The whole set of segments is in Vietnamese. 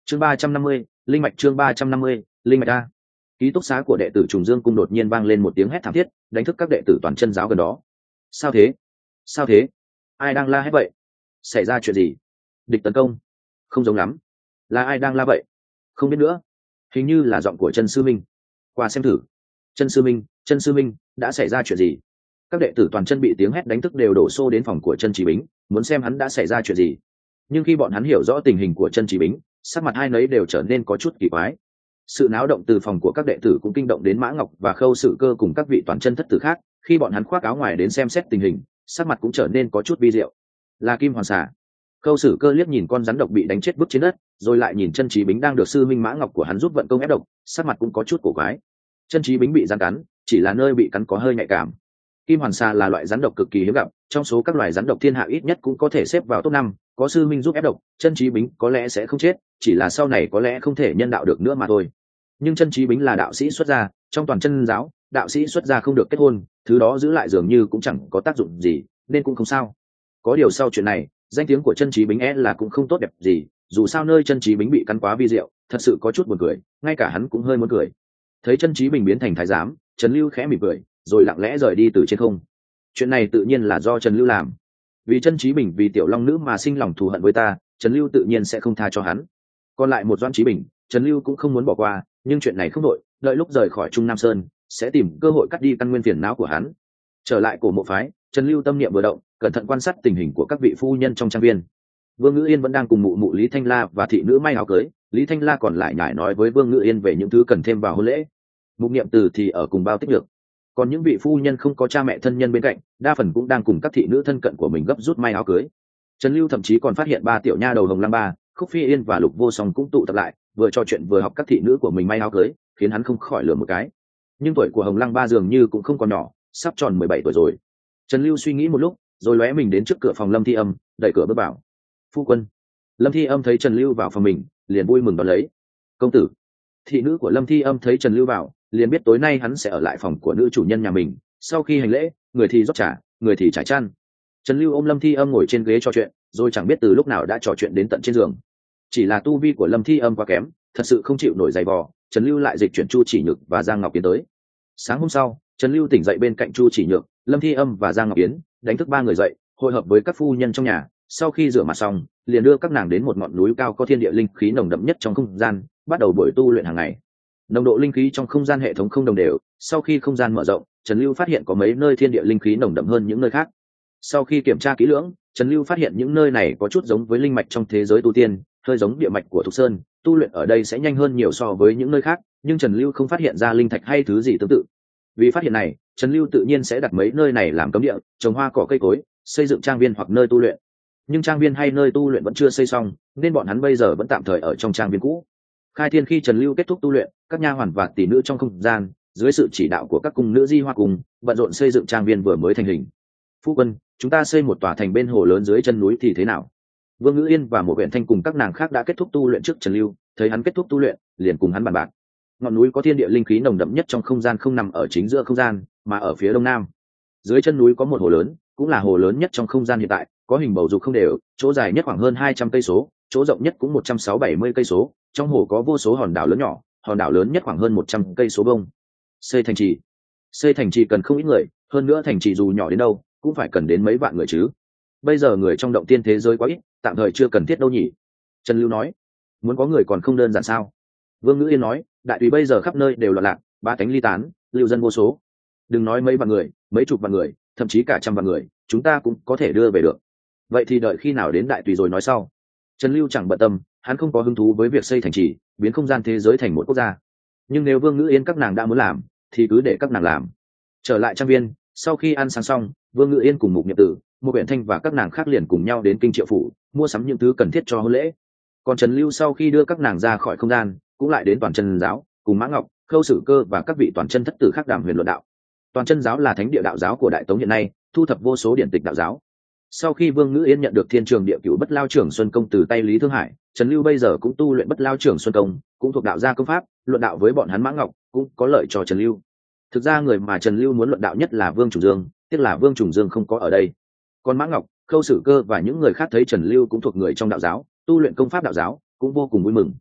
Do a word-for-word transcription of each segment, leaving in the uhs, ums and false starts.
chương ba trăm năm mươi linh mạch chương ba trăm năm mươi linh mạch a. Ký túc xá của đệ tử Trùng Dương cung đột nhiên vang lên một tiếng hét thảm thiết, đánh thức các đệ tử toàn chân giáo gần đó. Sao thế? Sao thế? Ai đang la hét vậy? Xảy ra chuyện gì? Địch tấn công? Không giống lắm. Là ai đang la vậy? Không biết nữa. Hình như là giọng của chân sư minh. Qua xem thử. Chân sư minh, chân sư minh, đã xảy ra chuyện gì? Các đệ tử toàn chân bị tiếng hét đánh thức đều đổ xô đến phòng của chân Chí Bính, muốn xem hắn đã xảy ra chuyện gì. Nhưng khi bọn hắn hiểu rõ tình hình của chân Chí Bính, sắc mặt hai nấy đều trở nên có chút kỳ quái. Sự náo động từ phòng của các đệ tử cũng kinh động đến Mã Ngọc và Khâu Sử Cơ cùng các vị toàn chân thất tử khác. Khi bọn hắn khoác áo ngoài đến xem xét tình hình, sắc mặt cũng trở nên có chút vi diệu. Là Kim Hoàn Xà. Khâu Sử Cơ liếc nhìn con rắn độc bị đánh chết vứt trên đất, rồi lại nhìn chân Chí Bính đang được sư minh Mã Ngọc của hắn giúp vận công ép độc, sắc mặt cũng có chút cổ quái. Chân Chí Bính bị rắn cắn, chỉ là nơi bị cắn có hơi nhạy cảm. Kim Hoàn Xà là loại rắn độc cực kỳ hiếm gặp, trong số các loài rắn độc thiên hạ ít nhất cũng có thể xếp vào top năm, có sư minh giúp ép độc, chân Chí Bính có lẽ sẽ không chết, chỉ là sau này có lẽ không thể nhân đạo được nữa mà thôi. Nhưng chân Chí Bính là đạo sĩ xuất gia, trong toàn chân giáo, đạo sĩ xuất gia không được kết hôn, thứ đó giữ lại dường như cũng chẳng có tác dụng gì, nên cũng không sao. Có điều sau chuyện này, danh tiếng của chân Chí Bính é là cũng không tốt đẹp gì, dù sao nơi chân Chí Bính bị cắn quá vi diệu, thật sự có chút buồn cười, ngay cả hắn cũng hơi muốn cười. Thấy chân Chí Bình biến thành thái giám, Trần Lưu khẽ mỉm cười, rồi lặng lẽ rời đi từ trên không. Chuyện này tự nhiên là do Trần Lưu làm. Vì chân Chí Bình vì tiểu long nữ mà sinh lòng thù hận với ta, Trần Lưu tự nhiên sẽ không tha cho hắn. Còn lại một Doãn Chí Bình, Trần Lưu cũng không muốn bỏ qua, nhưng chuyện này không đội, đợi lúc rời khỏi Trung Nam Sơn, sẽ tìm cơ hội cắt đi căn nguyên phiền não của hắn. Trở lại cổ mộ phái, Trần Lưu tâm niệm vừa động, cẩn thận quan sát tình hình của các vị phu nhân trong trang viên. Vương Ngữ Yên vẫn đang cùng mụ mụ Lý Thanh La và thị nữ may áo cưới, Lý Thanh La còn lại nhải nói với Vương Ngữ Yên về những thứ cần thêm vào hôn lễ. Mục Niệm Từ thì ở cùng Bao Tích Nhược. Còn những vị phu nhân không có cha mẹ thân nhân bên cạnh, đa phần cũng đang cùng các thị nữ thân cận của mình gấp rút may áo cưới. Trần Lưu thậm chí còn phát hiện ba tiểu nha đầu Hồng Lăng Ba, Khúc Phi Yên và Lục Vô Song cũng tụ tập lại, vừa trò chuyện vừa học các thị nữ của mình may áo cưới, khiến hắn không khỏi lừa một cái. Nhưng tuổi của Hồng Lăng Ba dường như cũng không còn nhỏ, sắp tròn mười bảy tuổi rồi. Trần Lưu suy nghĩ một lúc, rồi lóe mình đến trước cửa phòng Lâm Thi Âm, đẩy cửa bước vào. "Phu quân." Lâm Thi Âm thấy Trần Lưu vào phòng mình, liền vui mừng đón lấy. "Công tử." Thị nữ của Lâm Thi Âm thấy Trần Lưu vào, liền biết tối nay hắn sẽ ở lại phòng của nữ chủ nhân nhà mình. Sau khi hành lễ, người thì rót trà, người thì trải chăn. Trần Lưu ôm Lâm Thi Âm ngồi trên ghế trò chuyện, rồi chẳng biết từ lúc nào đã trò chuyện đến tận trên giường. Chỉ là tu vi của Lâm Thi Âm quá kém, thật sự không chịu nổi giày vò. Trần Lưu lại dịch chuyển Chu Chỉ Nhược và Giang Ngọc Yến tới. Sáng hôm sau, Trần Lưu tỉnh dậy bên cạnh Chu Chỉ Nhược, Lâm Thi Âm và Giang Ngọc Yến, đánh thức ba người dậy, hội hợp với các phu nhân trong nhà. Sau khi rửa mặt xong, liền đưa các nàng đến một ngọn núi cao có thiên địa linh khí nồng đậm nhất trong không gian, bắt đầu buổi tu luyện hàng ngày. Nồng độ linh khí trong không gian hệ thống không đồng đều, sau khi không gian mở rộng, Trần Lưu phát hiện có mấy nơi thiên địa linh khí nồng đậm hơn những nơi khác. Sau khi kiểm tra kỹ lưỡng, Trần Lưu phát hiện những nơi này có chút giống với linh mạch trong thế giới tu tiên, hơi giống địa mạch của Thục Sơn, tu luyện ở đây sẽ nhanh hơn nhiều so với những nơi khác, nhưng Trần Lưu không phát hiện ra linh thạch hay thứ gì tương tự. Vì phát hiện này, Trần Lưu tự nhiên sẽ đặt mấy nơi này làm cấm địa, trồng hoa cỏ cây cối, xây dựng trang viên hoặc nơi tu luyện. Nhưng trang viên hay nơi tu luyện vẫn chưa xây xong, nên bọn hắn bây giờ vẫn tạm thời ở trong trang viên cũ. Khai thiên khi Trần Lưu kết thúc tu luyện, các nha hoàn và tỷ nữ trong không gian, dưới sự chỉ đạo của các cung nữ Di Hoa cùng, bận rộn xây dựng trang viên vừa mới thành hình. "Phu quân, chúng ta xây một tòa thành bên hồ lớn dưới chân núi thì thế nào?" Vương Ngữ Yên và một huyện thanh cùng các nàng khác đã kết thúc tu luyện trước Trần Lưu, thấy hắn kết thúc tu luyện, liền cùng hắn bàn bạc. Ngọn núi có thiên địa linh khí nồng đậm nhất trong không gian không nằm ở chính giữa không gian, mà ở phía đông nam. Dưới chân núi có một hồ lớn, cũng là hồ lớn nhất trong không gian hiện tại, có hình bầu dục không đều, chỗ dài nhất khoảng hơn hai trăm cây số, chỗ rộng nhất cũng một trăm sáu bảy mươi cây số, trong hồ có vô số hòn đảo lớn nhỏ, hòn đảo lớn nhất khoảng hơn một trăm cây số vuông. Xây thành trì. Xây thành trì cần không ít người, hơn nữa thành trì dù nhỏ đến đâu, cũng phải cần đến mấy vạn người chứ. Bây giờ người trong động tiên thế giới quá ít, tạm thời chưa cần thiết đâu nhỉ. Trần Lưu nói. Muốn có người còn không đơn giản sao? Vương Ngữ Yên nói, đại tùy bây giờ khắp nơi đều loạn lạc, ba cánh ly tán, lưu dân vô số. Đừng nói mấy vạn người, mấy chục vạn người, thậm chí cả trăm vạn người, chúng ta cũng có thể đưa về được. Vậy thì đợi khi nào đến đại tùy rồi nói sau. Trần Lưu chẳng bận tâm, hắn không có hứng thú với việc xây thành trì, biến không gian thế giới thành một quốc gia. Nhưng nếu Vương Ngữ Yên các nàng đã muốn làm, thì cứ để các nàng làm. Trở lại trang viên, sau khi ăn sáng xong, Vương Ngữ Yên cùng Mục Niệm Tử, một Uyển Thanh và các nàng khác liền cùng nhau đến kinh Triệu phủ, mua sắm những thứ cần thiết cho hôn lễ. Còn Trần Lưu sau khi đưa các nàng ra khỏi không gian, cũng lại đến Toàn Chân giáo, cùng Mã Ngọc, Khâu Sử Cơ và các vị Toàn Chân thất tử khác đàm huyền luận đạo. Toàn Chân giáo là thánh địa đạo giáo của Đại Tống hiện nay, thu thập vô số điển tịch đạo giáo. Sau khi Vương Ngữ Yên nhận được Thiên Trường Địa Cửu Bất Lao Trưởng Xuân Công từ tay Lý Thương Hải, Trần Lưu bây giờ cũng tu luyện Bất Lao Trưởng Xuân Công, cũng thuộc đạo gia công pháp, luận đạo với bọn hắn Mã Ngọc cũng có lợi cho Trần Lưu. Thực ra người mà Trần Lưu muốn luận đạo nhất là Vương Trùng Dương, tiếc là Vương Trùng Dương không có ở đây. Còn Mã Ngọc, Khâu Sử Cơ và những người khác thấy Trần Lưu cũng thuộc người trong đạo giáo, tu luyện công pháp đạo giáo, cũng vô cùng vui mừng.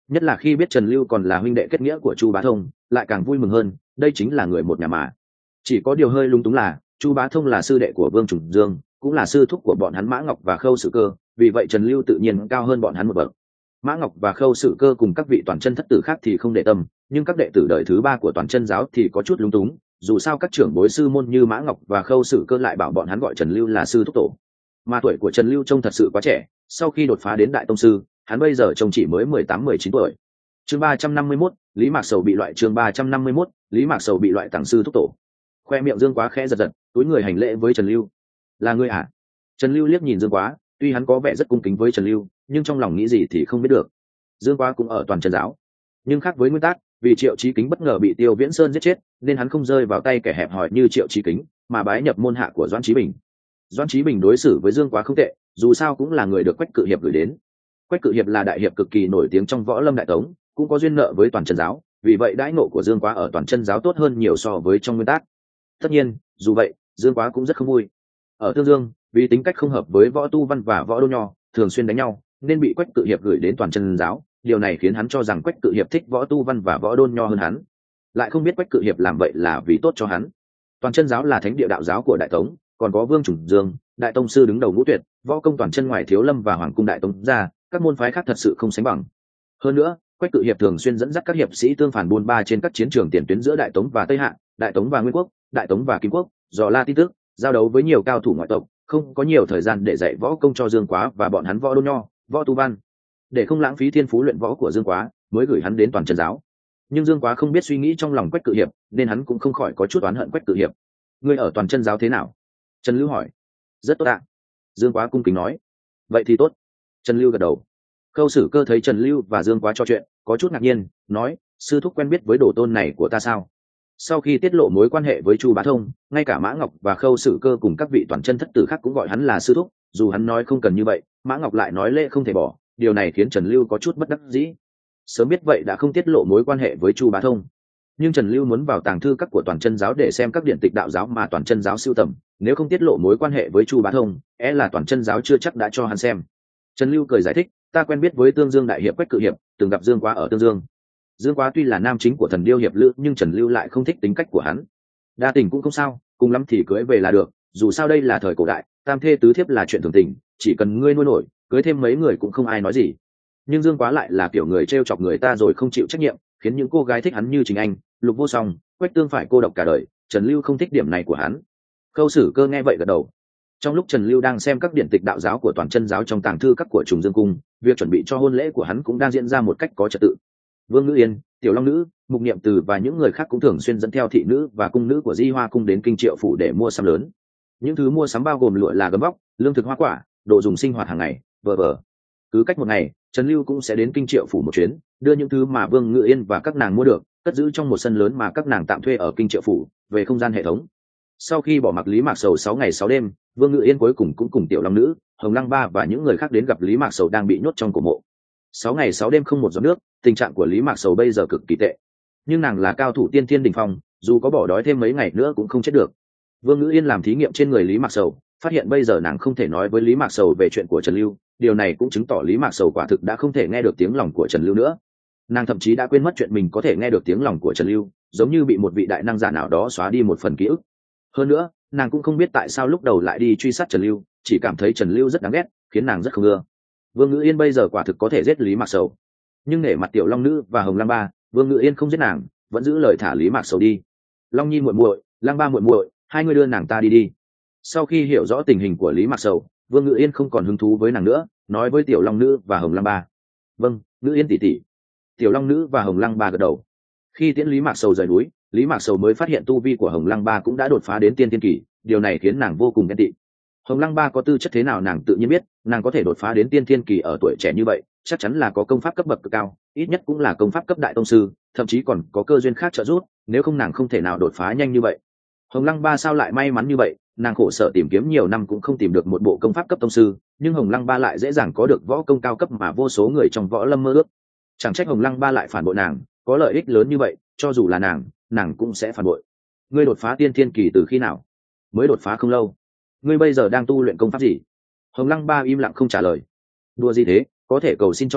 nhất là khi biết Trần Lưu còn là huynh đệ kết nghĩa của Chu Bá Thông, lại càng vui mừng hơn, đây chính là người một nhà mà. Chỉ có điều hơi lung túng là Chu Bá Thông là sư đệ của Vương Trùng Dương, cũng là sư thúc của bọn hắn Mã Ngọc và Khâu Sử Cơ, vì vậy Trần Lưu tự nhiên cao hơn bọn hắn một bậc. Mã Ngọc và Khâu Sử Cơ cùng các vị toàn chân thất tử khác thì không để tâm, nhưng các đệ tử đời thứ ba của toàn chân giáo thì có chút lung túng, dù sao các trưởng bối sư môn như Mã Ngọc và Khâu Sử Cơ lại bảo bọn hắn gọi Trần Lưu là sư thúc tổ. Mà tuổi của Trần Lưu trông thật sự quá trẻ, sau khi đột phá đến đại tông sư, hắn bây giờ trông chỉ mới mười tám mười chín tuổi. Chương ba trăm năm mươi mốt, Lý Mạc Sầu bị loại chương ba trăm năm mươi mốt, Lý Mạc Sầu bị loại tặng sư thúc tổ. Khoe miệng Dương Quá khẽ giật giật, túi người hành lễ với Trần Lưu. "Là ngươi à?" Trần Lưu liếc nhìn Dương Quá, tuy hắn có vẻ rất cung kính với Trần Lưu, nhưng trong lòng nghĩ gì thì không biết được. Dương Quá cũng ở toàn chân giáo, nhưng khác với nguyên tắc, vì Triệu Chí Kính bất ngờ bị Tiêu Viễn Sơn giết chết, nên hắn không rơi vào tay kẻ hẹp hòi như Triệu Chí Kính, mà bái nhập môn hạ của Doãn Chí Bình. Doãn Chí Bình đối xử với Dương Quá không tệ, dù sao cũng là người được Quách Cự Hiệp gửi đến. Quách Cự Hiệp là đại hiệp cực kỳ nổi tiếng trong võ lâm đại tống, cũng có duyên nợ với toàn chân giáo, vì vậy đãi ngộ của Dương Quá ở toàn chân giáo tốt hơn nhiều so với trong nguyên tắc. Tất nhiên, dù vậy, Dương Quá cũng rất không vui. Ở Tương Dương, vì tính cách không hợp với Võ Tu Văn và Võ Đô Nho, thường xuyên đánh nhau, nên bị Quách Cự Hiệp gửi đến toàn chân giáo. Điều này khiến hắn cho rằng Quách Cự Hiệp thích Võ Tu Văn và Võ Đôn Nho hơn hắn, lại không biết Quách Cự Hiệp làm vậy là vì tốt cho hắn. Toàn chân giáo là thánh địa đạo giáo của đại tống, còn có Vương Trùng Dương, đại tông sư đứng đầu ngũ tuyệt, võ công toàn chân ngoài Thiếu Lâm và Hoàng cung đại tống ra, các môn phái khác thật sự không sánh bằng. Hơn nữa, Quách Cự Hiệp thường xuyên dẫn dắt các hiệp sĩ tương phản buôn ba trên các chiến trường tiền tuyến giữa đại tống và Tây Hạ, đại tống và Nguyên Quốc, đại tống và Kim Quốc, dò la tin tức, giao đấu với nhiều cao thủ ngoại tộc, không có nhiều thời gian để dạy võ công cho Dương Quá và bọn hắn Võ Đôn Nho, Võ Tu Văn. Để không lãng phí thiên phú luyện võ của Dương Quá, mới gửi hắn đến toàn chân giáo. Nhưng Dương Quá không biết suy nghĩ trong lòng Quách Cự Hiệp, nên hắn cũng không khỏi có chút oán hận Quách Cự Hiệp. "Ngươi ở toàn chân giáo thế nào?" Trần Lưu hỏi. "Rất tốt ạ." Dương Quá cung kính nói. "Vậy thì tốt." Trần Lưu gật đầu. Khâu Sử Cơ thấy Trần Lưu và Dương Quá trò chuyện, có chút ngạc nhiên, nói: "Sư thúc quen biết với đồ tôn này của ta sao?" Sau khi tiết lộ mối quan hệ với Chu Bá Thông, ngay cả Mã Ngọc và Khâu Sử Cơ cùng các vị toàn chân thất tử khác cũng gọi hắn là sư thúc, dù hắn nói không cần như vậy, Mã Ngọc lại nói lễ không thể bỏ, điều này khiến Trần Lưu có chút bất đắc dĩ. Sớm biết vậy đã không tiết lộ mối quan hệ với Chu Bá Thông. Nhưng Trần Lưu muốn vào tàng thư các của toàn chân giáo để xem các điển tịch đạo giáo mà toàn chân giáo sưu tầm, nếu không tiết lộ mối quan hệ với Chu Bá Thông, é e là toàn chân giáo chưa chắc đã cho hắn xem. Trần Lưu cười giải thích: "Ta quen biết với Tương Dương đại hiệp Quách Cự Hiệp, từng gặp Dương Quá ở Tương Dương." Dương Quá tuy là nam chính của Thần Điêu hiệp lữ, nhưng Trần Lưu lại không thích tính cách của hắn. Đa tình cũng không sao, cùng lắm thì cưới về là được, dù sao đây là thời cổ đại, tam thê tứ thiếp là chuyện thường tình, chỉ cần ngươi nuôi nổi, cưới thêm mấy người cũng không ai nói gì. Nhưng Dương Quá lại là kiểu người trêu chọc người ta rồi không chịu trách nhiệm, khiến những cô gái thích hắn như Trình Anh, Lục Vô Song, Quách Tương phải cô độc cả đời. Trần Lưu không thích điểm này của hắn. Khâu Sử Cơ nghe vậy gật đầu. Trong lúc Trần Lưu đang xem các điển tịch đạo giáo của toàn chân giáo trong tàng thư các của Trùng Dương cung, việc chuẩn bị cho hôn lễ của hắn cũng đang diễn ra một cách có trật tự. Vương Ngữ Yên, Tiểu Long Nữ, Mục Niệm Từ và những người khác cũng thường xuyên dẫn theo thị nữ và cung nữ của Di Hoa cung đến Kinh Triệu phủ để mua sắm lớn. Những thứ mua sắm bao gồm lụa là gấm vóc, lương thực hoa quả, đồ dùng sinh hoạt hàng ngày, vờ vờ. Cứ cách một ngày, Trần Lưu cũng sẽ đến Kinh Triệu phủ một chuyến, đưa những thứ mà Vương Ngữ Yên và các nàng mua được, cất giữ trong một sân lớn mà các nàng tạm thuê ở Kinh Triệu phủ, về không gian hệ thống. Sau khi bỏ mặc Lý Mạc Sầu sáu ngày sáu đêm, Vương Ngữ Yên cuối cùng cũng cùng Tiểu Long Nữ, Hồng Lăng Ba và những người khác đến gặp Lý Mạc Sầu đang bị nhốt trong cổ mộ. Sáu ngày sáu đêm không một giọt nước, tình trạng của Lý Mạc Sầu bây giờ cực kỳ tệ. Nhưng nàng là cao thủ tiên thiên đỉnh phong, dù có bỏ đói thêm mấy ngày nữa cũng không chết được. Vương Ngữ Yên làm thí nghiệm trên người Lý Mạc Sầu, phát hiện bây giờ nàng không thể nói với Lý Mạc Sầu về chuyện của Trần Lưu, điều này cũng chứng tỏ Lý Mạc Sầu quả thực đã không thể nghe được tiếng lòng của Trần Lưu nữa. Nàng thậm chí đã quên mất chuyện mình có thể nghe được tiếng lòng của Trần Lưu, giống như bị một vị đại năng giả nào đó xóa đi một phần ký ức. Hơn nữa, nàng cũng không biết tại sao lúc đầu lại đi truy sát Trần Lưu, chỉ cảm thấy Trần Lưu rất đáng ghét, khiến nàng rất không ưa. Vương Ngữ Yên bây giờ quả thực có thể giết Lý Mạc Sầu, nhưng nể mặt Tiểu Long Nữ và Hồng Lăng Ba, Vương Ngữ Yên không giết nàng, vẫn giữ lời thả Lý Mạc Sầu đi. Long Nhi muội muội, Lăng Ba muội muội, hai người đưa nàng ta đi đi. Sau khi hiểu rõ tình hình của Lý Mạc Sầu, Vương Ngữ Yên không còn hứng thú với nàng nữa, nói với Tiểu Long Nữ và Hồng Lăng Ba: "Vâng, Ngữ Yên tỷ tỷ." Tiểu Long Nữ và Hồng Lăng Ba gật đầu. Khi tiễn Lý Mạc Sầu rời núi, Lý Mạc Sầu mới phát hiện tu vi của Hồng Lăng Ba cũng đã đột phá đến tiên thiên kỳ, điều này khiến nàng vô cùng ghen tị. Hồng Lăng Ba có tư chất thế nào nàng tự nhiên biết, nàng có thể đột phá đến tiên thiên kỳ ở tuổi trẻ như vậy, chắc chắn là có công pháp cấp bậc cực cao, ít nhất cũng là công pháp cấp đại tông sư, thậm chí còn có cơ duyên khác trợ giúp, nếu không nàng không thể nào đột phá nhanh như vậy. Hồng Lăng Ba sao lại may mắn như vậy, nàng khổ sở tìm kiếm nhiều năm cũng không tìm được một bộ công pháp cấp tông sư, nhưng Hồng Lăng Ba lại dễ dàng có được võ công cao cấp mà vô số người trong võ lâm mơ ước. Chẳng trách Hồng Lăng Ba lại phản bội nàng, có lợi ích lớn như vậy, cho dù là nàng, nàng cũng sẽ phản bội. Ngươi đột phá tiên thiên kỳ từ khi nào? Mới đột phá không lâu. Ngươi bây giờ đang tu luyện công pháp gì? Hồng Lăng Ba im lặng không trả lời. Đùa gì thế, có thể cầu xin cho ngươi,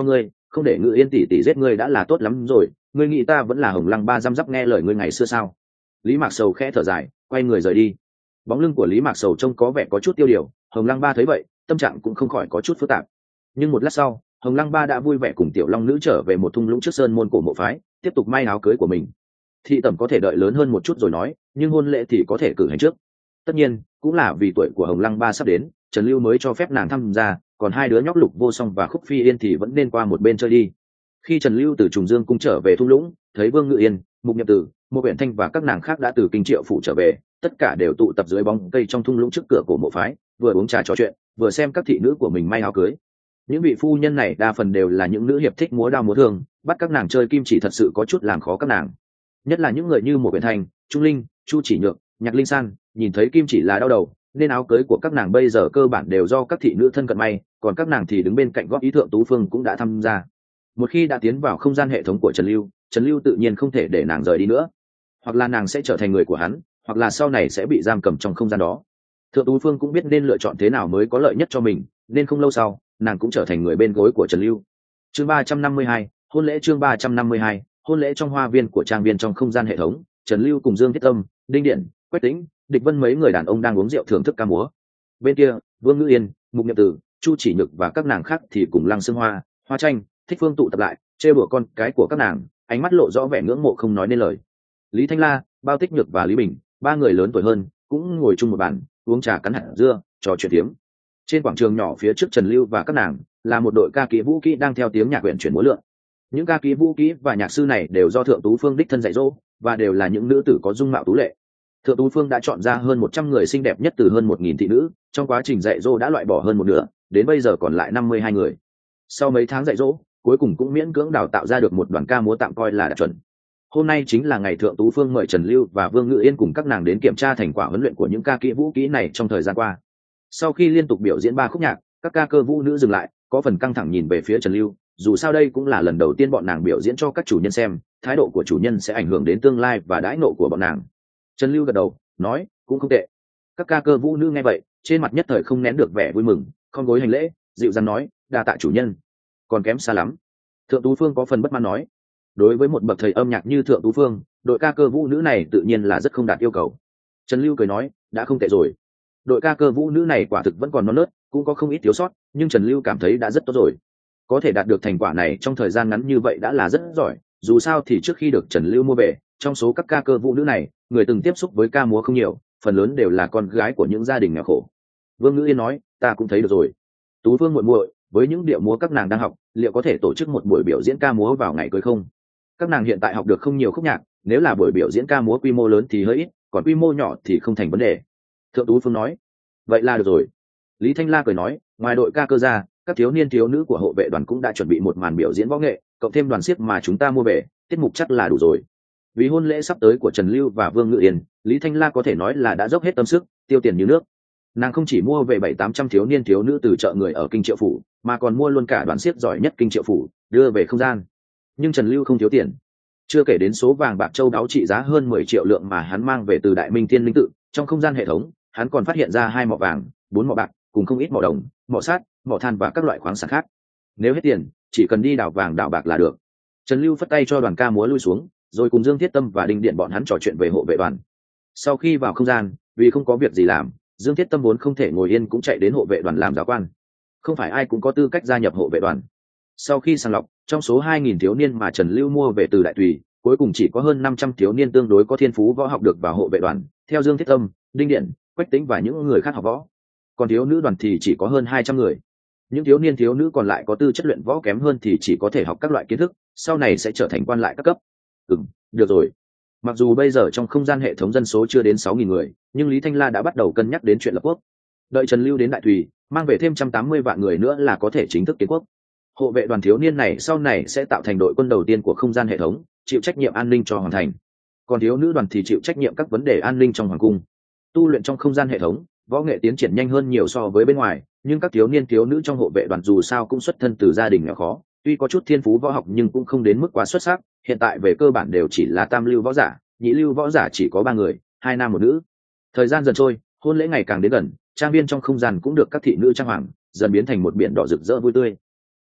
không để Ngự Yên tỷ tỷ giết ngươi đã là tốt lắm rồi, ngươi nghĩ ta vẫn là Hồng Lăng Ba răm rắp nghe lời ngươi ngày xưa sao? Lý Mạc Sầu khẽ thở dài, quay người rời đi. Bóng lưng của Lý Mạc Sầu trông có vẻ có chút tiêu điều, Hồng Lăng Ba thấy vậy, tâm trạng cũng không khỏi có chút phức tạp. Nhưng một lát sau, Hồng Lăng Ba đã vui vẻ cùng tiểu long nữ trở về một thung lũng trước sơn môn cổ mộ phái, tiếp tục may áo cưới của mình. Thị tẩm có thể đợi lớn hơn một chút rồi nói, nhưng hôn lễ thì có thể cử hành trước. Tất nhiên, cũng là vì tuổi của Hồng Lăng Ba sắp đến, Trần Lưu mới cho phép nàng tham gia, còn hai đứa nhóc Lục Vô Song và Khúc Phi Yên thì vẫn nên qua một bên chơi đi. Khi Trần Lưu từ Trùng Dương cung trở về thung lũng, thấy Vương Ngự Yên, Mục Nhậm Tử, Mộ Uyển Thanh và các nàng khác đã từ Kinh Triệu phủ trở về, tất cả đều tụ tập dưới bóng cây trong thung lũng trước cửa cổ mộ phái, vừa uống trà trò chuyện, vừa xem các thị nữ của mình may áo cưới. Những vị phu nhân này đa phần đều là những nữ hiệp thích múa đao múa thương, bắt các nàng chơi kim chỉ thật sự có chút làm khó các nàng. Nhất là những người như Mộ Uyển Thanh, Trung Linh, Chu Chỉ Nhược, Nhạc Linh San, nhìn thấy kim chỉ là đau đầu, nên áo cưới của các nàng bây giờ cơ bản đều do các thị nữ thân cận may, còn các nàng thì đứng bên cạnh góp ý. Thượng Tú Phương cũng đã tham gia. Một khi đã tiến vào không gian hệ thống của Trần Lưu, Trần Lưu tự nhiên không thể để nàng rời đi nữa, hoặc là nàng sẽ trở thành người của hắn, hoặc là sau này sẽ bị giam cầm trong không gian đó. Thượng Tú Phương cũng biết nên lựa chọn thế nào mới có lợi nhất cho mình, nên không lâu sau, nàng cũng trở thành người bên gối của Trần Lưu. Chương ba trăm năm mươi hai, hôn lễ. Chương ba trăm năm mươi hai, hôn lễ. Trong hoa viên của trang viên trong không gian hệ thống, Trần Lưu cùng Dương Thiết Tâm, Đinh Điện, Quách Tĩnh, Địch Vân mấy người đàn ông đang uống rượu thưởng thức ca múa. Bên kia, Vương Ngữ Yên, Mục Nhậm Tử, Chu Chỉ Nhược và các nàng khác thì cùng Lăng Sương Hoa, Hoa Tranh, Thích Phương tụ tập lại, trêu đùa con cái của các nàng, ánh mắt lộ rõ vẻ ngưỡng mộ không nói nên lời. Lý Thanh La, Bao Tích Nhược và Lý Bình, ba người lớn tuổi hơn, cũng ngồi chung một bàn, uống trà cắn hạt dưa, trò chuyện tiếng. Trên quảng trường nhỏ phía trước Trần Lưu và các nàng, là một đội ca kỹ vũ kỹ đang theo tiếng nhạc quyển chuyển múa lượn. Những ca kỹ vũ kỹ và nhạc sư này đều do Thượng Tú Phương đích thân dạy dỗ, và đều là những nữ tử có dung mạo tú lệ. Thượng Tú Phương đã chọn ra hơn một trăm người xinh đẹp nhất từ hơn một nghìn thị nữ, trong quá trình dạy dỗ đã loại bỏ hơn một nửa, đến bây giờ còn lại năm mươi hai người. Sau mấy tháng dạy dỗ, cuối cùng cũng miễn cưỡng đào tạo ra được một đoàn ca múa tạm coi là đạt chuẩn. Hôm nay chính là ngày Thượng Tú Phương mời Trần Lưu và Vương Ngự Yên cùng các nàng đến kiểm tra thành quả huấn luyện của những ca kỹ vũ kỹ này trong thời gian qua. Sau khi liên tục biểu diễn ba khúc nhạc, các ca cơ vũ nữ dừng lại, có phần căng thẳng nhìn về phía Trần Lưu, dù sao đây cũng là lần đầu tiên bọn nàng biểu diễn cho các chủ nhân xem, thái độ của chủ nhân sẽ ảnh hưởng đến tương lai và đãi nộ của bọn nàng. Trần Lưu gật đầu, nói, cũng không tệ. Các ca cơ vũ nữ nghe vậy, trên mặt nhất thời không nén được vẻ vui mừng, khom gối hành lễ, dịu dàng nói, đa tạ chủ nhân. Còn kém xa lắm. Thượng Tú Phương có phần bất mãn nói. Đối với một bậc thầy âm nhạc như Thượng Tú Phương, đội ca cơ vũ nữ này tự nhiên là rất không đạt yêu cầu. Trần Lưu cười nói, đã không tệ rồi. Đội ca cơ vũ nữ này quả thực vẫn còn non nớt, cũng có không ít thiếu sót, nhưng Trần Lưu cảm thấy đã rất tốt rồi. Có thể đạt được thành quả này trong thời gian ngắn như vậy đã là rất giỏi, dù sao thì trước khi được Trần Lưu mua về, trong số các ca cơ vũ nữ này, người từng tiếp xúc với ca múa không nhiều, phần lớn đều là con gái của những gia đình nghèo khổ. Vương Ngữ Yên nói, ta cũng thấy được rồi. Tú Phương muội muội, với những điệu múa các nàng đang học, liệu có thể tổ chức một buổi biểu diễn ca múa vào ngày cưới không? Các nàng hiện tại học được không nhiều khúc nhạc, nếu là buổi biểu diễn ca múa quy mô lớn thì hơi ít, còn quy mô nhỏ thì không thành vấn đề. Thượng Tú Phương nói, vậy là được rồi. Lý Thanh La cười nói, ngoài đội ca cơ ra, các thiếu niên thiếu nữ của hộ vệ đoàn cũng đã chuẩn bị một màn biểu diễn võ nghệ, cộng thêm đoàn xiếc mà chúng ta mua về, tiết mục chắc là đủ rồi. Vì hôn lễ sắp tới của Trần Lưu và Vương Ngự Yên, Lý Thanh La có thể nói là đã dốc hết tâm sức, tiêu tiền như nước. Nàng không chỉ mua về bảy tám trăm thiếu niên thiếu nữ từ chợ người ở Kinh Triệu phủ, mà còn mua luôn cả đoàn xiếc giỏi nhất Kinh Triệu phủ, đưa về không gian. Nhưng Trần Lưu không thiếu tiền, chưa kể đến số vàng bạc châu đáo trị giá hơn mười triệu lượng mà hắn mang về từ Đại Minh Thiên Linh tự. Trong không gian hệ thống, hắn còn phát hiện ra hai mỏ vàng, bốn mỏ bạc, cùng không ít mỏ đồng, mỏ sắt, mỏ than và các loại khoáng sản khác. Nếu hết tiền, chỉ cần đi đào vàng đào bạc là được. Trần Lưu phất tay cho đoàn ca múa lui xuống, rồi cùng Dương Thiết Tâm và Đinh Điện bọn hắn trò chuyện về hộ vệ đoàn. Sau khi vào không gian, vì không có việc gì làm, Dương Thiết Tâm vốn không thể ngồi yên cũng chạy đến hộ vệ đoàn làm giáo quan. Không phải ai cũng có tư cách gia nhập hộ vệ đoàn. Sau khi sàng lọc, trong số hai nghìn thiếu niên mà Trần Lưu mua về từ Đại Tùy, cuối cùng chỉ có hơn năm trăm thiếu niên tương đối có thiên phú võ học được vào hộ vệ đoàn, theo Dương Thiết Tâm, Đinh Điện, Quách Tĩnh và những người khác học võ. Còn thiếu nữ đoàn thì chỉ có hơn hai trăm người. Những thiếu niên thiếu nữ còn lại có tư chất luyện võ kém hơn thì chỉ có thể học các loại kiến thức, sau này sẽ trở thành quan lại các cấp. Ừm, được rồi. Mặc dù bây giờ trong không gian hệ thống dân số chưa đến sáu nghìn người, nhưng Lý Thanh La đã bắt đầu cân nhắc đến chuyện lập quốc. Đợi Trần Lưu đến Đại Tùy, mang về thêm một trăm tám mươi vạn người nữa là có thể chính thức kiến quốc. Hộ vệ đoàn thiếu niên này sau này sẽ tạo thành đội quân đầu tiên của không gian hệ thống, chịu trách nhiệm an ninh cho hoàng thành. Còn thiếu nữ đoàn thì chịu trách nhiệm các vấn đề an ninh trong hoàng cung. Tu luyện trong không gian hệ thống, võ nghệ tiến triển nhanh hơn nhiều so với bên ngoài, nhưng các thiếu niên thiếu nữ trong hộ vệ đoàn dù sao cũng xuất thân từ gia đình nghèo khó, tuy có chút thiên phú võ học nhưng cũng không đến mức quá xuất sắc. Hiện tại về cơ bản đều chỉ là tam lưu võ giả, nhị lưu võ giả chỉ có ba người, hai nam một nữ. Thời gian dần trôi, hôn lễ ngày càng đến gần, trang viên trong không gian cũng được các thị nữ trang hoàng, dần biến thành một biển đỏ rực rỡ vui tươi.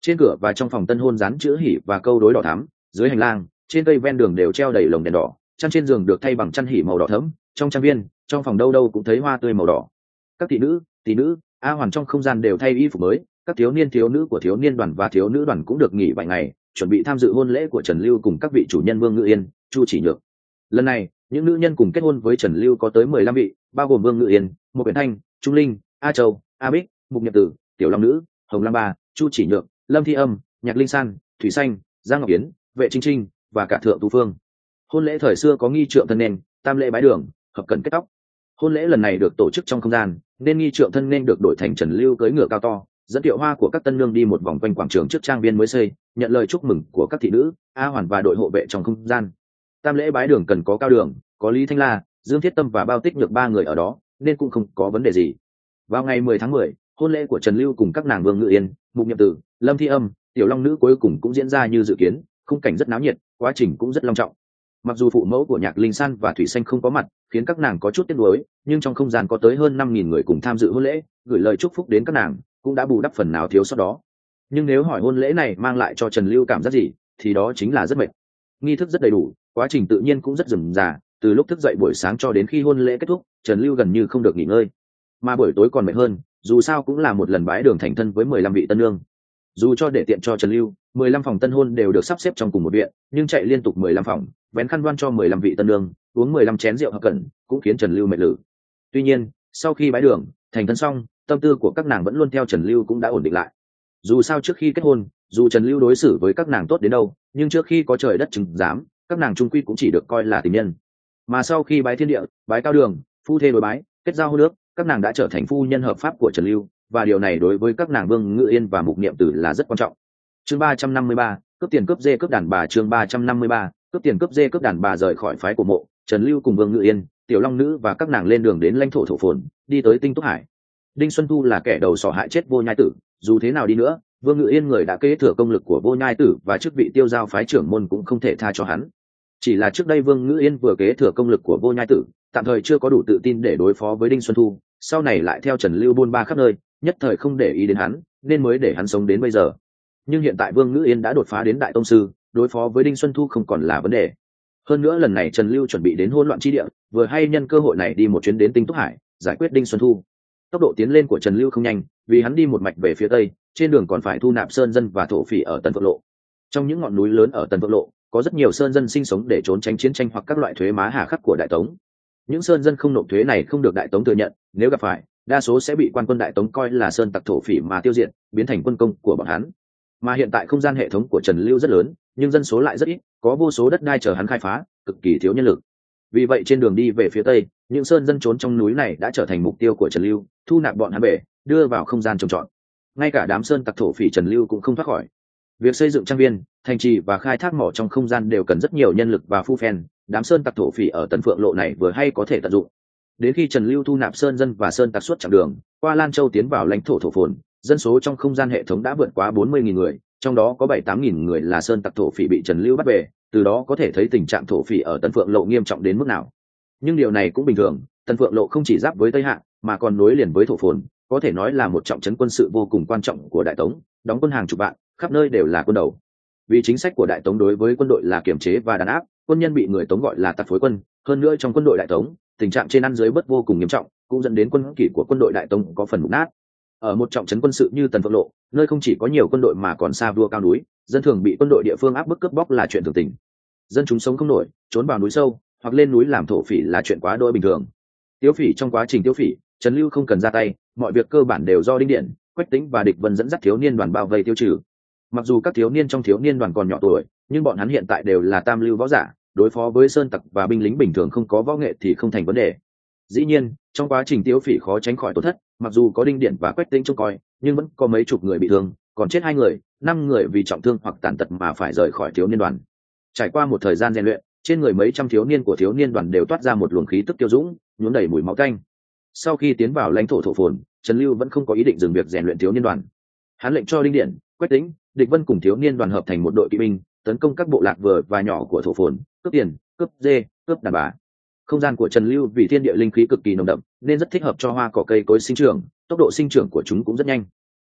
Trên cửa và trong phòng tân hôn dán chữ hỉ và câu đối đỏ thắm, dưới hành lang, trên cây ven đường đều treo đầy lồng đèn đỏ, chăn trên giường được thay bằng chăn hỉ màu đỏ thẫm, trong trang viên, trong phòng đâu đâu cũng thấy hoa tươi màu đỏ. Các thị nữ, tỷ nữ, a hoàn trong không gian đều thay y phục mới, các thiếu niên thiếu nữ của thiếu niên đoàn và thiếu nữ đoàn cũng được nghỉ vài ngày, chuẩn bị tham dự hôn lễ của Trần Lưu cùng các vị chủ nhân Vương Ngự Yên, Chu Chỉ Nhược. Lần này, những nữ nhân cùng kết hôn với Trần Lưu có tới mười lăm vị, bao gồm Vương Ngự Yên, Một Quyển Thanh, Trung Linh, A Châu, A Bích, Mục Nhật Tử, Tiểu Long Nữ, Hồng Lam Ba, Chu Chỉ Nhược, Lâm Thi Âm, Nhạc Linh San, Thủy Xanh, Giang Ngọc Yến, Vệ Trinh Trinh và cả Thượng Tu Phương. Hôn lễ thời xưa có nghi trượng thân nên, tam lễ bái đường, hợp cẩn kết tóc. Hôn lễ lần này được tổ chức trong không gian, nên nghi trượng thân nên được đổi thành Trần Lưu cưỡi ngựa cao to, dẫn tiệu hoa của các tân nương đi một vòng quanh quảng trường trước trang viên mới xây, nhận lời chúc mừng của các thị nữ, A Hoàn và đội hộ vệ trong không gian. Tam lễ bái đường cần có Cao Đường, có Lý Thanh La, Dương Thiết Tâm và Bao Tích Nhược ba người ở đó, nên cũng không có vấn đề gì. Vào ngày mười tháng mười, hôn lễ của Trần Lưu cùng các nàng Vương Ngự Yên, Mục Nhậm Tử, Lâm Thi Âm, Tiểu Long Nữ cuối cùng cũng diễn ra như dự kiến, khung cảnh rất náo nhiệt, quá trình cũng rất long trọng. Mặc dù phụ mẫu của Nhạc Linh San và Thủy Xanh không có mặt, khiến các nàng có chút tiếc nuối, nhưng trong không gian có tới hơn năm nghìn người cùng tham dự hôn lễ, gửi lời chúc phúc đến các nàng, cũng đã bù đắp phần nào thiếu sót đó. Nhưng nếu hỏi hôn lễ này mang lại cho Trần Lưu cảm giác gì, thì đó chính là rất mệt. Nghi thức rất đầy đủ, quá trình tự nhiên cũng rất rườm rà, từ lúc thức dậy buổi sáng cho đến khi hôn lễ kết thúc, Trần Lưu gần như không được nghỉ ngơi. Mà buổi tối còn mệt hơn, dù sao cũng là một lần bái đường thành thân với mười lăm vị tân nương. Dù cho để tiện cho Trần Lưu, mười lăm phòng tân hôn đều được sắp xếp trong cùng một viện, nhưng chạy liên tục mười lăm phòng, vén khăn đoan cho mười lăm vị tân nương, uống mười lăm chén rượu hợp cẩn, cũng khiến Trần Lưu mệt lử. Tuy nhiên, sau khi bái đường, thành thân xong, tâm tư của các nàng vẫn luôn theo Trần Lưu cũng đã ổn định lại. Dù sao trước khi kết hôn, dù Trần Lưu đối xử với các nàng tốt đến đâu, nhưng trước khi có trời đất chứng giám, các nàng trung quy cũng chỉ được coi là tình nhân. Mà sau khi bái thiên địa, bái Cao Đường, phu thê đối bái, kết giao hôn ước, các nàng đã trở thành phu nhân hợp pháp của Trần Lưu, và điều này đối với các nàng Vương Ngự Yên và Mục Niệm Tử là rất quan trọng. Chương ba trăm năm mươi ba, cướp tiền cướp dê cướp đàn bà. Chương ba trăm năm mươi ba, cướp tiền cướp dê cướp đàn bà. Rời khỏi phái của Mộ, Trần Lưu cùng Vương Ngự Yên, Tiểu Long Nữ và các nàng lên đường đến lãnh thổ Thổ Phồn, đi tới Tinh Túc Hải. Đinh Xuân Thu là kẻ đầu sỏ hại chết Vô Nhai Tử, dù thế nào đi nữa, Vương Ngự Yên người đã kế thừa công lực của Vô Nhai Tử và chức vị tiêu giao phái trưởng môn cũng không thể tha cho hắn. Chỉ là trước đây Vương Ngự Yên vừa kế thừa công lực của Vô Nhai Tử, tạm thời chưa có đủ tự tin để đối phó với Đinh Xuân Thu, sau này lại theo Trần Lưu buôn ba khắp nơi, nhất thời không để ý đến hắn, nên mới để hắn sống đến bây giờ. Nhưng hiện tại Vương Ngự Yên đã đột phá đến đại tông sư, đối phó với Đinh Xuân Thu không còn là vấn đề. Hơn nữa lần này Trần Lưu chuẩn bị đến hỗn loạn chi địa, vừa hay nhân cơ hội này đi một chuyến đến Tinh Túc Hải, giải quyết Đinh Xuân Thu. Tốc độ tiến lên của Trần Lưu không nhanh, vì hắn đi một mạch về phía tây, trên đường còn phải thu nạp sơn dân và thổ phỉ ở Tần Phượng Lộ. Trong những ngọn núi lớn ở Tần Phượng Lộ, có rất nhiều sơn dân sinh sống để trốn tránh chiến tranh hoặc các loại thuế má hà khắc của Đại Tống. Những sơn dân không nộp thuế này không được Đại Tống thừa nhận, nếu gặp phải, đa số sẽ bị quan quân Đại Tống coi là sơn tặc thổ phỉ mà tiêu diệt, biến thành quân công của bọn hắn. Mà hiện tại không gian hệ thống của Trần Lưu rất lớn, nhưng dân số lại rất ít, có vô số đất đai chờ hắn khai phá, cực kỳ thiếu nhân lực. Vì vậy trên đường đi về phía tây, những sơn dân trốn trong núi này đã trở thành mục tiêu của Trần Lưu, thu nạp bọn hắn về, đưa vào không gian trồng trọt. Ngay cả đám sơn tặc thổ phỉ Trần Lưu cũng không thoát khỏi. Việc xây dựng trang viên, thành trì và khai thác mỏ trong không gian đều cần rất nhiều nhân lực và phu phen, đám sơn tặc thổ phỉ ở Tần Phượng Lộ này vừa hay có thể tận dụng. Đến khi Trần Lưu thu nạp sơn dân và sơn tặc suốt chặng đường, qua Lan Châu tiến vào lãnh thổ Thổ Phồn, dân số trong không gian hệ thống đã vượt quá bốn mươi nghìn người, trong đó có bảy tám nghìn người là sơn tặc thổ phỉ bị Trần Lưu bắt về, từ đó có thể thấy tình trạng thổ phỉ ở Tần Phượng Lộ nghiêm trọng đến mức nào. Nhưng điều này cũng bình thường, Tần Phượng Lộ không chỉ giáp với Tây Hạ, mà còn nối liền với Thổ Phồn, có thể nói là một trọng trấn quân sự vô cùng quan trọng của Đại Tống, đóng quân hàng chục vạn, khắp nơi đều là quân đầu. Vì chính sách của Đại Tống đối với quân đội là kiểm chế và đàn áp, quân nhân bị người Tống gọi là tặc phối quân, hơn nữa trong quân đội Đại Tống, tình trạng trên ăn dưới bớt vô cùng nghiêm trọng, cũng dẫn đến quân kỷ của quân đội Đại Tống có phần mục nát. Ở một trọng trấn quân sự như Tần Phượng Lộ, nơi không chỉ có nhiều quân đội mà còn xa vua cao núi, dân thường bị quân đội địa phương áp bức cướp bóc là chuyện thường tình. Dân chúng sống không nổi, trốn vào núi sâu hoặc lên núi làm thổ phỉ là chuyện quá đỗi bình thường. Tiêu phỉ trong quá trình tiêu phỉ, Trần Lưu không cần ra tay, mọi việc cơ bản đều do Đinh Điện, Quách Tĩnh và Địch Vân dẫn dắt thiếu niên đoàn bao vây tiêu trừ. Mặc dù các thiếu niên trong thiếu niên đoàn còn nhỏ tuổi, nhưng bọn hắn hiện tại đều là tam lưu võ giả, đối phó với sơn tặc và binh lính bình thường không có võ nghệ thì không thành vấn đề. Dĩ nhiên, trong quá trình tiêu phỉ khó tránh khỏi tổn thất, mặc dù có Đinh Điện và Quách Tĩnh trông coi, nhưng vẫn có mấy chục người bị thương, còn chết hai người, năm người vì trọng thương hoặc tàn tật mà phải rời khỏi thiếu niên đoàn. Trải qua một thời gian rèn luyện, trên người mấy trăm thiếu niên của thiếu niên đoàn đều toát ra một luồng khí tức tiêu dũng, nhuốm đầy mùi máu tanh. Sau khi tiến vào lãnh thổ Thổ Phồn, Trần Lưu vẫn không có ý định dừng việc rèn luyện thiếu niên đoàn. Hắn lệnh cho Đinh Điện, Quách Tĩnh, Địch Vân cùng thiếu niên đoàn hợp thành một đội kỵ binh, tấn công các bộ lạc vừa và nhỏ của Thổ Phồn, cướp tiền, cướp dê, cướp đàn bà. Không gian của Trần Lưu vì thiên địa linh khí cực kỳ nồng đậm, nên rất thích hợp cho hoa cỏ cây cối sinh trưởng, tốc độ sinh trưởng của chúng cũng rất nhanh.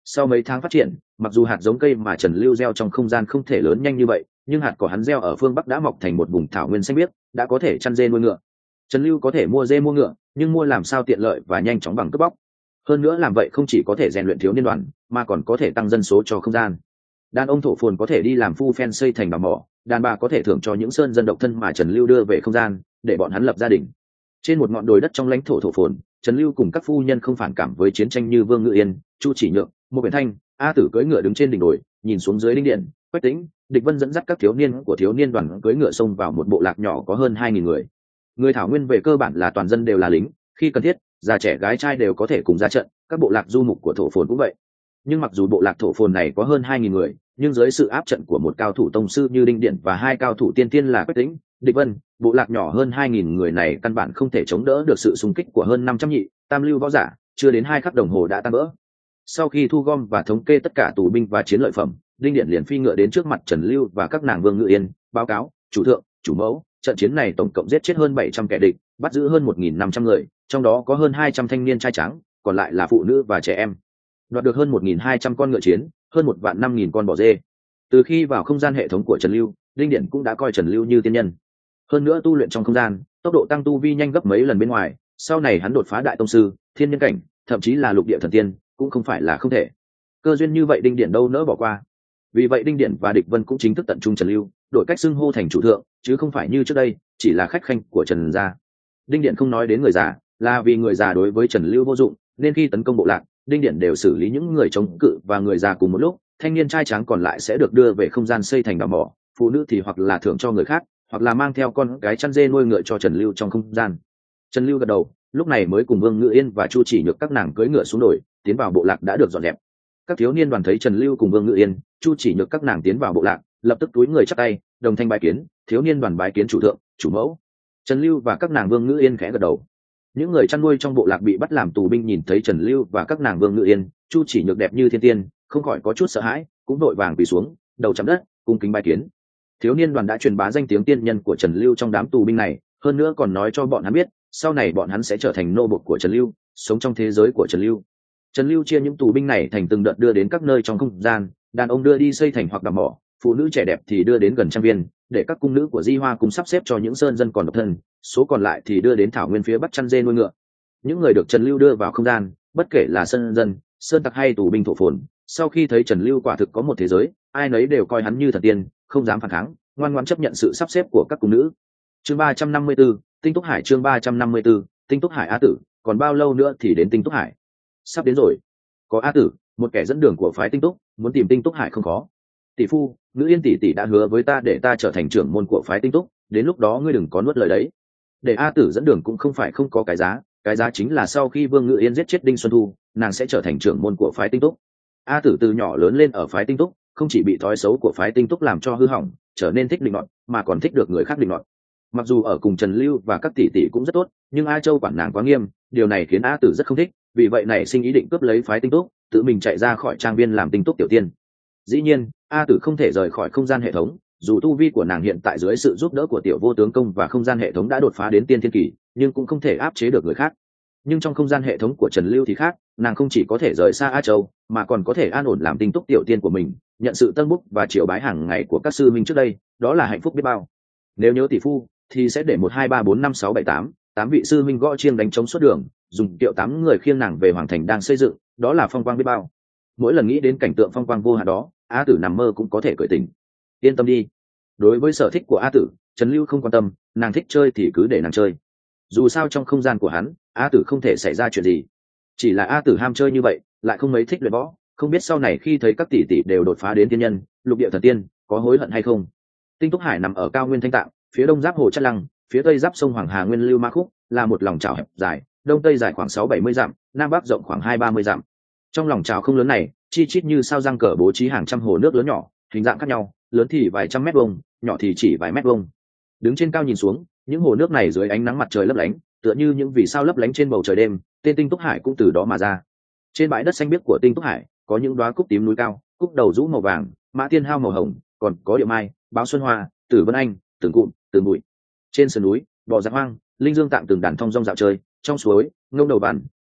Sau mấy tháng phát triển, mặc dù hạt giống cây mà Trần Lưu gieo trong không gian không thể lớn nhanh như vậy, nhưng hạt cỏ hắn gieo ở phương Bắc đã mọc thành một vùng thảo nguyên xanh biếc, đã có thể chăn dê nuôi ngựa. Trần Lưu có thể mua dê mua ngựa, nhưng mua làm sao tiện lợi và nhanh chóng bằng cướp bóc. Hơn nữa làm vậy không chỉ có thể rèn luyện thiếu niên đoàn, mà còn có thể tăng dân số cho không gian. Đàn ông thổ phồn có thể đi làm phu phen xây thành đào mỏ, đàn bà có thể thưởng cho những sơn dân độc thân mà Trần Lưu đưa về không gian, để bọn hắn lập gia đình. Trên một ngọn đồi đất trong lãnh thổ thổ phồn, Trần Lưu cùng các phu nhân không phản cảm với chiến tranh như Vương Ngự Yên, Chu Chỉ Nhượng, Một Biển Thanh, A Tử cưỡi ngựa đứng trên đỉnh đồi, nhìn xuống dưới linh điện, Quách Tĩnh, Địch Vân dẫn dắt các thiếu niên của thiếu niên đoàn cưỡi ngựa xông vào một bộ lạc nhỏ có hơn hai nghìn người. Người thảo nguyên về cơ bản là toàn dân đều là lính, khi cần thiết, già trẻ gái trai đều có thể cùng ra trận, các bộ lạc du mục của thổ phồn cũng vậy. Nhưng mặc dù bộ lạc thổ phồn này có hơn hai nghìn người, nhưng dưới sự áp trận của một cao thủ tông sư như Đinh Điện và hai cao thủ tiên tiên là Quách Tĩnh, Địch Vân, bộ lạc nhỏ hơn hai nghìn người này căn bản không thể chống đỡ được sự xung kích của hơn năm trăm nhị, tam lưu võ giả, chưa đến hai khắc đồng hồ đã tan vỡ. Sau khi thu gom và thống kê tất cả tù binh và chiến lợi phẩm, Đinh Điện liền phi ngựa đến trước mặt Trần Lưu và các nàng Vương Ngự Yên, báo cáo: "Chủ thượng, chủ mẫu, trận chiến này tổng cộng giết chết hơn bảy trăm kẻ địch, bắt giữ hơn một nghìn năm trăm người, trong đó có hơn hai trăm thanh niên trai tráng, còn lại là phụ nữ và trẻ em. Đoạt được hơn một nghìn hai trăm con ngựa chiến, hơn một vạn năm nghìn con bò dê." Từ khi vào không gian hệ thống của Trần Lưu, Đinh Điện cũng đã coi Trần Lưu như tiên nhân. Hơn nữa tu luyện trong không gian, tốc độ tăng tu vi nhanh gấp mấy lần bên ngoài, sau này hắn đột phá đại tông sư, thiên nhân cảnh, thậm chí là lục địa thần tiên, cũng không phải là không thể. Cơ duyên như vậy Đinh Điện đâu nỡ bỏ qua. Vì vậy Đinh Điện và Địch Vân cũng chính thức tận trung Trần Lưu, đổi cách xưng hô thành chủ thượng, chứ không phải như trước đây, chỉ là khách khanh của Trần gia. Đinh Điện không nói đến người già, là vì người già đối với Trần Lưu vô dụng, nên khi tấn công bộ lạc, Đinh Điện đều xử lý những người chống cự và người già cùng một lúc, thanh niên trai tráng còn lại sẽ được đưa về không gian xây thành đào mỏ, phụ nữ thì hoặc là thưởng cho người khác, hoặc là mang theo con cái chăn dê nuôi ngựa cho Trần Lưu trong không gian. Trần Lưu gật đầu, lúc này mới cùng Vương Ngự Yên và Chu Chỉ Nhược các nàng cưỡi ngựa xuống đồi, tiến vào bộ lạc đã được dọn dẹp. Các thiếu niên đoàn thấy Trần Lưu cùng Vương Ngự Yên, Chu Chỉ Nhược các nàng tiến vào bộ lạc, lập tức túi người chắp tay, đồng thanh bái kiến. Thiếu niên đoàn bái kiến chủ thượng, chủ mẫu. Trần Lưu và các nàng Vương Ngự Yên khẽ gật đầu. Những người chăn nuôi trong bộ lạc bị bắt làm tù binh nhìn thấy Trần Lưu và các nàng Vương Ngự Yên, Chu Chỉ Nhược đẹp như thiên tiên, không khỏi có chút sợ hãi, cũng vội vàng quỳ xuống, đầu chạm đất, cung kính bái kiến. Thiếu niên đoàn đã truyền bá danh tiếng tiên nhân của Trần Lưu trong đám tù binh này, hơn nữa còn nói cho bọn hắn biết, sau này bọn hắn sẽ trở thành nô bộc của Trần Lưu, sống trong thế giới của Trần Lưu. Trần Lưu chia những tù binh này thành từng đợt đưa đến các nơi trong không gian, đàn ông đưa đi xây thành hoặc đào mỏ, phụ nữ trẻ đẹp thì đưa đến gần trang viên, để các cung nữ của Di Hoa cùng sắp xếp cho những sơn dân còn độc thân, số còn lại thì đưa đến thảo nguyên phía bắc chăn dê nuôi ngựa. Những người được Trần Lưu đưa vào không gian, bất kể là sơn dân, sơn tặc hay tù binh thổ phồn, sau khi thấy Trần Lưu quả thực có một thế giới, ai nấy đều coi hắn như thần tiên, không dám phản kháng, ngoan ngoãn chấp nhận sự sắp xếp của các cung nữ. Chương ba trăm năm mươi tư, Tinh Túc Hải. Chương ba trăm năm mươi tư, Tinh Túc Hải. A Tử, còn bao lâu nữa thì đến Tinh Túc Hải? Sắp đến rồi. Có A Tử, một kẻ dẫn đường của phái Tinh Túc, muốn tìm Tinh Túc Hải không khó. Tỷ phu, Nữ Yên tỷ tỷ đã hứa với ta để ta trở thành trưởng môn của phái Tinh Túc, đến lúc đó ngươi đừng có nuốt lời đấy. Để A Tử dẫn đường cũng không phải không có cái giá, cái giá chính là sau khi Vương Ngự Yên giết chết Đinh Xuân Thu, nàng sẽ trở thành trưởng môn của phái Tinh Túc. A Tử từ nhỏ lớn lên ở phái Tinh Túc, không chỉ bị thói xấu của phái Tinh Túc làm cho hư hỏng, trở nên thích định nọt, mà còn thích được người khác định nọt. Mặc dù ở cùng Trần Lưu và các tỷ tỷ cũng rất tốt, nhưng A Châu quản nàng quá nghiêm, điều này khiến A Tử rất không thích, vì vậy nảy sinh ý định cướp lấy phái Tinh Túc, tự mình chạy ra khỏi trang viên làm Tinh Túc tiểu tiên. Dĩ nhiên, A Tử không thể rời khỏi không gian hệ thống, dù tu vi của nàng hiện tại dưới sự giúp đỡ của tiểu vô tướng công và không gian hệ thống đã đột phá đến tiên thiên kỳ, nhưng cũng không thể áp chế được người khác. Nhưng trong không gian hệ thống của Trần Lưu thì khác, nàng không chỉ có thể rời xa A Châu, mà còn có thể an ổn làm Tinh Túc tiểu tiên của mình, nhận sự tân búc và triều bái hàng ngày của các sư minh trước đây, đó là hạnh phúc biết bao. Nếu nhớ tỷ phu, thì sẽ để một hai ba bốn năm sáu bảy tám tám vị sư minh gõ chiêng đánh trống suốt đường, dùng kiệu tám người khiêng nàng về hoàng thành đang xây dựng, đó là phong quang biết bao. Mỗi lần nghĩ đến cảnh tượng phong quang vô hạn đó, A Tử nằm mơ cũng có thể cười tỉnh. Yên tâm đi. Đối với sở thích của A Tử, Trần Lưu không quan tâm, nàng thích chơi thì cứ để nàng chơi. Dù sao trong không gian của hắn, A Tử không thể xảy ra chuyện gì. Chỉ là A Tử ham chơi như vậy, lại không mấy thích luyện võ, không biết sau này khi thấy các tỷ tỷ đều đột phá đến tiên nhân, lục địa thần tiên, có hối hận hay không. Tinh Túc Hải nằm ở cao nguyên Thanh Tạng, phía đông giáp hồ Chất Lăng, phía tây giáp sông Hoàng Hà Nguyên Lưu Ma Khúc, là một lòng chảo hẹp dài, đông tây dài khoảng sáu bảy mươi dặm, nam bắc rộng khoảng hai ba mươi dặm. Trong lòng chảo không lớn này, chi chít như sao răng cờ bố trí hàng trăm hồ nước lớn nhỏ, hình dạng khác nhau, lớn thì vài trăm mét vuông, nhỏ thì chỉ vài mét vuông. Đứng trên cao nhìn xuống, những hồ nước này dưới ánh nắng mặt trời lấp lánh, tựa như những vì sao lấp lánh trên bầu trời đêm, tên Tinh Túc Hải cũng từ đó mà ra. Trên bãi đất xanh biếc của Tinh Túc Hải, có những đóa cúc tím núi cao, cúc đầu rũ màu vàng, mã tiên hao màu hồng, còn có điệu mai, báo xuân hoa, tử vân anh, từng cụm, từng bụi. Trên sườn núi, bò giặc hoang, linh dương tạng từng đàn thong dong dạo chơi, trong suối, ngông đầu bản,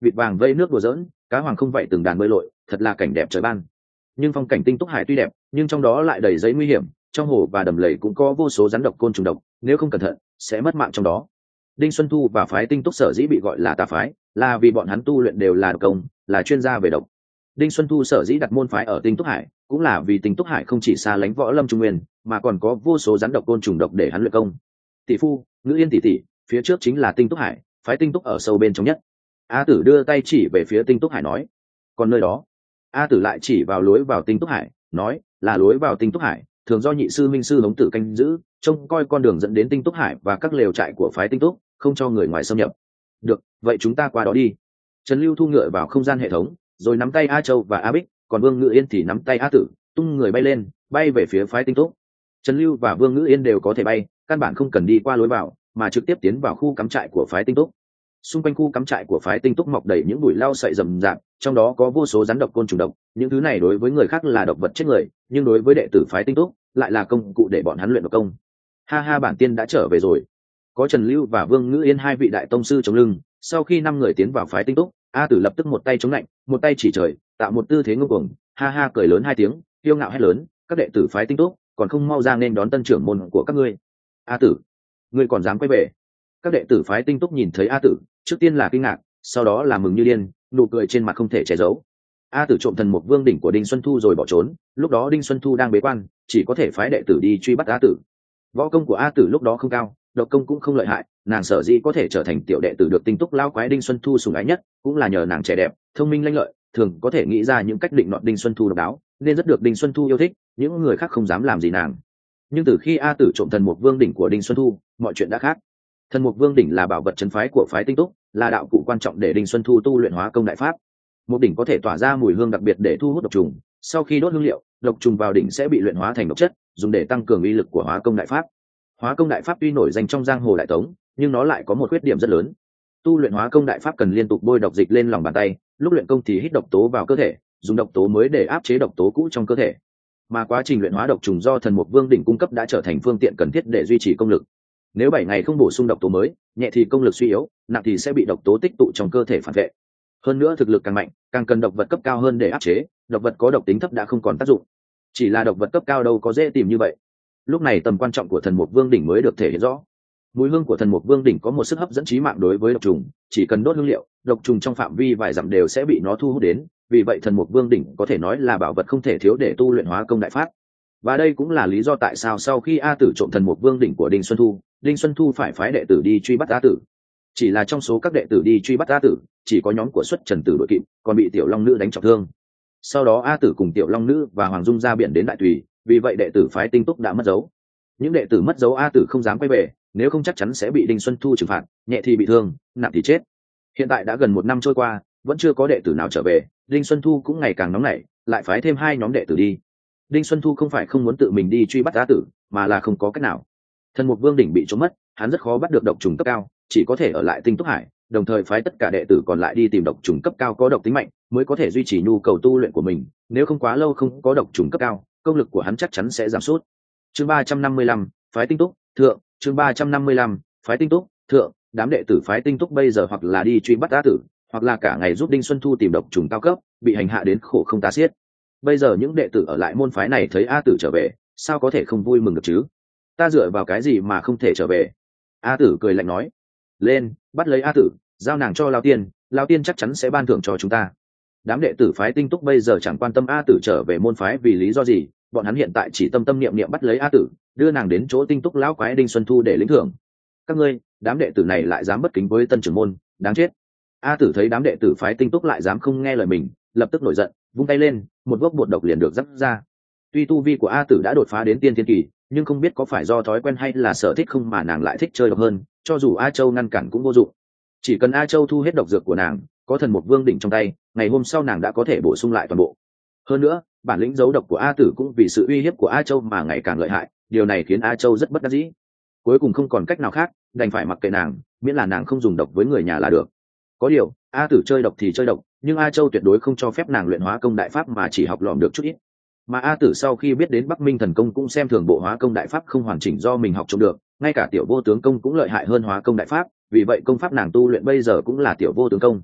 vịt vàng vây nước đùa dỡn, cá hoàng không vậy từng đàn bơi lội, thật là cảnh đẹp trời ban. Nhưng phong cảnh Tinh Túc Hải tuy đẹp, nhưng trong đó lại đầy giấy nguy hiểm, trong hồ và đầm lầy cũng có vô số rắn độc côn trùng độc, nếu không cẩn thận sẽ mất mạng trong đó. Đinh Xuân Thu và phái Tinh Túc sở dĩ bị gọi là tà phái, là vì bọn hắn tu luyện đều là độc công, là chuyên gia về độc. Đinh Xuân Thu sở dĩ đặt môn phái ở Tinh Túc Hải, cũng là vì Tinh Túc Hải không chỉ xa lánh võ lâm trung nguyên, mà còn có vô số rắn độc côn trùng độc để hắn luyện công. Tỷ phu, Ngữ Yên tỷ tỷ, phía trước chính là Tinh Túc Hải, phái Tinh Túc ở sâu bên trong nhất. A Tử đưa tay chỉ về phía Tinh Túc Hải nói, còn nơi đó, A Tử lại chỉ vào lối vào Tinh Túc Hải, nói, là lối vào Tinh Túc Hải, thường do nhị sư minh sư Hống Tử canh giữ, trông coi con đường dẫn đến Tinh Túc Hải và các lều trại của phái Tinh Túc, không cho người ngoài xâm nhập. Được, vậy chúng ta qua đó đi. Trần Lưu thu ngựa vào không gian hệ thống, rồi nắm tay A Châu và A Bích, còn Vương Ngữ Yên thì nắm tay A Tử, tung người bay lên, bay về phía phái Tinh Túc. Trần Lưu và Vương Ngữ Yên đều có thể bay, căn bản không cần đi qua lối vào, mà trực tiếp tiến vào khu cắm trại của phái Tinh Túc. Xung quanh khu cắm trại của phái Tinh Túc mọc đầy những bụi lau sậy rậm rạp, trong đó có vô số rắn độc côn trùng độc, những thứ này đối với người khác là độc vật chết người, nhưng đối với đệ tử phái Tinh Túc lại là công cụ để bọn hắn luyện độc công. Ha ha, bản tiên đã trở về rồi. Có Trần Lưu và Vương Ngữ Yên hai vị đại tông sư chống lưng, sau khi năm người tiến vào phái Tinh Túc, A Tử lập tức một tay chống lạnh, một tay chỉ trời, tạo một tư thế ngông cuồng, ha ha cười lớn hai tiếng, kiêu ngạo hét lớn, các đệ tử phái Tinh Túc còn không mau ra nên đón tân trưởng môn của các ngươi. A Tử, ngươi còn dám quay về? Các đệ tử phái Tinh Túc nhìn thấy A Tử, trước tiên là kinh ngạc, sau đó là mừng như điên, nụ cười trên mặt không thể che giấu. A Tử trộm thần một vương đỉnh của Đinh Xuân Thu rồi bỏ trốn, lúc đó Đinh Xuân Thu đang bế quan, chỉ có thể phái đệ tử đi truy bắt A Tử. Võ công của A Tử lúc đó không cao, độc công cũng không lợi hại, nàng sở dĩ có thể trở thành tiểu đệ tử được Tinh Túc lao quái Đinh Xuân Thu sủng ái nhất, cũng là nhờ nàng trẻ đẹp, thông minh lanh lợi, thường có thể nghĩ ra những cách định nọt Đinh Xuân Thu độc đáo, nên rất được Đinh Xuân Thu yêu thích, những người khác không dám làm gì nàng. Nhưng từ khi A Tử trộm thần một vương đỉnh của Đinh Xuân Thu, mọi chuyện đã khác. Thần Mục Vương đỉnh là bảo vật trấn phái của phái Tinh Túc, là đạo cụ quan trọng để Đinh Xuân Thu tu luyện hóa công đại pháp. Một đỉnh có thể tỏa ra mùi hương đặc biệt để thu hút độc trùng, sau khi đốt hương liệu, độc trùng vào đỉnh sẽ bị luyện hóa thành độc chất, dùng để tăng cường uy lực của hóa công đại pháp. Hóa công đại pháp tuy nổi danh trong giang hồ đại tống, nhưng nó lại có một khuyết điểm rất lớn. Tu luyện hóa công đại pháp cần liên tục bôi độc dịch lên lòng bàn tay, lúc luyện công thì hít độc tố vào cơ thể, dùng độc tố mới để áp chế độc tố cũ trong cơ thể. Mà quá trình luyện hóa độc trùng do Thần Mục Vương đỉnh cung cấp đã trở thành phương tiện cần thiết để duy trì công lực. Nếu bảy ngày không bổ sung độc tố mới, nhẹ thì công lực suy yếu, nặng thì sẽ bị độc tố tích tụ trong cơ thể phản vệ. Hơn nữa thực lực càng mạnh, càng cần độc vật cấp cao hơn để áp chế, độc vật có độc tính thấp đã không còn tác dụng. Chỉ là độc vật cấp cao đâu có dễ tìm như vậy. Lúc này tầm quan trọng của Thần Mục Vương đỉnh mới được thể hiện rõ. Mùi hương của Thần Mục Vương đỉnh có một sức hấp dẫn chí mạng đối với độc trùng, chỉ cần đốt hương liệu, độc trùng trong phạm vi vài dặm đều sẽ bị nó thu hút đến, vì vậy Thần Mục Vương đỉnh có thể nói là bảo vật không thể thiếu để tu luyện hóa công đại pháp. Và đây cũng là lý do tại sao sau khi A Tử trộm Thần Mục Vương đỉnh của Đinh Xuân Thu, Đinh Xuân Thu phải phái đệ tử đi truy bắt A Tử. Chỉ là trong số các đệ tử đi truy bắt A Tử, chỉ có nhóm của Xuất Trần Tử đội kịp, còn bị Tiểu Long Nữ đánh trọng thương. Sau đó A Tử cùng Tiểu Long Nữ và Hoàng Dung ra biển đến Đại Tùy, vì vậy đệ tử phái Tinh Túc đã mất dấu. Những đệ tử mất dấu A Tử không dám quay về, nếu không chắc chắn sẽ bị Đinh Xuân Thu trừng phạt, nhẹ thì bị thương, nặng thì chết. Hiện tại đã gần một năm trôi qua, vẫn chưa có đệ tử nào trở về, Đinh Xuân Thu cũng ngày càng nóng nảy, lại phái thêm hai nhóm đệ tử đi. Đinh Xuân Thu không phải không muốn tự mình đi truy bắt A Tử, mà là không có cách nào. Thần Mục Vương đỉnh bị trốn mất, hắn rất khó bắt được độc trùng cấp cao, chỉ có thể ở lại Tinh Túc Hải, đồng thời phái tất cả đệ tử còn lại đi tìm độc trùng cấp cao có độc tính mạnh, mới có thể duy trì nhu cầu tu luyện của mình, nếu không quá lâu không có độc trùng cấp cao, công lực của hắn chắc chắn sẽ giảm sút. Chương ba trăm năm mươi lăm, phái Tinh Túc, thượng, chương ba trăm năm mươi lăm, phái Tinh Túc, thượng, đám đệ tử phái Tinh Túc bây giờ hoặc là đi truy bắt A Tử, hoặc là cả ngày giúp Đinh Xuân Thu tìm độc trùng cao cấp, bị hành hạ đến khổ không tá xiết. Bây giờ những đệ tử ở lại môn phái này thấy A Tử trở về, sao có thể không vui mừng được chứ? Ta dựa vào cái gì mà không thể trở về? A Tử cười lạnh nói, lên, bắt lấy A Tử, giao nàng cho Lão Tiên, Lão Tiên chắc chắn sẽ ban thưởng cho chúng ta. Đám đệ tử phái Tinh Túc bây giờ chẳng quan tâm A Tử trở về môn phái vì lý do gì, bọn hắn hiện tại chỉ tâm tâm niệm niệm bắt lấy A Tử, đưa nàng đến chỗ Tinh Túc lão quái Đinh Xuân Thu để lĩnh thưởng. Các ngươi, đám đệ tử này lại dám bất kính với tân trưởng môn, đáng chết. A Tử thấy đám đệ tử phái Tinh Túc lại dám không nghe lời mình, lập tức nổi giận, vung tay lên, một gốc bột độc liền được dắt ra. Tuy tu vi của A Tử đã đột phá đến tiên thiên kỳ, nhưng không biết có phải do thói quen hay là sở thích không mà nàng lại thích chơi độc hơn, cho dù A Châu ngăn cản cũng vô dụng. Chỉ cần A Châu thu hết độc dược của nàng, có Thần Mục Vương đỉnh trong tay, ngày hôm sau nàng đã có thể bổ sung lại toàn bộ. Hơn nữa, bản lĩnh giấu độc của A Tử cũng vì sự uy hiếp của A Châu mà ngày càng lợi hại, điều này khiến A Châu rất bất đắc dĩ. Cuối cùng không còn cách nào khác, đành phải mặc kệ nàng, miễn là nàng không dùng độc với người nhà là được. Có điều, A Tử chơi độc thì chơi độc, nhưng A Châu tuyệt đối không cho phép nàng luyện hóa công đại pháp mà chỉ học lỏm được chút ít. Mà A Tử sau khi biết đến Bắc Minh thần công cũng xem thường bộ hóa công đại pháp không hoàn chỉnh do mình học trộm được, ngay cả tiểu vô tướng công cũng lợi hại hơn hóa công đại pháp, vì vậy công pháp nàng tu luyện bây giờ cũng là tiểu vô tướng công.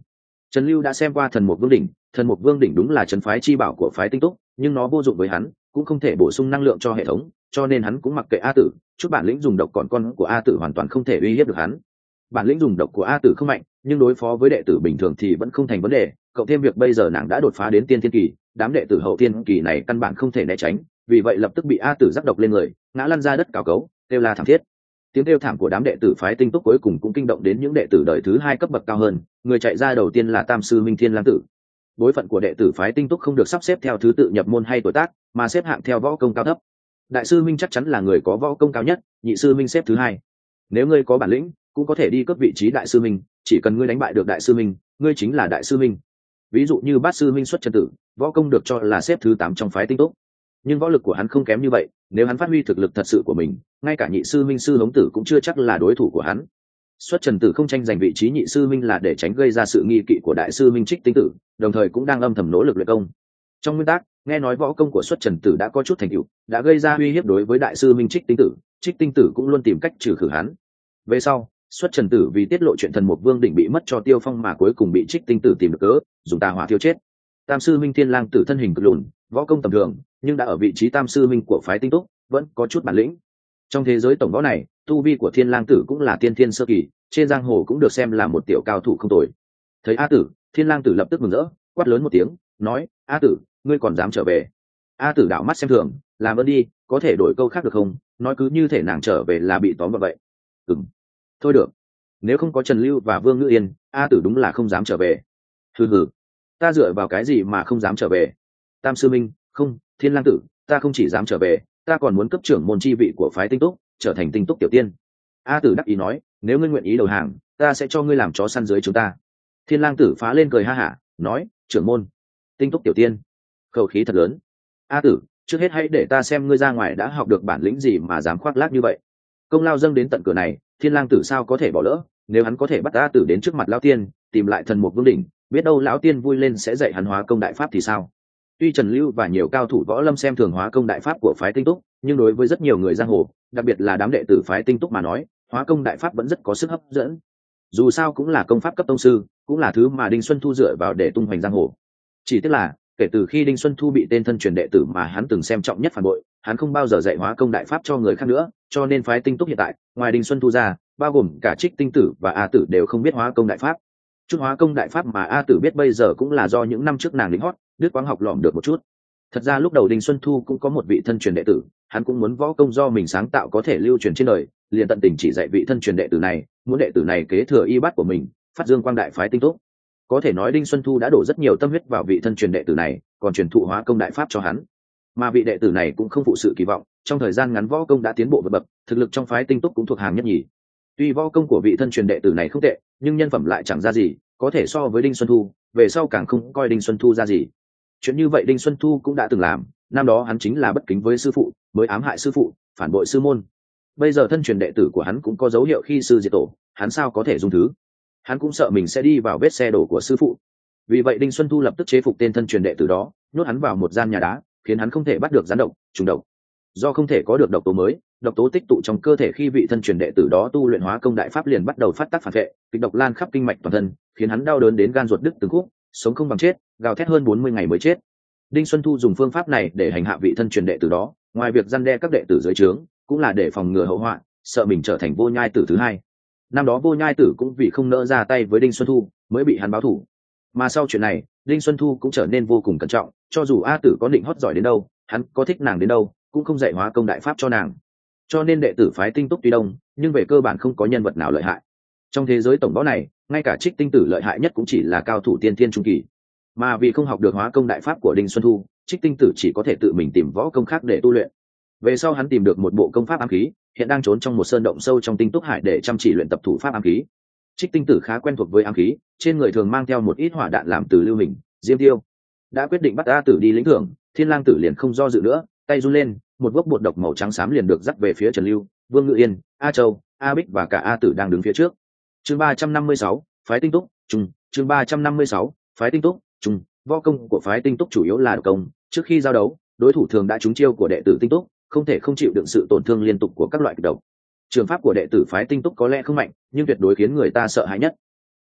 Trần Lưu đã xem qua thần mục vương đỉnh, thần mục vương đỉnh đúng là trấn phái chi bảo của phái tinh túc, nhưng nó vô dụng với hắn, cũng không thể bổ sung năng lượng cho hệ thống, cho nên hắn cũng mặc kệ A Tử, chút bản lĩnh dùng độc còn con của A Tử hoàn toàn không thể uy hiếp được hắn. Bản lĩnh dùng độc của A Tử không mạnh, nhưng đối phó với đệ tử bình thường thì vẫn không thành vấn đề, cộng thêm việc bây giờ nàng đã đột phá đến tiên thiên kỳ, đám đệ tử hậu tiên kỳ này căn bản không thể né tránh, vì vậy lập tức bị A Tử rắc độc lên người, ngã lăn ra đất cào cấu, kêu la thảm thiết. Tiếng kêu thảm của đám đệ tử phái tinh túc cuối cùng cũng kinh động đến những đệ tử đời thứ hai cấp bậc cao hơn, người chạy ra đầu tiên là Tam sư Minh Thiên Lang Tử. Bối phận của đệ tử phái tinh túc không được sắp xếp theo thứ tự nhập môn hay tuổi tác, mà xếp hạng theo võ công cao thấp. Đại sư Minh chắc chắn là người có võ công cao nhất, nhị sư Minh xếp thứ hai. Nếu ngươi có bản lĩnh, cũng có thể đi cướp vị trí đại sư Minh, chỉ cần ngươi đánh bại được đại sư Minh, ngươi chính là đại sư Minh. Ví dụ như Bát sư Minh Xuất Trần Tử, võ công được cho là xếp thứ tám trong phái tinh túc, nhưng võ lực của hắn không kém như vậy, nếu hắn phát huy thực lực thật sự của mình, ngay cả nhị sư Minh Sư Hống Tử cũng chưa chắc là đối thủ của hắn. Xuất Trần Tử không tranh giành vị trí nhị sư Minh là để tránh gây ra sự nghi kỵ của đại sư Minh Trích Tinh Tử, đồng thời cũng đang âm thầm nỗ lực luyện công. Trong nguyên tắc, nghe nói võ công của Xuất Trần Tử đã có chút thành tựu, đã gây ra uy hiếp đối với đại sư Minh Trích Tinh Tử, Trích Tinh Tử cũng luôn tìm cách trừ khử hắn. Về sau, Xuất Trần Tử vì tiết lộ chuyện thần mục vương đỉnh bị mất cho Tiêu Phong mà cuối cùng bị Trích Tinh Tử tìm được cớ, dùng tà hỏa thiêu chết. Tam sư Minh Thiên Lang Tử thân hình cực lùn, võ công tầm thường, nhưng đã ở vị trí tam sư minh của phái tinh túc, vẫn có chút bản lĩnh. Trong thế giới tổng võ này, tu vi của Thiên Lang Tử cũng là tiên thiên sơ kỳ, trên giang hồ cũng được xem là một tiểu cao thủ không tồi. Thấy A Tử, Thiên Lang Tử lập tức mừng rỡ, quát lớn một tiếng, nói: "A Tử, ngươi còn dám trở về?" A Tử đảo mắt xem thường, làm ơn đi, có thể đổi câu khác được không? Nói cứ như thể nàng trở về là bị tóm vào vậy. Ừm, thôi được. Nếu không có Trần Lưu và Vương Ngữ Yên, A Tử đúng là không dám trở về. Hừ hừ, ta dựa vào cái gì mà không dám trở về? Tam sư minh, không, Thiên Lang Tử, ta không chỉ dám trở về, ta còn muốn cấp trưởng môn chi vị của phái tinh túc, trở thành tinh túc tiểu tiên. A Tử đắc ý nói, nếu ngươi nguyện ý đầu hàng, ta sẽ cho ngươi làm chó săn dưới chúng ta. Thiên Lang Tử phá lên cười ha hả, nói, trưởng môn, tinh túc tiểu tiên, khẩu khí thật lớn. A Tử, trước hết hãy để ta xem ngươi ra ngoài đã học được bản lĩnh gì mà dám khoác lác như vậy. Công lao dâng đến tận cửa này, Thiên Lang Tử sao có thể bỏ lỡ? Nếu hắn có thể bắt A Tử đến trước mặt lão tiên, tìm lại thần mục vương đỉnh, biết đâu lão tiên vui lên sẽ dạy hắn hóa công đại pháp thì sao? Tuy Trần Lưu và nhiều cao thủ võ lâm xem thường hóa công đại pháp của phái tinh túc, nhưng đối với rất nhiều người giang hồ, đặc biệt là đám đệ tử phái tinh túc mà nói, hóa công đại pháp vẫn rất có sức hấp dẫn. Dù sao cũng là công pháp cấp tông sư, cũng là thứ mà Đinh Xuân Thu dựa vào để tung hoành giang hồ. Chỉ tiếc là, kể từ khi Đinh Xuân Thu bị tên thân truyền đệ tử mà hắn từng xem trọng nhất phản bội, hắn không bao giờ dạy hóa công đại pháp cho người khác nữa, cho nên phái tinh túc hiện tại, ngoài Đinh Xuân Thu ra, bao gồm cả Trích Tinh Tử và A Tử đều không biết hóa công đại pháp. Chút hóa công đại pháp mà A Tử biết bây giờ cũng là do những năm trước nàng lính hót, đứt quãng học lỏm được một chút. Thật ra lúc đầu Đinh Xuân Thu cũng có một vị thân truyền đệ tử, hắn cũng muốn võ công do mình sáng tạo có thể lưu truyền trên đời, liền tận tình chỉ dạy vị thân truyền đệ tử này, muốn đệ tử này kế thừa y bát của mình, phát dương quang đại phái tinh túc. Có thể nói Đinh Xuân Thu đã đổ rất nhiều tâm huyết vào vị thân truyền đệ tử này, còn truyền thụ hóa công đại pháp cho hắn. Mà vị đệ tử này cũng không phụ sự kỳ vọng, trong thời gian ngắn võ công đã tiến bộ vượt bậc, thực lực trong phái tinh túc cũng thuộc hàng nhất nhì. Tuy võ công của vị thân truyền đệ tử này không tệ, nhưng nhân phẩm lại chẳng ra gì, có thể so với Đinh Xuân Thu, về sau càng không coi Đinh Xuân Thu ra gì. Chuyện như vậy Đinh Xuân Thu cũng đã từng làm, năm đó hắn chính là bất kính với sư phụ, mới ám hại sư phụ, phản bội sư môn. Bây giờ thân truyền đệ tử của hắn cũng có dấu hiệu khi sư diệt tổ, hắn sao có thể dung thứ? Hắn cũng sợ mình sẽ đi vào vết xe đổ của sư phụ. Vì vậy Đinh Xuân Thu lập tức chế phục tên thân truyền đệ tử đó, nhốt hắn vào một gian nhà đá, khiến hắn không thể bắt được gián độc, trùng độc. Do không thể có được độc tố mới, độc tố tích tụ trong cơ thể khi vị thân truyền đệ tử đó tu luyện hóa công đại pháp liền bắt đầu phát tác phản vệ, kịch độc lan khắp kinh mạch toàn thân, khiến hắn đau đớn đến gan ruột đứt từng khúc, sống không bằng chết, gào thét hơn bốn mươi ngày mới chết. Đinh Xuân Thu dùng phương pháp này để hành hạ vị thân truyền đệ tử đó, ngoài việc răn đe các đệ tử dưới trướng, cũng là để phòng ngừa hậu họa, sợ mình trở thành vô nhai tử thứ hai. Năm đó vô nhai tử cũng vì không nỡ ra tay với Đinh Xuân Thu, mới bị hắn báo thù. Mà sau chuyện này, Đinh Xuân Thu cũng trở nên vô cùng cẩn trọng, cho dù A Tử có định hót giỏi đến đâu, hắn có thích nàng đến đâu, cũng không dạy hóa công đại pháp cho nàng. Cho nên đệ tử phái tinh túc tuy đông, nhưng về cơ bản không có nhân vật nào lợi hại. Trong thế giới tổng võ này, ngay cả Trích Tinh Tử lợi hại nhất cũng chỉ là cao thủ tiên thiên trung kỳ. Mà vì không học được hóa công đại pháp của Đinh Xuân Thu, Trích Tinh Tử chỉ có thể tự mình tìm võ công khác để tu luyện. Về sau hắn tìm được một bộ công pháp ám khí, hiện đang trốn trong một sơn động sâu trong Tinh Túc Hải để chăm chỉ luyện tập thủ pháp ám khí. Trích Tinh Tử khá quen thuộc với ám khí, trên người thường mang theo một ít hỏa đạn làm từ lưu hình, diêm tiêu. Đã quyết định bắt A Tử đi lĩnh thưởng, Thiên Lang Tử liền không do dự nữa, tay run lên, một gốc bột độc màu trắng xám liền được dắt về phía Trần Lưu, Vương Ngự Yên, A Châu, A Bích và cả A Tử đang đứng phía trước. Chương ba trăm năm mươi sáu, phái Tinh Túc, trung, chương ba trăm năm mươi sáu, phái Tinh Túc, trung, võ công của phái Tinh Túc chủ yếu là độc công, trước khi giao đấu, đối thủ thường đã trúng chiêu của đệ tử Tinh Túc, không thể không chịu đựng sự tổn thương liên tục của các loại kịch độc. Trường pháp của đệ tử phái Tinh Túc có lẽ không mạnh, nhưng tuyệt đối khiến người ta sợ hãi nhất.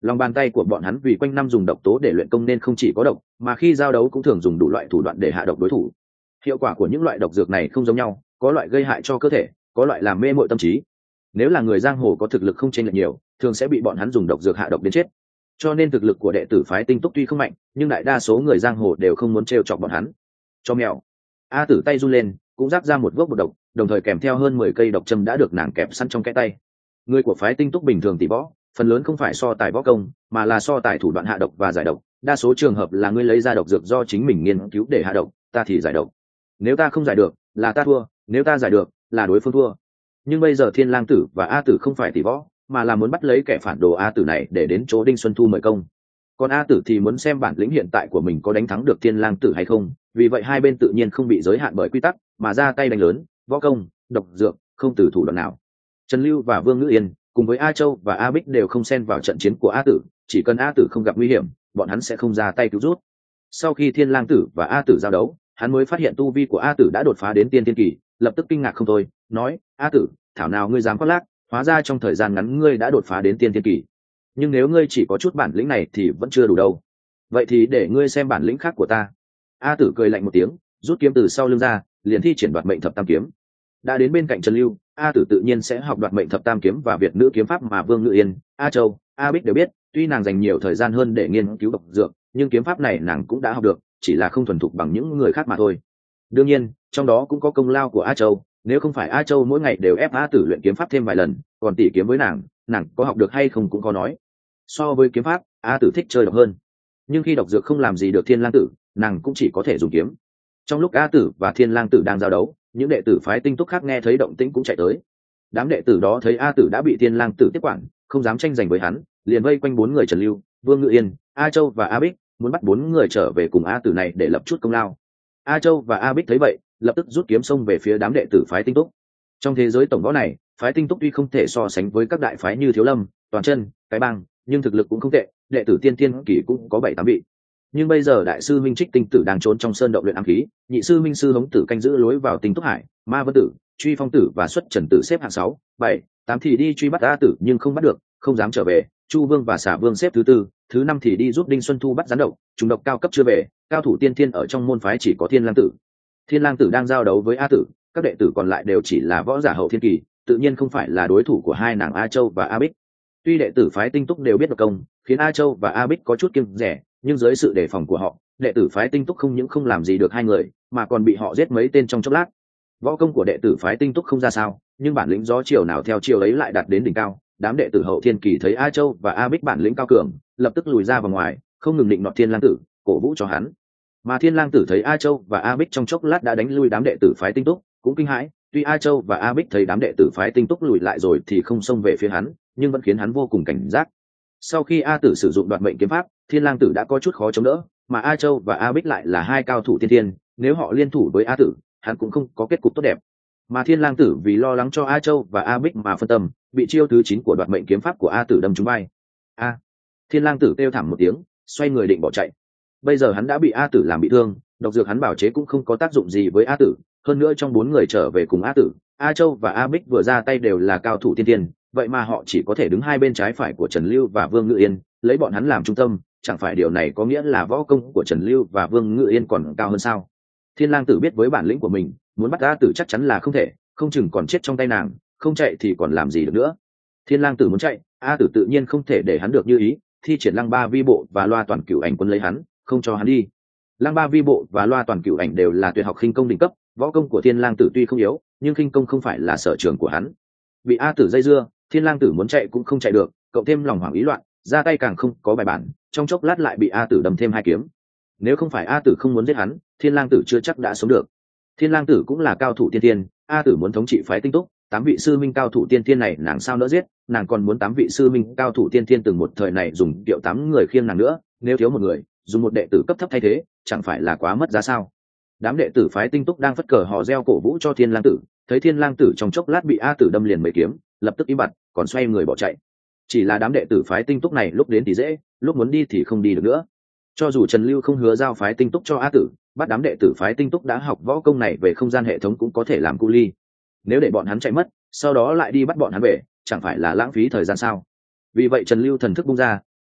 Lòng bàn tay của bọn hắn vì quanh năm dùng độc tố để luyện công nên không chỉ có độc, mà khi giao đấu cũng thường dùng đủ loại thủ đoạn để hạ độc đối thủ. Hiệu quả của những loại độc dược này không giống nhau, có loại gây hại cho cơ thể, có loại làm mê mội tâm trí. Nếu là người giang hồ có thực lực không chênh lệch nhiều, thường sẽ bị bọn hắn dùng độc dược hạ độc đến chết. Cho nên thực lực của đệ tử phái Tinh Túc tuy không mạnh, nhưng đại đa số người giang hồ đều không muốn trêu chọc bọn hắn. Cho mèo. A Tử tay run lên, cũng giáp ra một gốc bột độc, đồng thời kèm theo hơn mười cây độc châm đã được nàng kẹp sẵn trong cái tay. Người của phái Tinh Túc bình thường tỷ võ, phần lớn không phải so tài võ công, mà là so tài thủ đoạn hạ độc và giải độc. Đa số trường hợp là ngươi lấy ra độc dược do chính mình nghiên cứu để hạ độc, ta thì giải độc. Nếu ta không giải được, là ta thua, nếu ta giải được, là đối phương thua. Nhưng bây giờ Thiên Lang Tử và A Tử không phải tỷ võ, mà là muốn bắt lấy kẻ phản đồ A Tử này để đến chỗ Đinh Xuân Thu mời công. Còn A Tử thì muốn xem bản lĩnh hiện tại của mình có đánh thắng được Thiên Lang Tử hay không, vì vậy hai bên tự nhiên không bị giới hạn bởi quy tắc, mà ra tay đánh lớn, võ công, độc dược, không từ thủ đoạn nào. Trần Lưu và Vương Ngữ Yên cùng với A Châu và A Bích đều không xen vào trận chiến của A Tử, chỉ cần A Tử không gặp nguy hiểm, bọn hắn sẽ không ra tay cứu rút. Sau khi Thiên Lang Tử và A Tử giao đấu, hắn mới phát hiện tu vi của A Tử đã đột phá đến tiên tiên kỳ, lập tức kinh ngạc không thôi, nói: "A Tử, thảo nào ngươi dám khoác lác, hóa ra trong thời gian ngắn ngươi đã đột phá đến tiên tiên kỳ. Nhưng nếu ngươi chỉ có chút bản lĩnh này thì vẫn chưa đủ đâu. Vậy thì để ngươi xem bản lĩnh khác của ta." A Tử cười lạnh một tiếng, rút kiếm từ sau lưng ra, liền thi triển Đoạt Mệnh Thập Tam Kiếm. Đã đến bên cạnh Trần Lưu, A Tử tự nhiên sẽ học Đoạt Mệnh Thập Tam Kiếm và Việt Nữ kiếm pháp mà Vương Ngự Yên, A Châu, A Bích đều biết. Tuy nàng dành nhiều thời gian hơn để nghiên cứu độc dược, nhưng kiếm pháp này nàng cũng đã học được, chỉ là không thuần thục bằng những người khác mà thôi. Đương nhiên, trong đó cũng có công lao của A Châu, nếu không phải A Châu mỗi ngày đều ép A Tử luyện kiếm pháp thêm vài lần, còn tỉ kiếm với nàng, nàng có học được hay không cũng có nói. So với kiếm pháp, A Tử thích chơi độc hơn, nhưng khi độc dược không làm gì được Thiên Lang Tử, nàng cũng chỉ có thể dùng kiếm. Trong lúc A Tử và Thiên Lang Tử đang giao đấu, những đệ tử phái Tinh Túc khác nghe thấy động tĩnh cũng chạy tới. Đám đệ tử đó thấy A Tử đã bị Thiên Lang Tử tiếp quản, không dám tranh giành với hắn, liền vây quanh bốn người Trần Lưu, Vương Ngự Yên, A Châu và A Bích, muốn bắt bốn người trở về cùng A Tử này để lập chút công lao. A Châu và A Bích thấy vậy, lập tức rút kiếm xông về phía đám đệ tử phái Tinh Túc. Trong thế giới tổng võ này, phái Tinh Túc tuy không thể so sánh với các đại phái như Thiếu Lâm, Toàn Chân, Cái Bang, nhưng thực lực cũng không tệ, đệ tử tiên tiên kỳ cũng có bảy tám vị. Nhưng bây giờ đại sư Minh Trích Tinh Tử đang trốn trong sơn động luyện ám khí, nhị sư Minh sư Hống Tử canh giữ lối vào Tinh Túc Hải, Ma Vân Tử, Truy Phong Tử và Xuất Trần Tử xếp hạng sáu, bảy, tám thì đi truy bắt A Tử nhưng không bắt được, không dám trở về. Chu Vương và Xà Vương xếp thứ tư, thứ năm thì đi giúp Đinh Xuân Thu bắt gián độc, trùng độc cao cấp chưa về, cao thủ tiên thiên ở trong môn phái chỉ có Thiên Lang Tử. Thiên Lang Tử đang giao đấu với A Tử, các đệ tử còn lại đều chỉ là võ giả hậu thiên kỳ, tự nhiên không phải là đối thủ của hai nàng A Châu và A Bích. Tuy đệ tử phái Tinh Túc đều biết độc công, khiến A Châu và A Bích có chút kiêng dè, nhưng dưới sự đề phòng của họ, đệ tử phái Tinh Túc không những không làm gì được hai người, mà còn bị họ giết mấy tên trong chốc lát. Võ công của đệ tử phái Tinh Túc không ra sao, nhưng bản lĩnh gió chiều nào theo chiều ấy lại đạt đến đỉnh cao. Đám đệ tử hậu thiên kỳ thấy A Châu và A Bích bản lĩnh cao cường, lập tức lùi ra vào ngoài, không ngừng định nọt Thiên Lang Tử, cổ vũ cho hắn. Mà Thiên Lang Tử thấy A Châu và A Bích trong chốc lát đã đánh lui đám đệ tử phái Tinh Túc, cũng kinh hãi. Tuy A Châu và A Bích thấy đám đệ tử phái Tinh Túc lùi lại rồi thì không xông về phía hắn, nhưng vẫn khiến hắn vô cùng cảnh giác. Sau khi A Tử sử dụng Đoạt Mệnh kiếm pháp, Thiên Lang Tử đã có chút khó chống đỡ, mà A Châu và A Bích lại là hai cao thủ tiên thiên, nếu họ liên thủ với A Tử, hắn cũng không có kết cục tốt đẹp. Mà Thiên Lang Tử vì lo lắng cho A Châu và A Bích mà phân tâm, bị chiêu thứ chín của Đoạt Mệnh kiếm pháp của A Tử đâm trúng vai. A! Thiên Lang Tử kêu thảm một tiếng, xoay người định bỏ chạy. Bây giờ hắn đã bị A Tử làm bị thương, độc dược hắn bảo chế cũng không có tác dụng gì với A Tử, hơn nữa trong bốn người trở về cùng A Tử, A Châu và A Bích vừa ra tay đều là cao thủ tiên thiên, vậy mà họ chỉ có thể đứng hai bên trái phải của Trần Lưu và Vương Ngự Yên, lấy bọn hắn làm trung tâm, chẳng phải điều này có nghĩa là võ công của Trần Lưu và Vương Ngự Yên còn cao hơn sao? Thiên Lang Tử biết với bản lĩnh của mình, muốn bắt A Tử chắc chắn là không thể, không chừng còn chết trong tay nàng, không chạy thì còn làm gì được nữa. Thiên Lang Tử muốn chạy, A Tử tự nhiên không thể để hắn được như ý, thi triển Lăng Ba Vi Bộ và Loa Toàn Cửu Ảnh quân lấy hắn, không cho hắn đi. Lăng Ba Vi Bộ và Loa Toàn Cửu Ảnh đều là tuyệt học khinh công đỉnh cấp, võ công của Thiên Lang Tử tuy không yếu, nhưng khinh công không phải là sở trường của hắn. Bị A Tử dây dưa, Thiên Lang Tử muốn chạy cũng không chạy được, cộng thêm lòng hoảng ý loạn, ra tay càng không có bài bản, trong chốc lát lại bị A Tử đâm thêm hai kiếm. Nếu không phải A Tử không muốn giết hắn, Thiên Lang Tử chưa chắc đã sống được. Thiên Lang Tử cũng là cao thủ tiên thiên, A Tử muốn thống trị phái Tinh Túc, tám vị sư minh cao thủ tiên thiên này nàng sao nỡ giết, nàng còn muốn tám vị sư minh cao thủ tiên thiên từng một thời này dùng điệu tám người khiêng nàng nữa, nếu thiếu một người, dùng một đệ tử cấp thấp thay thế, chẳng phải là quá mất giá sao? Đám đệ tử phái Tinh Túc đang phất cờ hò reo cổ vũ cho Thiên Lang Tử, thấy Thiên Lang Tử trong chốc lát bị A Tử đâm liền mấy kiếm, lập tức im bặt, còn xoay người bỏ chạy. Chỉ là đám đệ tử phái Tinh Túc này lúc đến thì dễ, lúc muốn đi thì không đi được nữa. Cho dù Trần Lưu không hứa giao phái Tinh Túc cho A Tử, bắt đám đệ tử phái Tinh Túc đã học võ công này về không gian hệ thống cũng có thể làm cu ly. Nếu để bọn hắn chạy mất, sau đó lại đi bắt bọn hắn về, chẳng phải là lãng phí thời gian sao? Vì vậy Trần Lưu thần thức bung ra,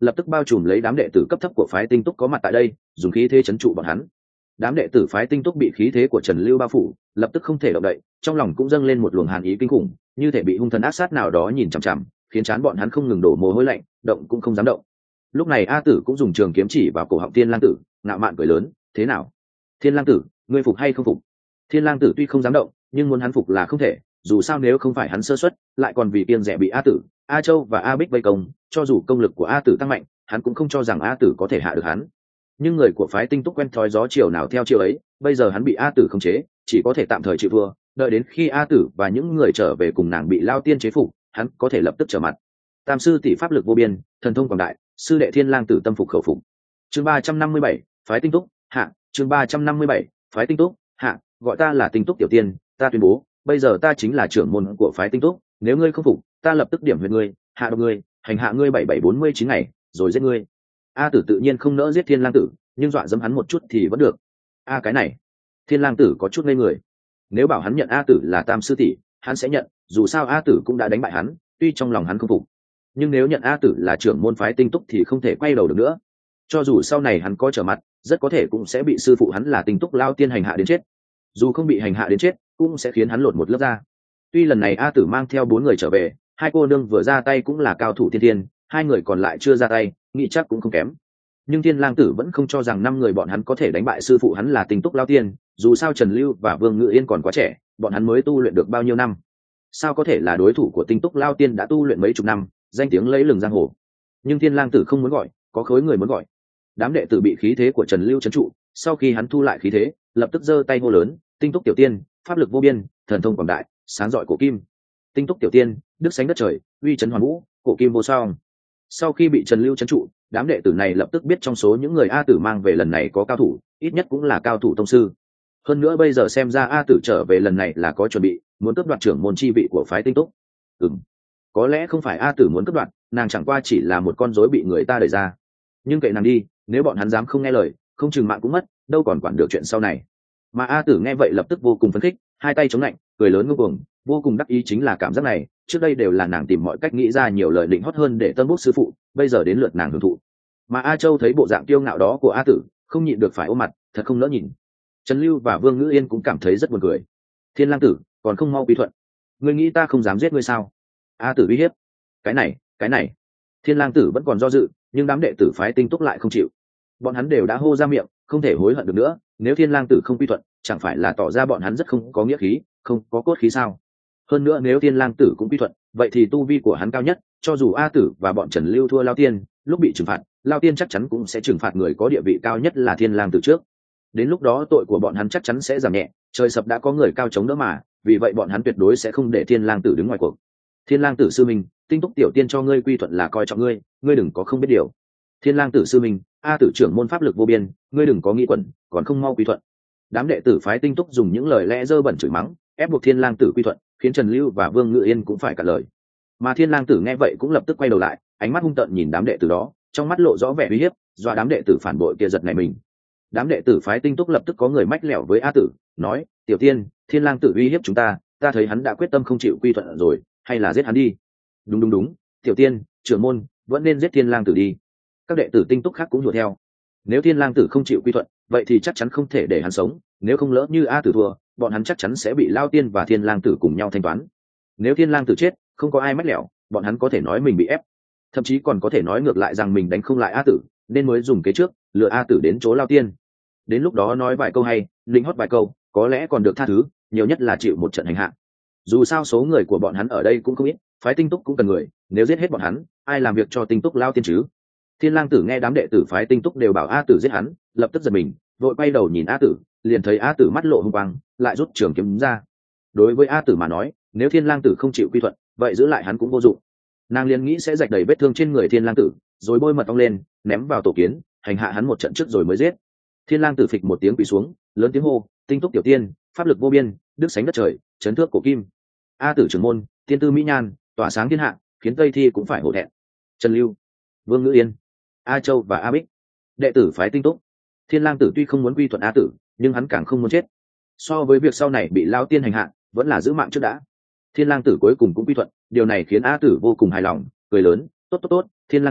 lập tức bao trùm lấy đám đệ tử cấp thấp của phái tinh túc có mặt tại đây, dùng khí thế chấn trụ bọn hắn. Đám đệ tử phái tinh túc bị khí thế của Trần Lưu bao phủ, lập tức không thể động đậy, trong lòng cũng dâng lên một luồng hàn ý kinh khủng, như thể bị hung thần ác sát nào đó nhìn chằm chằm, khiến trán bọn hắn không ngừng đổ mồ hôi lạnh, động cũng không dám động. Lúc này A Tử cũng dùng trường kiếm chỉ vào cổ họng Thiên Lang Tử, ngạo mạn cười lớn, "Thế nào? Thiên Lang Tử, ngươi phục hay không phục?" Thiên Lang Tử tuy không dám động, nhưng muốn hắn phục là không thể, dù sao nếu không phải hắn sơ suất, lại còn vì kiêng dè bị A Tử, A Châu và A Bích vây công, cho dù công lực của A Tử tăng mạnh, hắn cũng không cho rằng A Tử có thể hạ được hắn. Nhưng người của phái tinh túc quen thói gió chiều nào theo chiều ấy, bây giờ hắn bị A Tử khống chế, chỉ có thể tạm thời chịu thua, đợi đến khi A Tử và những người trở về cùng nàng bị Lao Tiên chế phục, hắn có thể lập tức trở mặt. Tam sư tỷ pháp lực vô biên, thần thông quảng đại, sư đệ Thiên Lang Tử tâm phục khẩu phục. Chương ba trăm năm mươi bảy, phái tinh túc, hạ, chương ba trăm năm mươi bảy, phái tinh túc, hạ, gọi ta là Tinh Túc tiểu tiên, ta tuyên bố, bây giờ ta chính là trưởng môn của phái Tinh Túc, nếu ngươi không phục, ta lập tức điểm huyệt ngươi, hạ độc ngươi, hành hạ ngươi bảy bảy bốn mươi chín ngày, rồi giết ngươi. A Tử tự nhiên không nỡ giết Thiên Lang Tử, nhưng dọa dẫm hắn một chút thì vẫn được. A cái này, Thiên Lang Tử có chút ngây người. Nếu bảo hắn nhận A Tử là tam sư tỷ, hắn sẽ nhận, dù sao A Tử cũng đã đánh bại hắn, tuy trong lòng hắn không phục. Nhưng nếu nhận A Tử là trưởng môn phái Tinh Túc thì không thể quay đầu được nữa. Cho dù sau này hắn có trở mặt, rất có thể cũng sẽ bị sư phụ hắn là Tinh Túc Lao Tiên hành hạ đến chết. Dù không bị hành hạ đến chết, cũng sẽ khiến hắn lột một lớp da. Tuy lần này A Tử mang theo bốn người trở về, hai cô nương vừa ra tay cũng là cao thủ tiên tiên, hai người còn lại chưa ra tay, nghĩ chắc cũng không kém. Nhưng Thiên Lang Tử vẫn không cho rằng năm người bọn hắn có thể đánh bại sư phụ hắn là Tinh Túc Lao Tiên, dù sao Trần Lưu và Vương Ngự Yên còn quá trẻ, bọn hắn mới tu luyện được bao nhiêu năm. Sao có thể là đối thủ của Tinh Túc Lao Tiên đã tu luyện mấy chục năm, danh tiếng lấy lừng giang hồ. Nhưng Thiên Lang Tử không muốn gọi, có khối người muốn gọi. Đám đệ tử bị khí thế của Trần Lưu trấn trụ, sau khi hắn thu lại khí thế, lập tức giơ tay hô lớn, Tinh Túc tiểu tiên, pháp lực vô biên, thần thông quảng đại, sáng rọi cổ kim. Tinh Túc tiểu tiên, đức sánh đất trời, uy chấn hoàn vũ, cổ kim vô song. Sau khi bị Trần Lưu trấn trụ, đám đệ tử này lập tức biết trong số những người A Tử mang về lần này có cao thủ, ít nhất cũng là cao thủ tông sư. Hơn nữa bây giờ xem ra A Tử trở về lần này là có chuẩn bị, muốn cướp đoạt trưởng môn chi vị của phái Tinh Túc. Ừm, có lẽ không phải A Tử muốn cướp đoạt, nàng chẳng qua chỉ là một con rối bị người ta đẩy ra. Nhưng kệ nàng đi, nếu bọn hắn dám không nghe lời, không chừng mạng cũng mất, đâu còn quản được chuyện sau này. Mà A Tử nghe vậy lập tức vô cùng phấn khích, hai tay chống lạnh, cười lớn ngông cuồng, vô cùng đắc ý chính là cảm giác này, trước đây đều là nàng tìm mọi cách nghĩ ra nhiều lời định hót hơn để tân bút sư phụ, bây giờ đến lượt nàng hưởng thụ. Mà A Châu thấy bộ dạng kiêu ngạo đó của A Tử, không nhịn được phải ôm mặt, thật không nỡ nhìn. Trần Lưu và Vương Ngữ Yên cũng cảm thấy rất buồn cười. Thiên Lang Tử, còn không mau quy thuận. Ngươi nghĩ ta không dám giết ngươi sao? A Tử uy hiếp. Cái này, cái này. Thiên Lang Tử vẫn còn do dự, nhưng đám đệ tử phái Tinh Túc lại không chịu. Bọn hắn đều đã hô ra miệng, không thể hối hận được nữa, nếu Thiên Lang Tử không quy thuận, chẳng phải là tỏ ra bọn hắn rất không có nghĩa khí, không có cốt khí sao? Hơn nữa nếu Thiên Lang Tử cũng quy thuận, vậy thì tu vi của hắn cao nhất, cho dù A Tử và bọn Trần Lưu thua Lao Tiên, lúc bị trừng phạt, Lao Tiên chắc chắn cũng sẽ trừng phạt người có địa vị cao nhất là Thiên Lang Tử trước. Đến lúc đó tội của bọn hắn chắc chắn sẽ giảm nhẹ, trời sập đã có người cao chống đỡ mà, vì vậy bọn hắn tuyệt đối sẽ không để Thiên Lang Tử đứng ngoài cuộc. Thiên Lang Tử sư minh, Tinh Túc tiểu tiên cho ngươi quy thuận là coi trọng ngươi, ngươi đừng có không biết điều. Thiên Lang Tử sư minh, A Tử trưởng môn pháp lực vô biên, ngươi đừng có nghĩ quẩn, còn không mau quy thuận. Đám đệ tử phái Tinh Túc dùng những lời lẽ dơ bẩn chửi mắng, ép buộc Thiên Lang Tử quy thuận, khiến Trần Lưu và Vương Ngự Yên cũng phải cả lời. Mà Thiên Lang Tử nghe vậy cũng lập tức quay đầu lại, ánh mắt hung tợn nhìn đám đệ tử đó, trong mắt lộ rõ vẻ uy hiếp, dọa đám đệ tử phản bội kia giật nảy mình. Đám đệ tử phái Tinh Túc lập tức có người mách lẻo với A Tử, nói: "Tiểu tiên, Thiên Lang Tử uy hiếp chúng ta, ta thấy hắn đã quyết tâm không chịu quy thuận rồi, hay là giết hắn đi." "Đúng đúng đúng, tiểu tiên, trưởng môn, vẫn nên giết Thiên Lang Tử đi." Các đệ tử Tinh Túc khác cũng hùa theo. Nếu Thiên Lang Tử không chịu quy thuận, vậy thì chắc chắn không thể để hắn sống, nếu không lỡ như A Tử thua, bọn hắn chắc chắn sẽ bị Lao Tiên và Thiên Lang Tử cùng nhau thanh toán. Nếu Thiên Lang Tử chết, không có ai mách lẻo, bọn hắn có thể nói mình bị ép, thậm chí còn có thể nói ngược lại rằng mình đánh không lại A Tử, nên mới dùng kế trước, lừa A Tử đến chỗ Lao Tiên. Đến lúc đó nói vài câu hay, linh hót vài câu, có lẽ còn được tha thứ, nhiều nhất là chịu một trận hành hạ. Dù sao số người của bọn hắn ở đây cũng không ít, phái Tinh Túc cũng cần người, nếu giết hết bọn hắn, ai làm việc cho Tinh Túc Lao Tiên chứ? Thiên Lang Tử nghe đám đệ tử phái Tinh Túc đều bảo A Tử giết hắn, lập tức giật mình, vội quay đầu nhìn A Tử, liền thấy A Tử mắt lộ hung quang, lại rút trường kiếm ra. Đối với A Tử mà nói, nếu Thiên Lang Tử không chịu quy thuận, vậy giữ lại hắn cũng vô dụng. Nàng liền nghĩ sẽ rạch đầy vết thương trên người Thiên Lang Tử, rồi bôi mật ong lên, ném vào tổ kiến, hành hạ hắn một trận trước rồi mới giết. Thiên Lang Tử phịch một tiếng quỳ xuống, lớn tiếng hô: "Tinh Túc tiểu tiên, pháp lực vô biên, đức sánh đất trời, chấn thước cổ kim." A Tử trưởng môn, tiên tư mỹ nhan, tỏa sáng thiên hạ, khiến Tây Thi cũng phải hổ thẹn. Trần Lưu, Vương Ngữ Yên, A Châu và A Bích, đệ tử phái Tinh Túc. Thiên Lang Tử tuy không muốn quy thuận A Tử, nhưng hắn càng không muốn chết. So với việc sau này bị Lao Tiên hành hạ, vẫn là giữ mạng trước đã. Thiên Lang Tử cuối cùng cũng quy thuận, điều này khiến A Tử vô cùng hài lòng, cười lớn: "Tốt tốt tốt, Thiên Lang Tử,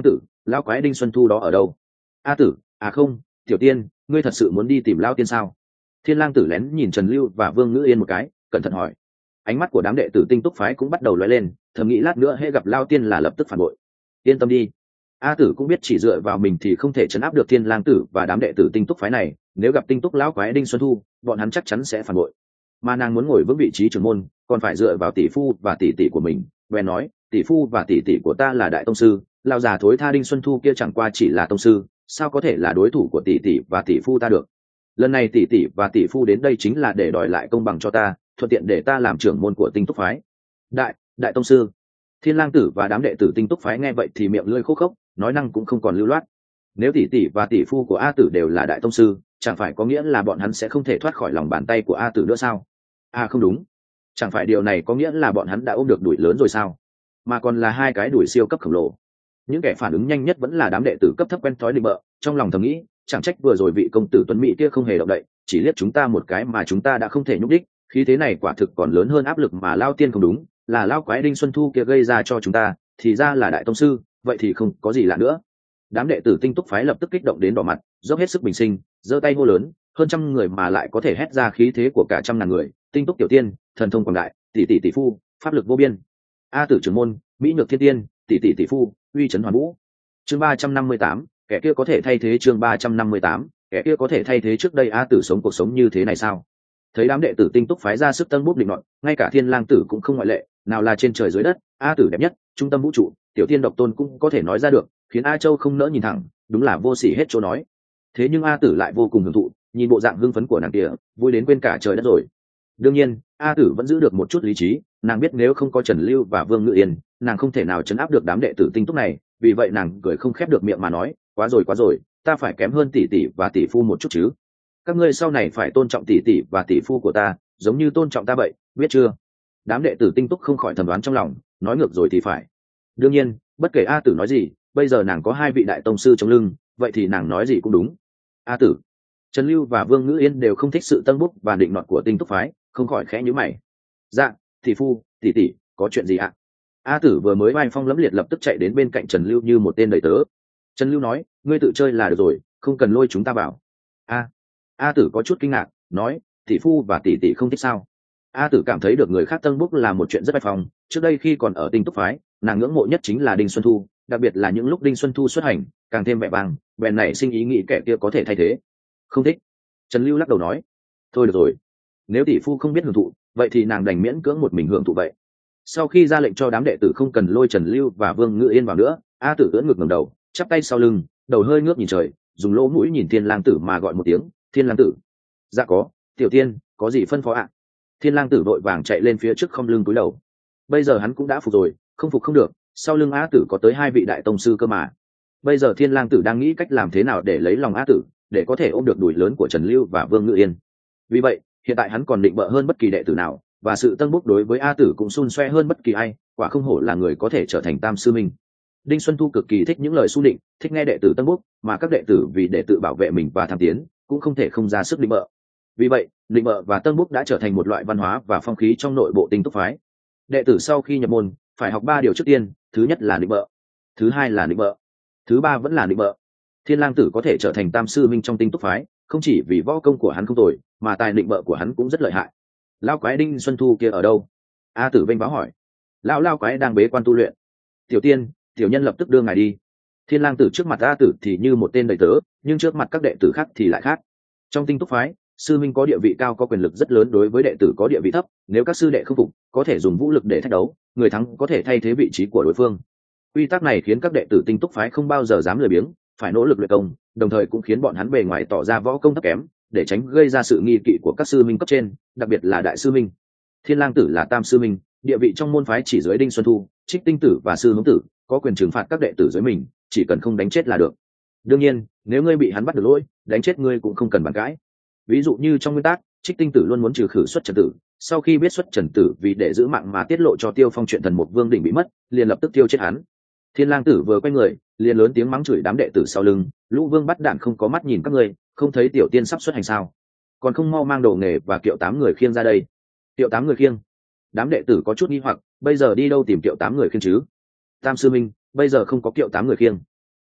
lão quái đinh xuân thu đó ở đâu? A tử, à không, tiểu tiên, ngươi thật sự muốn đi tìm lao tiên sao? Thiên lang tử lén nhìn Trần Lưu và Vương Ngữ Yên một cái, cẩn thận hỏi. Ánh mắt của đám đệ tử tinh túc phái cũng bắt đầu lóe lên, thầm nghĩ lát nữa hễ gặp lao tiên là lập tức phản bội. Yên tâm đi, A tử cũng biết chỉ dựa vào mình thì không thể chấn áp được Thiên lang tử và đám đệ tử tinh túc phái này, nếu gặp tinh túc lão quái đinh xuân thu, bọn hắn chắc chắn sẽ phản bội. Mà nàng muốn ngồi vững vị trí trưởng môn, còn phải dựa vào tỷ phu và tỷ tỷ của mình. Bèn nói, tỷ phu và tỷ tỷ của ta là đại tông sư, lão già thối tha đinh xuân thu kia chẳng qua chỉ là tông sư, sao có thể là đối thủ của tỷ tỷ và tỷ phu ta được? Lần này tỷ tỷ và tỷ phu đến đây chính là để đòi lại công bằng cho ta, thuận tiện để ta làm trưởng môn của tinh túc phái. Đại, đại tông sư. Thiên lang tử và đám đệ tử tinh túc phái nghe vậy thì miệng lưỡi khô khốc, nói năng cũng không còn lưu loát. Nếu tỷ tỷ và tỷ phu của A tử đều là đại tông sư, chẳng phải có nghĩa là bọn hắn sẽ không thể thoát khỏi lòng bàn tay của A tử nữa sao? À không đúng, chẳng phải điều này có nghĩa là bọn hắn đã ôm được đuổi lớn rồi sao? Mà còn là hai cái đuổi siêu cấp khổng lồ. Những kẻ phản ứng nhanh nhất vẫn là đám đệ tử cấp thấp quen thói định bợ, trong lòng thầm nghĩ, chẳng trách vừa rồi vị công tử tuấn mỹ kia không hề động đậy, chỉ liếc chúng ta một cái mà chúng ta đã không thể nhúc đích, khí thế này quả thực còn lớn hơn áp lực mà lao tiên không đúng, là lao quái đinh xuân thu kia gây ra cho chúng ta, thì ra là đại tông sư, vậy thì không có gì lạ nữa. Đám đệ tử tinh túc phái lập tức kích động đến đỏ mặt, dốc hết sức bình sinh, giơ tay hô lớn, hơn trăm người mà lại có thể hét ra khí thế của cả trăm ngàn người, tinh túc tiểu tiên, thần thông quảng đại, tỷ tỷ tỷ phu, pháp lực vô biên. A tử trưởng môn, mỹ nhược thiên tiên, tỷ tỷ tỷ phu, uy chấn hoàn vũ. Chương ba trăm năm mươi tám, kẻ kia có thể thay thế chương ba trăm năm mươi tám, kẻ kia có thể thay thế trước đây A tử sống cuộc sống như thế này sao? Thấy đám đệ tử tinh túc phái ra sức tân bút định luận, ngay cả Thiên lang tử cũng không ngoại lệ, nào là trên trời dưới đất, A tử đẹp nhất, trung tâm vũ trụ, tiểu tiên độc tôn cũng có thể nói ra được, khiến A Châu không nỡ nhìn thẳng, đúng là vô sỉ hết chỗ nói. Thế nhưng A tử lại vô cùng hưởng thụ, nhìn bộ dạng hưng phấn của nàng kia, vui đến quên cả trời đất rồi. Đương nhiên, A tử vẫn giữ được một chút lý trí, nàng biết nếu không có Trần Lưu và Vương Ngự Yên, nàng không thể nào chấn áp được đám đệ tử tinh túc này, vì vậy nàng cười không khép được miệng mà nói, quá rồi quá rồi, ta phải kém hơn tỷ tỷ và tỷ phu một chút chứ. Các ngươi sau này phải tôn trọng tỷ tỷ và tỷ phu của ta, giống như tôn trọng ta vậy, biết chưa? Đám đệ tử tinh túc không khỏi thầm đoán trong lòng, nói ngược rồi thì phải. Đương nhiên, bất kể A tử nói gì, bây giờ nàng có hai vị đại tông sư trong lưng, vậy thì nàng nói gì cũng đúng. A tử, Trần Lưu và Vương Ngữ Yên đều không thích sự tân búc và định nọt của tinh túc phái, không khỏi khẽ nhíu mày. Dạ, tỷ phu, tỷ tỷ, có chuyện gì ạ? A tử vừa mới vai phong lẫm liệt lập tức chạy đến bên cạnh Trần Lưu như một tên đầy tớ. Trần Lưu nói, ngươi tự chơi là được rồi, không cần lôi chúng ta vào. A, A tử có chút kinh ngạc, nói, tỷ phu và tỷ tỷ không thích sao? A tử cảm thấy được người khác tân búc là một chuyện rất vai phong. Trước đây khi còn ở tinh túc phái, nàng ngưỡng mộ nhất chính là Đinh Xuân Thu, đặc biệt là những lúc Đinh Xuân Thu xuất hành, càng thêm vẻ vang, bèn này sinh ý nghĩ kẻ kia có thể thay thế. Không thích. Trần Lưu lắc đầu nói, thôi được rồi, nếu tỷ phu không biết hưởng thụ, vậy thì nàng đành miễn cưỡng một mình hưởng thụ vậy. Sau khi ra lệnh cho đám đệ tử không cần lôi Trần Lưu và Vương Ngự Yên vào nữa, A tử ưỡn ngực ngẩng đầu, chắp tay sau lưng, đầu hơi ngước nhìn trời, dùng lỗ mũi nhìn Thiên lang tử mà gọi một tiếng, Thiên lang tử. Dạ có, tiểu tiên, có gì phân phó ạ? Thiên lang tử vội vàng chạy lên phía trước không lưng cúi đầu. Bây giờ hắn cũng đã phục rồi, không phục không được, sau lưng A tử có tới hai vị đại tông sư cơ mà. Bây giờ Thiên lang tử đang nghĩ cách làm thế nào để lấy lòng A tử, để có thể ôm được đùi lớn của Trần Lưu và Vương Ngự Yên. Vì vậy, hiện tại hắn còn định bợ hơn bất kỳ đệ tử nào, và sự tân bốc đối với A tử cũng xun xoe hơn bất kỳ ai, quả không hổ là người có thể trở thành tam sư minh. Đinh Xuân Thu cực kỳ thích những lời xu định, thích nghe đệ tử tân bốc, mà các đệ tử vì để tự bảo vệ mình và tham tiến, cũng không thể không ra sức định bợ. Vì vậy, định bợ và tân bốc đã trở thành một loại văn hóa và phong khí trong nội bộ tinh túc phái. Đệ tử sau khi nhập môn phải học ba điều trước tiên, thứ nhất là định bợ, thứ hai là định bợ, thứ ba vẫn là định bợ. Thiên lang tử có thể trở thành tam sư minh trong tinh túc phái, không chỉ vì võ công của hắn không tồi, mà tài định bợ của hắn cũng rất lợi hại. Lão quái Đinh Xuân Thu kia ở đâu? A tử vênh váo hỏi. Lão lão quái đang bế quan tu luyện. Tiểu tiên, tiểu nhân lập tức đưa ngài đi. Thiên lang tử trước mặt A tử thì như một tên đầy tớ, nhưng trước mặt các đệ tử khác thì lại khác. Trong tinh túc phái, sư minh có địa vị cao có quyền lực rất lớn đối với đệ tử có địa vị thấp, nếu các sư đệ không phục, có thể dùng vũ lực để thách đấu, người thắng có thể thay thế vị trí của đối phương. Quy tắc này khiến các đệ tử tinh túc phái không bao giờ dám lười biếng, phải nỗ lực luyện công, đồng thời cũng khiến bọn hắn bề ngoài tỏ ra võ công thấp kém, để tránh gây ra sự nghi kỵ của các sư minh cấp trên, đặc biệt là đại sư minh. Thiên lang tử là tam sư minh, địa vị trong môn phái chỉ dưới Đinh Xuân Thu, Trích Tinh tử và sư hướng tử, có quyền trừng phạt các đệ tử dưới mình, chỉ cần không đánh chết là được. Đương nhiên, nếu ngươi bị hắn bắt được lỗi, đánh chết ngươi cũng không cần bàn cãi. Ví dụ như trong nguyên tắc, Trích Tinh tử luôn muốn trừ khử Xuất Trần tử, sau khi biết Xuất Trần tử vì để giữ mạng mà tiết lộ cho Tiêu Phong chuyện thần một vương đỉnh bị mất, liền lập tức tiêu chết hắn. Thiên lang tử vừa quay người, liền lớn tiếng mắng chửi đám đệ tử sau lưng, lũ vương bắt đạn không có mắt nhìn các ngươi, không thấy tiểu tiên sắp xuất hành sao? Còn không mau mang đồ nghề và kiệu tám người khiêng ra đây. Kiệu tám người khiêng? Đám đệ tử có chút nghi hoặc, bây giờ đi đâu tìm kiệu tám người khiêng chứ? Tam sư minh, bây giờ không có kiệu tám người khiêng.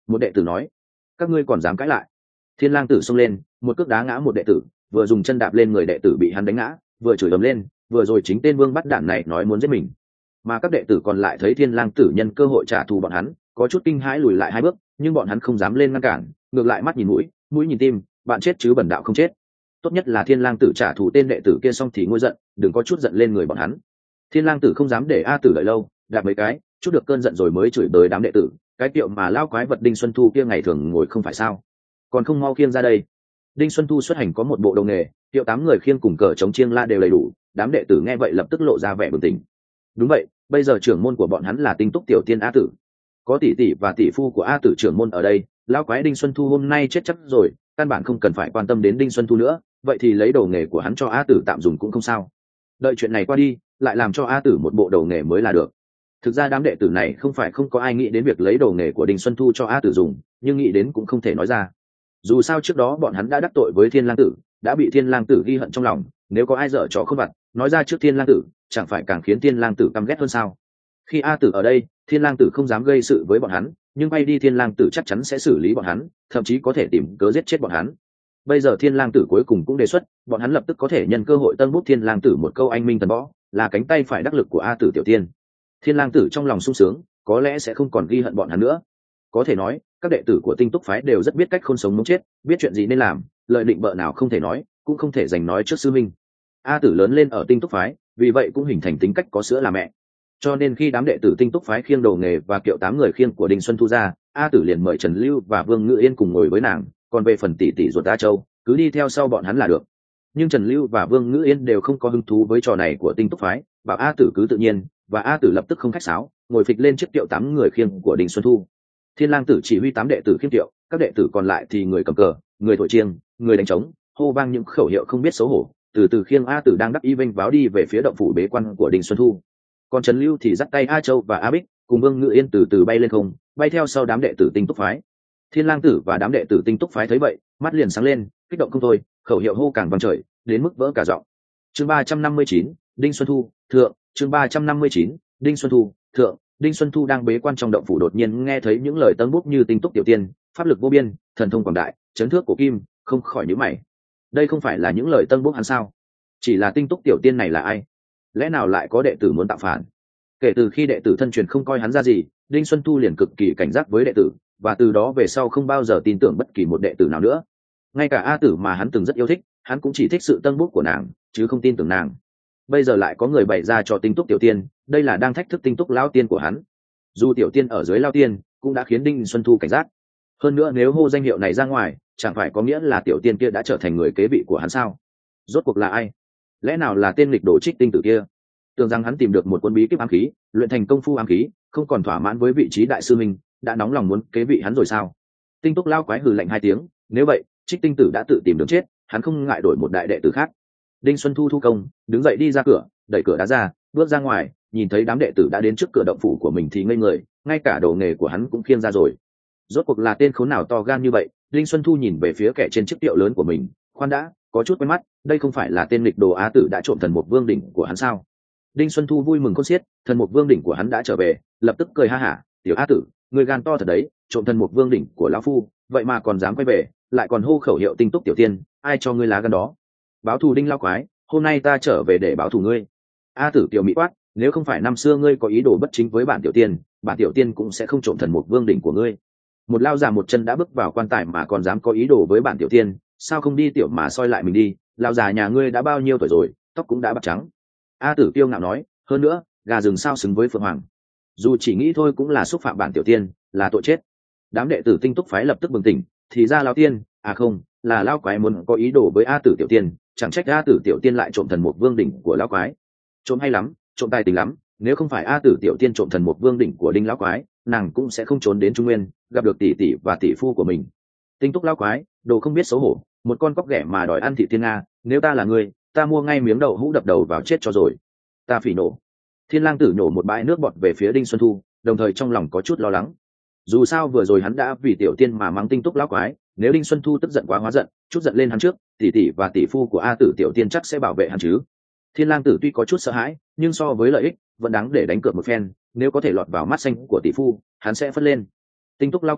Một đệ tử nói, các ngươi còn dám cãi lại? Thiên lang tử xông lên, một cước đá ngã một đệ tử, vừa dùng chân đạp lên người đệ tử bị hắn đánh ngã, vừa chửi ầm lên, vừa rồi chính tên vương bắt đản này nói muốn giết mình. Mà các đệ tử còn lại thấy thiên lang tử nhân cơ hội trả thù bọn hắn, có chút kinh hãi lùi lại hai bước, nhưng bọn hắn không dám lên ngăn cản, ngược lại mắt nhìn mũi, mũi nhìn tim, bạn chết chứ bần đạo không chết. Tốt nhất là thiên lang tử trả thù tên đệ tử kia xong thì ngôi giận, đừng có chút giận lên người bọn hắn. Thiên lang tử không dám để a tử đợi lâu, đạp mấy cái, chút được cơn giận rồi mới chửi bới đám đệ tử, cái tiệu mà lao quái vật Đinh Xuân Thu kia ngày thường ngồi không phải sao, còn không mau khiêng ra đây. Đinh Xuân Thu xuất hành có một bộ đồ nghề, tiệu tám người khiêng cùng cờ chống chiêng la đều đầy đủ, đám đệ tử nghe vậy lập tức lộ ra vẻ bừng tỉnh. Đúng vậy, bây giờ trưởng môn của bọn hắn là Tinh Túc tiểu tiên A tử, có tỷ tỷ và tỷ phu của A tử trưởng môn ở đây, lao quái Đinh Xuân Thu hôm nay chết chắc rồi, căn bản không cần phải quan tâm đến Đinh Xuân Thu nữa, vậy thì lấy đồ nghề của hắn cho A tử tạm dùng cũng không sao. Đợi chuyện này qua đi, lại làm cho A tử một bộ đồ nghề mới là được. Thực ra đám đệ tử này không phải không có ai nghĩ đến việc lấy đồ nghề của Đinh Xuân Thu cho A tử dùng, nhưng nghĩ đến cũng không thể nói ra. Dù sao trước đó bọn hắn đã đắc tội với Thiên Lang tử, đã bị Thiên Lang tử ghi hận trong lòng, nếu có ai dở trò không vặt, nói ra trước Thiên Lang tử, chẳng phải càng khiến Thiên Lang tử căm ghét hơn sao? Khi A tử ở đây, Thiên Lang tử không dám gây sự với bọn hắn, nhưng bay đi Thiên Lang tử chắc chắn sẽ xử lý bọn hắn, thậm chí có thể tìm cớ giết chết bọn hắn. Bây giờ Thiên Lang tử cuối cùng cũng đề xuất, bọn hắn lập tức có thể nhân cơ hội tân bút Thiên Lang tử một câu anh minh thần võ, là cánh tay phải đắc lực của A tử tiểu tiên. Thiên Lang tử trong lòng sung sướng, có lẽ sẽ không còn ghi hận bọn hắn nữa. Có thể nói, các đệ tử của Tinh Túc phái đều rất biết cách khôn sống muốn chết, biết chuyện gì nên làm, lợi định bợ nào không thể nói, cũng không thể giành nói trước sư minh. A tử lớn lên ở Tinh Túc phái, vì vậy cũng hình thành tính cách có sữa là mẹ. Cho nên khi đám đệ tử Tinh Túc phái khiêng đồ nghề và kiệu tám người khiêng của Đinh Xuân Thu ra, A tử liền mời Trần Lưu và Vương Ngự Yên cùng ngồi với nàng, còn về phần tỷ tỷ ruột A Châu, cứ đi theo sau bọn hắn là được. Nhưng Trần Lưu và Vương Ngự Yên đều không có hứng thú với trò này của Tinh Túc phái, bảo A tử cứ tự nhiên, và A tử lập tức không khách sáo, ngồi phịch lên chiếc kiệu tám người khiêng của Đinh Xuân Thu. Thiên Lang tử chỉ huy tám đệ tử khiêng kiệu, các đệ tử còn lại thì người cầm cờ, người thổi chiêng, người đánh trống, hô vang những khẩu hiệu không biết xấu hổ, từ từ khiêng A tử đang đắc y vênh váo đi về phía động phủ bế quan của Đinh Xuân Thu. Còn Trần Lưu thì dắt tay A Châu và A Bích cùng Vương Ngự Yên từ từ bay lên không, bay theo sau đám đệ tử Tinh Túc phái. Thiên Lang tử và đám đệ tử Tinh Túc phái thấy vậy, mắt liền sáng lên, kích động không thôi, khẩu hiệu hô càng vang trời, đến mức vỡ cả giọng. Chương ba trăm năm mươi chín, Đinh Xuân Thu, thượng, chương ba trăm năm mươi chín, Đinh Xuân Thu, thượng. Đinh Xuân Thu đang bế quan trong động phủ đột nhiên nghe thấy những lời tâng bút như Tinh Túc tiểu tiên, pháp lực vô biên, thần thông quảng đại, chấn thước của kim, không khỏi nhíu mày. Đây không phải là những lời tâng bút hắn sao? Chỉ là Tinh Túc tiểu tiên này là ai? Lẽ nào lại có đệ tử muốn tạo phản? Kể từ khi đệ tử thân truyền không coi hắn ra gì, Đinh Xuân Thu liền cực kỳ cảnh giác với đệ tử, và từ đó về sau không bao giờ tin tưởng bất kỳ một đệ tử nào nữa. Ngay cả A tử mà hắn từng rất yêu thích, hắn cũng chỉ thích sự tân bút của nàng, chứ không tin tưởng nàng. Bây giờ lại có người bày ra cho Tinh Túc tiểu tiên, đây là đang thách thức Tinh Túc lão tiên của hắn. Dù tiểu tiên ở dưới lao tiên, cũng đã khiến Đinh Xuân Thu cảnh giác. Hơn nữa nếu hô danh hiệu này ra ngoài, chẳng phải có nghĩa là tiểu tiên kia đã trở thành người kế vị của hắn sao? Rốt cuộc là ai? Lẽ nào là tên nghịch đồ Trích Tinh tử kia? Tưởng rằng hắn tìm được một quân bí kíp ám khí, luyện thành công phu ám khí, không còn thỏa mãn với vị trí đại sư minh, đã nóng lòng muốn kế vị hắn rồi sao? Tinh Túc lao quái hừ lạnh hai tiếng, nếu vậy, Trích Tinh tử đã tự tìm đường chết, hắn không ngại đổi một đại đệ tử khác. Đinh Xuân Thu thu công, đứng dậy đi ra cửa, đẩy cửa đá ra, bước ra ngoài, nhìn thấy đám đệ tử đã đến trước cửa động phủ của mình thì ngây người, ngay cả đồ nghề của hắn cũng khiêng ra rồi. Rốt cuộc là tên khốn nào to gan như vậy? Đinh Xuân Thu nhìn về phía kẻ trên chiếc kiệu lớn của mình, khoan đã, có chút quen mắt, đây không phải là tên nghịch đồ Á tử đã trộm thần mục vương đỉnh của hắn sao? Đinh Xuân Thu vui mừng khôn xiết, thần mục vương đỉnh của hắn đã trở về, lập tức cười ha hả, tiểu Á tử, người gan to thật đấy, trộm thần mục vương đỉnh của lão phu, vậy mà còn dám quay về, lại còn hô khẩu hiệu Tinh Túc tiểu tiên, ai cho ngươi lá gan đó? Báo thù Đinh lao quái, hôm nay ta trở về để báo thù ngươi. A tử tiểu mỹ quát, nếu không phải năm xưa ngươi có ý đồ bất chính với bản tiểu tiên, bản tiểu tiên cũng sẽ không trộm thần mục vương đỉnh của ngươi. Một lao già một chân đã bước vào quan tài mà còn dám có ý đồ với bản tiểu tiên, sao không đi tiểu mà soi lại mình đi? Lao già nhà ngươi đã bao nhiêu tuổi rồi, tóc cũng đã bạc trắng. A tử kiêu ngạo nói, hơn nữa, gà rừng sao xứng với phượng hoàng? Dù chỉ nghĩ thôi cũng là xúc phạm bản tiểu tiên, là tội chết. Đám đệ tử Tinh Túc phái lập tức bừng tỉnh, thì ra lao tiên, à không, là lao quái muốn có ý đồ với A tử tiểu tiên, chẳng trách A tử tiểu tiên lại trộm thần mục vương đỉnh của lao quái. Trộm hay lắm, trộm tài tình lắm, nếu không phải A tử tiểu tiên trộm thần mục vương đỉnh của Đinh lão quái, nàng cũng sẽ không trốn đến Trung Nguyên, gặp được tỷ tỷ và tỷ phu của mình. Tinh Túc lão quái, đồ không biết xấu hổ, một con cóc ghẻ mà đòi ăn thị tiên nga, nếu ta là người, ta mua ngay miếng đậu hũ đập đầu vào chết cho rồi. Ta phỉ nổ. Thiên Lang tử nhổ một bãi nước bọt về phía Đinh Xuân Thu, đồng thời trong lòng có chút lo lắng. Dù sao vừa rồi hắn đã vì tiểu tiên mà mắng Tinh Túc lão quái, nếu Đinh Xuân Thu tức giận quá hóa giận, chút giận lên hắn trước, tỷ tỷ và tỷ phu của A tử tiểu tiên chắc sẽ bảo vệ hắn chứ. Thiên Lang tử tuy có chút sợ hãi, nhưng so với lợi ích, vẫn đáng để đánh cược một phen, nếu có thể lọt vào mắt xanh của tỷ phu, hắn sẽ phất lên. Tinh Túc lão quái,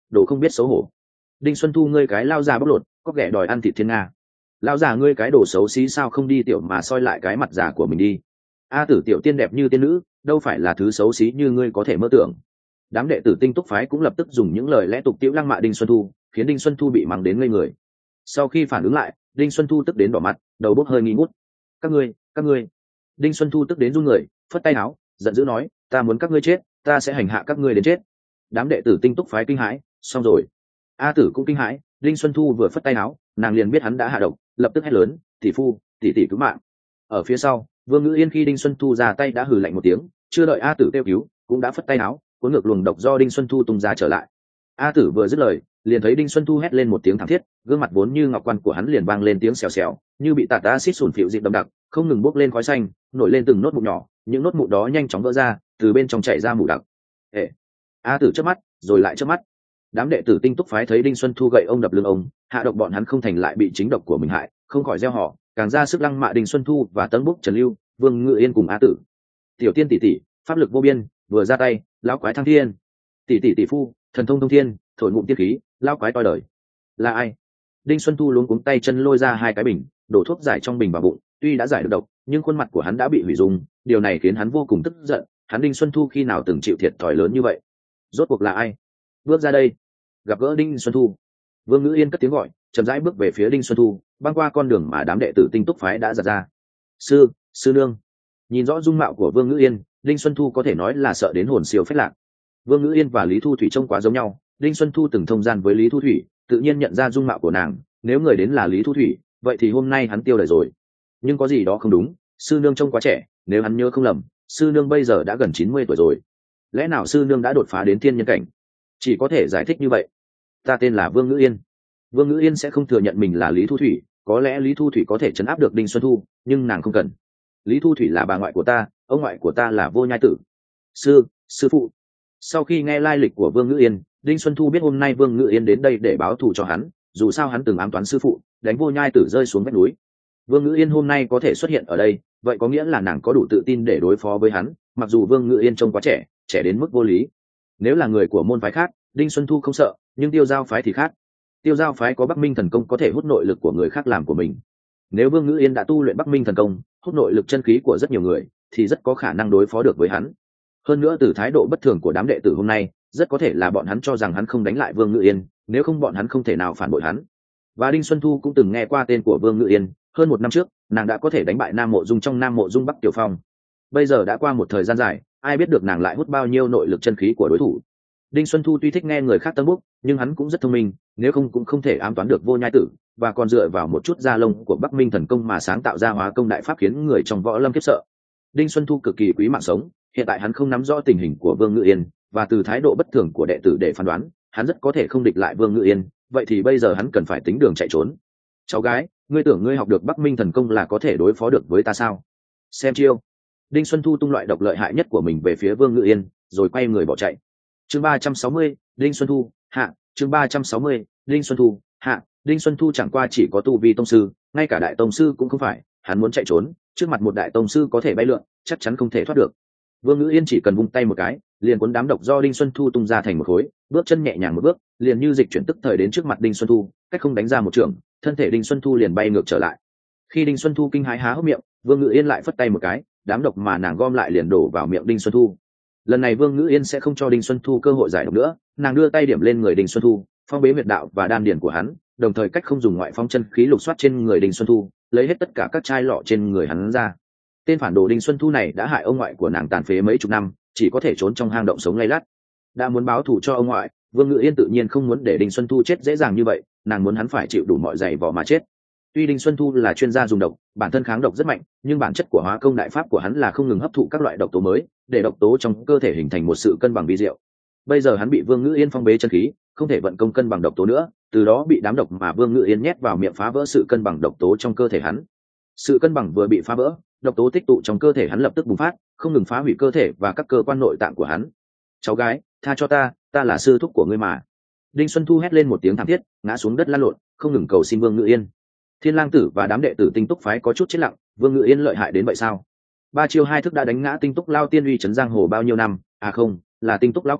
đồ không biết xấu hổ. Đinh Xuân Thu ngươi cái lao già bóc lột, có ghẻ đòi ăn thịt thiên nga. Lao già ngươi cái đồ xấu xí sao không đi tiểu mà soi lại cái mặt già của mình đi. A tử tiểu tiên đẹp như tiên nữ, đâu phải là thứ xấu xí như ngươi có thể mơ tưởng. Đám đệ tử Tinh Túc phái cũng lập tức dùng những lời lẽ tục tiễu lăng mạ Đinh Xuân Thu, khiến Đinh Xuân Thu bị mắng đến ngây người. Sau khi phản ứng lại, Đinh Xuân Thu tức đến đỏ mặt, đầu bốc hơi nghi ngút. Các ngươi, các ngươi. Đinh Xuân Thu tức đến run người, phất tay áo, giận dữ nói, ta muốn các ngươi chết, ta sẽ hành hạ các ngươi đến chết. Đám đệ tử Tinh Túc phái kinh hãi, xong rồi. A tử cũng kinh hãi, Đinh Xuân Thu vừa phất tay áo, nàng liền biết hắn đã hạ độc, lập tức hét lớn, tỷ phu, tỷ tỷ cứu mạng. Ở phía sau, Vương Ngữ Yên khi Đinh Xuân Thu ra tay đã hừ lạnh một tiếng, chưa đợi A tử kêu cứu, cũng đã phất tay áo, cuốn ngược luồng độc do Đinh Xuân Thu tung ra trở lại. A tử vừa dứt lời, liền thấy Đinh Xuân Thu hét lên một tiếng thảm thiết, gương mặt vốn như ngọc quan của hắn liền vang lên tiếng xèo xèo, như bị tạt acid sủn phịu dịp đậm đặc, không ngừng bốc lên khói xanh, nổi lên từng nốt mụn nhỏ, những nốt mụn đó nhanh chóng vỡ ra, từ bên trong chảy ra mủ đặc. Ệ! A tử chớp mắt, rồi lại chớp mắt. Đám đệ tử Tinh Túc phái thấy Đinh Xuân Thu gậy ông đập lưng ông, hạ độc bọn hắn không thành lại bị chính độc của mình hại, không khỏi gieo họ, càng ra sức lăng mạ Đinh Xuân Thu và tấn bốc Trần Lưu, Vương Ngự Yên cùng A tử. Tiểu tiên tỷ tỷ, pháp lực vô biên, vừa ra tay, lão quái thăng thiên. Tỷ tỷ tỷ phu, thần thông thông thiên, thổi ngụm tiên khí, lão quái toi đời. Là ai? Đinh Xuân Thu luống cuống tay chân lôi ra hai cái bình, đổ thuốc giải trong bình vào bụng, tuy đã giải được độc, nhưng khuôn mặt của hắn đã bị hủy dung, điều này khiến hắn vô cùng tức giận, hắn Đinh Xuân Thu khi nào từng chịu thiệt thòi lớn như vậy? Rốt cuộc là ai? Bước ra đây. Gặp gỡ Đinh Xuân Thu. Vương Ngữ Yên cất tiếng gọi, chậm rãi bước về phía Đinh Xuân Thu, băng qua con đường mà đám đệ tử Tinh Túc phái đã giật ra. Sư, sư nương. Nhìn rõ dung mạo của Vương Ngữ Yên, Đinh Xuân Thu có thể nói là sợ đến hồn siêu phách lạc. Vương Ngữ Yên và Lý Thu Thủy trông quá giống nhau, Đinh Xuân Thu từng thông gian với Lý Thu Thủy, tự nhiên nhận ra dung mạo của nàng, nếu người đến là Lý Thu Thủy, vậy thì hôm nay hắn tiêu đời rồi. Nhưng có gì đó không đúng, sư nương trông quá trẻ, nếu hắn nhớ không lầm, sư nương bây giờ đã gần chín mươi tuổi rồi. Lẽ nào sư nương đã đột phá đến thiên nhân cảnh? Chỉ có thể giải thích như vậy. Ta tên là Vương Ngữ Yên. Vương Ngữ Yên sẽ không thừa nhận mình là Lý Thu Thủy, có lẽ Lý Thu Thủy có thể trấn áp được Đinh Xuân Thu, nhưng nàng không cần. Lý Thu Thủy là bà ngoại của ta, ông ngoại của ta là Vô Nhai Tử. Sư, sư phụ. Sau khi nghe lai lịch của Vương Ngữ Yên, Đinh Xuân Thu biết hôm nay Vương Ngữ Yên đến đây để báo thù cho hắn, dù sao hắn từng ám toán sư phụ, đánh Vô Nhai Tử rơi xuống vách núi. Vương Ngữ Yên hôm nay có thể xuất hiện ở đây, vậy có nghĩa là nàng có đủ tự tin để đối phó với hắn, mặc dù Vương Ngữ Yên trông quá trẻ, trẻ đến mức vô lý. Nếu là người của môn phái khác, Đinh Xuân Thu không sợ, nhưng Tiêu Giao phái thì khác. Tiêu Giao phái có Bắc Minh thần công có thể hút nội lực của người khác làm của mình. Nếu Vương Ngữ Yên đã tu luyện Bắc Minh thần công, hút nội lực chân khí của rất nhiều người, thì rất có khả năng đối phó được với hắn. Hơn nữa từ thái độ bất thường của đám đệ tử hôm nay, rất có thể là bọn hắn cho rằng hắn không đánh lại Vương Ngữ Yên, nếu không bọn hắn không thể nào phản bội hắn. Và Đinh Xuân Thu cũng từng nghe qua tên của Vương Ngữ Yên, hơn một năm trước, nàng đã có thể đánh bại Nam Mộ Dung trong Nam Mộ Dung Bắc Tiểu Phong. Bây giờ đã qua một thời gian dài, ai biết được nàng lại hút bao nhiêu nội lực chân khí của đối thủ. Đinh Xuân Thu tuy thích nghe người khác tân bốc, nhưng hắn cũng rất thông minh, nếu không cũng không thể ám toán được Vô Nhai Tử, và còn dựa vào một chút da lông của Bắc Minh thần công mà sáng tạo ra hóa công đại pháp khiến người trong võ lâm khiếp sợ. Đinh Xuân Thu cực kỳ quý mạng sống, hiện tại hắn không nắm rõ tình hình của Vương Ngữ Yên, và từ thái độ bất thường của đệ tử để phán đoán, hắn rất có thể không địch lại Vương Ngữ Yên, vậy thì bây giờ hắn cần phải tính đường chạy trốn. Cháu gái, ngươi tưởng ngươi học được Bắc Minh thần công là có thể đối phó được với ta sao? Xem chiêu. Đinh Xuân Thu tung loại độc lợi hại nhất của mình về phía Vương Ngữ Yên, rồi quay người bỏ chạy. Chương ba trăm sáu mươi, Đinh Xuân Thu, hạ, chương ba trăm sáu mươi, Đinh Xuân Thu, hạ, Đinh Xuân Thu chẳng qua chỉ có tu vi tông sư, ngay cả đại tông sư cũng không phải, hắn muốn chạy trốn, trước mặt một đại tông sư có thể bay lượn, chắc chắn không thể thoát được. Vương Ngữ Yên chỉ cần vung tay một cái, liền cuốn đám độc do Đinh Xuân Thu tung ra thành một khối, bước chân nhẹ nhàng một bước, liền như dịch chuyển tức thời đến trước mặt Đinh Xuân Thu, cách không đánh ra một trường, thân thể Đinh Xuân Thu liền bay ngược trở lại. Khi Đinh Xuân Thu kinh hãi há hốc miệng, Vương Ngữ Yên lại phất tay một cái, đám độc mà nàng gom lại liền đổ vào miệng Đinh Xuân Thu. Lần này Vương Ngữ Yên sẽ không cho Đinh Xuân Thu cơ hội giải độc nữa, nàng đưa tay điểm lên người Đinh Xuân Thu, phong bế huyệt đạo và đan điền của hắn, đồng thời cách không dùng ngoại phong chân khí lục soát trên người Đinh Xuân Thu, lấy hết tất cả các chai lọ trên người hắn ra. Tên phản đồ Đinh Xuân Thu này đã hại ông ngoại của nàng tàn phế mấy chục năm, chỉ có thể trốn trong hang động sống lay lắt. Đã muốn báo thù cho ông ngoại, Vương Ngữ Yên tự nhiên không muốn để Đinh Xuân Thu chết dễ dàng như vậy, nàng muốn hắn phải chịu đủ mọi giày vò mà chết. Tuy Đinh Xuân Thu là chuyên gia dùng độc, bản thân kháng độc rất mạnh, nhưng bản chất của hóa công đại pháp của hắn là không ngừng hấp thụ các loại độc tố mới, để độc tố trong cơ thể hình thành một sự cân bằng vi diệu. Bây giờ hắn bị Vương Ngữ Yên phong bế chân khí, không thể vận công cân bằng độc tố nữa, từ đó bị đám độc mà Vương Ngữ Yên nhét vào miệng phá vỡ sự cân bằng độc tố trong cơ thể hắn. Sự cân bằng vừa bị phá vỡ, độc tố tích tụ trong cơ thể hắn lập tức bùng phát, không ngừng phá hủy cơ thể và các cơ quan nội tạng của hắn. Cháu gái, tha cho ta, ta là sư thúc của ngươi mà. Đinh Xuân Thu hét lên một tiếng thảm thiết, ngã xuống đất lăn lộn, không ngừng cầu xin Vương Ngữ Yên. Thiên Lang Tử và đám đệ tử Tinh Túc phái có chút chết lặng, Vương Ngữ Yên lợi hại đến vậy sao? Ba chiêu hai thức đã đánh ngã Tinh Túc lao tiên uy trấn giang hồ bao nhiêu năm, à không, là Tinh Túc lão quái,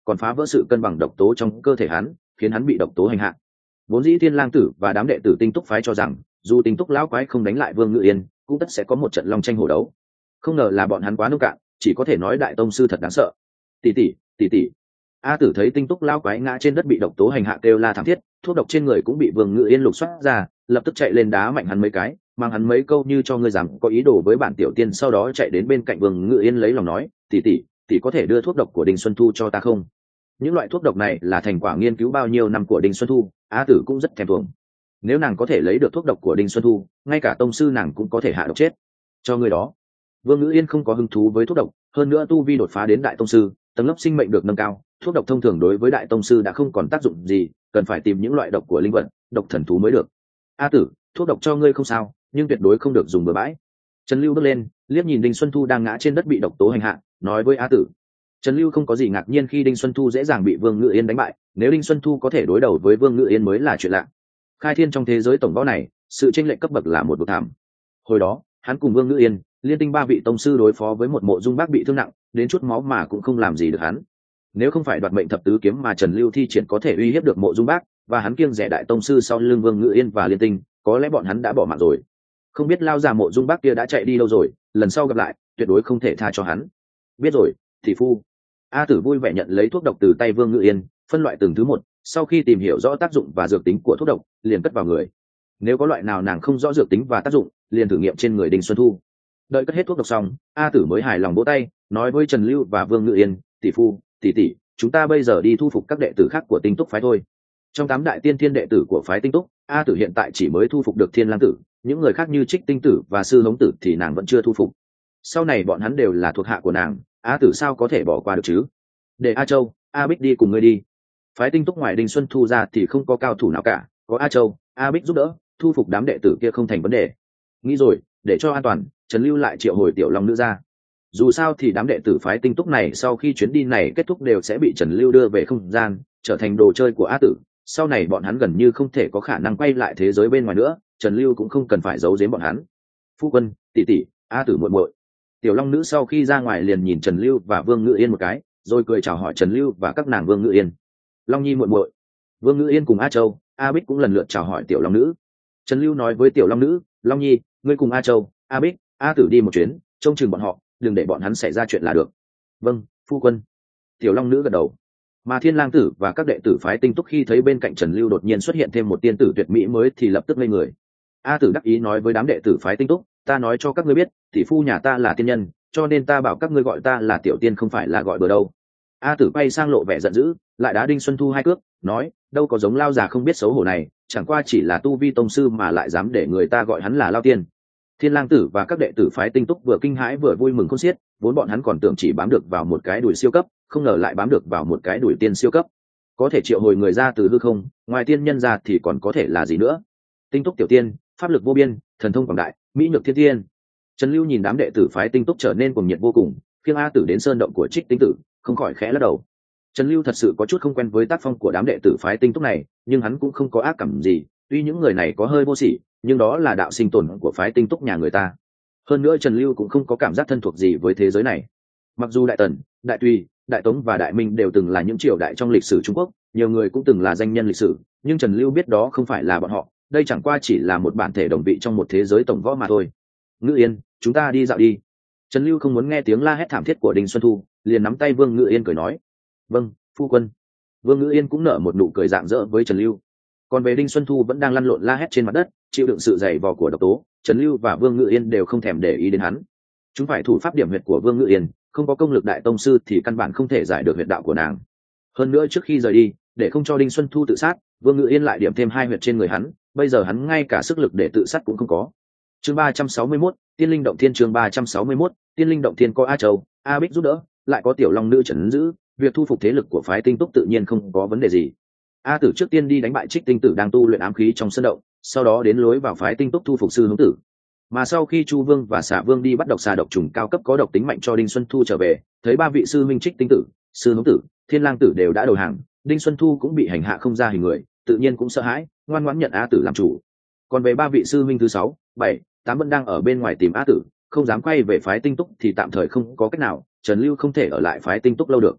còn phá vỡ sự cân bằng độc tố trong cơ thể hắn, khiến hắn bị độc tố hành hạ. Vốn dĩ Thiên Lang Tử và đám đệ tử Tinh Túc phái cho rằng dù Tinh Túc lão quái không đánh lại Vương Ngự Yên cũng tất sẽ có một trận long tranh hổ đấu, không ngờ là bọn hắn quá nông cạn, chỉ có thể nói đại tông sư thật đáng sợ. Tỷ tỷ, tỷ tỷ. A Tử thấy Tinh Túc lão quái ngã trên đất bị độc tố hành hạ kêu la thảm thiết, thuốc độc trên người cũng bị Vương Ngự Yên lục soát ra, lập tức chạy lên đá mạnh hắn mấy cái, mang hắn mấy câu như cho ngươi rằng có ý đồ với bản tiểu tiên, sau đó chạy đến bên cạnh Vương Ngự Yên lấy lòng nói, tỷ tỷ, tỷ có thể đưa thuốc độc của Đinh Xuân Thu cho ta không? Những loại thuốc độc này là thành quả nghiên cứu bao nhiêu năm của Đinh Xuân Thu, Á Tử cũng rất thèm thuồng. Nếu nàng có thể lấy được thuốc độc của Đinh Xuân Thu, ngay cả tông sư nàng cũng có thể hạ độc chết. Cho người đó. Vương Ngữ Yên không có hứng thú với thuốc độc, hơn nữa tu vi đột phá đến đại tông sư, tầng lớp sinh mệnh được nâng cao, thuốc độc thông thường đối với đại tông sư đã không còn tác dụng gì, cần phải tìm những loại độc của linh vật, độc thần thú mới được. A Tử, thuốc độc cho ngươi không sao, nhưng tuyệt đối không được dùng bừa bãi. Trần Lưu bước lên, liếc nhìn Đinh Xuân Thu đang ngã trên đất bị độc tố hành hạ, nói với A Tử. Trần Lưu không có gì ngạc nhiên khi Đinh Xuân Thu dễ dàng bị Vương Ngự Yên đánh bại, nếu Đinh Xuân Thu có thể đối đầu với Vương Ngự Yên mới là chuyện lạ. Khai thiên trong thế giới tổng võ này, sự chênh lệch cấp bậc là một vực thẳm. Hồi đó, hắn cùng Vương Ngự Yên, liên tinh ba vị tông sư đối phó với một mộ dung bác bị thương nặng, đến chút máu mà cũng không làm gì được hắn. Nếu không phải đoạt mệnh thập tứ kiếm mà Trần Lưu thi triển có thể uy hiếp được mộ dung bác, và hắn kiêng rẻ đại tông sư sau lưng Vương Ngự Yên và liên tinh, có lẽ bọn hắn đã bỏ mạng rồi. Không biết lao già mộ dung bác kia đã chạy đi đâu rồi, lần sau gặp lại, tuyệt đối không thể tha cho hắn. Biết rồi, thị phu. A Tử vui vẻ nhận lấy thuốc độc từ tay Vương Ngự Yên, phân loại từng thứ một, sau khi tìm hiểu rõ tác dụng và dược tính của thuốc độc, liền cất vào người. Nếu có loại nào nàng không rõ dược tính và tác dụng, liền thử nghiệm trên người Đinh Xuân Thu. Đợi cất hết thuốc độc xong, A Tử mới hài lòng vỗ tay, nói với Trần Lưu và Vương Ngự Yên, tỷ phu, tỷ tỷ, chúng ta bây giờ đi thu phục các đệ tử khác của Tinh Túc phái thôi. Trong tám đại tiên thiên đệ tử của phái Tinh Túc, A Tử hiện tại chỉ mới thu phục được Thiên Lang Tử, những người khác như Trích Tinh Tử và Sư Hống Tử thì nàng vẫn chưa thu phục. Sau này bọn hắn đều là thuộc hạ của nàng, A Tử sao có thể bỏ qua được chứ? Để A Châu, A Bích đi cùng ngươi đi. Phái Tinh Túc ngoài Đinh Xuân Thu ra thì không có cao thủ nào cả, có A Châu, A Bích giúp đỡ, thu phục đám đệ tử kia không thành vấn đề. Nghĩ rồi, để cho an toàn, Trần Lưu lại triệu hồi Tiểu Long Nữ ra. Dù sao thì đám đệ tử phái Tinh Túc này sau khi chuyến đi này kết thúc đều sẽ bị Trần Lưu đưa về không gian, trở thành đồ chơi của A Tử. Sau này bọn hắn gần như không thể có khả năng quay lại thế giới bên ngoài nữa, Trần Lưu cũng không cần phải giấu giếm bọn hắn. Phu quân, tỷ tỷ, A Tử muội muội. Tiểu Long Nữ sau khi ra ngoài liền nhìn Trần Lưu và Vương Ngự Yên một cái, rồi cười chào hỏi Trần Lưu và các nàng Vương Ngự Yên. Long Nhi muội muội. Vương Ngự Yên cùng A Châu, A Bích cũng lần lượt chào hỏi Tiểu Long Nữ. Trần Lưu nói với Tiểu Long Nữ, Long Nhi, ngươi cùng A Châu, A Bích, A Tử đi một chuyến, trông chừng bọn họ, đừng để bọn hắn xảy ra chuyện là được. Vâng, phu quân. Tiểu Long Nữ gật đầu. Mà Thiên Lang Tử và các đệ tử phái Tinh Túc khi thấy bên cạnh Trần Lưu đột nhiên xuất hiện thêm một tiên tử tuyệt mỹ mới thì lập tức ngây người. A Tử đắc ý nói với đám đệ tử phái Tinh Túc, ta nói cho các ngươi biết, tỷ phu nhà ta là tiên nhân, cho nên ta bảo các ngươi gọi ta là tiểu tiên không phải là gọi bừa đâu. A Tử quay sang lộ vẻ giận dữ, lại đá Đinh Xuân Thu hai cước, nói, đâu có giống lao già không biết xấu hổ này, chẳng qua chỉ là tu vi tông sư mà lại dám để người ta gọi hắn là lao tiên. Thiên Lang Tử và các đệ tử phái Tinh Túc vừa kinh hãi vừa vui mừng khôn xiết, vốn bọn hắn còn tưởng chỉ bám được vào một cái đùi siêu cấp, không ngờ lại bám được vào một cái đùi tiên siêu cấp. Có thể triệu hồi người ra từ hư không, ngoài tiên nhân ra thì còn có thể là gì nữa? Tinh Túc tiểu tiên, pháp lực vô biên, thần thông quảng đại, mỹ nhược thiên tiên. Trần Lưu nhìn đám đệ tử phái Tinh Túc trở nên cuồng nhiệt vô cùng, khiêng A Tử đến sơn động của Trích Tinh Tử, không khỏi khẽ lắc đầu. Trần Lưu thật sự có chút không quen với tác phong của đám đệ tử phái Tinh Túc này, nhưng hắn cũng không có ác cảm gì, tuy những người này có hơi vô sỉ, nhưng đó là đạo sinh tồn của phái Tinh Túc nhà người ta. Hơn nữa Trần Lưu cũng không có cảm giác thân thuộc gì với thế giới này. Mặc dù Đại Tần, Đại Tùy, Đại Tống và Đại Minh đều từng là những triều đại trong lịch sử Trung Quốc, nhiều người cũng từng là danh nhân lịch sử, nhưng Trần Lưu biết đó không phải là bọn họ, đây chẳng qua chỉ là một bản thể đồng vị trong một thế giới tổng võ mà thôi. Ngự Yên, chúng ta đi dạo đi. Trần Lưu không muốn nghe tiếng la hét thảm thiết của Đinh Xuân Thu, liền nắm tay Vương Ngự Yên cười nói, vâng, phu quân. Vương Ngự Yên cũng nở một nụ cười rạng rỡ với Trần Lưu. Còn về Đinh Xuân Thu vẫn đang lăn lộn la hét trên mặt đất, chịu đựng sự dày vò của độc tố, Trần Lưu và Vương Ngự Yên đều không thèm để ý đến hắn. Chúng phải thủ pháp điểm huyệt của Vương Ngự Yên, không có công lực đại tông sư thì căn bản không thể giải được huyệt đạo của nàng. Hơn nữa trước khi rời đi, để không cho Đinh Xuân Thu tự sát, Vương Ngự Yên lại điểm thêm hai huyệt trên người hắn, bây giờ hắn ngay cả sức lực để tự sát cũng không có. Chương ba trăm sáu mươi mốt, Tiên Linh Động Thiên. Chương ba trăm sáu mươi mốt, Tiên Linh Động Thiên có A Châu, A Bích giúp đỡ, lại có Tiểu Long Nữ trấn giữ, việc thu phục thế lực của phái Tinh Túc tự nhiên không có vấn đề gì. A Tử trước tiên đi đánh bại Trích Tinh Tử đang tu luyện ám khí trong sân động, sau đó đến lối vào phái Tinh Túc thu phục Sư Hống Tử. Mà sau khi Chu Vương và Xà Vương đi bắt độc xà độc trùng cao cấp có độc tính mạnh cho Đinh Xuân Thu trở về, thấy ba vị sư minh Trích Tinh Tử, Sư Hống Tử, Thiên Lang Tử đều đã đầu hàng, Đinh Xuân Thu cũng bị hành hạ không ra hình người, tự nhiên cũng sợ hãi, ngoan ngoãn nhận A Tử làm chủ. Còn về ba vị sư minh thứ sáu, bảy, tám vẫn đang ở bên ngoài tìm A Tử, không dám quay về phái Tinh Túc thì tạm thời không có cách nào, Trần Lưu không thể ở lại phái Tinh Túc lâu được.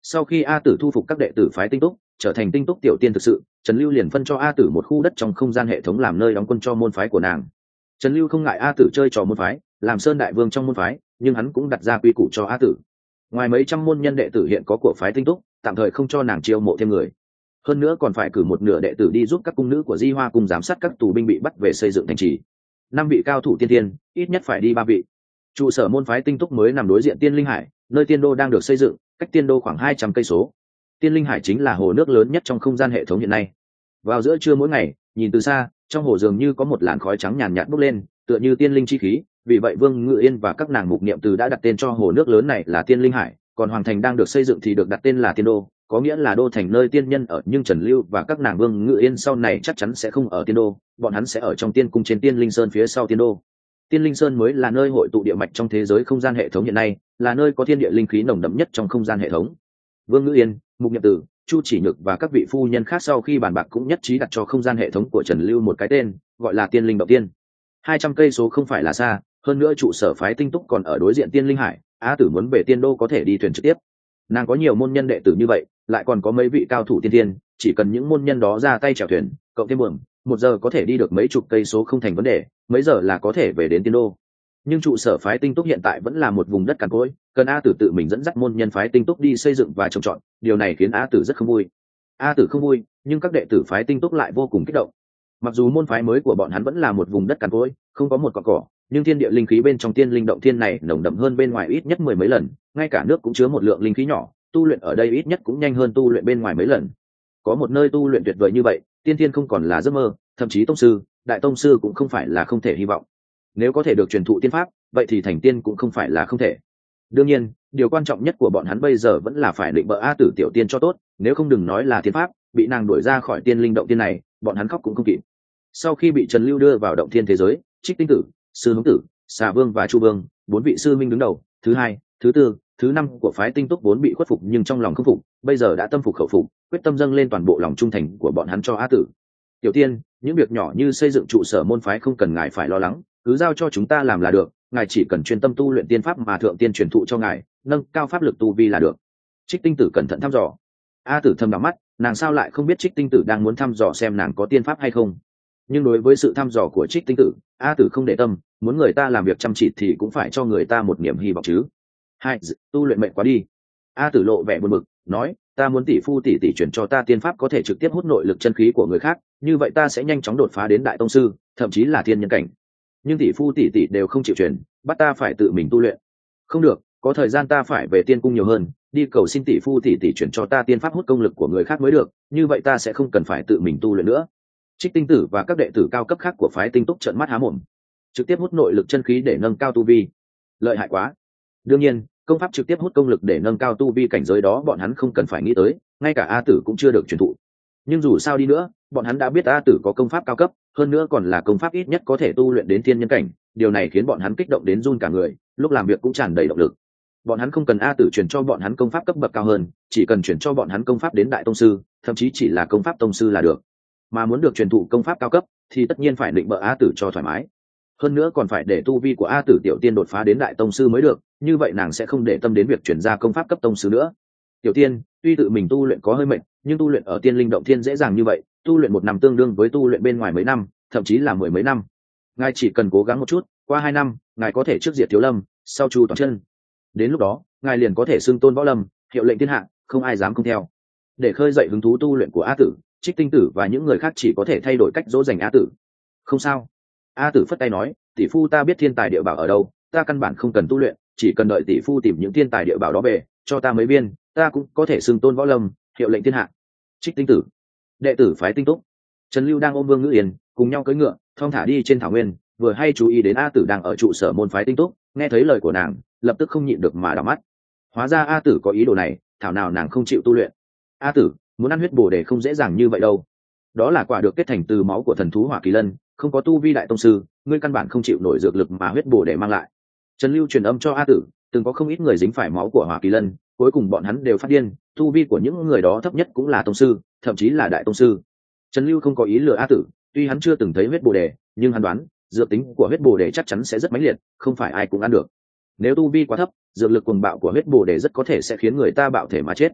Sau khi A Tử thu phục các đệ tử phái Tinh Túc, trở thành Tinh Túc tiểu tiên thực sự, Trần Lưu liền phân cho A Tử một khu đất trong không gian hệ thống làm nơi đóng quân cho môn phái của nàng. Trần Lưu không ngại A Tử chơi trò môn phái, làm sơn đại vương trong môn phái, nhưng hắn cũng đặt ra quy củ cho A Tử. Ngoài mấy trăm môn nhân đệ tử hiện có của phái Tinh Túc, tạm thời không cho nàng chiêu mộ thêm người. Hơn nữa còn phải cử một nửa đệ tử đi giúp các cung nữ của Di Hoa cùng giám sát các tù binh bị bắt về xây dựng thành trì. Năm vị cao thủ tiên tiên, ít nhất phải đi ba vị. Trụ sở môn phái Tinh Túc mới nằm đối diện Tiên Linh Hải, nơi tiên đô đang được xây dựng, cách tiên đô khoảng hai trăm cây số. Tiên Linh Hải chính là hồ nước lớn nhất trong không gian hệ thống hiện nay. Vào giữa trưa mỗi ngày, nhìn từ xa, trong hồ dường như có một làn khói trắng nhàn nhạt bốc lên, tựa như tiên linh chi khí, vì vậy Vương Ngự Yên và các nàng mục niệm từ đã đặt tên cho hồ nước lớn này là Tiên Linh Hải, còn hoàng thành đang được xây dựng thì được đặt tên là Tiên Đô, có nghĩa là đô thành nơi tiên nhân ở, nhưng Trần Lưu và các nàng Vương Ngự Yên sau này chắc chắn sẽ không ở Tiên Đô, bọn hắn sẽ ở trong tiên cung trên Tiên Linh Sơn phía sau Tiên Đô. Tiên Linh Sơn mới là nơi hội tụ địa mạch trong thế giới không gian hệ thống hiện nay, là nơi có thiên địa linh khí nồng đậm nhất trong không gian hệ thống. Vương Ngự Yên, Mục Niệm Tử, Chu Chỉ Nhược và các vị phu nhân khác sau khi bàn bạc cũng nhất trí đặt cho không gian hệ thống của Trần Lưu một cái tên, gọi là Tiên Linh Động Tiên. Hai trăm cây số không phải là xa, hơn nữa trụ sở phái Tinh Túc còn ở đối diện Tiên Linh Hải, Á Tử muốn về Tiên Đô có thể đi thuyền trực tiếp. Nàng có nhiều môn nhân đệ tử như vậy, lại còn có mấy vị cao thủ tiên tiên, chỉ cần những môn nhân đó ra tay chèo thuyền, cộng thêm buồm, một giờ có thể đi được mấy chục cây số không thành vấn đề, mấy giờ là có thể về đến Tiên Đô. Nhưng trụ sở phái Tinh Túc hiện tại vẫn là một vùng đất cằn cỗi, cần A Tử tự mình dẫn dắt môn nhân phái Tinh Túc đi xây dựng và trồng trọt, điều này khiến A Tử rất không vui. A Tử không vui, nhưng các đệ tử phái Tinh Túc lại vô cùng kích động. Mặc dù môn phái mới của bọn hắn vẫn là một vùng đất cằn cỗi, không có một cọn cỏ, nhưng thiên địa linh khí bên trong Tiên Linh Động Thiên này nồng đậm hơn bên ngoài ít nhất mười mấy lần, ngay cả nước cũng chứa một lượng linh khí nhỏ, tu luyện ở đây ít nhất cũng nhanh hơn tu luyện bên ngoài mấy lần. Có một nơi tu luyện tuyệt vời như vậy, tiên thiên không còn là giấc mơ, thậm chí tông sư, đại tông sư cũng không phải là không thể hy vọng. Nếu có thể được truyền thụ tiên pháp, vậy thì thành tiên cũng không phải là không thể. Đương nhiên, điều quan trọng nhất của bọn hắn bây giờ vẫn là phải định bợ A Tử tiểu tiên cho tốt, nếu không đừng nói là tiên pháp, bị nàng đuổi ra khỏi Tiên Linh Động Tiên này, bọn hắn khóc cũng không kịp. Sau khi bị Trần Lưu đưa vào động thiên thế giới, Trích Tinh Tử, Sư Hướng Tử, Xà Vương và Chu Vương, bốn vị sư minh đứng đầu, thứ hai, thứ tư, thứ năm của phái Tinh Túc vốn bị khuất phục nhưng trong lòng không phục, bây giờ đã tâm phục khẩu phục, quyết tâm dâng lên toàn bộ lòng trung thành của bọn hắn cho A Tử. Tiểu tiên, những việc nhỏ như xây dựng trụ sở môn phái không cần ngài phải lo lắng, cứ giao cho chúng ta làm là được, ngài chỉ cần chuyên tâm tu luyện tiên pháp mà thượng tiên truyền thụ cho ngài, nâng cao pháp lực tu vi là được. Trích Tinh Tử cẩn thận thăm dò. A Tử thầm đắm mắt, nàng sao lại không biết Trích Tinh Tử đang muốn thăm dò xem nàng có tiên pháp hay không. Nhưng đối với sự thăm dò của Trích Tinh Tử, A Tử không để tâm, muốn người ta làm việc chăm chỉ thì cũng phải cho người ta một niềm hy vọng chứ. Hai, tu luyện mệnh quá đi. A Tử lộ vẻ buồn bực, nói, ta muốn tỷ phu tỷ tỷ chuyển cho ta tiên pháp có thể trực tiếp hút nội lực chân khí của người khác, như vậy ta sẽ nhanh chóng đột phá đến đại tông sư, thậm chí là thiên nhân cảnh. Nhưng tỷ phu tỷ tỷ đều không chịu chuyển, bắt ta phải tự mình tu luyện. Không được, có thời gian ta phải về tiên cung nhiều hơn, đi cầu xin tỷ phu tỷ tỷ chuyển cho ta tiên pháp hút công lực của người khác mới được, như vậy ta sẽ không cần phải tự mình tu luyện nữa. Trích Tinh Tử và các đệ tử cao cấp khác của phái Tinh Túc trợn mắt há mồm, trực tiếp hút nội lực chân khí để nâng cao tu vi, lợi hại quá. Đương nhiên, công pháp trực tiếp hút công lực để nâng cao tu vi cảnh giới đó bọn hắn không cần phải nghĩ tới, ngay cả A Tử cũng chưa được truyền thụ. Nhưng dù sao đi nữa, bọn hắn đã biết A Tử có công pháp cao cấp, hơn nữa còn là công pháp ít nhất có thể tu luyện đến thiên nhân cảnh, điều này khiến bọn hắn kích động đến run cả người, lúc làm việc cũng tràn đầy động lực. Bọn hắn không cần A Tử truyền cho bọn hắn công pháp cấp bậc cao hơn, chỉ cần truyền cho bọn hắn công pháp đến đại tông sư, thậm chí chỉ là công pháp tông sư là được. Mà muốn được truyền thụ công pháp cao cấp thì tất nhiên phải định bợ A Tử cho thoải mái. Hơn nữa còn phải để tu vi của A Tử tiểu tiên đột phá đến đại tông sư mới được, như vậy nàng sẽ không để tâm đến việc chuyển ra công pháp cấp tông sư nữa. Tiểu tiên, tuy tự mình tu luyện có hơi mệt, nhưng tu luyện ở Tiên Linh Động Thiên dễ dàng như vậy, tu luyện một năm tương đương với tu luyện bên ngoài mấy năm, thậm chí là mười mấy năm. Ngài chỉ cần cố gắng một chút, qua hai năm, ngài có thể trước diệt Thiếu Lâm, sau Chu toàn chân. Đến lúc đó, ngài liền có thể xưng tôn võ lâm, hiệu lệnh thiên hạ, không ai dám không theo. Để khơi dậy hứng thú tu luyện của A Tử, Trích Tinh Tử và những người khác chỉ có thể thay đổi cách dỗ dành A Tử. Không sao. A Tử phất tay nói, tỷ phu ta biết thiên tài địa bảo ở đâu, ta căn bản không cần tu luyện, chỉ cần đợi tỷ phu tìm những thiên tài địa bảo đó về, cho ta mấy viên, ta cũng có thể xưng tôn võ lâm, hiệu lệnh thiên hạ. Trích Tinh Tử, đệ tử phái Tinh Túc. Trần Lưu đang ôm Vương Ngữ Yên, cùng nhau cưỡi ngựa, thong thả đi trên thảo nguyên, vừa hay chú ý đến A Tử đang ở trụ sở môn phái Tinh Túc, nghe thấy lời của nàng, lập tức không nhịn được mà đảo mắt. Hóa ra A Tử có ý đồ này, thảo nào nàng không chịu tu luyện. A Tử, muốn ăn huyết bồ đề không dễ dàng như vậy đâu. Đó là quả được kết thành từ máu của thần thú Hỏa Kỳ Lân, không có tu vi đại tông sư, ngươi căn bản không chịu nổi dược lực mà huyết bồ đề mang lại. Trần Lưu truyền âm cho A Tử, từng có không ít người dính phải máu của Hỏa Kỳ Lân, cuối cùng bọn hắn đều phát điên, tu vi của những người đó thấp nhất cũng là tông sư, thậm chí là đại tông sư. Trần Lưu không có ý lừa A Tử, tuy hắn chưa từng thấy huyết bồ đề, nhưng hắn đoán, dược tính của huyết bồ đề chắc chắn sẽ rất mãnh liệt, không phải ai cũng ăn được. Nếu tu vi quá thấp, dược lực cuồng bạo của huyết bồ đề rất có thể sẽ khiến người ta bạo thể mà chết.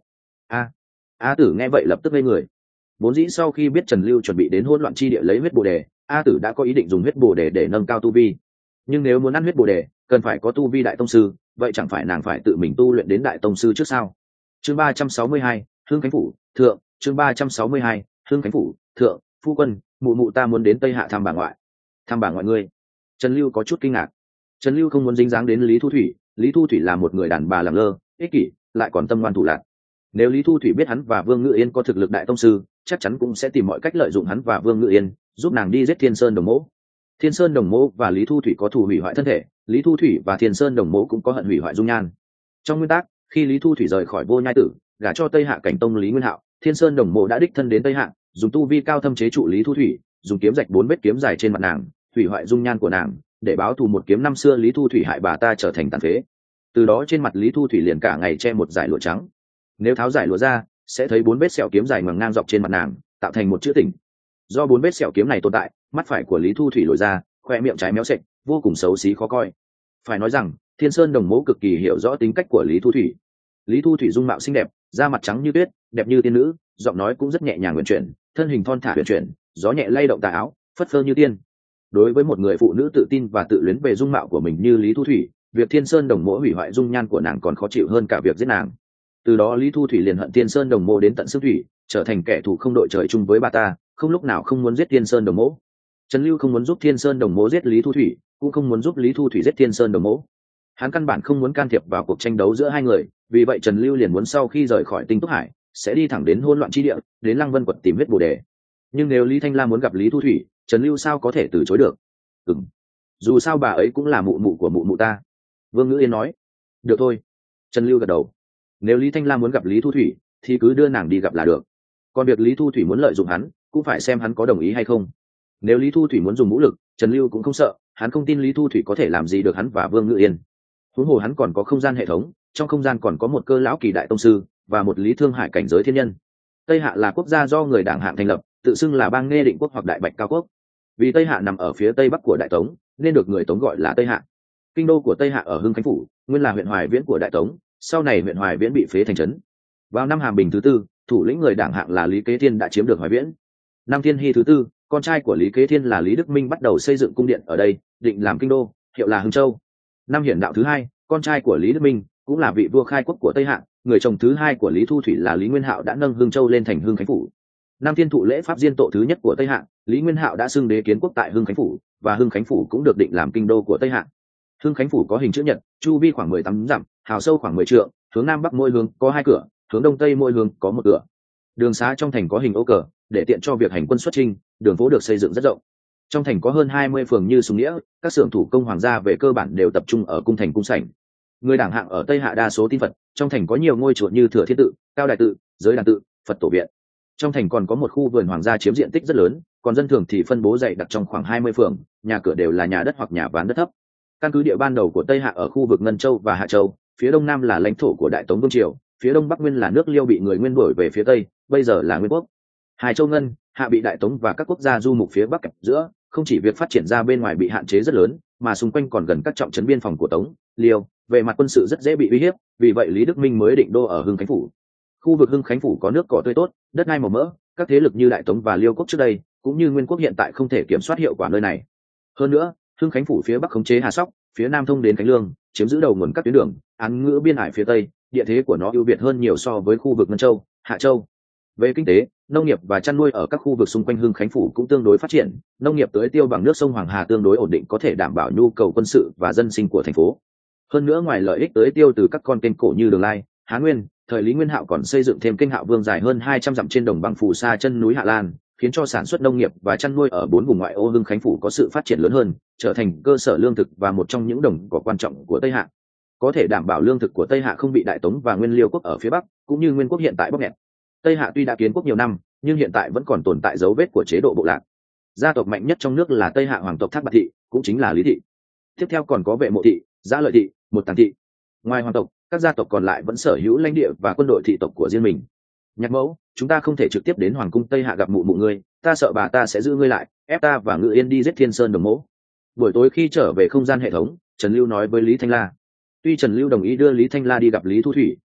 a a tử nghe vậy lập tức ngây người. Vốn dĩ sau khi biết Trần Lưu chuẩn bị đến hỗn loạn chi địa lấy huyết bồ đề, a tử đã có ý định dùng huyết bồ đề để nâng cao tu vi. Nhưng nếu muốn ăn huyết bồ đề cần phải có tu vi đại tông sư, vậy chẳng phải nàng phải tự mình tu luyện đến đại tông sư trước sao? Chương ba trăm sáu mươi hai, Hương Khánh phủ thượng. Chương ba trăm sáu mươi hai, Hương Khánh phủ thượng. Phu quân, mụ mụ ta muốn đến Tây Hạ thăm bà ngoại. Thăm bà ngoại ngươi? Trần Lưu có chút kinh ngạc. Trần Lưu không muốn dính dáng đến Lý Thu Thủy. Lý Thu Thủy là một người đàn bà làm lơ, ích kỷ, lại còn tâm ngoan thủ lạn. Nếu Lý Thu Thủy biết hắn và Vương Ngự Yên có thực lực đại tông sư, chắc chắn cũng sẽ tìm mọi cách lợi dụng hắn và Vương Ngự Yên, giúp nàng đi giết Thiên Sơn Đồng Mỗ. Thiên Sơn Đồng Mỗ và Lý Thu Thủy có thù hủy hoại thân thể, Lý Thu Thủy và Thiên Sơn Đồng Mỗ cũng có hận hủy hoại dung nhan. Trong nguyên tắc, khi Lý Thu Thủy rời khỏi Vô Nhai Tử, gả cho Tây Hạ cảnh tông Lý Nguyên Hạo, Thiên Sơn Đồng Mộ đã đích thân đến Tây Hạ, dùng tu vi cao thâm chế trụ Lý Thu Thủy, dùng kiếm rạch bốn vết kiếm dài trên mặt nàng, hủy hoại dung nhan của nàng, để báo thù một kiếm năm xưa Lý Thu Thủy hại bà ta trở thành tàn phế. Từ đó trên mặt Lý Thu Thủy liền cả ngày che một dải lụa trắng. Nếu tháo dải lụa ra, sẽ thấy bốn vết sẹo kiếm dài ngoằng ngang dọc trên mặt nàng, tạo thành một chữ tỉnh. Do bốn vết sẹo kiếm này tồn tại, mắt phải của Lý Thu Thủy lồi ra, khoe miệng trái méo sệch, vô cùng xấu xí khó coi. Phải nói rằng, Thiên Sơn Đồng Mộ cực kỳ hiểu rõ tính cách của Lý Thu Thủy. Lý Thu Thủy dung mạo xinh đẹp, da mặt trắng như tuyết, đẹp như tiên nữ, giọng nói cũng rất nhẹ nhàng uyển chuyển, thân hình thon thả uyển chuyển, gió nhẹ lay động tà áo, phất phơ như tiên. Đối với một người phụ nữ tự tin và tự luyến về dung mạo của mình như Lý Thu Thủy, việc Thiên Sơn Đồng Mộ hủy hoại dung nhan của nàng còn khó chịu hơn cả việc giết nàng. Từ đó Lý Thu Thủy liền hận Thiên Sơn Đồng Mộ đến tận xương thủy, trở thành kẻ thù không đội trời chung với bà ta, không lúc nào không muốn giết Thiên Sơn Đồng Mộ. Trần Lưu không muốn giúp Thiên Sơn Đồng Mộ giết Lý Thu Thủy, cũng không muốn giúp Lý Thu Thủy giết Thiên Sơn Đồng Mộ. Hắn căn bản không muốn can thiệp vào cuộc tranh đấu giữa hai người, vì vậy Trần Lưu liền muốn sau khi rời khỏi Tinh Túc Hải, sẽ đi thẳng đến hỗn loạn chi địa, đến Lăng Vân quật tìm huyết bồ đề. Nhưng nếu Lý Thanh La muốn gặp Lý Thu Thủy, Trần Lưu sao có thể từ chối được? Ừm, dù sao bà ấy cũng là mụ mụ của mụ mụ ta. Vương Ngữ Yên nói. Được thôi. Trần Lưu gật đầu. Nếu Lý Thanh La muốn gặp Lý Thu Thủy, thì cứ đưa nàng đi gặp là được. Còn việc Lý Thu Thủy muốn lợi dụng hắn, cũng phải xem hắn có đồng ý hay không. Nếu Lý Thu Thủy muốn dùng vũ lực, Trần Lưu cũng không sợ, hắn không tin Lý Thu Thủy có thể làm gì được hắn và Vương Ngự Yên. Huống hồ hắn còn có không gian hệ thống, trong không gian còn có một Cơ lão kỳ đại tông sư và một Lý Thương Hải cảnh giới thiên nhân. Tây Hạ là quốc gia do người Đảng Hạng thành lập, tự xưng là bang Nghe Định quốc hoặc Đại Bạch Cao quốc. Vì Tây Hạ nằm ở phía tây bắc của Đại Tống, nên được người Tống gọi là Tây Hạ. Kinh đô của Tây Hạ ở Hưng Khánh phủ, nguyên là huyện Hoài Viễn của Đại Tống, sau này huyện Hoài Viễn bị phế thành trấn. Vào năm Hàm Bình thứ tư, thủ lĩnh người Đảng Hạng là Lý Kế Thiên đã chiếm được Hoài Viễn. Năm Thiên Hy thứ tư, con trai của Lý Kế Thiên là Lý Đức Minh bắt đầu xây dựng cung điện ở đây, định làm kinh đô, hiệu là Hưng Châu. Năm Hiển Đạo thứ hai, con trai của Lý Đức Minh cũng là vị vua khai quốc của Tây Hạ, người chồng thứ hai của Lý Thu Thủy là Lý Nguyên Hạo đã nâng Hưng Châu lên thành Hưng Khánh phủ. Năm Thiên Thụ lễ pháp diên tổ thứ nhất của Tây Hạ, Lý Nguyên Hạo đã xưng đế kiến quốc tại Hưng Khánh phủ, và Hưng Khánh phủ cũng được định làm kinh đô của Tây Hạ. Hưng Khánh phủ có hình chữ nhật, chu vi khoảng mười tám dặm, hào sâu khoảng mười trượng, hướng nam bắc mỗi hướng có hai cửa, hướng đông tây mỗi hướng có một cửa. Đường xá trong thành có hình ô cờ, để tiện cho việc hành quân xuất chinh, đường phố được xây dựng rất rộng. Trong thành có hơn hai mươi phường như Sùng Nghĩa, các xưởng thủ công hoàng gia về cơ bản đều tập trung ở cung thành cung sảnh. Người Đảng Hạng ở Tây Hạ đa số tin Phật, trong thành có nhiều ngôi chùa như Thừa Thiên tự, Cao Đại tự, Giới Đàn tự, Phật tổ viện. Trong thành còn có một khu vườn hoàng gia chiếm diện tích rất lớn, còn dân thường thì phân bố dày đặc trong khoảng hai mươi phường, nhà cửa đều là nhà đất hoặc nhà ván đất thấp. Căn cứ địa ban đầu của Tây Hạ ở khu vực Ngân Châu và Hạ Châu, phía đông nam là lãnh thổ của Đại Tống Vương triều, phía đông bắc nguyên là nước Liêu bị người Nguyên đuổi về phía tây, bây giờ là Nguyên quốc. Hai châu Ngân, Hạ bị Đại Tống và các quốc gia du mục phía bắc kẹp giữa, không chỉ việc phát triển ra bên ngoài bị hạn chế rất lớn, mà xung quanh còn gần các trọng trấn biên phòng của Tống, Liêu, về mặt quân sự rất dễ bị uy hiếp, vì vậy Lý Đức Minh mới định đô ở Hưng Khánh phủ. Khu vực Hưng Khánh phủ có nước cỏ tươi tốt, đất đai màu mỡ, các thế lực như Đại Tống và Liêu quốc trước đây, cũng như Nguyên quốc hiện tại không thể kiểm soát hiệu quả nơi này. Hơn nữa, Hưng Khánh phủ phía bắc khống chế Hà Sóc, phía nam thông đến Khánh Lương, chiếm giữ đầu nguồn các tuyến đường, án ngữ biên ải phía tây, địa thế của nó ưu việt hơn nhiều so với khu vực Ngân Châu, Hạ Châu. Về kinh tế, nông nghiệp và chăn nuôi ở các khu vực xung quanh Hưng Khánh phủ cũng tương đối phát triển, nông nghiệp tưới tiêu bằng nước sông Hoàng Hà tương đối ổn định, có thể đảm bảo nhu cầu quân sự và dân sinh của thành phố. Hơn nữa ngoài lợi ích tưới tiêu từ các con kênh cổ như Đường Lai, Há Nguyên, thời Lý Nguyên Hạo còn xây dựng thêm kênh Hạo Vương dài hơn hai trăm dặm trên đồng bằng phù sa chân núi Hạ Lan, khiến cho sản xuất nông nghiệp và chăn nuôi ở bốn vùng ngoại ô Hưng Khánh phủ có sự phát triển lớn hơn, trở thành cơ sở lương thực và một trong những đồng cỏ quan trọng của Tây Hạ. Có thể đảm bảo lương thực của Tây Hạ không bị Đại Tống và Nguyên Liêu quốc ở phía bắc, cũng như Nguyên quốc hiện tại bóp nghẹt. Tây Hạ tuy đã kiến quốc nhiều năm, nhưng hiện tại vẫn còn tồn tại dấu vết của chế độ bộ lạc. Gia tộc mạnh nhất trong nước là Tây Hạ hoàng tộc Thác Bạt thị, cũng chính là Lý thị. Tiếp theo còn có Vệ Mộ thị, Giã Lợi thị, Một Tàng thị. Ngoài hoàng tộc, các gia tộc còn lại vẫn sở hữu lãnh địa và quân đội thị tộc của riêng mình. Nhạc mẫu, chúng ta không thể trực tiếp đến hoàng cung Tây Hạ gặp mụ mụ ngươi, ta sợ bà ta sẽ giữ ngươi lại, ép ta và Ngự Yên đi giết Thiên Sơn Đồng Mỗ. Buổi tối khi trở về không gian hệ thống, Trần Lưu nói với Lý Thanh La. Tuy Trần Lưu đồng ý đưa Lý Thanh La đi gặp Lý Thu Thủy,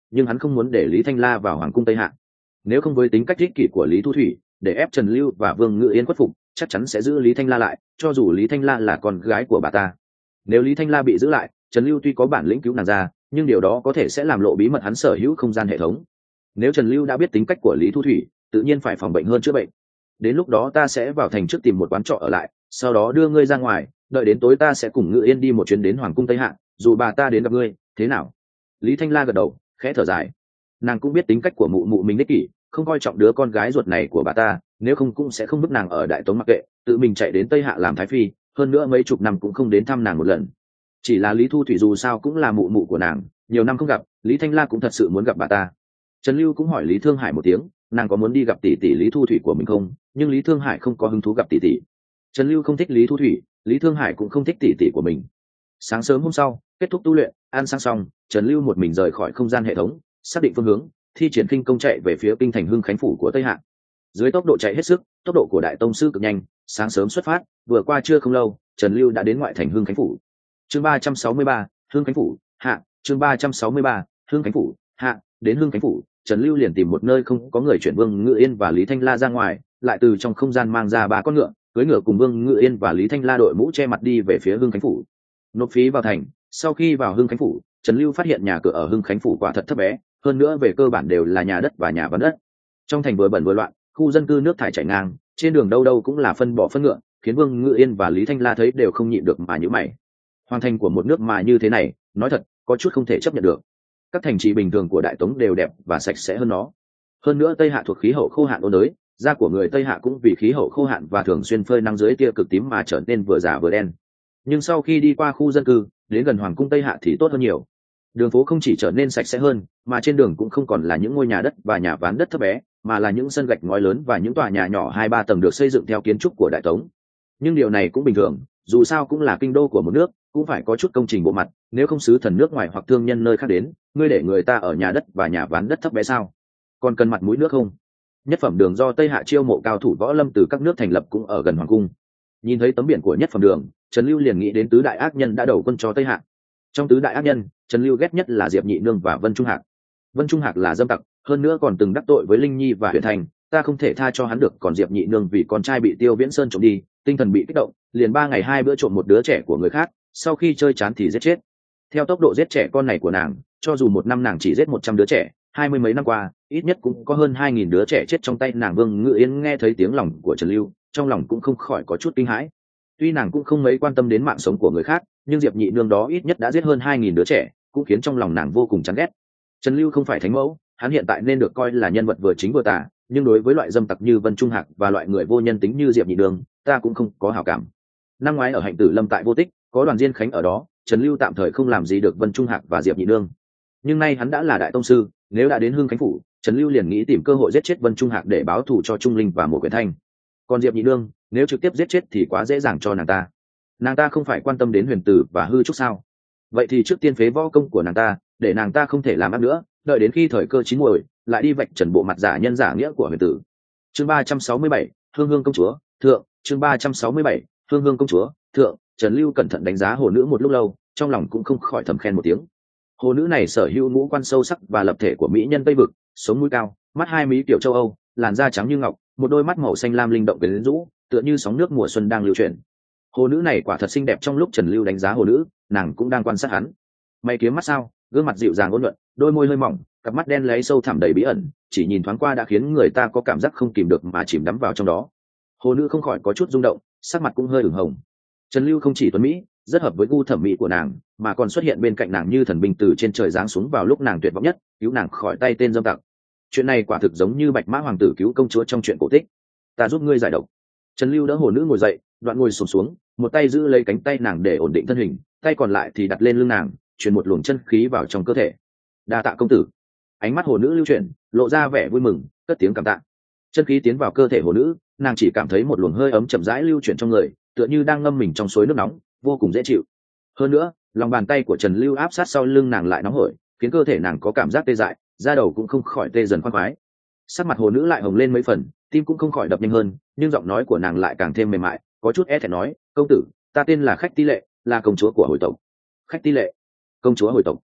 nhưng hắn không muốn để lý thanh la vào hoàng cung tây hạ. Nếu không với tính cách ích kỷ của lý thu thủy, để ép Trần Lưu và Vương Ngự Yên khuất phục, chắc chắn sẽ giữ lý thanh la lại, cho dù lý thanh la là con gái của bà ta. Nếu lý thanh la bị giữ lại, Trần Lưu tuy có bản lĩnh cứu nàng ra, nhưng điều đó có thể sẽ làm lộ bí mật hắn sở hữu không gian hệ thống. Nếu Trần Lưu đã biết tính cách của lý thu thủy, tự nhiên phải phòng bệnh hơn chữa bệnh. Đến lúc đó ta sẽ vào thành trước tìm một quán trọ ở lại, sau đó đưa ngươi ra ngoài, đợi đến tối ta sẽ cùng Ngự Yên đi một chuyến đến hoàng cung tây hạ, dù bà ta đến gặp ngươi, thế nào? Lý thanh la gật đầu, khẽ thở dài. Nàng cũng biết tính cách của mụ mụ mình ích kỷ, không coi trọng đứa con gái ruột này của bà ta, nếu không cũng sẽ không bức nàng ở đại tống mặc kệ, tự mình chạy đến tây hạ làm thái phi, hơn nữa mấy chục năm cũng không đến thăm nàng một lần. Chỉ là lý thu thủy dù sao cũng là mụ mụ của nàng, nhiều năm không gặp, lý thanh la cũng thật sự muốn gặp bà ta. Trần Lưu cũng hỏi lý thương hải một tiếng, nàng có muốn đi gặp tỷ tỷ lý thu thủy của mình không, nhưng lý thương hải không có hứng thú gặp tỷ tỷ. Trần Lưu không thích lý thu thủy, lý thương hải cũng không thích tỷ tỷ của mình. Sáng sớm hôm sau, kết thúc tu luyện, ăn sáng xong, Trần Lưu một mình rời khỏi không gian hệ thống, xác định phương hướng, thi triển khinh công chạy về phía kinh thành Hưng Khánh phủ của tây hạ. Dưới tốc độ chạy hết sức, tốc độ của đại tông sư cực nhanh, sáng sớm xuất phát, vừa qua trưa không lâu, Trần Lưu đã đến ngoại thành Hưng Khánh phủ. Chương ba trăm sáu mươi ba, Hưng Khánh phủ hạ. Chương ba trăm sáu mươi ba, Hưng Khánh phủ hạ. Đến Hưng Khánh phủ, Trần Lưu liền tìm một nơi không có người chuyển Vương Ngự Yên và Lý Thanh La ra ngoài, lại từ trong không gian mang ra ba con ngựa, cưỡi ngựa cùng Vương Ngự Yên và Lý Thanh La đội mũ che mặt đi về phía Hưng Khánh phủ. Nộp phí vào thành, sau khi vào Hưng Khánh phủ, Trần Lưu phát hiện nhà cửa ở Hưng Khánh phủ quả thật thấp bé, hơn nữa về cơ bản đều là nhà đất và nhà ván đất. Trong thành vừa bẩn vừa loạn, khu dân cư nước thải chảy ngang, trên đường đâu đâu cũng là phân bò phân ngựa, khiến Vương Ngự Yên và Lý Thanh La thấy đều không nhịn được mà nhíu mày. Hoàng thành của một nước mà như thế này, nói thật, có chút không thể chấp nhận được. Các thành trì bình thường của đại tống đều đẹp và sạch sẽ hơn nó. Hơn nữa tây hạ thuộc khí hậu khô hạn ôn đới, da của người tây hạ cũng vì khí hậu khô hạn và thường xuyên phơi nắng dưới tia cực tím mà trở nên vừa già vừa đen. Nhưng sau khi đi qua khu dân cư, đến gần hoàng cung tây hạ thì tốt hơn nhiều. Đường phố không chỉ trở nên sạch sẽ hơn, mà trên đường cũng không còn là những ngôi nhà đất và nhà ván đất thấp bé, mà là những sân gạch ngói lớn và những tòa nhà nhỏ hai ba tầng được xây dựng theo kiến trúc của đại tống. Nhưng điều này cũng bình thường, dù sao cũng là kinh đô của một nước, cũng phải có chút công trình bộ mặt, nếu không sứ thần nước ngoài hoặc thương nhân nơi khác đến, ngươi để người ta ở nhà đất và nhà ván đất thấp bé sao? Còn cần mặt mũi nước không? Nhất phẩm đường do tây hạ chiêu mộ cao thủ võ lâm từ các nước thành lập cũng ở gần hoàng cung. Nhìn thấy tấm biển của nhất phẩm đường, Trần Lưu liền nghĩ đến tứ đại ác nhân đã đầu quân cho tây hạ. Trong tứ đại ác nhân, Trần Lưu ghét nhất là Diệp Nhị Nương và Vân Trung Hạc. Vân Trung Hạc là dâm tặc, hơn nữa còn từng đắc tội với Linh Nhi và Huyền Thành, ta không thể tha cho hắn được. Còn Diệp Nhị Nương vì con trai bị Tiêu Viễn Sơn trộm đi, tinh thần bị kích động, liền ba ngày hai bữa trộm một đứa trẻ của người khác, sau khi chơi chán thì giết chết. Theo tốc độ giết trẻ con này của nàng, cho dù một năm nàng chỉ giết một trăm đứa trẻ, hai mươi mấy năm qua, ít nhất cũng có hơn hai nghìn đứa trẻ chết trong tay nàng. Vương Ngự Yên nghe thấy tiếng lòng của Trần Lưu, trong lòng cũng không khỏi có chút kinh hãi. Tuy nàng cũng không mấy quan tâm đến mạng sống của người khác, nhưng Diệp Nhị Nương đó ít nhất đã giết hơn hai nghìn đứa trẻ, cũng khiến trong lòng nàng vô cùng chán ghét. Trần Lưu không phải thánh mẫu, hắn hiện tại nên được coi là nhân vật vừa chính vừa tà, nhưng đối với loại dâm tặc như Vân Trung Hạc và loại người vô nhân tính như Diệp Nhị Nương, ta cũng không có hảo cảm. Năm ngoái ở Hạnh Tử Lâm tại Vô Tích, có đoàn Diên Khánh ở đó, Trần Lưu tạm thời không làm gì được Vân Trung Hạc và Diệp Nhị Nương. Nhưng nay hắn đã là đại tông sư, nếu đã đến Hưng Khánh phủ, Trần Lưu liền nghĩ tìm cơ hội giết chết Vân Trung Hạc để báo thù cho Trung Linh và Mộ Quyển Thanh. Còn Diệp Nhị Nương, nếu trực tiếp giết chết thì quá dễ dàng cho nàng ta. Nàng ta không phải quan tâm đến Huyền Tử và Hư Trúc sao? Vậy thì trước tiên phế võ công của nàng ta, để nàng ta không thể làm ác nữa, đợi đến khi thời cơ chín muồi, lại đi vạch trần bộ mặt giả nhân giả nghĩa của Huyền Tử. Chương ba trăm sáu mươi bảy, Hương Hương công chúa thượng. Chương ba trăm sáu mươi bảy, Hương Hương công chúa thượng. Trần Lưu cẩn thận đánh giá hồ nữ một lúc lâu, trong lòng cũng không khỏi thầm khen một tiếng. Hồ nữ này sở hữu ngũ quan sâu sắc và lập thể của mỹ nhân Tây vực, sống mũi cao, mắt hai mí kiểu châu Âu, làn da trắng như ngọc, một đôi mắt màu xanh lam linh động quyến rũ, tựa như sóng nước mùa xuân đang lưu chuyển. Hồ nữ này quả thật xinh đẹp. Trong lúc Trần Lưu đánh giá hồ nữ, nàng cũng đang quan sát hắn. Mày kiếm mắt sao, gương mặt dịu dàng ôn nhuận, đôi môi hơi mỏng, cặp mắt đen láy sâu thẳm đầy bí ẩn, chỉ nhìn thoáng qua đã khiến người ta có cảm giác không kìm được mà chìm đắm vào trong đó. Hồ nữ không khỏi có chút rung động, sắc mặt cũng hơi ửng hồng. Trần Lưu không chỉ tuấn mỹ, rất hợp với gu thẩm mỹ của nàng, mà còn xuất hiện bên cạnh nàng như thần binh từ trên trời giáng xuống vào lúc nàng tuyệt vọng nhất, cứu nàng khỏi tay tên dâm tặc. Chuyện này quả thực giống như Bạch Mã hoàng tử cứu công chúa trong chuyện cổ tích. Ta giúp ngươi giải độc. Trần Lưu đỡ hồ nữ ngồi dậy, đoạn ngồi xổm xuống, một tay giữ lấy cánh tay nàng để ổn định thân hình, tay còn lại thì đặt lên lưng nàng, truyền một luồng chân khí vào trong cơ thể. Đa tạ công tử. Ánh mắt hồ nữ lưu chuyển, lộ ra vẻ vui mừng, cất tiếng cảm tạ. Chân khí tiến vào cơ thể hồ nữ, nàng chỉ cảm thấy một luồng hơi ấm chậm rãi lưu chuyển trong người, tựa như đang ngâm mình trong suối nước nóng, vô cùng dễ chịu. Hơn nữa, lòng bàn tay của Trần Lưu áp sát sau lưng nàng lại nóng hổi, khiến cơ thể nàng có cảm giác tê dại, da đầu cũng không khỏi tê dần khoan khoái. Sắc mặt hồ nữ lại hồng lên mấy phần, tim cũng không khỏi đập nhanh hơn, nhưng giọng nói của nàng lại càng thêm mềm mại, có chút e thẹn nói: công tử, ta tên là Khách Ti Lệ, là công chúa của hồi tộc. Khách Ti Lệ, công chúa hồi tộc.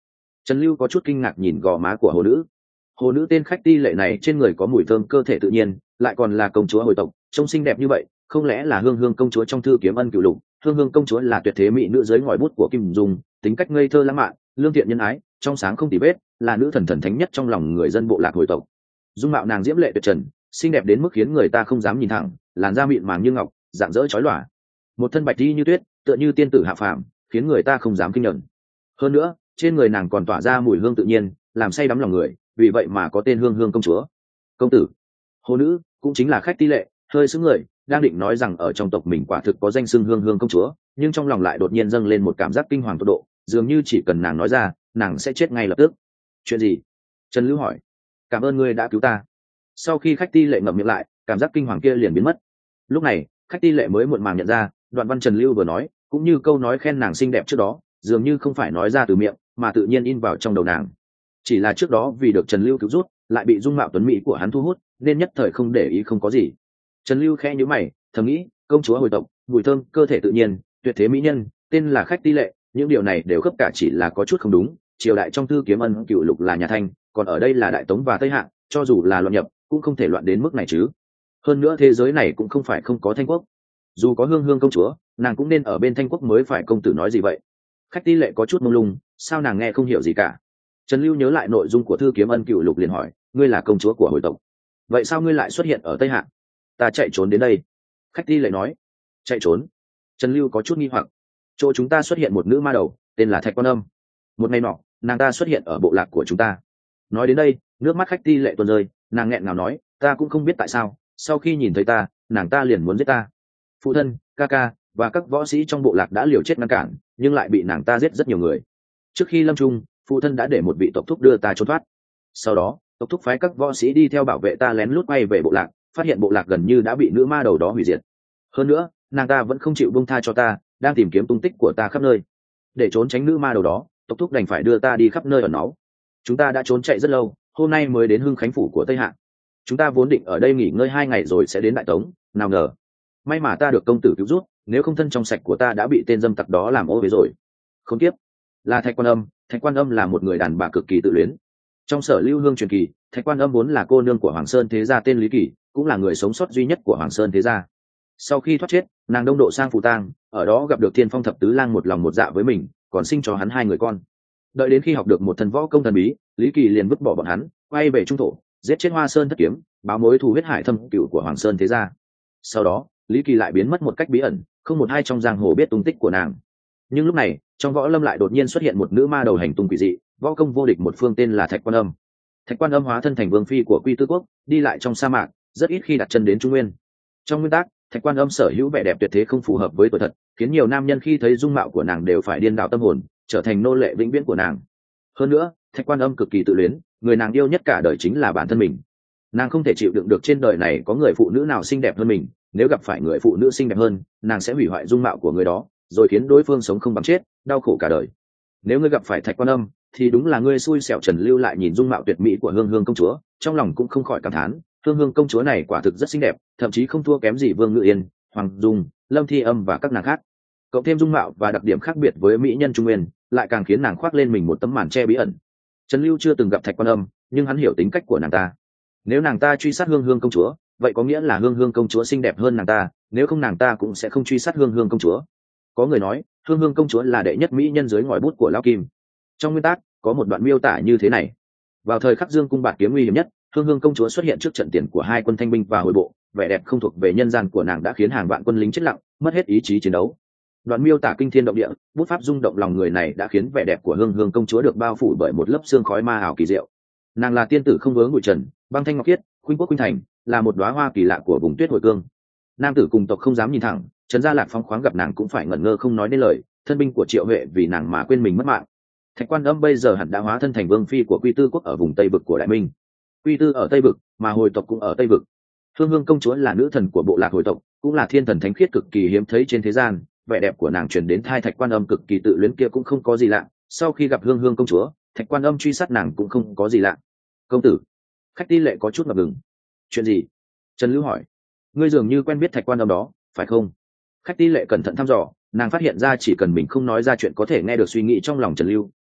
Trần Lưu có chút kinh ngạc nhìn gò má của hồ nữ. Hồ nữ tên khách ti lệ này trên người có mùi thơm cơ thể tự nhiên, lại còn là công chúa hồi tộc, trông xinh đẹp như vậy, không lẽ là hương hương công chúa trong thư kiếm ân cửu lục? Hương hương công chúa là tuyệt thế mỹ nữ dưới ngòi bút của Kim Dung, tính cách ngây thơ lãng mạn, lương thiện nhân ái, trong sáng không tì vết, là nữ thần thần thánh nhất trong lòng người dân bộ lạc hồi tộc. Dung mạo nàng diễm lệ tuyệt trần, xinh đẹp đến mức khiến người ta không dám nhìn thẳng, làn da mịn màng như ngọc, rạng rỡ chói lòa, một thân bạch y như tuyết, tựa như tiên tử hạ phàm, khiến người ta không dám kinh nhận. Hơn nữa, trên người nàng còn tỏa ra mùi hương tự nhiên, làm say đắm lòng người, vì vậy mà có tên hương hương công chúa. Công tử, hồ nữ cũng chính là khách ti lệ, hơi sững người, đang định nói rằng ở trong tộc mình quả thực có danh xưng hương hương công chúa, nhưng trong lòng lại đột nhiên dâng lên một cảm giác kinh hoàng tột độ, dường như chỉ cần nàng nói ra, nàng sẽ chết ngay lập tức. Chuyện gì? Trần Lưu hỏi. Cảm ơn ngươi đã cứu ta. Sau khi khách ti lệ ngậm miệng lại, cảm giác kinh hoàng kia liền biến mất. Lúc này, khách ti lệ mới muộn màng nhận ra, đoạn văn Trần Lưu vừa nói, cũng như câu nói khen nàng xinh đẹp trước đó, dường như không phải nói ra từ miệng, mà tự nhiên in vào trong đầu nàng. Chỉ là trước đó vì được Trần Lưu cứu rút, lại bị dung mạo tuấn mỹ của hắn thu hút, nên nhất thời không để ý không có gì. Trần Lưu khẽ nhíu mày, thầm nghĩ, công chúa hồi tộc, mùi thơm, cơ thể tự nhiên, tuyệt thế mỹ nhân, tên là khách ti lệ, những điều này đều khớp cả, chỉ là có chút không đúng. Triều đại trong thư kiếm ân cựu lục là nhà Thanh, còn ở đây là Đại Tống và Tây Hạ, cho dù là loạn nhập, cũng không thể loạn đến mức này chứ. Hơn nữa thế giới này cũng không phải không có Thanh quốc, dù có hương hương công chúa, nàng cũng nên ở bên Thanh quốc mới phải. Công tử nói gì vậy? Khách ti lệ có chút mông lung, sao nàng nghe không hiểu gì cả. Trần Lưu nhớ lại nội dung của thư kiếm ân cựu lục liền hỏi, ngươi là công chúa của hồi tộc, vậy sao ngươi lại xuất hiện ở Tây Hạ? Ta chạy trốn đến đây. Khách ti lệ nói. Chạy trốn? Trần Lưu có chút nghi hoặc. Chỗ chúng ta xuất hiện một nữ ma đầu, tên là Thạch Quan Âm. Một ngày nọ, nàng ta xuất hiện ở bộ lạc của chúng ta. Nói đến đây, nước mắt khách ti lệ tuôn rơi, nàng nghẹn ngào nói, ta cũng không biết tại sao, sau khi nhìn thấy ta, nàng ta liền muốn giết ta. Phụ thân, ca ca và các võ sĩ trong bộ lạc đã liều chết ngăn cản, nhưng lại bị nàng ta giết rất nhiều người. Trước khi lâm chung, phụ thân đã để một vị tộc thúc đưa ta trốn thoát. Sau đó, tộc thúc phái các võ sĩ đi theo bảo vệ ta lén lút quay về bộ lạc, phát hiện bộ lạc gần như đã bị nữ ma đầu đó hủy diệt. Hơn nữa, nàng ta vẫn không chịu buông tha cho ta, đang tìm kiếm tung tích của ta khắp nơi. Để trốn tránh nữ ma đầu đó, tộc thúc đành phải đưa ta đi khắp nơi ẩn náu. Chúng ta đã trốn chạy rất lâu, hôm nay mới đến Hưng Khánh phủ của Tây Hạ. Chúng ta vốn định ở đây nghỉ ngơi hai ngày rồi sẽ đến Đại Tống, nào ngờ may mà ta được công tử cứu rút, nếu không thân trong sạch của ta đã bị tên dâm tặc đó làm ô uế rồi. Không tiếp, là Thạch Quan Âm. Thạch Quan Âm là một người đàn bà cực kỳ tự luyến. Trong Sở Lưu Hương truyền kỳ, Thạch Quan Âm vốn là cô nương của Hoàng Sơn thế gia tên Lý Kỳ, cũng là người sống sót duy nhất của Hoàng Sơn thế gia. Sau khi thoát chết, nàng đông độ sang Phù Tang, ở đó gặp được Thiên Phong thập tứ lang một lòng một dạ với mình, còn sinh cho hắn hai người con. Đợi đến khi học được một thần võ công thần bí, Lý Kỳ liền vứt bỏ bọn hắn, quay về trung thổ, giết chết Hoa Sơn thất kiếm, báo mối thù huyết hải thâm cửu của Hoàng Sơn thế gia. Sau đó, Lý Kỳ lại biến mất một cách bí ẩn, không một ai trong giang hồ biết tung tích của nàng. Nhưng lúc này, trong võ lâm lại đột nhiên xuất hiện một nữ ma đầu hành tung quỷ dị, võ công vô địch một phương, tên là Thạch Quan Âm. Thạch Quan Âm hóa thân thành vương phi của Quy Tư quốc, đi lại trong sa mạc, rất ít khi đặt chân đến Trung Nguyên. Trong nguyên tắc, Thạch Quan Âm sở hữu vẻ đẹp tuyệt thế không phù hợp với tuổi thật, khiến nhiều nam nhân khi thấy dung mạo của nàng đều phải điên đảo tâm hồn, trở thành nô lệ vĩnh viễn của nàng. Hơn nữa, Thạch Quan Âm cực kỳ tự luyến, người nàng yêu nhất cả đời chính là bản thân mình. Nàng không thể chịu đựng được trên đời này có người phụ nữ nào xinh đẹp hơn mình, nếu gặp phải người phụ nữ xinh đẹp hơn, nàng sẽ hủy hoại dung mạo của người đó, rồi khiến đối phương sống không bằng chết, đau khổ cả đời. Nếu ngươi gặp phải Thạch Quan Âm, thì đúng là ngươi xui xẻo. Trần Lưu lại nhìn dung mạo tuyệt mỹ của Hương Hương công chúa, trong lòng cũng không khỏi cảm thán, Hương Hương công chúa này quả thực rất xinh đẹp, thậm chí không thua kém gì Vương Ngự Yên, Hoàng Dung, Lâm Thi Âm và các nàng khác. Cộng thêm dung mạo và đặc điểm khác biệt với mỹ nhân Trung Nguyên, lại càng khiến nàng khoác lên mình một tấm màn che bí ẩn. Trần Lưu chưa từng gặp Thạch Quan Âm, nhưng hắn hiểu tính cách của nàng ta. Nếu nàng ta truy sát Hương Hương công chúa, vậy có nghĩa là Hương Hương công chúa xinh đẹp hơn nàng ta, nếu không nàng ta cũng sẽ không truy sát Hương Hương công chúa. Có người nói, Hương Hương công chúa là đệ nhất mỹ nhân dưới ngòi bút của Lão Kim. Trong nguyên tắc, có một đoạn miêu tả như thế này: vào thời khắc Dương cung bạt kiếm nguy hiểm nhất, Hương Hương công chúa xuất hiện trước trận tiền của hai quân thanh binh và hồi bộ, vẻ đẹp không thuộc về nhân gian của nàng đã khiến hàng vạn quân lính chết lặng, mất hết ý chí chiến đấu. Đoạn miêu tả kinh thiên động địa, bút pháp rung động lòng người này đã khiến vẻ đẹp của Hương Hương công chúa được bao phủ bởi một lớp sương khói ma ảo kỳ diệu. Nàng là tiên tử không vướng bụi trần, băng thanh ngọc khiết, khuynh quốc khuynh thành, là một đóa hoa kỳ lạ của vùng tuyết hồi cương. Nam tử cùng tộc không dám nhìn thẳng, Trần Gia Lạc phóng khoáng gặp nàng cũng phải ngẩn ngơ không nói nên lời, thân binh của Triệu Huệ vì nàng mà quên mình mất mạng. Thạch Quan Âm bây giờ hẳn đã hóa thân thành vương phi của Quy Tư quốc ở vùng Tây vực của Đại Minh. Quy Tư ở Tây vực, mà hồi tộc cũng ở Tây vực. Hương Hương công chúa là nữ thần của bộ lạc hồi tộc, cũng là thiên thần thánh khiết cực kỳ hiếm thấy trên thế gian, vẻ đẹp của nàng truyền đến tai Thạch Quan Âm cực kỳ tự luyến kia cũng không có gì lạ. Sau khi gặp Hương Hương công chúa, Thạch Quan Âm truy sát nàng cũng không có gì lạ. Công tử, khách ti lệ có chút ngập ngừng. Chuyện gì? Trần Lưu hỏi. Ngươi dường như quen biết Thạch Quan Âm đó, phải không? Khách ti lệ cẩn thận thăm dò, nàng phát hiện ra chỉ cần mình không nói ra chuyện có thể nghe được suy nghĩ trong lòng Trần Lưu,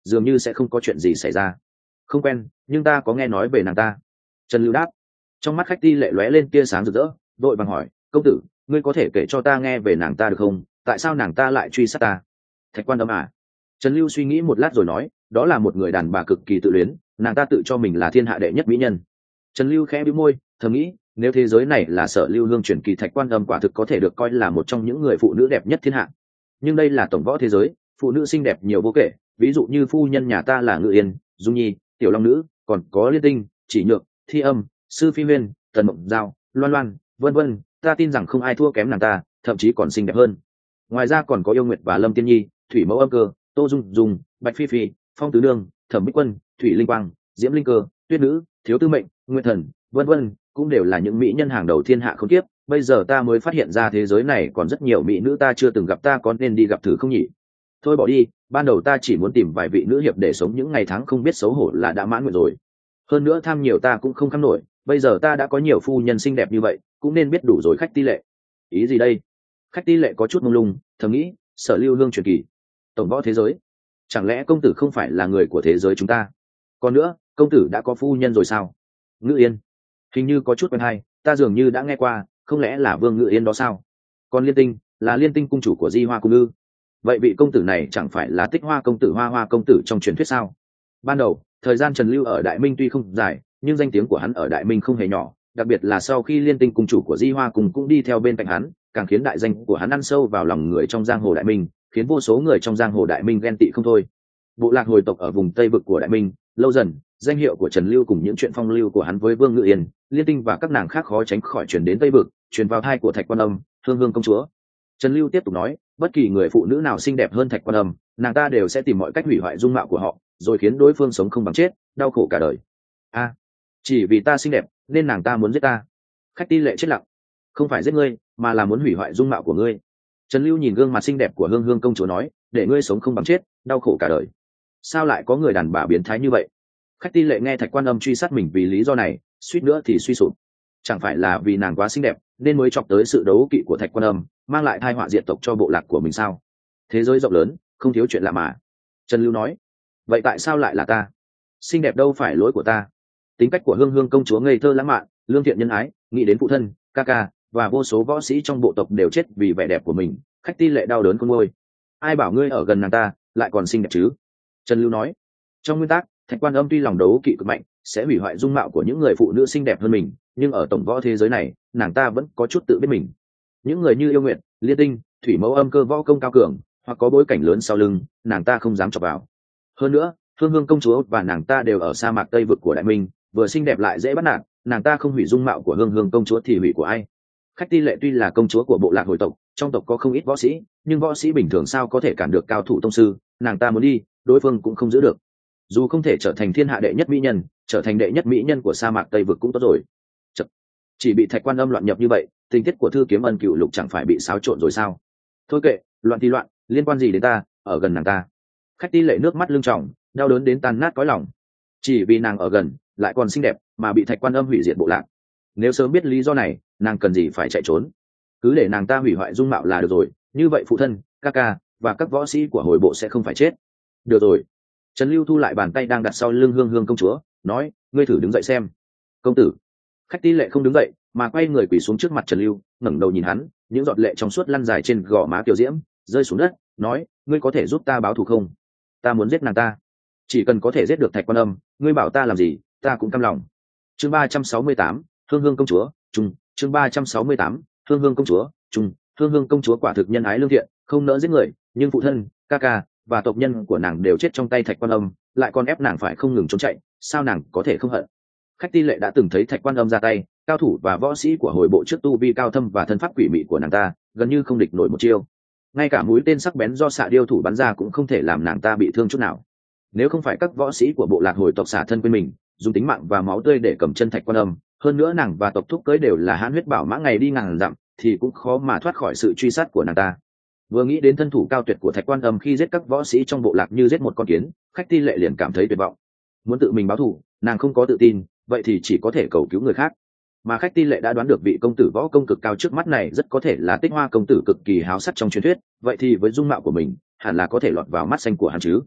dường như sẽ không có chuyện gì xảy ra. Không quen, nhưng ta có nghe nói về nàng ta. Trần Lưu đáp. Trong mắt khách ti lệ lóe lên tia sáng rực rỡ, vội vàng hỏi, công tử, ngươi có thể kể cho ta nghe về nàng ta được không? Tại sao nàng ta lại truy sát ta? Thạch Quan Âm à? Trần Lưu suy nghĩ một lát rồi nói, đó là một người đàn bà cực kỳ tự luyến, nàng ta tự cho mình là thiên hạ đệ nhất mỹ nhân. Trần Lưu khẽ bĩu môi, thầm nghĩ, nếu thế giới này là Sở Lưu Hương truyền kỳ, Thạch Quan Âm quả thực có thể được coi là một trong những người phụ nữ đẹp nhất thiên hạ. Nhưng đây là tổng võ thế giới, phụ nữ xinh đẹp nhiều vô kể, ví dụ như phu nhân nhà ta là Ngự Yên, Dung Nhi, Tiểu Long Nữ, còn có Liên Tinh, Chỉ Nhược, Thi Âm, Sư Phi Huyên, Tần Mộng Giao, Loan Loan, vân vân, ta tin rằng không ai thua kém nàng ta, thậm chí còn xinh đẹp hơn. Ngoài ra còn có Yêu Nguyệt và Lâm Tiên Nhi, Thủy Mẫu Âm Cơ, Tô Dung Dung, Bạch Phi Phi, Phong Tứ Nương, Thẩm Bích Quân, Thủy Linh Quang, Diễm Linh Cơ, Tuyết Nữ, Thiếu Tư Mệnh, Nguyên Thần, vân vân, cũng đều là những mỹ nhân hàng đầu thiên hạ không tiếp. Bây giờ ta mới phát hiện ra thế giới này còn rất nhiều mỹ nữ ta chưa từng gặp, ta có nên đi gặp thử không nhỉ? Thôi bỏ đi, ban đầu ta chỉ muốn tìm vài vị nữ hiệp để sống những ngày tháng không biết xấu hổ là đã mãn nguyện rồi. Hơn nữa tham nhiều ta cũng không kham nổi, bây giờ ta đã có nhiều phu nhân xinh đẹp như vậy, cũng nên biết đủ rồi. Khách ti lệ. Ý gì đây? Khách ti lệ có chút mông lung, thầm nghĩ, Sở Lưu Hương truyền kỳ, tổng võ thế giới, chẳng lẽ công tử không phải là người của thế giới chúng ta? Còn nữa, công tử đã có phu nhân rồi sao? Ngự Yên, hình như có chút quen hay, ta dường như đã nghe qua, không lẽ là Vương Ngự Yên đó sao? Còn Liên Tinh, là Liên Tinh cung chủ của Di Hoa cung ư? Vậy vị công tử này chẳng phải là Tích Hoa công tử, Hoa Hoa công tử trong truyền thuyết sao? Ban đầu thời gian Trần Lưu ở Đại Minh tuy không dài, nhưng danh tiếng của hắn ở Đại Minh không hề nhỏ, đặc biệt là sau khi Liên Tinh cung chủ của Di Hoa cùng cũng đi theo bên cạnh hắn, càng khiến đại danh của hắn ăn sâu vào lòng người trong giang hồ Đại Minh, khiến vô số người trong giang hồ Đại Minh ghen tị không thôi. Bộ lạc hồi tộc ở vùng Tây vực của Đại Minh, lâu dần, danh hiệu của Trần Lưu cùng những chuyện phong lưu của hắn với Vương Ngự Yên, Liên Tinh và các nàng khác khó tránh khỏi truyền đến Tây vực, truyền vào tai của Thạch Quan Âm, Hương Hương công chúa. Trần Lưu tiếp tục nói, bất kỳ người phụ nữ nào xinh đẹp hơn Thạch Quan Âm, nàng ta đều sẽ tìm mọi cách hủy hoại dung mạo của họ, rồi khiến đối phương sống không bằng chết, đau khổ cả đời. A, à, chỉ vì ta xinh đẹp nên nàng ta muốn giết ta. Khách ti lệ chết lặng. Không phải giết ngươi, mà là muốn hủy hoại dung mạo của ngươi. Trần Lưu nhìn gương mặt xinh đẹp của Hương Hương công chúa nói, để ngươi sống không bằng chết, đau khổ cả đời. Sao lại có người đàn bà biến thái như vậy? Khách ti lệ nghe Thạch Quan Âm truy sát mình vì lý do này, suýt nữa thì suy sụp. Chẳng phải là vì nàng quá xinh đẹp nên mới chọc tới sự đấu kỵ của Thạch Quan Âm, mang lại tai họa diệt tộc cho bộ lạc của mình sao? Thế giới rộng lớn, không thiếu chuyện lạ mà. Trần Lưu nói, vậy tại sao lại là ta? Xinh đẹp đâu phải lỗi của ta. Tính cách của Hương Hương công chúa ngây thơ lãng mạn, lương thiện nhân ái, nghĩ đến phụ thân, ca ca và vô số võ sĩ trong bộ tộc đều chết vì vẻ đẹp của mình. Khách ti lệ đau đớn con ngôi. Ai bảo ngươi ở gần nàng ta lại còn xinh đẹp chứ? Trần Lưu nói, trong nguyên tắc, Thạch Quan Âm tuy lòng đấu kỵ cực mạnh, sẽ hủy hoại dung mạo của những người phụ nữ xinh đẹp hơn mình, nhưng ở tổng võ thế giới này, nàng ta vẫn có chút tự biết mình. Những người như Yêu Nguyệt, Liên Tinh, Thủy Mẫu Âm Cơ võ công cao cường, hoặc có bối cảnh lớn sau lưng, nàng ta không dám chọc vào. Hơn nữa, Hương Hương công chúa và nàng ta đều ở sa mạc Tây vực của Đại Minh, vừa xinh đẹp lại dễ bắt nạt, nàng ta không hủy dung mạo của Hương Hương công chúa thì hủy của ai? Khách ti lệ tuy là công chúa của bộ lạc hồi tộc, trong tộc có không ít võ sĩ, nhưng võ sĩ bình thường sao có thể cản được cao thủ tông sư? Nàng ta muốn đi, đối phương cũng không giữ được. Dù không thể trở thành thiên hạ đệ nhất mỹ nhân, trở thành đệ nhất mỹ nhân của sa mạc Tây vực cũng tốt rồi. Chật. Chỉ bị Thạch Quan Âm loạn nhập như vậy, tình tiết của Thư Kiếm Ân Cựu Lục chẳng phải bị xáo trộn rồi sao? Thôi kệ, loạn thì loạn, liên quan gì đến ta? Ở gần nàng ta. Khách ti lệ nước mắt lưng tròng, đau đớn đến tan nát cõi lòng. Chỉ vì nàng ở gần, lại còn xinh đẹp, mà bị Thạch Quan Âm hủy diệt bộ lạc. Nếu sớm biết lý do này, nàng cần gì phải chạy trốn? Cứ để nàng ta hủy hoại dung mạo là được rồi, như vậy phụ thân, ca ca và các võ sĩ của hồi bộ sẽ không phải chết. Được rồi. Trần Lưu thu lại bàn tay đang đặt sau lưng Hương Hương công chúa, nói, ngươi thử đứng dậy xem. Công tử. Khách ti lệ không đứng dậy, mà quay người quỳ xuống trước mặt Trần Lưu, ngẩng đầu nhìn hắn, những giọt lệ trong suốt lăn dài trên gò má kiều diễm, rơi xuống đất, nói, ngươi có thể giúp ta báo thù không? Ta muốn giết nàng ta. Chỉ cần có thể giết được Thạch Quan Âm, ngươi bảo ta làm gì, ta cũng cam lòng. Chương ba trăm sáu mươi tám, Hương Hương công chúa, trung. Chương ba trăm sáu mươi tám, Hương Hương công chúa, trung. Hương Hương công chúa quả thực nhân ái lương thiện, không nỡ giết người, nhưng phụ thân, ca ca và tộc nhân của nàng đều chết trong tay Thạch Quan Âm, lại còn ép nàng phải không ngừng trốn chạy, sao nàng có thể không hận? Khách ti lệ đã từng thấy Thạch Quan Âm ra tay, cao thủ và võ sĩ của hồi bộ trước tu vi cao thâm và thân pháp quỷ mị của nàng ta, gần như không địch nổi một chiêu. Ngay cả mũi tên sắc bén do xạ điêu thủ bắn ra cũng không thể làm nàng ta bị thương chút nào. Nếu không phải các võ sĩ của bộ lạc hồi tộc xả thân quên mình, dùng tính mạng và máu tươi để cầm chân Thạch Quan Âm, hơn nữa nàng và tộc thúc cưới đều là hãn huyết bảo mã ngày đi ngàn dặm, thì cũng khó mà thoát khỏi sự truy sát của nàng ta. Vừa nghĩ đến thân thủ cao tuyệt của Thạch Quan Âm khi giết các võ sĩ trong bộ lạc như giết một con kiến, khách ti lệ liền cảm thấy tuyệt vọng. Muốn tự mình báo thù, nàng không có tự tin, vậy thì chỉ có thể cầu cứu người khác. Mà khách ti lệ đã đoán được vị công tử võ công cực cao trước mắt này rất có thể là Tích Hoa công tử cực kỳ háo sắc trong truyền thuyết, vậy thì với dung mạo của mình, hẳn là có thể lọt vào mắt xanh của hắn chứ.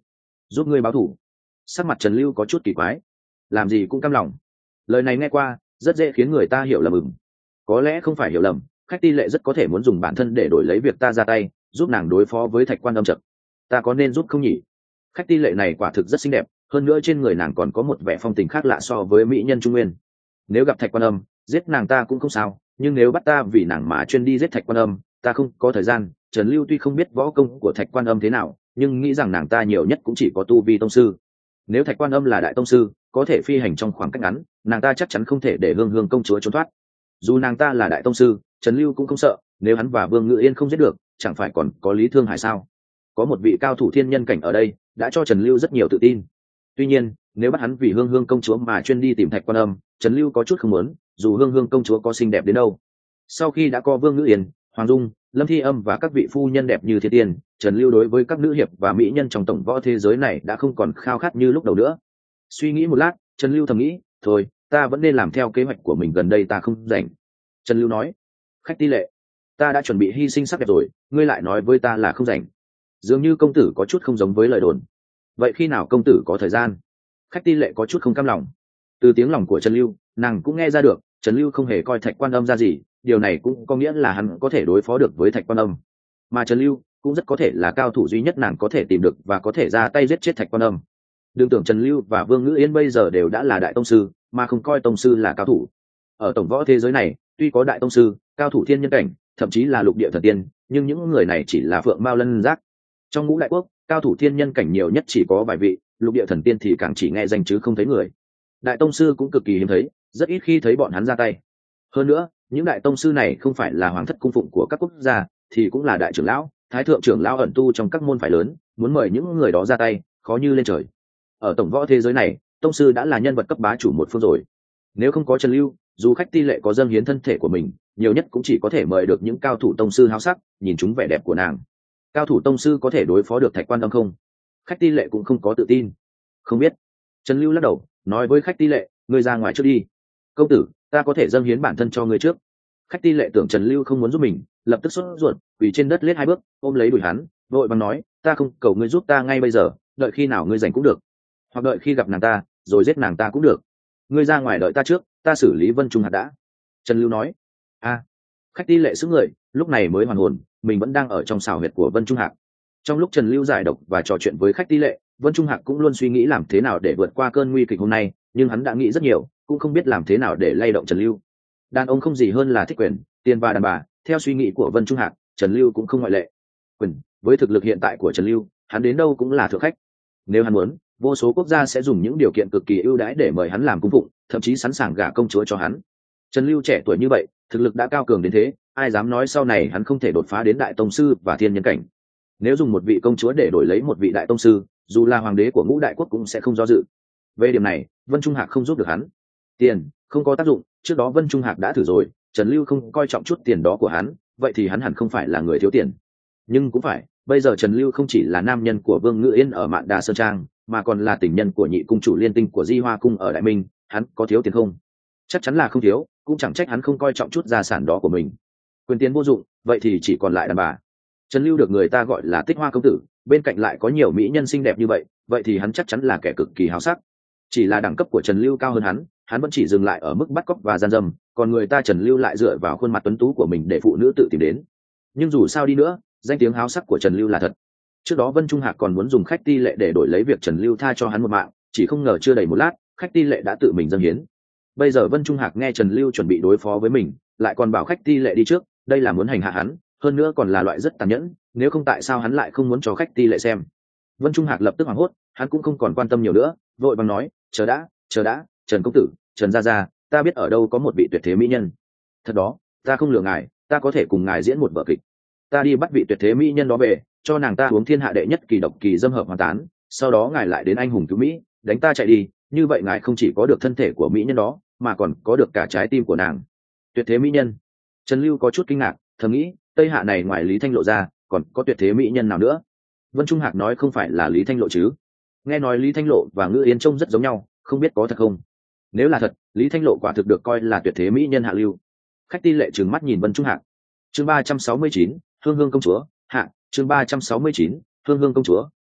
giúp ngươi báo thù. Sắc mặt Trần Lưu có chút kỳ quái, làm gì cũng cam lòng. Lời này nghe qua rất dễ khiến người ta hiểu lầm. Ừm, có lẽ không phải hiểu lầm, khách ti lệ rất có thể muốn dùng bản thân để đổi lấy việc ta ra tay giúp nàng đối phó với Thạch Quan Âm chật. Ta có nên giúp không nhỉ? Khách ti lệ này quả thực rất xinh đẹp, hơn nữa trên người nàng còn có một vẻ phong tình khác lạ so với mỹ nhân trung nguyên. Nếu gặp Thạch Quan Âm, giết nàng ta cũng không sao, nhưng nếu bắt ta vì nàng mà chuyên đi giết Thạch Quan Âm, ta không có thời gian. Trần Lưu tuy không biết võ công của Thạch Quan Âm thế nào, nhưng nghĩ rằng nàng ta nhiều nhất cũng chỉ có tu vi tông sư. Nếu Thạch Quan Âm là đại tông sư, có thể phi hành trong khoảng cách ngắn, nàng ta chắc chắn không thể để Hương Hương công chúa trốn thoát. Dù nàng ta là đại tông sư, Trần Lưu cũng không sợ, nếu hắn và Vương Ngự Yên không giết được, chẳng phải còn có Lý Thương Hải sao? Có một vị cao thủ thiên nhân cảnh ở đây, đã cho Trần Lưu rất nhiều tự tin. Tuy nhiên, nếu bắt hắn vì Hương Hương công chúa mà chuyên đi tìm Thạch Quan Âm, Trần Lưu có chút không muốn, dù Hương Hương công chúa có xinh đẹp đến đâu. Sau khi đã có Vương Ngự Yên, Hoàng Dung, Lâm Thi Âm và các vị phu nhân đẹp như thiên tiên, Trần Lưu đối với các nữ hiệp và mỹ nhân trong tổng võ thế giới này đã không còn khao khát như lúc đầu nữa. Suy nghĩ một lát, Trần Lưu thầm nghĩ, thôi, ta vẫn nên làm theo kế hoạch của mình, gần đây ta không rảnh. Trần Lưu nói, khách ti lệ, ta đã chuẩn bị hy sinh sắc đẹp rồi, ngươi lại nói với ta là không rảnh. Dường như công tử có chút không giống với lời đồn. Vậy khi nào công tử có thời gian? Khách ti lệ có chút không cam lòng. Từ tiếng lòng của Trần Lưu, nàng cũng nghe ra được Trần Lưu không hề coi Thạch Quan Âm ra gì, điều này cũng có nghĩa là hắn có thể đối phó được với Thạch Quan Âm, mà Trần Lưu cũng rất có thể là cao thủ duy nhất nàng có thể tìm được và có thể ra tay giết chết Thạch Quan Âm. Đừng tưởng Trần Lưu và Vương Ngữ Yên bây giờ đều đã là đại tông sư, mà không coi tông sư là cao thủ. Ở tổng võ thế giới này, tuy có đại tông sư, cao thủ thiên nhân cảnh, thậm chí là lục địa thần tiên, nhưng những người này chỉ là phượng mao lân giác. Trong ngũ đại quốc, cao thủ thiên nhân cảnh nhiều nhất chỉ có vài vị, lục địa thần tiên thì càng chỉ nghe danh chứ không thấy người. Đại tông sư cũng cực kỳ hiếm thấy, rất ít khi thấy bọn hắn ra tay. Hơn nữa, những đại tông sư này không phải là hoàng thất cung phụng của các quốc gia, thì cũng là đại trưởng lão, thái thượng trưởng lão ẩn tu trong các môn phái lớn, muốn mời những người đó ra tay, khó như lên trời. Ở tổng võ thế giới này, tông sư đã là nhân vật cấp bá chủ một phương rồi. Nếu không có Trần Lưu, dù khách ti lệ có dâng hiến thân thể của mình, nhiều nhất cũng chỉ có thể mời được những cao thủ tông sư háo sắc, nhìn chúng vẻ đẹp của nàng. Cao thủ tông sư có thể đối phó được Thạch Quan Âm không? Khách ti lệ cũng không có tự tin. Không biết. Trần Lưu lắc đầu, nói với khách ti lệ, ngươi ra ngoài trước đi. Công tử, ta có thể dâng hiến bản thân cho ngươi trước. Khách ti lệ tưởng Trần Lưu không muốn giúp mình, lập tức sốt ruột, quỳ trên đất lết hai bước, ôm lấy đùi hắn, vội vàng nói, ta không cầu ngươi giúp ta ngay bây giờ, đợi khi nào ngươi rảnh cũng được, hoặc đợi khi gặp nàng ta, rồi giết nàng ta cũng được. Ngươi ra ngoài đợi ta trước, ta xử lý Vân Trung Hạc đã. Trần Lưu nói. A. Khách ti lệ sững người, lúc này mới hoàn hồn, mình vẫn đang ở trong xào huyệt của Vân Trung Hạc. Trong lúc Trần Lưu giải độc và trò chuyện với khách ti lệ, Vân Trung Hạc cũng luôn suy nghĩ làm thế nào để vượt qua cơn nguy kịch hôm nay, nhưng hắn đã nghĩ rất nhiều, cũng không biết làm thế nào để lay động Trần Lưu. Đàn ông không gì hơn là thích quyền, tiền và đàn bà, theo suy nghĩ của Vân Trung Hạc, Trần Lưu cũng không ngoại lệ. Quyền, với thực lực hiện tại của Trần Lưu, hắn đến đâu cũng là thượng khách. Nếu hắn muốn, vô số quốc gia sẽ dùng những điều kiện cực kỳ ưu đãi để mời hắn làm cung phụng, thậm chí sẵn sàng gả công chúa cho hắn. Trần Lưu trẻ tuổi như vậy, thực lực đã cao cường đến thế, ai dám nói sau này hắn không thể đột phá đến đại tông sư và thiên nhân cảnh. Nếu dùng một vị công chúa để đổi lấy một vị đại tông sư, dù là hoàng đế của ngũ đại quốc cũng sẽ không do dự. Về điểm này, Vân Trung Hạc không giúp được hắn. Tiền không có tác dụng, trước đó Vân Trung Hạc đã thử rồi, Trần Lưu không coi trọng chút tiền đó của hắn, vậy thì hắn hẳn không phải là người thiếu tiền. Nhưng cũng phải, bây giờ Trần Lưu không chỉ là nam nhân của Vương Ngự Yên ở Mạn Đà Sơn Trang, mà còn là tình nhân của nhị cung chủ Liên Tinh của Di Hoa cung ở Đại Minh, hắn có thiếu tiền không? Chắc chắn là không thiếu, cũng chẳng trách hắn không coi trọng chút gia sản đó của mình. Quyền tiền vô dụng, vậy thì chỉ còn lại đàn bà. Trần Lưu được người ta gọi là Tích Hoa công tử, bên cạnh lại có nhiều mỹ nhân xinh đẹp như vậy, vậy thì hắn chắc chắn là kẻ cực kỳ háo sắc. Chỉ là đẳng cấp của Trần Lưu cao hơn hắn, hắn vẫn chỉ dừng lại ở mức bắt cóc và gian dâm, còn người ta Trần Lưu lại dựa vào khuôn mặt tuấn tú của mình để phụ nữ tự tìm đến. Nhưng dù sao đi nữa, danh tiếng háo sắc của Trần Lưu là thật. Trước đó Vân Trung Hạc còn muốn dùng khách ti lệ để đổi lấy việc Trần Lưu tha cho hắn một mạng, chỉ không ngờ chưa đầy một lát, khách ti lệ đã tự mình dâng hiến. Bây giờ Vân Trung Hạc nghe Trần Lưu chuẩn bị đối phó với mình, lại còn bảo khách ti lệ đi trước, đây là muốn hành hạ hắn, hơn nữa còn là loại rất tàn nhẫn, nếu không tại sao hắn lại không muốn cho khách ti lệ xem. Vân Trung Hạc lập tức hoảng hốt, hắn cũng không còn quan tâm nhiều nữa, vội vàng nói, chờ đã, chờ đã, Trần công tử, Trần gia gia, ta biết ở đâu có một vị tuyệt thế mỹ nhân. Thật đó, ta không lừa ngài, ta có thể cùng ngài diễn một vở kịch. Ta đi bắt vị tuyệt thế mỹ nhân đó về, cho nàng ta uống thiên hạ đệ nhất kỳ độc kỳ dâm hợp hoàn tán, sau đó ngài lại đến anh hùng cứu mỹ, đánh ta chạy đi, như vậy ngài không chỉ có được thân thể của mỹ nhân đó, mà còn có được cả trái tim của nàng. Tuyệt thế mỹ nhân. Trần Lưu có chút kinh ngạc, thầm nghĩ, Tây Hạ này ngoài Lý Thanh Lộ ra, còn có tuyệt thế mỹ nhân nào nữa? Vân Trung Hạc nói không phải là Lý Thanh Lộ chứ? Nghe nói Lý Thanh Lộ và Ngữ Yên trông rất giống nhau, không biết có thật không? Nếu là thật, Lý Thanh Lộ quả thực được coi là tuyệt thế mỹ nhân hạ lưu. Khách ti lệ trừng mắt nhìn Vân Trung Hạc. Chương ba trăm sáu mươi chín, Hương Hương công chúa, hạ. Chương ba trăm sáu mươi chín, Hương Hương công chúa, hạ.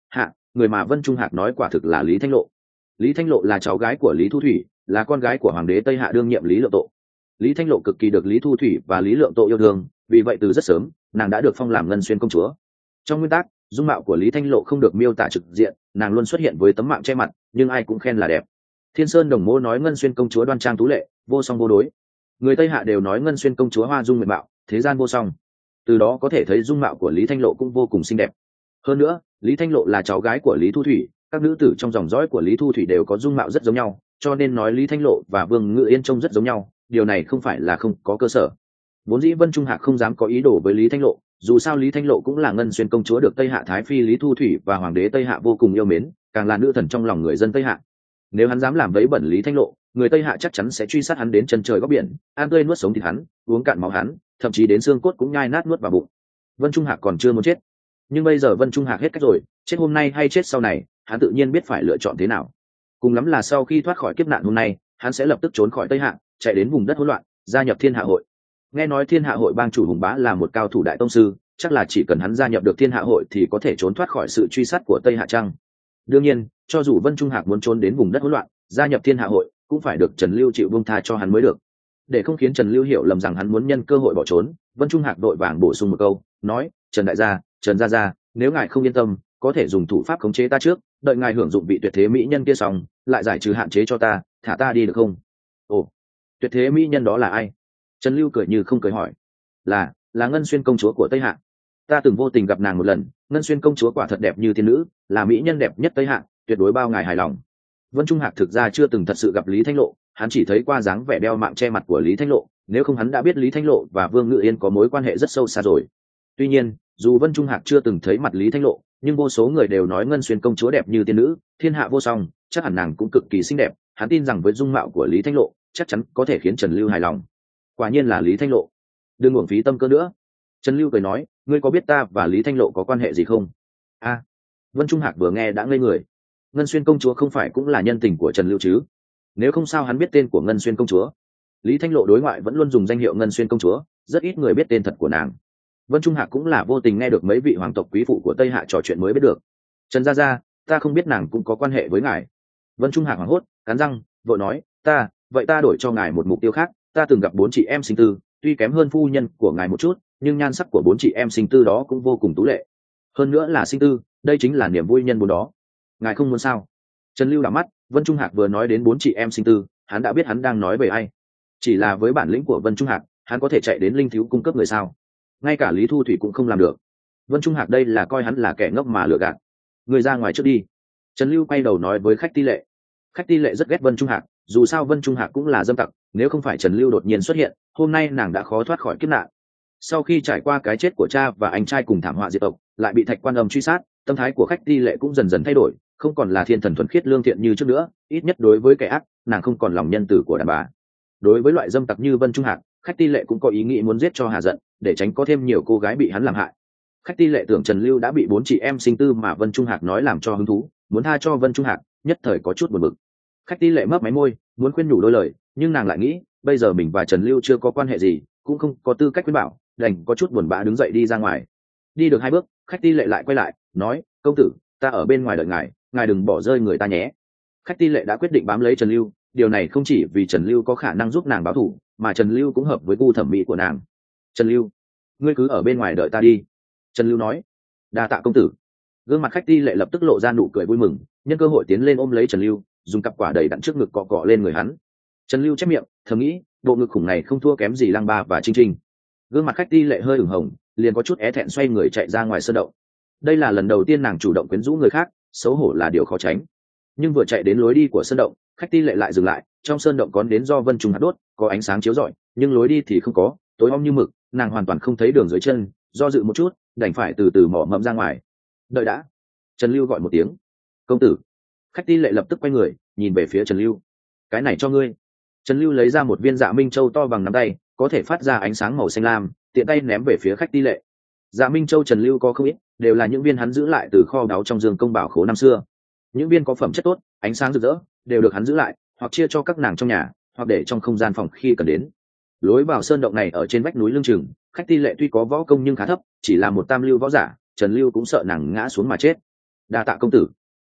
người mà Vân Trung Hạc nói quả thực là Lý Thanh Lộ. Lý Thanh Lộ là cháu gái của Lý Thu Thủy, là con gái của hoàng đế Tây Hạ đương nhiệm Lý Lượng Tộ. Lý Thanh Lộ cực kỳ được Lý Thu Thủy và Lý Lượng Tộ yêu thương, vì vậy từ rất sớm nàng đã được phong làm Ngân Xuyên công chúa. Trong nguyên tắc, dung mạo của Lý Thanh Lộ không được miêu tả trực diện, nàng luôn xuất hiện với tấm mạng che mặt, nhưng ai cũng khen là đẹp. Thiên Sơn Đồng Mô nói Ngân Xuyên công chúa đoan trang tú lệ, vô song vô đối. Người Tây Hạ đều nói Ngân Xuyên công chúa hoa dung nguyện mạo, thế gian vô song. Từ đó có thể thấy dung mạo của Lý Thanh Lộ cũng vô cùng xinh đẹp. Hơn nữa, Lý Thanh Lộ là cháu gái của Lý Thu Thủy, các nữ tử trong dòng dõi của Lý Thu Thủy đều có dung mạo rất giống nhau, cho nên nói Lý Thanh Lộ và Vương Ngự Yên trông rất giống nhau, điều này không phải là không có cơ sở. Vốn dĩ Vân Trung Hạc không dám có ý đồ với Lý Thanh Lộ, dù sao Lý Thanh Lộ cũng là Ngân Xuyên công chúa được Tây Hạ thái phi Lý Thu Thủy và hoàng đế Tây Hạ vô cùng yêu mến, càng là nữ thần trong lòng người dân Tây Hạ. Nếu hắn dám làm vấy bẩn Lý Thanh Lộ, người Tây Hạ chắc chắn sẽ truy sát hắn đến chân trời góc biển, ăn tươi nuốt sống thịt hắn, uống cạn máu hắn, thậm chí đến xương cốt cũng nhai nát nuốt vào bụng. Vân Trung Hạc còn chưa muốn chết, nhưng bây giờ Vân Trung Hạc hết cách rồi, chết hôm nay hay chết sau này, hắn tự nhiên biết phải lựa chọn thế nào. Cùng lắm là sau khi thoát khỏi kiếp nạn hôm nay, hắn sẽ lập tức trốn khỏi Tây Hạ, chạy đến vùng đất hỗn loạn, gia nhập Thiên Hạ hội. Nghe nói Thiên Hạ hội bang chủ Hùng Bá là một cao thủ đại tông sư, chắc là chỉ cần hắn gia nhập được Thiên Hạ hội thì có thể trốn thoát khỏi sự truy sát của Tây Hạ Trăng. Đương nhiên, cho dù Vân Trung Hạc muốn trốn đến vùng đất hỗn loạn, gia nhập Thiên Hạ hội, cũng phải được Trần Lưu chịu buông tha cho hắn mới được. Để không khiến Trần Lưu hiểu lầm rằng hắn muốn nhân cơ hội bỏ trốn, Vân Trung Hạc đội vàng bổ sung một câu, nói: "Trần đại gia, Trần gia gia, nếu ngài không yên tâm, có thể dùng thủ pháp khống chế ta trước, đợi ngài hưởng dụng vị tuyệt thế mỹ nhân kia xong, lại giải trừ hạn chế cho ta, thả ta đi được không?" Ồ, tuyệt thế mỹ nhân đó là ai? Trần Lưu cười như không cười hỏi. Là, là Ngân Xuyên công chúa của Tây Hạ. Ta từng vô tình gặp nàng một lần, Ngân Xuyên công chúa quả thật đẹp như thiên nữ, là mỹ nhân đẹp nhất Tây Hạ, tuyệt đối bao ngài hài lòng. Vân Trung Hạc thực ra chưa từng thật sự gặp Lý Thanh Lộ, hắn chỉ thấy qua dáng vẻ đeo mạng che mặt của Lý Thanh Lộ, nếu không hắn đã biết Lý Thanh Lộ và Vương Ngự Yên có mối quan hệ rất sâu xa rồi. Tuy nhiên, dù Vân Trung Hạc chưa từng thấy mặt Lý Thanh Lộ, nhưng vô số người đều nói Ngân Xuyên công chúa đẹp như tiên nữ, thiên hạ vô song, chắc hẳn nàng cũng cực kỳ xinh đẹp, hắn tin rằng với dung mạo của Lý Thanh Lộ, chắc chắn có thể khiến Trần Lưu hài lòng. Quả nhiên là Lý Thanh Lộ. Đừng uổng phí tâm cơ nữa. Trần Lưu cười nói, ngươi có biết ta và Lý Thanh Lộ có quan hệ gì không? A. À, Vân Trung Hạc vừa nghe đã ngây người. Ngân Xuyên công chúa không phải cũng là nhân tình của Trần Lưu chứ? Nếu không sao hắn biết tên của Ngân Xuyên công chúa? Lý Thanh Lộ đối ngoại vẫn luôn dùng danh hiệu Ngân Xuyên công chúa, rất ít người biết tên thật của nàng. Vân Trung Hạc cũng là vô tình nghe được mấy vị hoàng tộc quý phụ của Tây Hạ trò chuyện mới biết được. Trần gia gia, ta không biết nàng cũng có quan hệ với ngài. Vân Trung Hạc hoảng hốt, cắn răng, vội nói, ta, vậy ta đổi cho ngài một mục tiêu khác. Ta từng gặp bốn chị em sinh tư, tuy kém hơn phu nhân của ngài một chút, nhưng nhan sắc của bốn chị em sinh tư đó cũng vô cùng tú lệ. Hơn nữa là sinh tư, đây chính là niềm vui nhân bốn đó. Ngài không muốn sao? Trần Lưu đảo mắt, Vân Trung Hạc vừa nói đến bốn chị em sinh tư, hắn đã biết hắn đang nói về ai. Chỉ là với bản lĩnh của Vân Trung Hạc, hắn có thể chạy đến linh thiếu cung cấp người sao? Ngay cả Lý Thu Thủy cũng không làm được. Vân Trung Hạc đây là coi hắn là kẻ ngốc mà lừa gạt. Người ra ngoài trước đi. Trần Lưu quay đầu nói với khách ti lệ. Khách ti lệ rất ghét Vân Trung Hạc, dù sao Vân Trung Hạc cũng là dâm tặc, nếu không phải Trần Lưu đột nhiên xuất hiện, hôm nay nàng đã khó thoát khỏi kiếp nạn. Sau khi trải qua cái chết của cha và anh trai cùng thảm họa diệt tộc, lại bị Thạch Quan Âm truy sát, tâm thái của khách ti lệ cũng dần dần thay đổi, không còn là thiên thần thuần khiết lương thiện như trước nữa, ít nhất đối với kẻ ác, nàng không còn lòng nhân từ của đàn bà. Đối với loại dâm tặc như Vân Trung Hạc, khách ti lệ cũng có ý nghĩ muốn giết cho hà giận, để tránh có thêm nhiều cô gái bị hắn làm hại. Khách ti lệ tưởng Trần Lưu đã bị bốn chị em sinh tư mà Vân Trung Hạc nói làm cho hứng thú, muốn tha cho Vân Trung Hạc, nhất thời có chút buồn bực. Khách ti lệ mấp máy môi, muốn khuyên nhủ đôi lời, nhưng nàng lại nghĩ, bây giờ mình và Trần Lưu chưa có quan hệ gì, cũng không có tư cách khuyên bảo, đành có chút buồn bã đứng dậy đi ra ngoài. Đi được hai bước, khách ti lệ lại quay lại, nói, công tử, ta ở bên ngoài đợi ngài, ngài đừng bỏ rơi người ta nhé. Khách ti lệ đã quyết định bám lấy Trần Lưu, điều này không chỉ vì Trần Lưu có khả năng giúp nàng báo thù, mà Trần Lưu cũng hợp với gu thẩm mỹ của nàng. Trần Lưu, ngươi cứ ở bên ngoài đợi ta đi. Trần Lưu nói. Đa tạ công tử. Gương mặt khách ti lệ lập tức lộ ra nụ cười vui mừng, nhân cơ hội tiến lên ôm lấy Trần Lưu, dùng cặp quả đầy đặn trước ngực cọ cọ lên người hắn. Trần Lưu chép miệng, thầm nghĩ, bộ ngực khủng này không thua kém gì Lăng Ba và Trinh Trinh. Gương mặt khách ti lệ hơi ửng hồng, liền có chút é thẹn xoay người chạy ra ngoài sơn động. Đây là lần đầu tiên nàng chủ động quyến rũ người khác, xấu hổ là điều khó tránh. Nhưng vừa chạy đến lối đi của sơn động, khách ti lệ lại dừng lại. Trong sơn động có đến do Vân Trung Hạc đốt, có ánh sáng chiếu rọi, nhưng lối đi thì không có, tối om như mực, nàng hoàn toàn không thấy đường dưới chân, do dự một chút, đành phải từ từ mò mẫm ra ngoài. Đợi đã. Trần Lưu gọi một tiếng. Công tử. Khách ti lệ lập tức quay người, nhìn về phía Trần Lưu. Cái này cho ngươi. Trần Lưu lấy ra một viên dạ minh châu to bằng nắm tay, có thể phát ra ánh sáng màu xanh lam, tiện tay ném về phía khách ti lệ. Dạ minh châu Trần Lưu có không ít, đều là những viên hắn giữ lại từ kho báu trong dương công bảo khố năm xưa. Những viên có phẩm chất tốt, ánh sáng rực rỡ, đều được hắn giữ lại, hoặc chia cho các nàng trong nhà, hoặc để trong không gian phòng khi cần đến. Lối vào sơn động này ở trên vách núi lưng chừng, khách ti lệ tuy có võ công nhưng khá thấp, chỉ là một tam lưu võ giả, Trần Lưu cũng sợ nàng ngã xuống mà chết. Đa tạ công tử.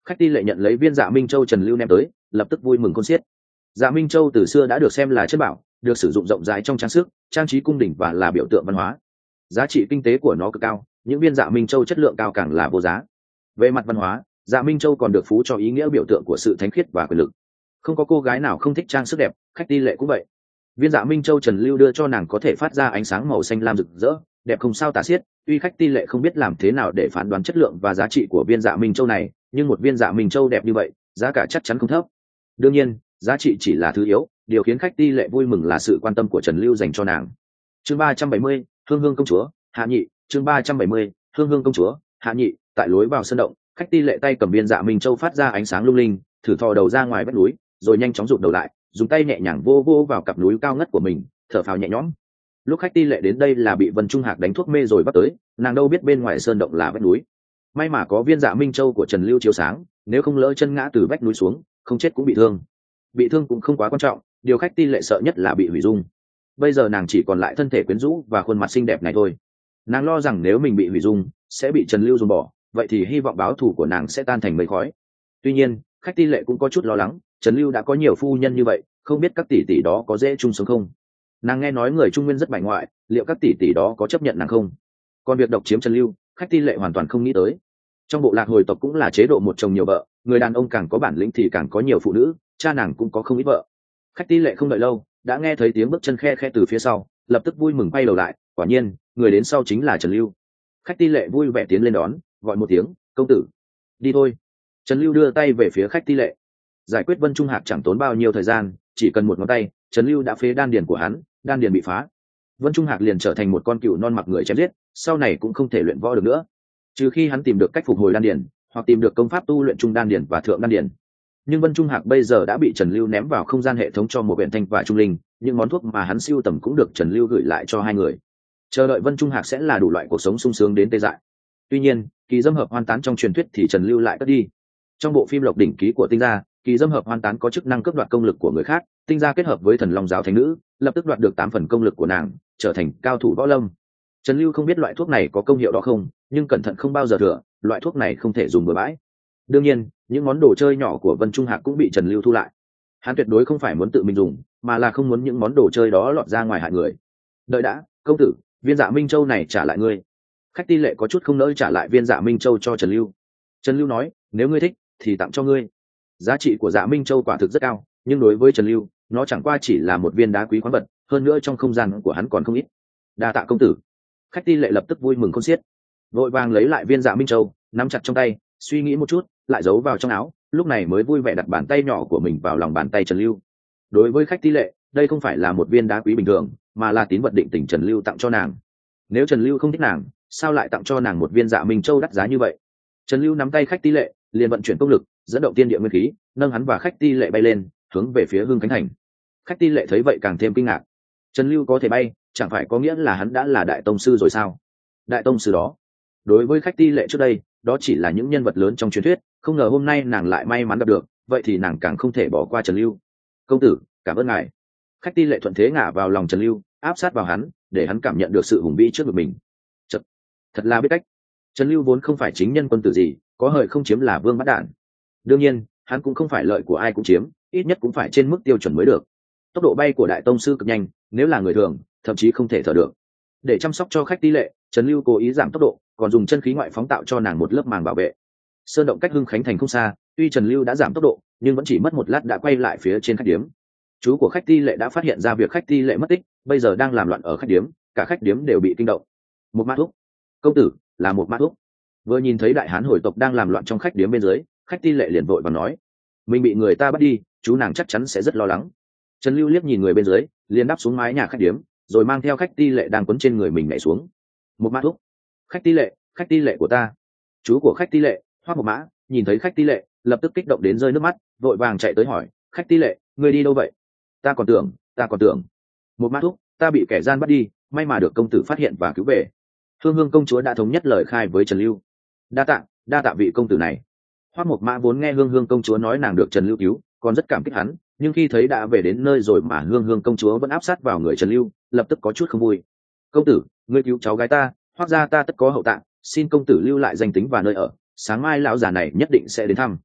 Khách ti lệ nhận lấy viên Dạ Minh Châu Trần Lưu ném tới, lập tức vui mừng khôn xiết. Dạ Minh Châu từ xưa đã được xem là chất bảo, được sử dụng rộng rãi trong trang sức, trang trí cung đình và là biểu tượng văn hóa. Giá trị kinh tế của nó cực cao, những viên Dạ Minh Châu chất lượng cao càng là vô giá. Về mặt văn hóa, Dạ Minh Châu còn được phú cho ý nghĩa biểu tượng của sự thánh khiết và quyền lực. Không có cô gái nào không thích trang sức đẹp, khách ti lệ cũng vậy. Viên Dạ Minh Châu Trần Lưu đưa cho nàng có thể phát ra ánh sáng màu xanh lam rực rỡ, đẹp không sao tả xiết. Tuy khách ti lệ không biết làm thế nào để phán đoán chất lượng và giá trị của viên Dạ Minh Châu này, nhưng một viên Dạ Minh Châu đẹp như vậy, giá cả chắc chắn không thấp. Đương nhiên, giá trị chỉ là thứ yếu, điều khiến khách ti lệ vui mừng là sự quan tâm của Trần Lưu dành cho nàng. Chương ba trăm bảy mươi, Hương Hương công chúa, Hạ Nhị. Chương ba trăm bảy mươi, Hương Hương công chúa, Hạ Nhị. Tại lối vào sân động, khách ti lệ tay cầm viên Dạ Minh Châu phát ra ánh sáng lung linh, thử thò đầu ra ngoài vách núi, rồi nhanh chóng rụt đầu lại, dùng tay nhẹ nhàng vô vô vào cặp núi cao ngất của mình, thở phào nhẹ nhõm. Lúc khách ti lệ đến đây là bị Vân Trung Hạc đánh thuốc mê rồi bắt tới, nàng đâu biết bên ngoài sơn động là vách núi. May mà có viên Dạ Minh Châu của Trần Lưu chiếu sáng, nếu không lỡ chân ngã từ vách núi xuống, không chết cũng bị thương. Bị thương cũng không quá quan trọng, điều khách ti lệ sợ nhất là bị hủy dung. Bây giờ nàng chỉ còn lại thân thể quyến rũ và khuôn mặt xinh đẹp này thôi. Nàng lo rằng nếu mình bị hủy dung, sẽ bị Trần Lưu dùng bỏ, vậy thì hy vọng báo thù của nàng sẽ tan thành mây khói. Tuy nhiên, khách ti lệ cũng có chút lo lắng, Trần Lưu đã có nhiều phu nhân như vậy, không biết các tỷ tỷ đó có dễ chung sống không. Nàng nghe nói người Trung Nguyên rất bại ngoại, liệu các tỷ tỷ đó có chấp nhận nàng không? Còn việc độc chiếm Trần Lưu, khách ti lệ hoàn toàn không nghĩ tới. Trong bộ lạc hồi tộc cũng là chế độ một chồng nhiều vợ, người đàn ông càng có bản lĩnh thì càng có nhiều phụ nữ, cha nàng cũng có không ít vợ. Khách ti lệ không đợi lâu, đã nghe thấy tiếng bước chân khe khe từ phía sau, lập tức vui mừng quay đầu lại, quả nhiên người đến sau chính là Trần Lưu. Khách ti lệ vui vẻ tiến lên đón, gọi một tiếng công tử. Đi thôi. Trần Lưu đưa tay về phía khách ti lệ. Giải quyết Vân Trung Hạc chẳng tốn bao nhiêu thời gian, chỉ cần một ngón tay, Trần Lưu đã phế đan điền của hắn, đan điền bị phá. Vân Trung Hạc liền trở thành một con cừu non mặc người chém giết, sau này cũng không thể luyện võ được nữa, trừ khi hắn tìm được cách phục hồi đan điền, hoặc tìm được công pháp tu luyện trung đan điền và thượng đan điền. Nhưng Vân Trung Hạc bây giờ đã bị Trần Lưu ném vào không gian hệ thống cho một huyện thanh và trung linh, những món thuốc mà hắn siêu tầm cũng được Trần Lưu gửi lại cho hai người. Chờ đợi Vân Trung Hạc sẽ là đủ loại cuộc sống sung sướng đến tê dại. Tuy nhiên, kỳ dâm hợp hoan tán trong truyền thuyết thì Trần Lưu lại cất đi. Trong bộ phim Lộc đỉnh ký của Tinh Gia, kỳ dâm hợp hoan tán có chức năng cướp đoạt công lực của người khác, Tinh Gia kết hợp với Thần Long giáo thánh nữ, lập tức đoạt được tám phần công lực của nàng, trở thành cao thủ võ lâm. Trần Lưu không biết loại thuốc này có công hiệu đó không, nhưng cẩn thận không bao giờ thừa, loại thuốc này không thể dùng bừa bãi. Đương nhiên, những món đồ chơi nhỏ của Vân Trung Hạc cũng bị Trần Lưu thu lại. Hắn tuyệt đối không phải muốn tự mình dùng, mà là không muốn những món đồ chơi đó lọt ra ngoài hại người. Đợi đã, công tử, viên Dạ Minh Châu này trả lại ngươi. Khách ti lệ có chút không nỡ trả lại viên Dạ Minh Châu cho Trần Lưu. Trần Lưu nói, nếu ngươi thích thì tặng cho ngươi. Giá trị của Dạ Minh Châu quả thực rất cao, nhưng đối với Trần Lưu, nó chẳng qua chỉ là một viên đá quý khoáng vật, hơn nữa trong không gian của hắn còn không ít. Đa tạ công tử. Khách ti lệ lập tức vui mừng khôn xiết, vội vàng lấy lại viên Dạ Minh Châu, nắm chặt trong tay, suy nghĩ một chút, lại giấu vào trong áo, lúc này mới vui vẻ đặt bàn tay nhỏ của mình vào lòng bàn tay Trần Lưu. Đối với khách ti lệ, đây không phải là một viên đá quý bình thường, mà là tín vật định tình Trần Lưu tặng cho nàng. Nếu Trần Lưu không thích nàng, sao lại tặng cho nàng một viên Dạ Minh Châu đắt giá như vậy? Trần Lưu nắm tay khách ti lệ, liền vận chuyển công lực, dẫn động tiên địa nguyên khí, nâng hắn và khách ti lệ bay lên, hướng về phía Hưng Khánh thành. Khách ti lệ thấy vậy càng thêm kinh ngạc. Trần Lưu có thể bay, chẳng phải có nghĩa là hắn đã là đại tông sư rồi sao? Đại tông sư đó, đối với khách ti lệ trước đây, đó chỉ là những nhân vật lớn trong truyền thuyết, không ngờ hôm nay nàng lại may mắn gặp được, vậy thì nàng càng không thể bỏ qua Trần Lưu. Công tử, cảm ơn ngài. Khách ti lệ thuận thế ngả vào lòng Trần Lưu, áp sát vào hắn, để hắn cảm nhận được sự hùng vĩ trước ngực mình. Chật, thật là biết cách. Trần Lưu vốn không phải chính nhân quân tử gì, có hời không chiếm là vương bắt đản. Đương nhiên, hắn cũng không phải lợi của ai cũng chiếm, ít nhất cũng phải trên mức tiêu chuẩn mới được. Tốc độ bay của đại tông sư cực nhanh, nếu là người thường, thậm chí không thể thở được. Để chăm sóc cho khách ti lệ, Trần Lưu cố ý giảm tốc độ, còn dùng chân khí ngoại phóng tạo cho nàng một lớp màng bảo vệ. Sơn động cách Hưng Khánh thành không xa, tuy Trần Lưu đã giảm tốc độ, nhưng vẫn chỉ mất một lát đã quay lại phía trên khách điếm. Chú của khách ti lệ đã phát hiện ra việc khách ti lệ mất tích, bây giờ đang làm loạn ở khách điếm, cả khách điếm đều bị kinh động. Một mã thúc, công tử, là một mã thúc. Vừa nhìn thấy đại hán hồi tộc đang làm loạn trong khách điếm bên dưới, khách ti lệ liền vội vàng nói, mình bị người ta bắt đi, chú nàng chắc chắn sẽ rất lo lắng. Trần Lưu liếc nhìn người bên dưới, liền đáp xuống mái nhà khách điếm, rồi mang theo khách ti lệ đang quấn trên người mình nhảy xuống. Một mã thúc, khách ti lệ, khách ti lệ của ta. Chú của khách ti lệ, Hoắc Một Mã, nhìn thấy khách ti lệ, lập tức kích động đến rơi nước mắt, vội vàng chạy tới hỏi, khách ti lệ, ngươi đi đâu vậy? Ta còn tưởng, ta còn tưởng. Một mã thúc, ta bị kẻ gian bắt đi, may mà được công tử phát hiện và cứu về. Hương Hương công chúa đã thống nhất lời khai với Trần Lưu. Đa tạ, đa tạ vị công tử này. Hoắc Một Mã vốn nghe Hương Hương công chúa nói nàng được Trần Lưu cứu, còn rất cảm kích hắn, nhưng khi thấy đã về đến nơi rồi mà Hương Hương công chúa vẫn áp sát vào người Trần Lưu, lập tức có chút không vui. Công tử, ngươi cứu cháu gái ta, Hoắc gia ta tất có hậu tạng, xin công tử lưu lại danh tính và nơi ở, sáng mai lão già này nhất định sẽ đến thăm.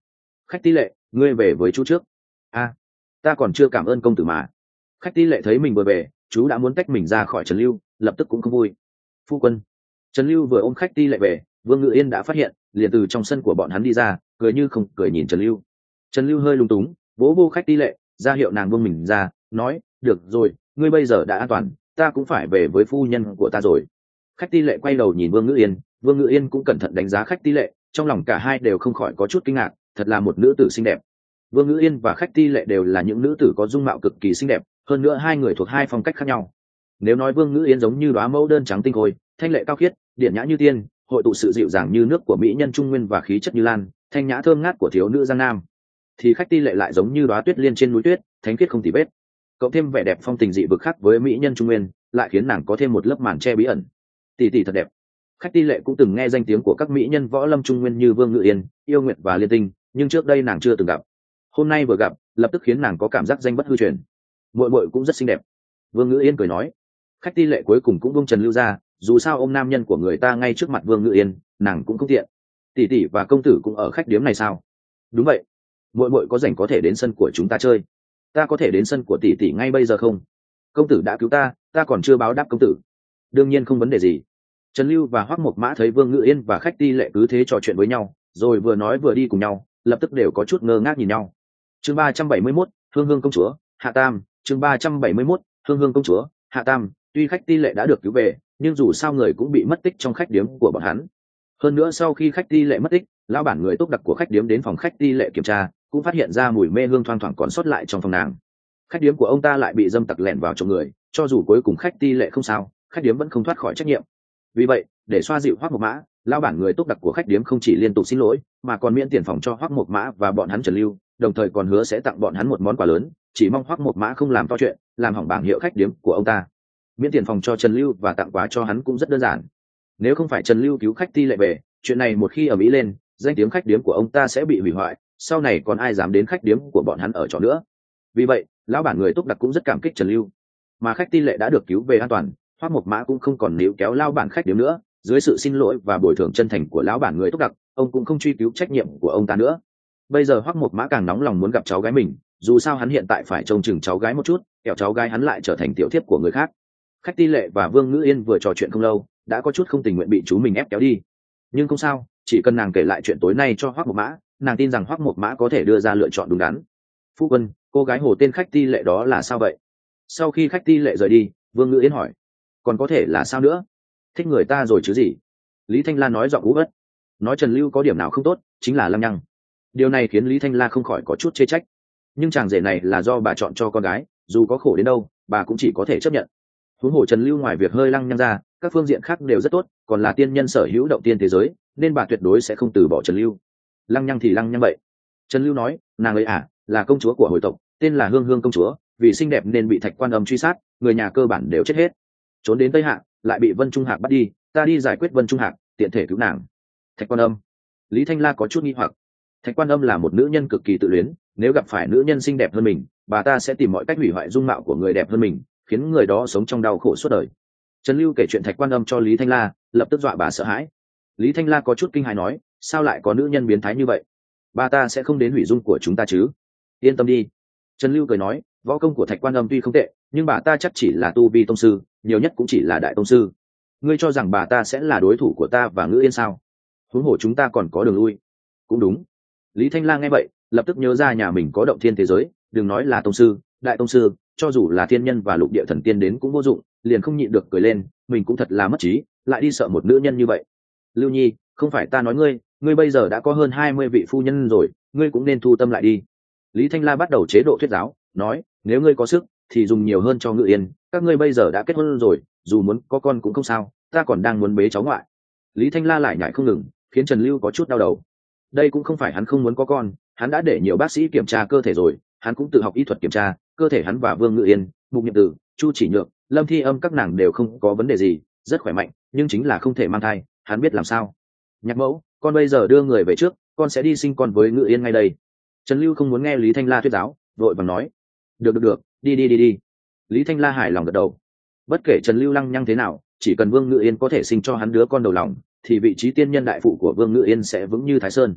Khách tỷ lệ, ngươi về với chú trước. A, ta còn chưa cảm ơn công tử mà. Khách tỷ lệ thấy mình vừa về, chú đã muốn tách mình ra khỏi Trần Lưu, lập tức cũng không vui. Phu quân. Trần Lưu vừa ôm khách tỷ lệ về, Vương Ngự Yên đã phát hiện, liền từ trong sân của bọn hắn đi ra, cười như không cười nhìn Trần Lưu. Trần Lưu hơi lung túng, vỗ vô khách tỷ lệ, ra hiệu nàng buông mình ra, nói, được rồi, ngươi bây giờ đã an toàn, ta cũng phải về với phu nhân của ta rồi. Khách tỷ lệ quay đầu nhìn Vương Ngự Yên, Vương Ngự Yên cũng cẩn thận đánh giá khách tỷ lệ, trong lòng cả hai đều không khỏi có chút kinh ngạc, thật là một nữ tử xinh đẹp. Vương Ngự Yên và khách tỷ lệ đều là những nữ tử có dung mạo cực kỳ xinh đẹp, hơn nữa hai người thuộc hai phong cách khác nhau. Nếu nói Vương Ngự Yên giống như đóa mẫu đơn trắng tinh khôi, thanh lệ cao khiết, điển nhã như tiên, hội tụ sự dịu dàng như nước của mỹ nhân trung nguyên và khí chất như lan, thanh nhã thơm ngát của thiếu nữ giang nam, thì khách tỷ lệ lại giống như đóa tuyết liên trên núi tuyết, thánh khiết không tì vết. Cộng thêm vẻ đẹp phong tình dị vực khác với mỹ nhân trung nguyên, lại khiến nàng có thêm một lớp màn che bí ẩn. Tỷ tỷ thật đẹp. Khách tỷ lệ cũng từng nghe danh tiếng của các mỹ nhân võ lâm trung nguyên như Vương Ngự Yên, Yêu Nguyệt và Liên Tinh, nhưng trước đây nàng chưa từng gặp. Hôm nay vừa gặp, lập tức khiến nàng có cảm giác danh bất hư truyền. Muội muội cũng rất xinh đẹp. Vương Ngự Yên cười nói. Khách tỷ lệ cuối cùng cũng buông Trần Lưu ra, dù sao ôm nam nhân của người ta ngay trước mặt Vương Ngự Yên, nàng cũng không tiện. Tỷ tỷ và công tử cũng ở khách điếm này sao? Đúng vậy. Muội muội có rảnh có thể đến sân của chúng ta chơi. Ta có thể đến sân của tỷ tỷ ngay bây giờ không? Công tử đã cứu ta, ta còn chưa báo đáp công tử. Đương nhiên không vấn đề gì. Trần Lưu và Hoắc Mộc Mã thấy Vương Ngự Yên và khách tỷ lệ cứ thế trò chuyện với nhau, rồi vừa nói vừa đi cùng nhau, lập tức đều có chút ngơ ngác nhìn nhau. Chương ba trăm bảy mươi mốt, Hương Hương công chúa, Hạ Tam. Chương ba trăm bảy mươi mốt, Hương Hương công chúa, Hạ Tam. Tuy khách tỷ lệ đã được cứu về, nhưng dù sao người cũng bị mất tích trong khách điếm của bọn hắn. Hơn nữa sau khi khách tỷ lệ mất tích, lão bản người túc đặc của khách điếm đến phòng khách tỷ lệ kiểm tra, cũng phát hiện ra mùi mê hương thoang thoảng còn sót lại trong phòng nàng. Khách điếm của ông ta lại bị dâm tặc lẻn vào trong người, cho dù cuối cùng khách tỷ lệ không sao, khách điếm vẫn không thoát khỏi trách nhiệm. Vì vậy, để xoa dịu Hoắc Mộc Mã, lão bản người túc đặc của khách điếm không chỉ liên tục xin lỗi, mà còn miễn tiền phòng cho Hoắc Mộc Mã và bọn hắn Trần Lưu, đồng thời còn hứa sẽ tặng bọn hắn một món quà lớn, chỉ mong Hoắc Mộc Mã không làm to chuyện, làm hỏng bảng hiệu khách điếm của ông ta. Miễn tiền phòng cho Trần Lưu và tặng quà cho hắn cũng rất đơn giản. Nếu không phải Trần Lưu cứu khách tỷ lệ về, chuyện này một khi ở mỹ lên, danh tiếng khách điếm của ông ta sẽ bị hủy hoại, sau này còn ai dám đến khách điếm của bọn hắn ở trọ nữa. Vì vậy, lão bản người túc đặc cũng rất cảm kích Trần Lưu. Mà khách tỷ lệ đã được cứu về an toàn, Hoắc Mộc Mã cũng không còn níu kéo lão bản khách điếm nữa, dưới sự xin lỗi và bồi thường chân thành của lão bản người túc đặc, ông cũng không truy cứu trách nhiệm của ông ta nữa. Bây giờ Hoắc Mộc Mã càng nóng lòng muốn gặp cháu gái mình, dù sao hắn hiện tại phải trông chừng cháu gái một chút, kẻo cháu gái hắn lại trở thành tiểu thiếp của người khác. Khách tỷ lệ và Vương Ngự Yên vừa trò chuyện không lâu, đã có chút không tình nguyện bị chú mình ép kéo đi. Nhưng không sao, chỉ cần nàng kể lại chuyện tối nay cho Hoắc Mộc Mã, nàng tin rằng Hoắc Mộc Mã có thể đưa ra lựa chọn đúng đắn. Phu quân, cô gái hồ tên khách tỷ lệ đó là sao vậy? Sau khi khách tỷ lệ rời đi, Vương Ngự Yên hỏi. Còn có thể là sao nữa? Thích người ta rồi chứ gì? Lý Thanh La nói giọng ú ớt. Nói Trần Lưu có điểm nào không tốt, chính là lăng nhăng. Điều này khiến Lý Thanh La không khỏi có chút chê trách. Nhưng chàng rể này là do bà chọn cho con gái, dù có khổ đến đâu, bà cũng chỉ có thể chấp nhận. Huống hồ Trần Lưu ngoài việc hơi lăng nhăng ra, các phương diện khác đều rất tốt, còn là tiên nhân sở hữu động tiên thế giới, nên bà tuyệt đối sẽ không từ bỏ Trần Lưu. Lăng nhăng thì lăng nhăng vậy. Trần Lưu nói, nàng ấy à, là công chúa của hồi tộc, tên là Hương Hương công chúa, vì xinh đẹp nên bị Thạch Quan Âm truy sát, người nhà cơ bản đều chết hết. Trốn đến Tây Hạ, lại bị Vân Trung Hạc bắt đi, ta đi giải quyết Vân Trung Hạc, tiện thể cứu nàng. Thạch Quan Âm. Lý Thanh La có chút nghi hoặc. Thạch Quan Âm là một nữ nhân cực kỳ tự luyến, nếu gặp phải nữ nhân xinh đẹp hơn mình, bà ta sẽ tìm mọi cách hủy hoại dung mạo của người đẹp hơn mình, khiến người đó sống trong đau khổ suốt đời. Trần Lưu kể chuyện Thạch Quan Âm cho Lý Thanh La, lập tức dọa bà sợ hãi. Lý Thanh La có chút kinh hãi nói, sao lại có nữ nhân biến thái như vậy? Bà ta sẽ không đến hủy dung của chúng ta chứ? Yên tâm đi. Trần Lưu cười nói, võ công của Thạch Quan Âm tuy không tệ, nhưng bà ta chắc chỉ là tu vi tông sư, nhiều nhất cũng chỉ là đại tông sư. Ngươi cho rằng bà ta sẽ là đối thủ của ta và Ngữ Yên sao? Huống hồ chúng ta còn có đường lui. Cũng đúng. Lý Thanh La nghe vậy, lập tức nhớ ra nhà mình có động thiên thế giới, đừng nói là tông sư, đại tông sư, cho dù là thiên nhân và lục địa thần tiên đến cũng vô dụng, liền không nhịn được cười lên, mình cũng thật là mất trí, lại đi sợ một nữ nhân như vậy. Lưu Nhi, không phải ta nói ngươi, ngươi bây giờ đã có hơn hai mươi vị phu nhân rồi, ngươi cũng nên thu tâm lại đi. Lý Thanh La bắt đầu chế độ thuyết giáo, nói, nếu ngươi có sức, thì dùng nhiều hơn cho Ngự Yên, các ngươi bây giờ đã kết hôn rồi, dù muốn có con cũng không sao, ta còn đang muốn bế cháu ngoại. Lý Thanh La lại nhảy không ngừng, khiến Trần Lưu có chút đau đầu. Đây cũng không phải hắn không muốn có con, hắn đã để nhiều bác sĩ kiểm tra cơ thể rồi, hắn cũng tự học y thuật kiểm tra, cơ thể hắn và Vương Ngự Yên, Mục Nhiệm Tử, Chu Chỉ Nhược, Lâm Thi Âm các nàng đều không có vấn đề gì, rất khỏe mạnh, nhưng chính là không thể mang thai, hắn biết làm sao. Nhạc mẫu, con bây giờ đưa người về trước, con sẽ đi sinh con với Ngự Yên ngay đây. Trần Lưu không muốn nghe Lý Thanh La thuyết giáo, vội vàng nói, được được được, đi đi đi đi. Lý Thanh La hài lòng gật đầu. Bất kể Trần Lưu lăng nhăng thế nào, chỉ cần Vương Ngự Yên có thể sinh cho hắn đứa con đầu lòng, thì vị trí tiên nhân đại phụ của Vương Ngự Yên sẽ vững như Thái Sơn.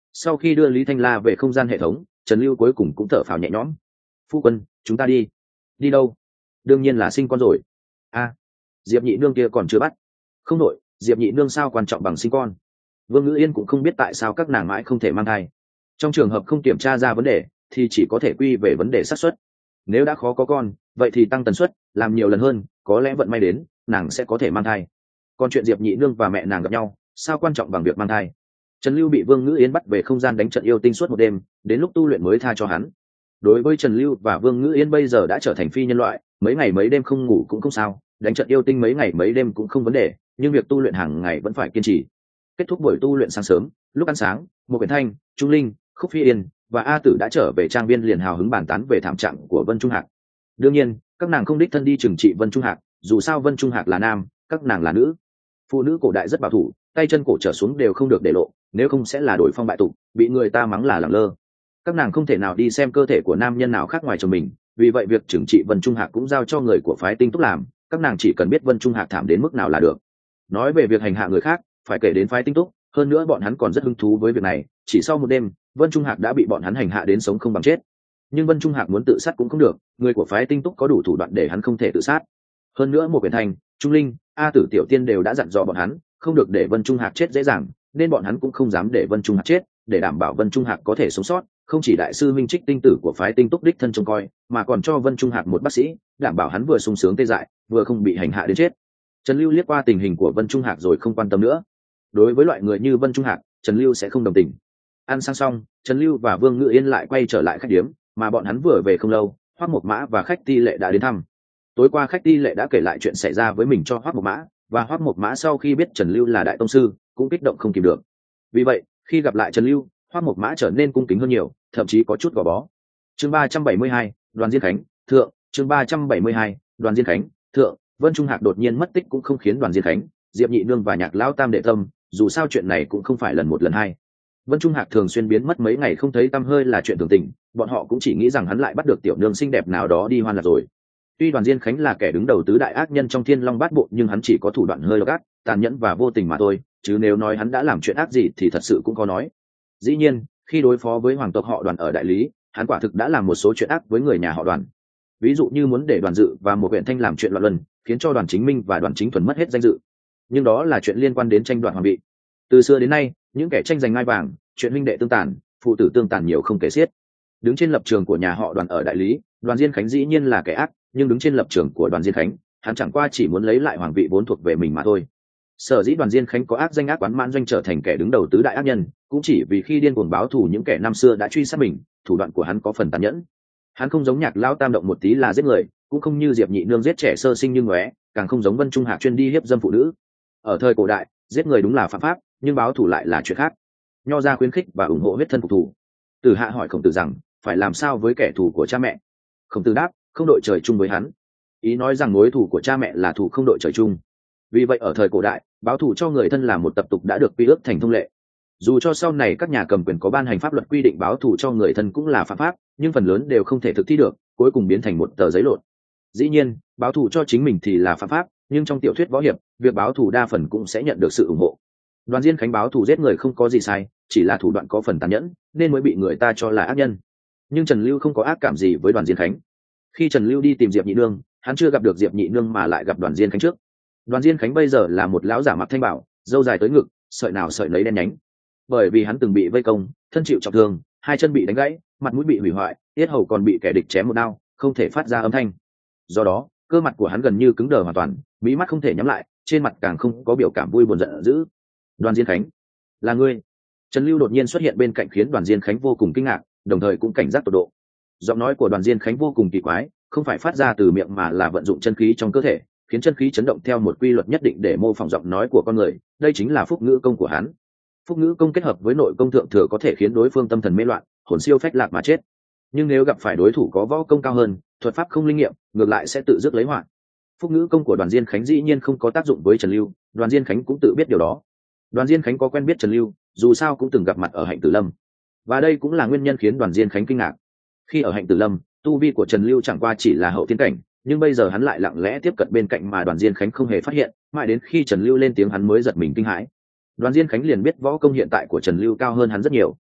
Sau khi đưa Lý Thanh La về không gian hệ thống, Trần Lưu cuối cùng cũng thở phào nhẹ nhõm. Phu quân, chúng ta đi. Đi đâu? Đương nhiên là sinh con rồi. A, à, Diệp Nhị Nương kia còn chưa bắt. Không đội, Diệp Nhị Nương sao quan trọng bằng sinh con. Vương Ngữ Yên cũng không biết tại sao các nàng mãi không thể mang thai. Trong trường hợp không kiểm tra ra vấn đề thì chỉ có thể quy về vấn đề xác suất. Nếu đã khó có con, vậy thì tăng tần suất, làm nhiều lần hơn, có lẽ vận may đến, nàng sẽ có thể mang thai. Còn chuyện Diệp Nhị Nương và mẹ nàng gặp nhau, sao quan trọng bằng việc mang thai. Trần Lưu bị Vương Ngữ Yên bắt về không gian đánh trận yêu tinh suốt một đêm, đến lúc tu luyện mới tha cho hắn. Đối với Trần Lưu và Vương Ngữ Yên bây giờ đã trở thành phi nhân loại, mấy ngày mấy đêm không ngủ cũng không sao, đánh trận yêu tinh mấy ngày mấy đêm cũng không vấn đề, nhưng việc tu luyện hàng ngày vẫn phải kiên trì. Kết thúc buổi tu luyện sáng sớm, lúc ăn sáng, Một Quyển Thanh, Trung Linh, Khúc Phi Yên và A Tử đã trở về trang viên liền hào hứng bàn tán về thảm trạng của Vân Trung Hạc. Đương nhiên, các nàng không đích thân đi trừng trị Vân Trung Hạc, dù sao Vân Trung Hạc là nam, các nàng là nữ. Phụ nữ cổ đại rất bảo thủ, tay chân cổ trở xuống đều không được để lộ, nếu không sẽ là đổi phong bại tục, bị người ta mắng là lẳng lơ. Các nàng không thể nào đi xem cơ thể của nam nhân nào khác ngoài chồng mình, vì vậy việc trừng trị Vân Trung Hạc cũng giao cho người của phái Tinh Túc làm, các nàng chỉ cần biết Vân Trung Hạc thảm đến mức nào là được. Nói về việc hành hạ người khác, phải kể đến phái Tinh Túc, hơn nữa bọn hắn còn rất hứng thú với việc này, chỉ sau một đêm, Vân Trung Hạc đã bị bọn hắn hành hạ đến sống không bằng chết. Nhưng Vân Trung Hạc muốn tự sát cũng không được, người của phái Tinh Túc có đủ thủ đoạn để hắn không thể tự sát. Hơn nữa Một Quyển Thành, Trung Linh, A Tử Tiểu Tiên đều đã dặn dò bọn hắn, không được để Vân Trung Hạc chết dễ dàng, nên bọn hắn cũng không dám để Vân Trung Hạc chết, để đảm bảo Vân Trung Hạc có thể sống sót, không chỉ đại sư Minh Trích tinh tử của phái Tinh Túc đích thân trông coi, mà còn cho Vân Trung Hạc một bác sĩ, đảm bảo hắn vừa sung sướng tê dại, vừa không bị hành hạ đến chết. Trần Lưu liếc qua tình hình của Vân Trung Hạc rồi không quan tâm nữa. Đối với loại người như Vân Trung Hạc, Trần Lưu sẽ không đồng tình. Ăn sang xong, Trần Lưu và Vương Ngự Yên lại quay trở lại khách điếm, mà bọn hắn vừa về không lâu, Hoắc Mộc Mã và khách Ti Lệ đã đến thăm. Tối qua khách Ti Lệ đã kể lại chuyện xảy ra với mình cho Hoắc Mộc Mã, và Hoắc Mộc Mã sau khi biết Trần Lưu là đại tông sư, cũng kích động không kìm được. Vì vậy, khi gặp lại Trần Lưu, Hoắc Mộc Mã trở nên cung kính hơn nhiều, thậm chí có chút gò bó. Chương ba trăm bảy mươi hai, Đoàn Diên Khánh, thượng, chương ba trăm bảy mươi hai, Đoàn Diên Khánh, thượng. Vân Trung Hạc đột nhiên mất tích cũng không khiến Đoàn Diên Khánh, Diệp Nhị Nương và Nhạc Lão Tam để tâm, dù sao chuyện này cũng không phải lần một lần hai. Vân Trung Hạc thường xuyên biến mất mấy ngày không thấy tăm hơi là chuyện thường tình, bọn họ cũng chỉ nghĩ rằng hắn lại bắt được tiểu nương xinh đẹp nào đó đi hoan lạc rồi. Tuy Đoàn Diên Khánh là kẻ đứng đầu tứ đại ác nhân trong Thiên Long Bát Bộ, nhưng hắn chỉ có thủ đoạn hơi gắt, tàn nhẫn và vô tình mà thôi, chứ nếu nói hắn đã làm chuyện ác gì thì thật sự cũng có nói. Dĩ nhiên, khi đối phó với hoàng tộc họ Đoàn ở đại lý, hắn quả thực đã làm một số chuyện ác với người nhà họ Đoàn. Ví dụ như muốn để Đoàn Dự và một huyện thanh làm chuyện loạn luân, khiến cho Đoàn Chính Minh và Đoàn Chính Thuần mất hết danh dự. Nhưng đó là chuyện liên quan đến tranh đoạt hoàng vị. Từ xưa đến nay, những kẻ tranh giành ngai vàng, chuyện huynh đệ tương tàn, phụ tử tương tàn nhiều không kể xiết. Đứng trên lập trường của nhà họ Đoàn ở đại lý, Đoàn Diên Khánh dĩ nhiên là kẻ ác, nhưng đứng trên lập trường của Đoàn Diên Khánh, hắn chẳng qua chỉ muốn lấy lại hoàng vị vốn thuộc về mình mà thôi. Sở dĩ Đoàn Diên Khánh có ác danh ác quán mãn doanh trở thành kẻ đứng đầu tứ đại ác nhân, cũng chỉ vì khi điên cuồng báo thù những kẻ năm xưa đã truy sát mình, thủ đoạn của hắn có phần tàn nhẫn. Hắn không giống Nhạc Lão Tam động một tí là giết người, cũng không như Diệp Nhị Nương giết trẻ sơ sinh như ngóe, càng không giống Vân Trung Hạc chuyên đi hiếp dâm phụ nữ. Ở thời cổ đại, giết người đúng là phạm pháp, nhưng báo thù lại là chuyện khác. Nho gia khuyến khích và ủng hộ huyết thân phục thù. Tử Hạ hỏi Khổng Tử rằng, phải làm sao với kẻ thù của cha mẹ? Khổng Tử đáp, không đội trời chung với hắn. Ý nói rằng mối thù của cha mẹ là thù không đội trời chung. Vì vậy ở thời cổ đại, báo thù cho người thân là một tập tục đã được quy ước thành thông lệ. Dù cho sau này các nhà cầm quyền có ban hành pháp luật quy định báo thù cho người thân cũng là phạm pháp, nhưng phần lớn đều không thể thực thi được, cuối cùng biến thành một tờ giấy lộn. Dĩ nhiên, báo thù cho chính mình thì là phạm pháp, nhưng trong tiểu thuyết võ hiệp, việc báo thù đa phần cũng sẽ nhận được sự ủng hộ. Đoàn Diên Khánh báo thù giết người không có gì sai, chỉ là thủ đoạn có phần tàn nhẫn, nên mới bị người ta cho là ác nhân. Nhưng Trần Lưu không có ác cảm gì với Đoàn Diên Khánh. Khi Trần Lưu đi tìm Diệp Nhị Nương, hắn chưa gặp được Diệp Nhị Nương mà lại gặp Đoàn Diên Khánh trước. Đoàn Diên Khánh bây giờ là một lão giả mặc thanh bảo, râu dài tới ngực, sợi nào sợi nấy đen nhánh. Bởi vì hắn từng bị vây công, thân chịu trọng thương, hai chân bị đánh gãy, mặt mũi bị hủy hoại, yết hầu còn bị kẻ địch chém một đao, không thể phát ra âm thanh. Do đó, cơ mặt của hắn gần như cứng đờ hoàn toàn, mí mắt không thể nhắm lại, trên mặt càng không có biểu cảm vui buồn giận dữ. Đoàn Diên Khánh, là ngươi? Trần Lưu đột nhiên xuất hiện bên cạnh khiến Đoàn Diên Khánh vô cùng kinh ngạc, đồng thời cũng cảnh giác tột độ. Giọng nói của Đoàn Diên Khánh vô cùng kỳ quái, không phải phát ra từ miệng mà là vận dụng chân khí trong cơ thể, khiến chân khí chấn động theo một quy luật nhất định để mô phỏng giọng nói của con người. Đây chính là phúc ngữ công của hắn. Phúc ngữ công kết hợp với nội công thượng thừa có thể khiến đối phương tâm thần mê loạn, hồn siêu phách lạc mà chết. Nhưng nếu gặp phải đối thủ có võ công cao hơn, thuật pháp không linh nghiệm, ngược lại sẽ tự dứt lấy họa. Phúc ngữ công của Đoàn Diên Khánh dĩ nhiên không có tác dụng với Trần Lưu, Đoàn Diên Khánh cũng tự biết điều đó. Đoàn Diên Khánh có quen biết Trần Lưu, dù sao cũng từng gặp mặt ở Hạnh Tử Lâm, và đây cũng là nguyên nhân khiến Đoàn Diên Khánh kinh ngạc. Khi ở Hạnh Tử Lâm, tu vi của Trần Lưu chẳng qua chỉ là hậu thiên cảnh, nhưng bây giờ hắn lại lặng lẽ tiếp cận bên cạnh mà Đoàn Diên Khánh không hề phát hiện, mãi đến khi Trần Lưu lên tiếng hắn mới giật mình kinh hãi. Đoàn Diên Khánh liền biết võ công hiện tại của Trần Lưu cao hơn hắn rất nhiều.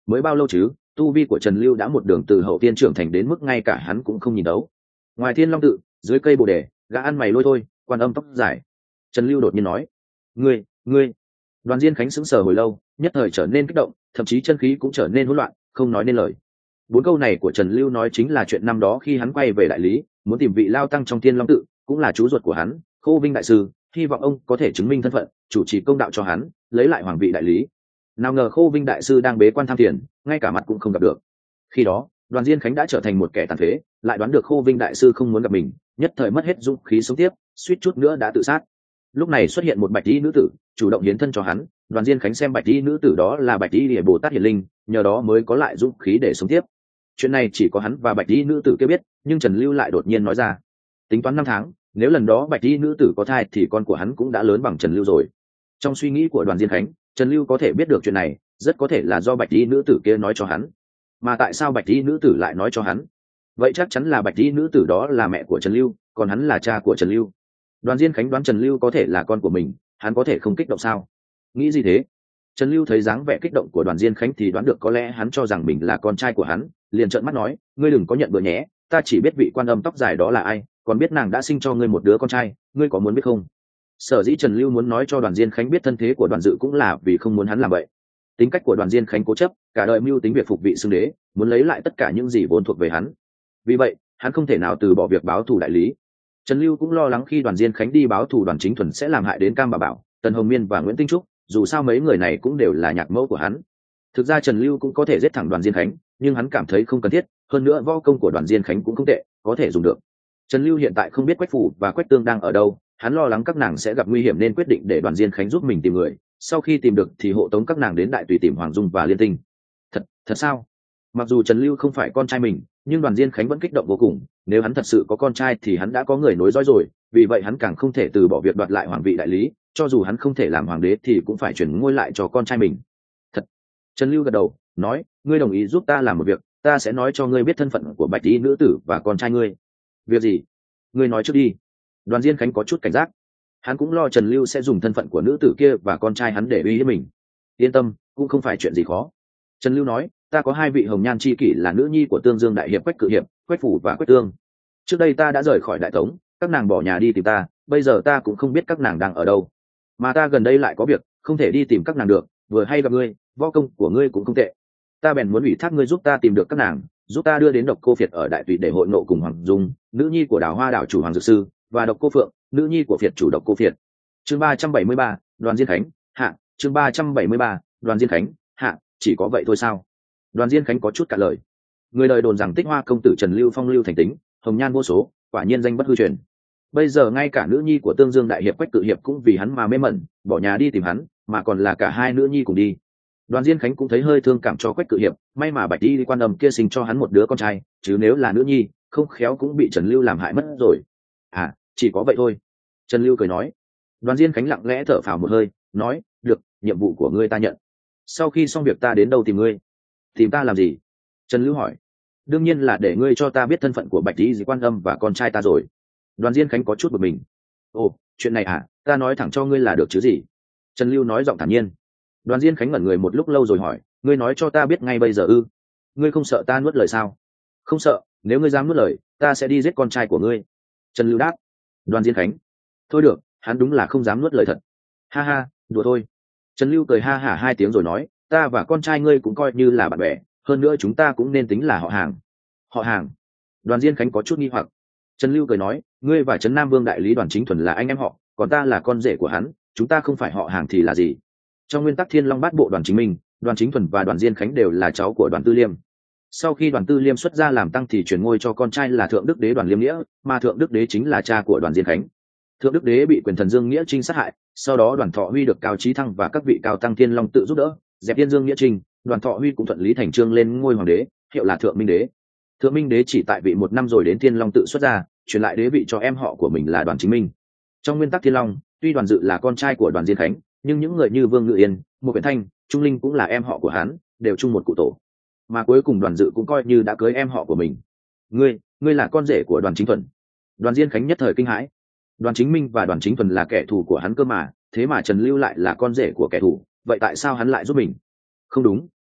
mới bao lâu chứ, tu vi của Trần Lưu đã một đường từ hậu tiên trưởng thành đến mức ngay cả hắn cũng không nhìn đấu. Ngoài Thiên Long tự, dưới cây bồ đề, gã ăn mày lôi thôi, quan âm tóc dài. Trần Lưu đột nhiên nói: ngươi ngươi Đoàn Diên Khánh sững sờ hồi lâu, nhất thời trở nên kích động, thậm chí chân khí cũng trở nên hỗn loạn, không nói nên lời. Bốn câu này của Trần Lưu nói chính là chuyện năm đó khi hắn quay về đại lý, muốn tìm vị lao tăng trong Thiên Long tự, cũng là chú ruột của hắn, Khô Vinh đại sư, hy vọng ông có thể chứng minh thân phận, chủ trì công đạo cho hắn, lấy lại hoàng vị đại lý. Nào ngờ Khô Vinh đại sư đang bế quan tham thiền, ngay cả mặt cũng không gặp được. Khi đó, Đoàn Diên Khánh đã trở thành một kẻ tàn phế, lại đoán được Khô Vinh đại sư không muốn gặp mình, nhất thời mất hết dũng khí sống tiếp, suýt chút nữa đã tự sát. Lúc này xuất hiện một bạch y nữ tử, chủ động hiến thân cho hắn. Đoàn Diên Khánh xem bạch y nữ tử đó là bạch y địa bồ tát hiền linh, nhờ đó mới có lại dũng khí để sống tiếp. Chuyện này chỉ có hắn và bạch y nữ tử kia biết, nhưng Trần Lưu lại đột nhiên nói ra. Tính toán năm tháng, nếu lần đó bạch y nữ tử có thai thì con của hắn cũng đã lớn bằng Trần Lưu rồi. Trong suy nghĩ của Đoàn Diên Khánh, Trần Lưu có thể biết được chuyện này, rất có thể là do bạch y nữ tử kia nói cho hắn. Mà tại sao bạch y nữ tử lại nói cho hắn? Vậy chắc chắn là bạch y nữ tử đó là mẹ của Trần Lưu, còn hắn là cha của Trần Lưu. Đoàn Diên Khánh đoán Trần Lưu có thể là con của mình, hắn có thể không kích động sao? Nghĩ gì thế? Trần Lưu thấy dáng vẻ kích động của Đoàn Diên Khánh thì đoán được có lẽ hắn cho rằng mình là con trai của hắn, liền trợn mắt nói: ngươi đừng có nhận bừa nhé, ta chỉ biết vị quan âm tóc dài đó là ai, còn biết nàng đã sinh cho ngươi một đứa con trai, ngươi có muốn biết không? Sở dĩ Trần Lưu muốn nói cho Đoàn Diên Khánh biết thân thế của Đoàn Dự cũng là vì không muốn hắn làm vậy. Tính cách của Đoàn Diên Khánh cố chấp, cả đời mưu tính việc phục vị xưng đế, muốn lấy lại tất cả những gì vốn thuộc về hắn. Vì vậy, hắn không thể nào từ bỏ việc báo thù đại lý. Trần Lưu cũng lo lắng khi Đoàn Diên Khánh đi báo thù Đoàn Chính Thuần sẽ làm hại đến Cam Bà Bảo, Tần Hồng Miên và Nguyễn Tinh Trúc, dù sao mấy người này cũng đều là nhạc mẫu của hắn. Thực ra Trần Lưu cũng có thể giết thẳng Đoàn Diên Khánh, nhưng hắn cảm thấy không cần thiết, hơn nữa võ công của Đoàn Diên Khánh cũng không tệ, có thể dùng được. Trần Lưu hiện tại không biết Quách Phủ và Quách Tương đang ở đâu, hắn lo lắng các nàng sẽ gặp nguy hiểm nên quyết định để Đoàn Diên Khánh giúp mình tìm người, sau khi tìm được thì hộ tống các nàng đến Đại Tùy tìm Hoàng Dung và Liên Tinh. Thật, thật sao? Mặc dù Trần Lưu không phải con trai mình, nhưng Đoàn Diên Khánh vẫn kích động vô cùng, nếu hắn thật sự có con trai thì hắn đã có người nối dõi rồi, vì vậy hắn càng không thể từ bỏ việc đoạt lại hoàng vị đại lý, cho dù hắn không thể làm hoàng đế thì cũng phải chuyển ngôi lại cho con trai mình. Thật. Trần Lưu gật đầu, nói: ngươi đồng ý giúp ta làm một việc, ta sẽ nói cho ngươi biết thân phận của bạch y nữ tử và con trai ngươi. Việc gì? Ngươi nói trước đi. Đoàn Diên Khánh có chút cảnh giác, hắn cũng lo Trần Lưu sẽ dùng thân phận của nữ tử kia và con trai hắn để uy hiếp mình. Yên tâm, cũng không phải chuyện gì khó. Trần Lưu nói: ta có hai vị hồng nhan chi kỷ là nữ nhi của Tương Dương đại hiệp Quách Cự hiệp, Quách Phủ và Quách Tương. Trước đây ta đã rời khỏi Đại Tống, các nàng bỏ nhà đi tìm ta, bây giờ ta cũng không biết các nàng đang ở đâu. Mà ta gần đây lại có việc, không thể đi tìm các nàng được, vừa hay gặp ngươi, võ công của ngươi cũng không tệ. Ta bèn muốn ủy thác ngươi giúp ta tìm được các nàng, giúp ta đưa đến Độc Cô Phiệt ở Đại Tùy để hội ngộ cùng Hoàng Dung, nữ nhi của Đào Hoa đảo chủ Hoàng Dược Sư, và Độc Cô Phượng, nữ nhi của Phiệt chủ Độc Cô Phiệt. Chương ba trăm bảy mươi ba, Đoàn Diên Khánh, hạ. Chương ba trăm bảy mươi ba, Đoàn Diên Khánh, hạ. Chỉ có vậy thôi sao? Đoàn Diên Khánh có chút cả lời. Người đời đồn rằng Tích Hoa công tử Trần Lưu phong lưu thành tính, hồng nhan vô số, quả nhiên danh bất hư truyền. Bây giờ ngay cả nữ nhi của Tương Dương đại hiệp Quách Cự hiệp cũng vì hắn mà mê mẩn, bỏ nhà đi tìm hắn, mà còn là cả hai nữ nhi cùng đi. Đoàn Diên Khánh cũng thấy hơi thương cảm cho Quách Cự hiệp, may mà Bạch Y quan âm kia sinh cho hắn một đứa con trai, chứ nếu là nữ nhi, không khéo cũng bị Trần Lưu làm hại mất rồi. À, chỉ có vậy thôi. Trần Lưu cười nói. Đoàn Diên Khánh lặng lẽ thở phào một hơi, nói: được, nhiệm vụ của ngươi ta nhận. Sau khi xong việc ta đến đâu tìm ngươi? Tìm ta làm gì? Trần Lưu hỏi. Đương nhiên là để ngươi cho ta biết thân phận của Bạch Y quan âm và con trai ta rồi. Đoàn Diên Khánh có chút bực mình. Ồ, chuyện này à, ta nói thẳng cho ngươi là được chứ gì? Trần Lưu nói giọng thản nhiên. Đoàn Diên Khánh ngẩn người một lúc lâu rồi hỏi: ngươi nói cho ta biết ngay bây giờ ư? Ngươi không sợ ta nuốt lời sao? Không sợ, nếu ngươi dám nuốt lời, ta sẽ đi giết con trai của ngươi. Trần Lưu đáp. Đoàn Diên Khánh: thôi được, hắn đúng là không dám nuốt lời thật. Ha ha, đùa thôi. Trần Lưu cười ha hả hai tiếng rồi nói: ta và con trai ngươi cũng coi như là bạn bè, hơn nữa chúng ta cũng nên tính là họ hàng. Họ hàng? Đoàn Diên Khánh có chút nghi hoặc. Trần Lưu cười nói: ngươi và Trấn Nam Vương đại lý Đoàn Chính Thuần là anh em họ, còn ta là con rể của hắn, chúng ta không phải họ hàng thì là gì? Trong nguyên tắc Thiên Long Bát Bộ Đoàn Chính Minh, Đoàn Chính Thuần và Đoàn Diên Khánh đều là cháu của Đoàn Tư Liêm. Sau khi Đoàn Tư Liêm xuất gia làm tăng thì chuyển ngôi cho con trai là Thượng Đức Đế Đoàn Liêm Nghĩa, mà Thượng Đức Đế chính là cha của Đoàn Diên Khánh. Thượng Đức Đế bị quyền thần Dương Nghĩa Trinh sát hại, sau đó Đoàn Thọ Huy được Cao Chí Thăng và các vị cao tăng Thiên Long tự giúp đỡ, dẹp Tiên Dương Nghĩa Trinh, Đoàn Thọ Huy cũng thuận lý thành chương lên ngôi hoàng đế, hiệu là Thượng Minh Đế. Thượng Minh Đế chỉ tại vị một năm rồi đến Thiên Long tự xuất gia, truyền lại đế vị cho em họ của mình là Đoàn Chính Minh. Trong nguyên tắc Thiên Long, tuy Đoàn Dự là con trai của Đoàn Diên Khánh, nhưng những người như Vương Ngự Yên, Một Quyển Thanh, Trung Linh cũng là em họ của hắn, đều chung một cụ tổ. Mà cuối cùng Đoàn Dự cũng coi như đã cưới em họ của mình. Ngươi, ngươi là con rể của Đoàn Chính Thuần? Đoàn Diên Khánh nhất thời kinh hãi. Đoàn Chính Minh và Đoàn Chính Thuần là kẻ thù của hắn cơ mà, thế mà Trần Lưu lại là con rể của kẻ thù, vậy tại sao hắn lại giúp mình? Không đúng,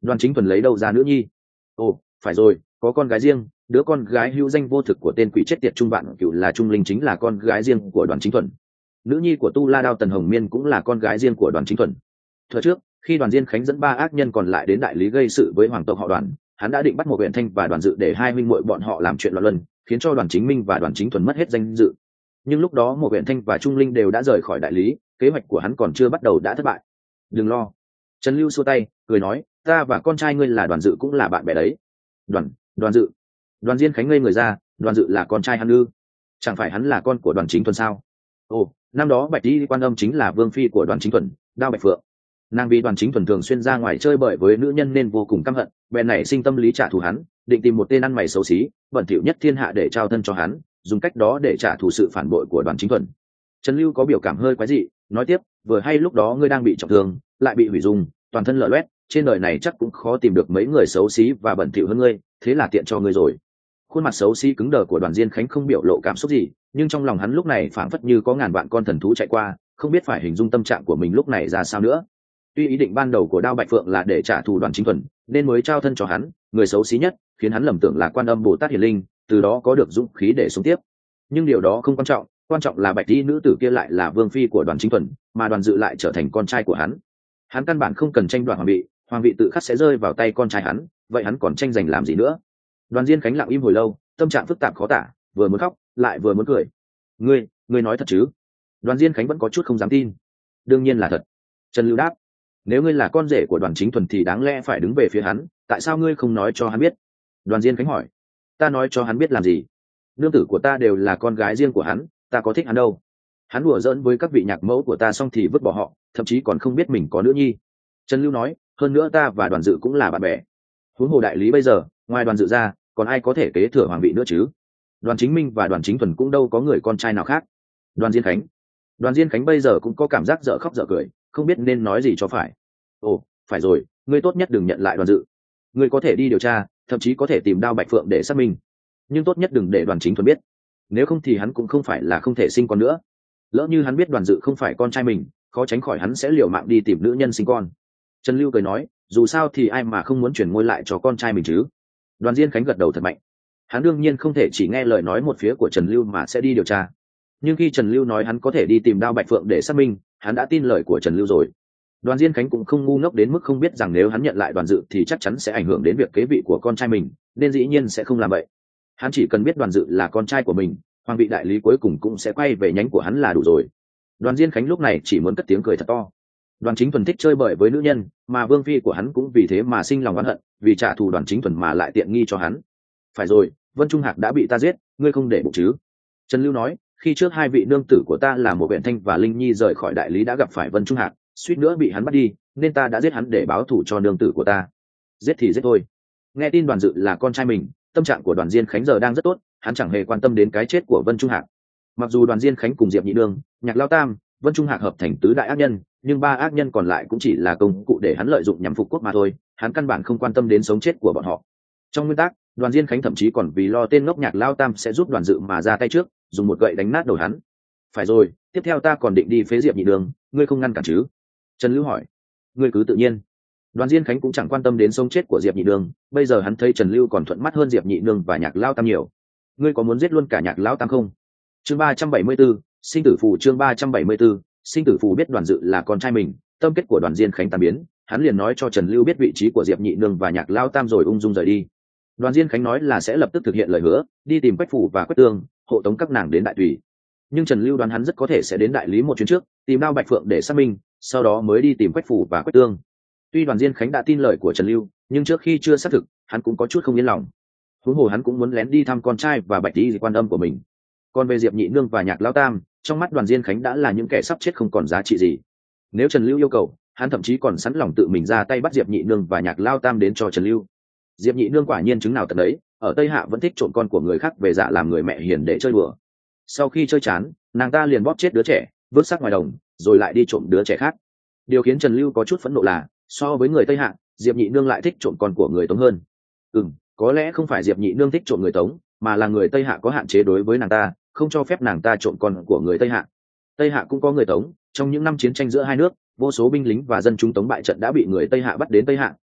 Đoàn Chính Thuần lấy đâu ra nữ nhi? Ồ, phải rồi, có con gái riêng, đứa con gái hữu danh vô thực của tên quỷ chết tiệt Trung Vạn Cựu là Trung Linh chính là con gái riêng của Đoàn Chính Thuần. Nữ nhi của Tu La Đao Tần Hồng Miên cũng là con gái riêng của Đoàn Chính Thuần. Thời trước, khi Đoàn Diên Khánh dẫn ba ác nhân còn lại đến đại lý gây sự với hoàng tộc họ Đoàn, hắn đã định bắt một huyện Thanh và Đoàn Dự để hai huynh muội bọn họ làm chuyện loạn luân, khiến cho Đoàn Chính Minh và Đoàn Chính Thuần mất hết danh dự. Nhưng lúc đó một huyện Thanh và Trung Linh đều đã rời khỏi đại lý, kế hoạch của hắn còn chưa bắt đầu đã thất bại. Đừng lo. Trần Lưu xua tay, cười nói, ta và con trai ngươi là Đoàn Dự cũng là bạn bè đấy. Đoàn, Đoàn Dự. Đoàn Diên Khánh ngây người ra, Đoàn Dự là con trai hắn ư? Chẳng phải hắn là con của Đoàn Chính Thuần sao? Ồ, năm đó Bạch Di Quan Âm chính là vương phi của Đoàn Chính Thuần, Đao Bạch Phượng. Nàng vì Đoàn Chính Thuần thường xuyên ra ngoài chơi bời với nữ nhân nên vô cùng căm hận, bèn nảy sinh tâm lý trả thù hắn, định tìm một tên ăn mày xấu xí, bẩn thỉu nhất thiên hạ để trao thân cho hắn, dùng cách đó để trả thù sự phản bội của Đoàn Chính Thuần. Trần Lưu có biểu cảm hơi quái dị, nói tiếp, vừa hay lúc đó ngươi đang bị trọng thương, lại bị hủy dung, toàn thân lở loét, trên đời này chắc cũng khó tìm được mấy người xấu xí và bẩn thỉu hơn ngươi, thế là tiện cho ngươi rồi. Khuôn mặt xấu xí cứng đờ của Đoàn Diên Khánh không biểu lộ cảm xúc gì, nhưng trong lòng hắn lúc này phảng phất như có ngàn vạn con thần thú chạy qua, không biết phải hình dung tâm trạng của mình lúc này ra sao nữa. Tuy ý định ban đầu của Đao Bạch Phượng là để trả thù Đoàn Chính Thuần, nên mới trao thân cho hắn, người xấu xí nhất, khiến hắn lầm tưởng là Quan Âm Bồ Tát hiển linh, từ đó có được dũng khí để sống tiếp. Nhưng điều đó không quan trọng, quan trọng là Bạch Y nữ tử kia lại là vương phi của Đoàn Chính Thuần, mà Đoàn Dự lại trở thành con trai của hắn. Hắn căn bản không cần tranh đoạt hoàng vị, hoàng vị tự khắc sẽ rơi vào tay con trai hắn, vậy hắn còn tranh giành làm gì nữa? Đoàn Diên Khánh lặng im hồi lâu, tâm trạng phức tạp khó tả, vừa muốn khóc, lại vừa muốn cười. Ngươi, ngươi nói thật chứ? Đoàn Diên Khánh vẫn có chút không dám tin. Đương nhiên là thật. Trần Lưu đáp. Nếu ngươi là con rể của Đoàn Chính Thuần thì đáng lẽ phải đứng về phía hắn, tại sao ngươi không nói cho hắn biết? Đoàn Diên Khánh hỏi. Ta nói cho hắn biết làm gì? Nương tử của ta đều là con gái riêng của hắn, ta có thích hắn đâu. Hắn đùa giỡn với các vị nhạc mẫu của ta xong thì vứt bỏ họ, thậm chí còn không biết mình có nữ nhi. Trần Lưu nói, hơn nữa ta và Đoàn Dự cũng là bạn bè. Huống hồ đại lý bây giờ, ngoài Đoàn Dự ra, còn ai có thể kế thừa hoàng vị nữa chứ? Đoàn Chính Minh và Đoàn Chính Thuần cũng đâu có người con trai nào khác. Đoàn Diên Khánh. Đoàn Diên Khánh bây giờ cũng có cảm giác dở khóc dở cười, không biết nên nói gì cho phải. Ồ, phải rồi, ngươi tốt nhất đừng nhận lại Đoàn Dự. Ngươi có thể đi điều tra, thậm chí có thể tìm Đao Bạch Phượng để xác minh, nhưng tốt nhất đừng để Đoàn Chính Thuần biết, nếu không thì hắn cũng không phải là không thể sinh con nữa. Lỡ như hắn biết Đoàn Dự không phải con trai mình, khó tránh khỏi hắn sẽ liều mạng đi tìm nữ nhân sinh con. Trần Lưu cười nói, dù sao thì ai mà không muốn chuyển ngôi lại cho con trai mình chứ? Đoàn Diên Khánh gật đầu thật mạnh. Hắn đương nhiên không thể chỉ nghe lời nói một phía của Trần Lưu mà sẽ đi điều tra. Nhưng khi Trần Lưu nói hắn có thể đi tìm Đao Bạch Phượng để xác minh, hắn đã tin lời của Trần Lưu rồi. Đoàn Diên Khánh cũng không ngu ngốc đến mức không biết rằng nếu hắn nhận lại Đoàn Dự thì chắc chắn sẽ ảnh hưởng đến việc kế vị của con trai mình, nên dĩ nhiên sẽ không làm vậy. Hắn chỉ cần biết Đoàn Dự là con trai của mình, hoàng vị đại lý cuối cùng cũng sẽ quay về nhánh của hắn là đủ rồi. Đoàn Diên Khánh lúc này chỉ muốn cất tiếng cười thật to. Đoàn Chính Thuần thích chơi bời với nữ nhân, mà vương phi của hắn cũng vì thế mà sinh lòng oán hận, vì trả thù Đoàn Chính Thuần mà lại tiện nghi cho hắn. Phải rồi, Vân Trung Hạc đã bị ta giết, ngươi không để bụng chứ? Trần Lưu nói, khi trước hai vị nương tử của ta là một Viện Thanh và Linh Nhi rời khỏi đại lý đã gặp phải Vân Trung Hạc, suýt nữa bị hắn bắt đi, nên ta đã giết hắn để báo thù cho nương tử của ta. Giết thì giết thôi. Nghe tin Đoàn Dự là con trai mình, tâm trạng của Đoàn Diên Khánh giờ đang rất tốt, hắn chẳng hề quan tâm đến cái chết của Vân Trung Hạc. Mặc dù Đoàn Diên Khánh cùng Diệp Nhị Nương, Nhạc Lao Tam, Vân Trung Hạc hợp thành tứ đại ác nhân, nhưng ba ác nhân còn lại cũng chỉ là công cụ để hắn lợi dụng nhằm phục quốc mà thôi, hắn căn bản không quan tâm đến sống chết của bọn họ. Trong nguyên tắc, Đoàn Diên Khánh thậm chí còn vì lo tên ngốc Nhạc Lao Tam sẽ giúp Đoàn Dự mà ra tay trước, dùng một gậy đánh nát đầu hắn. Phải rồi, tiếp theo ta còn định đi phế Diệp Nhị Nương, ngươi không ngăn cản chứ? Trần Lưu hỏi. Ngươi cứ tự nhiên. Đoàn Diên Khánh cũng chẳng quan tâm đến sống chết của Diệp Nhị Nương, bây giờ hắn thấy Trần Lưu còn thuận mắt hơn Diệp Nhị Nương và Nhạc Lao Tam nhiều. Ngươi có muốn giết luôn cả Nhạc Lao Tam không? Chương ba trăm bảy mươi 74, sinh tử phù. Chương ba trăm bảy mươi 74, sinh tử phù. Biết Đoàn Dự là con trai mình, tâm kết của Đoàn Diên Khánh tan biến, hắn liền nói cho Trần Lưu biết vị trí của Diệp Nhị Nương và Nhạc Lao Tam rồi ung dung rời đi. Đoàn Diên Khánh nói là sẽ lập tức thực hiện lời hứa, đi tìm Quách Phủ và Quách Tương, hộ tống các nàng đến Đại Tùy. Nhưng Trần Lưu đoán hắn rất có thể sẽ đến đại lý một chuyến trước, tìm Đao Bạch Phượng để xác minh, sau đó mới đi tìm Quách Phủ và Quách Tương. Tuy Đoàn Diên Khánh đã tin lời của Trần Lưu, nhưng trước khi chưa xác thực, hắn cũng có chút không yên lòng. Huống hồ hắn cũng muốn lén đi thăm con trai và Bạch Tỷ Quan Âm của mình. Còn về Diệp Nhị Nương và Nhạc Lao Tam, trong mắt Đoàn Diên Khánh đã là những kẻ sắp chết không còn giá trị gì. Nếu Trần Lưu yêu cầu, hắn thậm chí còn sẵn lòng tự mình ra tay bắt Diệp Nhị Nương và Nhạc Lao Tam đến cho Trần Lưu. Diệp Nhị Nương quả nhiên chứng nào tật đấy, ở Tây Hạ vẫn thích trộn con của người khác về dạ làm người mẹ hiền để chơi đùa. Sau khi chơi chán, nàng ta liền bóp chết đứa trẻ, vứt xác ngoài đồng, rồi lại đi trộm đứa trẻ khác. Điều khiến Trần Lưu có chút phẫn nộ là, so với người Tây Hạ, Diệp Nhị Nương lại thích trộm con của người Tống hơn. Ừm, có lẽ không phải Diệp Nhị Nương thích trộm người Tống, mà là người Tây Hạ có hạn chế đối với nàng ta, không cho phép nàng ta trộm con của người Tây Hạ. Tây Hạ cũng có người Tống, trong những năm chiến tranh giữa hai nước, vô số binh lính và dân chúng Tống bại trận đã bị người Tây Hạ bắt đến Tây Hạ,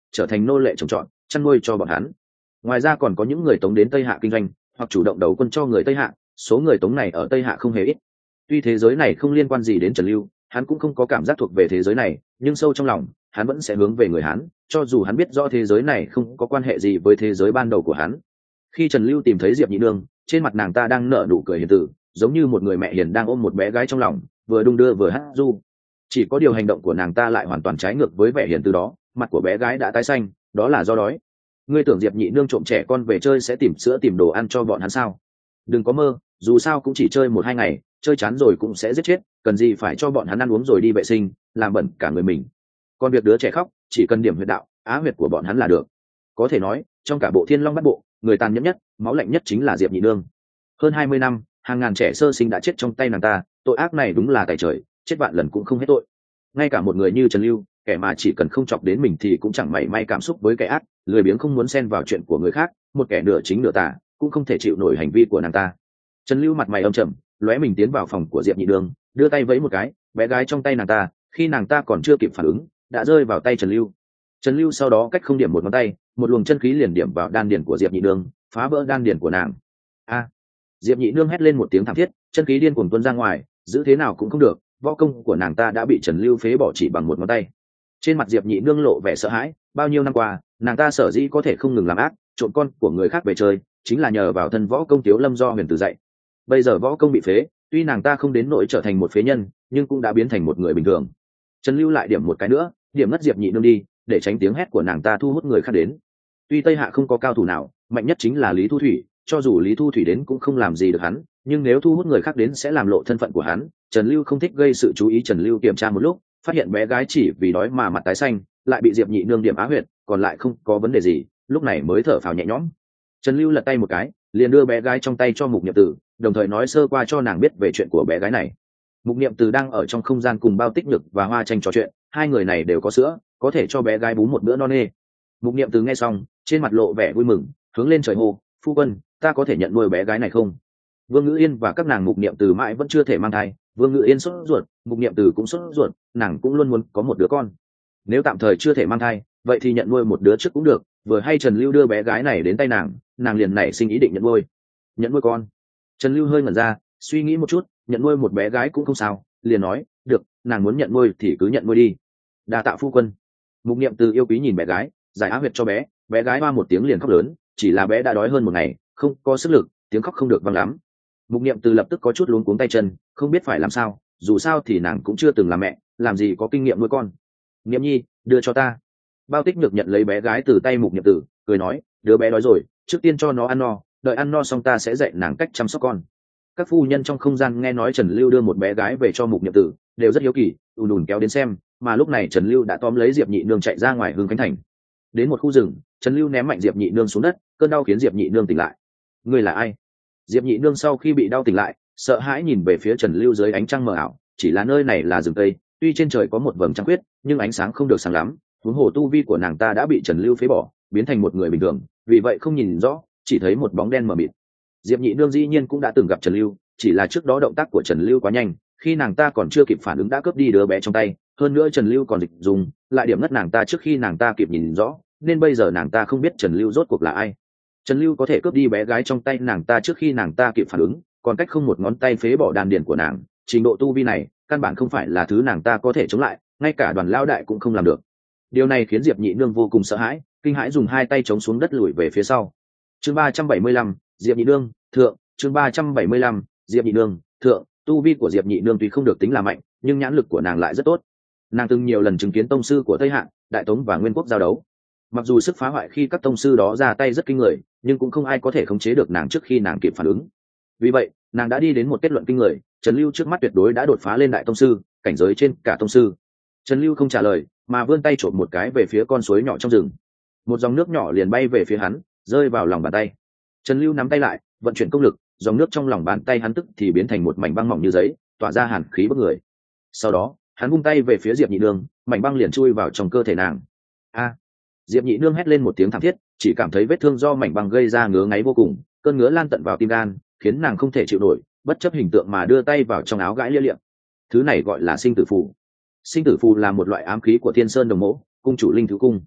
trở thành nô lệ trồng trọt chăn nuôi cho bọn hắn. Ngoài ra còn có những người tống đến Tây Hạ kinh doanh hoặc chủ động đầu quân cho người Tây Hạ, số người tống này ở Tây Hạ không hề ít. Tuy thế giới này không liên quan gì đến Trần Lưu, hắn cũng không có cảm giác thuộc về thế giới này, nhưng sâu trong lòng hắn vẫn sẽ hướng về người Hán, cho dù hắn biết rõ thế giới này không có quan hệ gì với thế giới ban đầu của hắn. Khi Trần Lưu tìm thấy Diệp Nhị Nương, trên mặt nàng ta đang nở nụ cười hiền từ, giống như một người mẹ hiền đang ôm một bé gái trong lòng, vừa đung đưa vừa hát ru. Chỉ có điều hành động của nàng ta lại hoàn toàn trái ngược với vẻ hiền từ đó, mặt của bé gái đã tái xanh, đó là do đói. Ngươi tưởng Diệp Nhị Nương trộm trẻ con về chơi sẽ tìm sữa tìm đồ ăn cho bọn hắn sao? Đừng có mơ, dù sao cũng chỉ chơi một hai ngày, chơi chán rồi cũng sẽ giết chết, cần gì phải cho bọn hắn ăn uống rồi đi vệ sinh, làm bẩn cả người mình. Còn việc đứa trẻ khóc, chỉ cần điểm huyệt đạo, á huyệt của bọn hắn là được. Có thể nói, trong cả bộ Thiên Long Bát Bộ, người tàn nhẫn nhất, máu lạnh nhất chính là Diệp Nhị Nương. Hơn hai mươi năm, hàng ngàn trẻ sơ sinh đã chết trong tay nàng ta, tội ác này đúng là tày trời, chết vạn lần cũng không hết tội. Ngay cả một người như Trần Lưu, kẻ mà chỉ cần không chọc đến mình thì cũng chẳng mảy may cảm xúc với kẻ ác, lười biếng không muốn xen vào chuyện của người khác, một kẻ nửa chính nửa tà, cũng không thể chịu nổi hành vi của nàng ta. Trần Lưu mặt mày âm trầm, lóe mình tiến vào phòng của Diệp Nhị Nương, đưa tay vẫy một cái, bé gái trong tay nàng ta, khi nàng ta còn chưa kịp phản ứng, đã rơi vào tay Trần Lưu. Trần Lưu sau đó cách không điểm một ngón tay, một luồng chân khí liền điểm vào đan điền của Diệp Nhị Nương, phá vỡ đan điền của nàng. A! Diệp Nhị Nương hét lên một tiếng thảm thiết, chân khí điên cuồng tuôn ra ngoài, giữ thế nào cũng không được, võ công của nàng ta đã bị Trần Lưu phế bỏ chỉ bằng một ngón tay. Trên mặt Diệp Nhị Nương lộ vẻ sợ hãi, bao nhiêu năm qua, nàng ta sở dĩ có thể không ngừng làm ác, trộm con của người khác về chơi, chính là nhờ vào thân võ công Tiếu Lâm do Huyền Tử dạy. Bây giờ võ công bị phế, tuy nàng ta không đến nỗi trở thành một phế nhân, nhưng cũng đã biến thành một người bình thường. Trần Lưu lại điểm một cái nữa, điểm ngất Diệp Nhị Nương đi, để tránh tiếng hét của nàng ta thu hút người khác đến. Tuy Tây Hạ không có cao thủ nào, mạnh nhất chính là Lý Thu Thủy, cho dù Lý Thu Thủy đến cũng không làm gì được hắn, nhưng nếu thu hút người khác đến sẽ làm lộ thân phận của hắn. Trần Lưu không thích gây sự chú ý. Trần Lưu kiểm tra một lúc, phát hiện bé gái chỉ vì đói mà mặt tái xanh, lại bị Diệp Nhị Nương điểm á huyệt, còn lại không có vấn đề gì, lúc này mới thở phào nhẹ nhõm. Trần Lưu lật tay một cái, liền đưa bé gái trong tay cho Mục Niệm Tử, đồng thời nói sơ qua cho nàng biết về chuyện của bé gái này. Mục Niệm Tử đang ở trong không gian cùng Bao Tích Nhược và Hoa Tranh trò chuyện, hai người này đều có sữa, có thể cho bé gái bú một bữa no nê. Mục Niệm Tử nghe xong, trên mặt lộ vẻ vui mừng, hướng lên trời hô: "Phu quân, ta có thể nhận nuôi bé gái này không?" Vương Ngữ Yên và các nàng Mục Niệm Tử mãi vẫn chưa thể mang thai, Vương Ngữ Yên sốt ruột, Mục Niệm Tử cũng sốt ruột, nàng cũng luôn muốn có một đứa con. Nếu tạm thời chưa thể mang thai, vậy thì nhận nuôi một đứa trước cũng được. Vừa hay Trần Lưu đưa bé gái này đến tay nàng, nàng liền nảy sinh ý định nhận nuôi. Nhận nuôi con? Trần Lưu hơi ngẩn ra, suy nghĩ một chút, nhận nuôi một bé gái cũng không sao, liền nói: "Được, nàng muốn nhận nuôi thì cứ nhận nuôi đi." Đa tạ phu quân. Mục Niệm Từ yêu quý nhìn bé gái, giải á huyệt cho bé, bé gái hoa một tiếng liền khóc lớn, chỉ là bé đã đói hơn một ngày, không có sức lực, tiếng khóc không được vang lắm. Mục Niệm Từ lập tức có chút luống cuống tay chân, không biết phải làm sao, dù sao thì nàng cũng chưa từng làm mẹ, làm gì có kinh nghiệm nuôi con. Niệm Nhi, đưa cho ta. Bao Tích Nhược nhận lấy bé gái từ tay Mục Niệm Từ, cười nói: "Đứa bé đói rồi, trước tiên cho nó ăn no, đợi ăn no xong ta sẽ dạy nàng cách chăm sóc con." Các phu nhân trong không gian nghe nói Trần Lưu đưa một bé gái về cho Mục Niệm Tử, đều rất hiếu kỳ, ùn ùn kéo đến xem, mà lúc này Trần Lưu đã tóm lấy Diệp Nhị Nương chạy ra ngoài Hương Khánh Thành. Đến một khu rừng, Trần Lưu ném mạnh Diệp Nhị Nương xuống đất, cơn đau khiến Diệp Nhị Nương tỉnh lại. "Ngươi là ai?" Diệp Nhị Nương sau khi bị đau tỉnh lại, sợ hãi nhìn về phía Trần Lưu dưới ánh trăng mờ ảo, chỉ là nơi này là rừng tây, tuy trên trời có một vầng trăng khuyết, nhưng ánh sáng không được sáng lắm, huống hồ tu vi của nàng ta đã bị Trần Lưu phế bỏ, biến thành một người bình thường, vì vậy không nhìn rõ, chỉ thấy một bóng đen mờ mịt. Diệp Nhị Nương dĩ nhiên cũng đã từng gặp Trần Lưu, chỉ là trước đó động tác của Trần Lưu quá nhanh, khi nàng ta còn chưa kịp phản ứng đã cướp đi đứa bé trong tay, hơn nữa Trần Lưu còn dịch dùng, lại điểm ngất nàng ta trước khi nàng ta kịp nhìn rõ, nên bây giờ nàng ta không biết Trần Lưu rốt cuộc là ai. Trần Lưu có thể cướp đi bé gái trong tay nàng ta trước khi nàng ta kịp phản ứng, còn cách không một ngón tay phế bỏ đan điền của nàng, trình độ tu vi này, căn bản không phải là thứ nàng ta có thể chống lại, ngay cả Đoàn Lao đại cũng không làm được. Điều này khiến Diệp Nhị Nương vô cùng sợ hãi, kinh hãi dùng hai tay chống xuống đất lùi về phía sau. Chương ba trăm bảy mươi lăm, Diệp Nhị Nương, thượng, chương ba trăm bảy mươi lăm, Diệp Nhị Nương, thượng, tu vi của Diệp Nhị Nương tuy không được tính là mạnh, nhưng nhãn lực của nàng lại rất tốt. Nàng từng nhiều lần chứng kiến tông sư của Tây Hạ, Đại Tống và Nguyên Quốc giao đấu. Mặc dù sức phá hoại khi các tông sư đó ra tay rất kinh người, nhưng cũng không ai có thể khống chế được nàng trước khi nàng kịp phản ứng. Vì vậy, nàng đã đi đến một kết luận kinh người, Trần Lưu trước mắt tuyệt đối đã đột phá lên đại tông sư, cảnh giới trên cả tông sư. Trần Lưu không trả lời, mà vươn tay trộm một cái về phía con suối nhỏ trong rừng. Một dòng nước nhỏ liền bay về phía hắn, rơi vào lòng bàn tay. Trần Lưu nắm tay lại, vận chuyển công lực, dòng nước trong lòng bàn tay hắn tức thì biến thành một mảnh băng mỏng như giấy, tỏa ra hàn khí bức người. Sau đó, hắn vung tay về phía Diệp Nhị Nương, mảnh băng liền chui vào trong cơ thể nàng. A! Diệp Nhị Nương hét lên một tiếng thảm thiết, chỉ cảm thấy vết thương do mảnh băng gây ra ngứa ngáy vô cùng, cơn ngứa lan tận vào tim gan, khiến nàng không thể chịu nổi, bất chấp hình tượng mà đưa tay vào trong áo gãi lia liệm. Thứ này gọi là sinh tử phù. Sinh tử phù là một loại ám khí của Thiên Sơn Đồng Mộ, cung chủ linh thứ cung.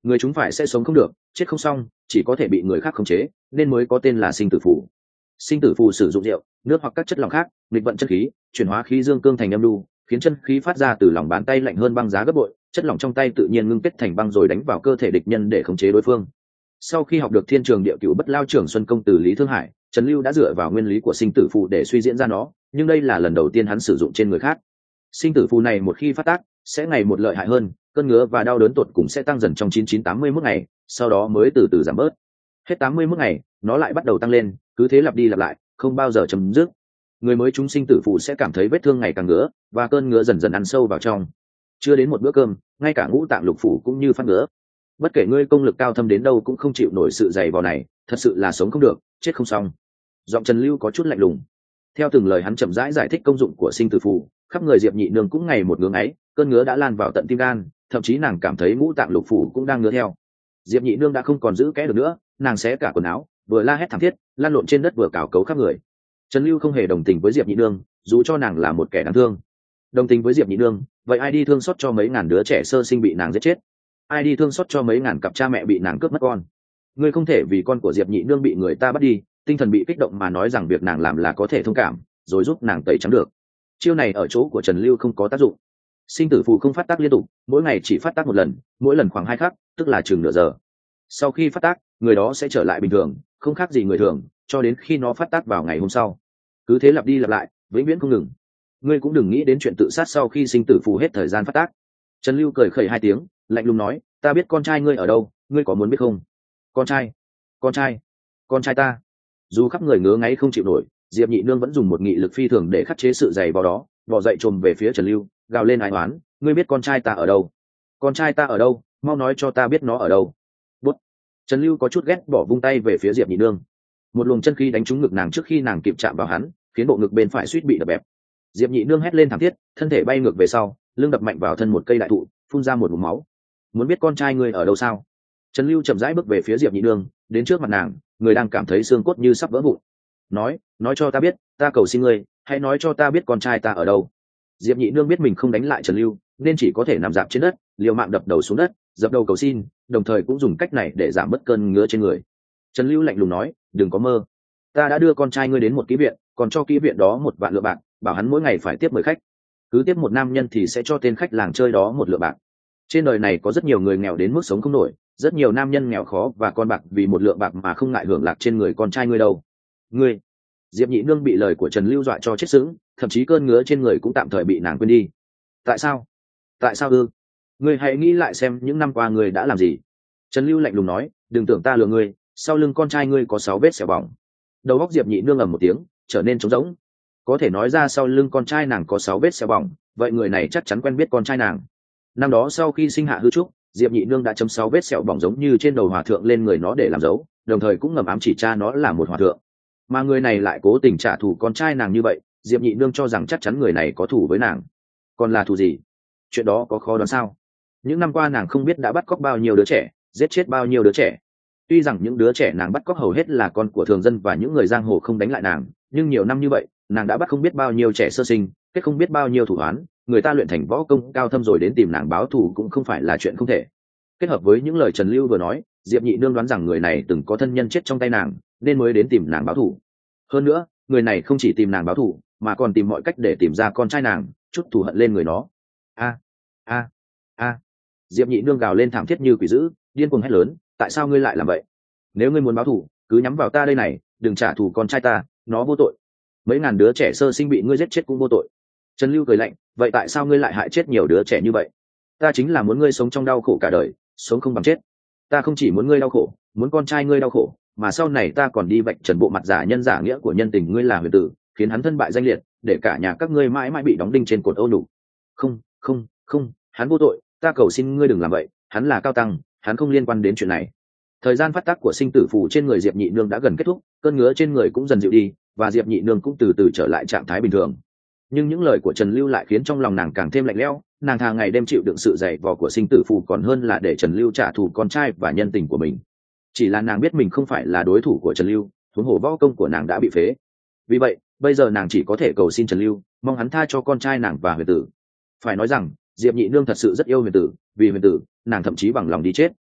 người chúng phải sẽ sống không được, chết không xong, chỉ có thể bị người khác khống chế, nên mới có tên là sinh tử phù. Sinh tử phù sử dụng rượu, nước hoặc các chất lỏng khác nghịch vận chân khí, chuyển hóa khí dương cương thành âm lưu, khiến chân khí phát ra từ lòng bàn tay lạnh hơn băng giá gấp bội, chất lỏng trong tay tự nhiên ngưng kết thành băng rồi đánh vào cơ thể địch nhân để khống chế đối phương. Sau khi học được thiên trường địa cửu bất lao trưởng xuân công từ Lý Thương Hải, Trần Lưu đã dựa vào nguyên lý của sinh tử phù để suy diễn ra nó, nhưng đây là lần đầu tiên hắn sử dụng trên người khác. Sinh tử phù này một khi phát tác sẽ ngày một lợi hại hơn, cơn ngứa và đau đớn tột cùng sẽ tăng dần trong chín chín tám mươi mốt ngày, sau đó mới từ từ giảm bớt. Hết tám mươi mốt ngày, nó lại bắt đầu tăng lên, cứ thế lặp đi lặp lại, không bao giờ chấm dứt. Người mới trúng sinh tử phù sẽ cảm thấy vết thương ngày càng ngứa, và cơn ngứa dần dần ăn sâu vào trong. Chưa đến một bữa cơm, ngay cả ngũ tạng lục phủ cũng như phát ngứa. Bất kể ngươi công lực cao thâm đến đâu cũng không chịu nổi sự dày vò này, thật sự là sống không được, chết không xong. Giọng Trần Lưu có chút lạnh lùng. Theo từng lời hắn chậm rãi giải, giải thích công dụng của sinh tử phù, khắp người Diệp Nhị Nương cũng ngày một ngứa ấy, cơn ngứa đã lan vào tận tim gan, thậm chí nàng cảm thấy ngũ tạng lục phủ cũng đang ngứa theo. Diệp Nhị Nương đã không còn giữ kẽ được nữa, nàng xé cả quần áo, vừa la hét thảm thiết, lăn lộn trên đất vừa cào cấu khắp người. Trần Lưu không hề đồng tình với Diệp Nhị Nương, dù cho nàng là một kẻ đáng thương. Đồng tình với Diệp Nhị Nương, vậy ai đi thương xót cho mấy ngàn đứa trẻ sơ sinh bị nàng giết chết? Ai đi thương xót cho mấy ngàn cặp cha mẹ bị nàng cướp mất con? Ngươi không thể vì con của Diệp Nhị Nương bị người ta bắt đi, tinh thần bị kích động mà nói rằng việc nàng làm là có thể thông cảm, rồi giúp nàng tẩy trắng được. Chiêu này ở chỗ của Trần Lưu không có tác dụng. Sinh tử phù không phát tác liên tục, mỗi ngày chỉ phát tác một lần, mỗi lần khoảng hai khắc, tức là chừng nửa giờ. Sau khi phát tác, người đó sẽ trở lại bình thường, không khác gì người thường, cho đến khi nó phát tác vào ngày hôm sau. Cứ thế lặp đi lặp lại, vĩnh viễn không ngừng. Ngươi cũng đừng nghĩ đến chuyện tự sát sau khi sinh tử phù hết thời gian phát tác. Trần Lưu cười khẩy hai tiếng, lạnh lùng nói, ta biết con trai ngươi ở đâu, ngươi có muốn biết không? Con trai? Con trai? Con trai ta? Dù khắp người ngứa ngáy không chịu nổi, Diệp Nhị Nương vẫn dùng một nghị lực phi thường để khắc chế sự dày vào đó, bò dậy trồm về phía Trần Lưu, gào lên ái oán, ngươi biết con trai ta ở đâu? Con trai ta ở đâu? Mau nói cho ta biết nó ở đâu. Bút. Trần Lưu có chút ghét bỏ vung tay về phía Diệp Nhị Nương. Một luồng chân khí đánh trúng ngực nàng trước khi nàng kịp chạm vào hắn, khiến bộ ngực bên phải suýt bị đập bẹp. Diệp Nhị Nương hét lên thảm thiết, thân thể bay ngược về sau, lưng đập mạnh vào thân một cây đại thụ, phun ra một ngụm máu. Muốn biết con trai ngươi ở đâu sao? Trần Lưu chậm rãi bước về phía Diệp Nhị Nương, đến trước mặt nàng, người đang cảm thấy xương cốt như sắp vỡ vụn. Nói, nói cho ta biết, ta cầu xin ngươi, hãy nói cho ta biết con trai ta ở đâu. Diệp Nhị Nương biết mình không đánh lại Trần Lưu, nên chỉ có thể nằm dạp trên đất, liều mạng đập đầu xuống đất, dập đầu cầu xin, đồng thời cũng dùng cách này để giảm bớt cơn ngứa trên người. Trần Lưu lạnh lùng nói, đừng có mơ. Ta đã đưa con trai ngươi đến một kỹ viện, còn cho kỹ viện đó một vạn lượng bạc, bảo hắn mỗi ngày phải tiếp mười khách. Cứ tiếp một nam nhân thì sẽ cho tên khách làng chơi đó một lượng bạc. Trên đời này có rất nhiều người nghèo đến mức sống không nổi, rất nhiều nam nhân nghèo khó và con bạc vì một lượng bạc mà không ngại hưởng lạc trên người con trai ngươi đâu. Ngươi. Diệp Nhị Nương bị lời của Trần Lưu dọa cho chết sững, thậm chí cơn ngứa trên người cũng tạm thời bị nàng quên đi. Tại sao? Tại sao ư? Ngươi hãy nghĩ lại xem những năm qua ngươi đã làm gì. Trần Lưu lạnh lùng nói, đừng tưởng ta lừa ngươi, sau lưng con trai ngươi có sáu vết sẹo bỏng. Đầu óc Diệp Nhị Nương ầm một tiếng, trở nên trống rỗng. Có thể nói ra sau lưng con trai nàng có sáu vết sẹo bỏng, vậy người này chắc chắn quen biết con trai nàng. Năm đó sau khi sinh hạ hư trúc, Diệp Nhị Nương đã chấm sáu vết sẹo bỏng giống như trên đầu hòa thượng lên người nó để làm dấu, đồng thời cũng ngầm ám chỉ cha nó là một hòa thượng. Mà người này lại cố tình trả thù con trai nàng như vậy, Diệp Nhị Nương cho rằng chắc chắn người này có thù với nàng. Còn là thù gì? Chuyện đó có khó đoán sao? Những năm qua nàng không biết đã bắt cóc bao nhiêu đứa trẻ, giết chết bao nhiêu đứa trẻ. Tuy rằng những đứa trẻ nàng bắt cóc hầu hết là con của thường dân và những người giang hồ không đánh lại nàng, nhưng nhiều năm như vậy, nàng đã bắt không biết bao nhiêu trẻ sơ sinh, kết không biết bao nhiêu thủ án, người ta luyện thành võ công cao thâm rồi đến tìm nàng báo thù cũng không phải là chuyện không thể. Kết hợp với những lời Trần Lưu vừa nói, Diệp Nhị Nương đoán rằng người này từng có thân nhân chết trong tay nàng, nên mới đến tìm nàng báo thù. Hơn nữa, người này không chỉ tìm nàng báo thù, mà còn tìm mọi cách để tìm ra con trai nàng, chút thù hận lên người nó. A, a, a! Diệp Nhị Nương gào lên thảm thiết như quỷ dữ, điên cuồng hét lớn, tại sao ngươi lại làm vậy? Nếu ngươi muốn báo thù, cứ nhắm vào ta đây này, đừng trả thù con trai ta, nó vô tội. Mấy ngàn đứa trẻ sơ sinh bị ngươi giết chết cũng vô tội. Trần Lưu cười lạnh, vậy tại sao ngươi lại hại chết nhiều đứa trẻ như vậy? Ta chính là muốn ngươi sống trong đau khổ cả đời, sống không bằng chết. Ta không chỉ muốn ngươi đau khổ, muốn con trai ngươi đau khổ, mà sau này ta còn đi vạch trần bộ mặt giả nhân giả nghĩa của nhân tình ngươi là huyền tử, khiến hắn thân bại danh liệt, để cả nhà các ngươi mãi mãi bị đóng đinh trên cột ô nhục. Không, không, không, hắn vô tội, ta cầu xin ngươi đừng làm vậy, hắn là cao tăng, hắn không liên quan đến chuyện này. Thời gian phát tác của sinh tử phù trên người Diệp Nhị Nương đã gần kết thúc, cơn ngứa trên người cũng dần dịu đi, và Diệp Nhị Nương cũng từ từ trở lại trạng thái bình thường. Nhưng những lời của Trần Lưu lại khiến trong lòng nàng càng thêm lạnh lẽo, nàng thà ngày đêm chịu đựng sự dày vò của sinh tử phù còn hơn là để Trần Lưu trả thù con trai và nhân tình của mình. Chỉ là nàng biết mình không phải là đối thủ của Trần Lưu, huống hồ võ công của nàng đã bị phế. Vì vậy, bây giờ nàng chỉ có thể cầu xin Trần Lưu, mong hắn tha cho con trai nàng và huyền tử. Phải nói rằng, Diệp Nhị Nương thật sự rất yêu huyền tử, vì huyền tử, nàng thậm chí bằng lòng đi chết.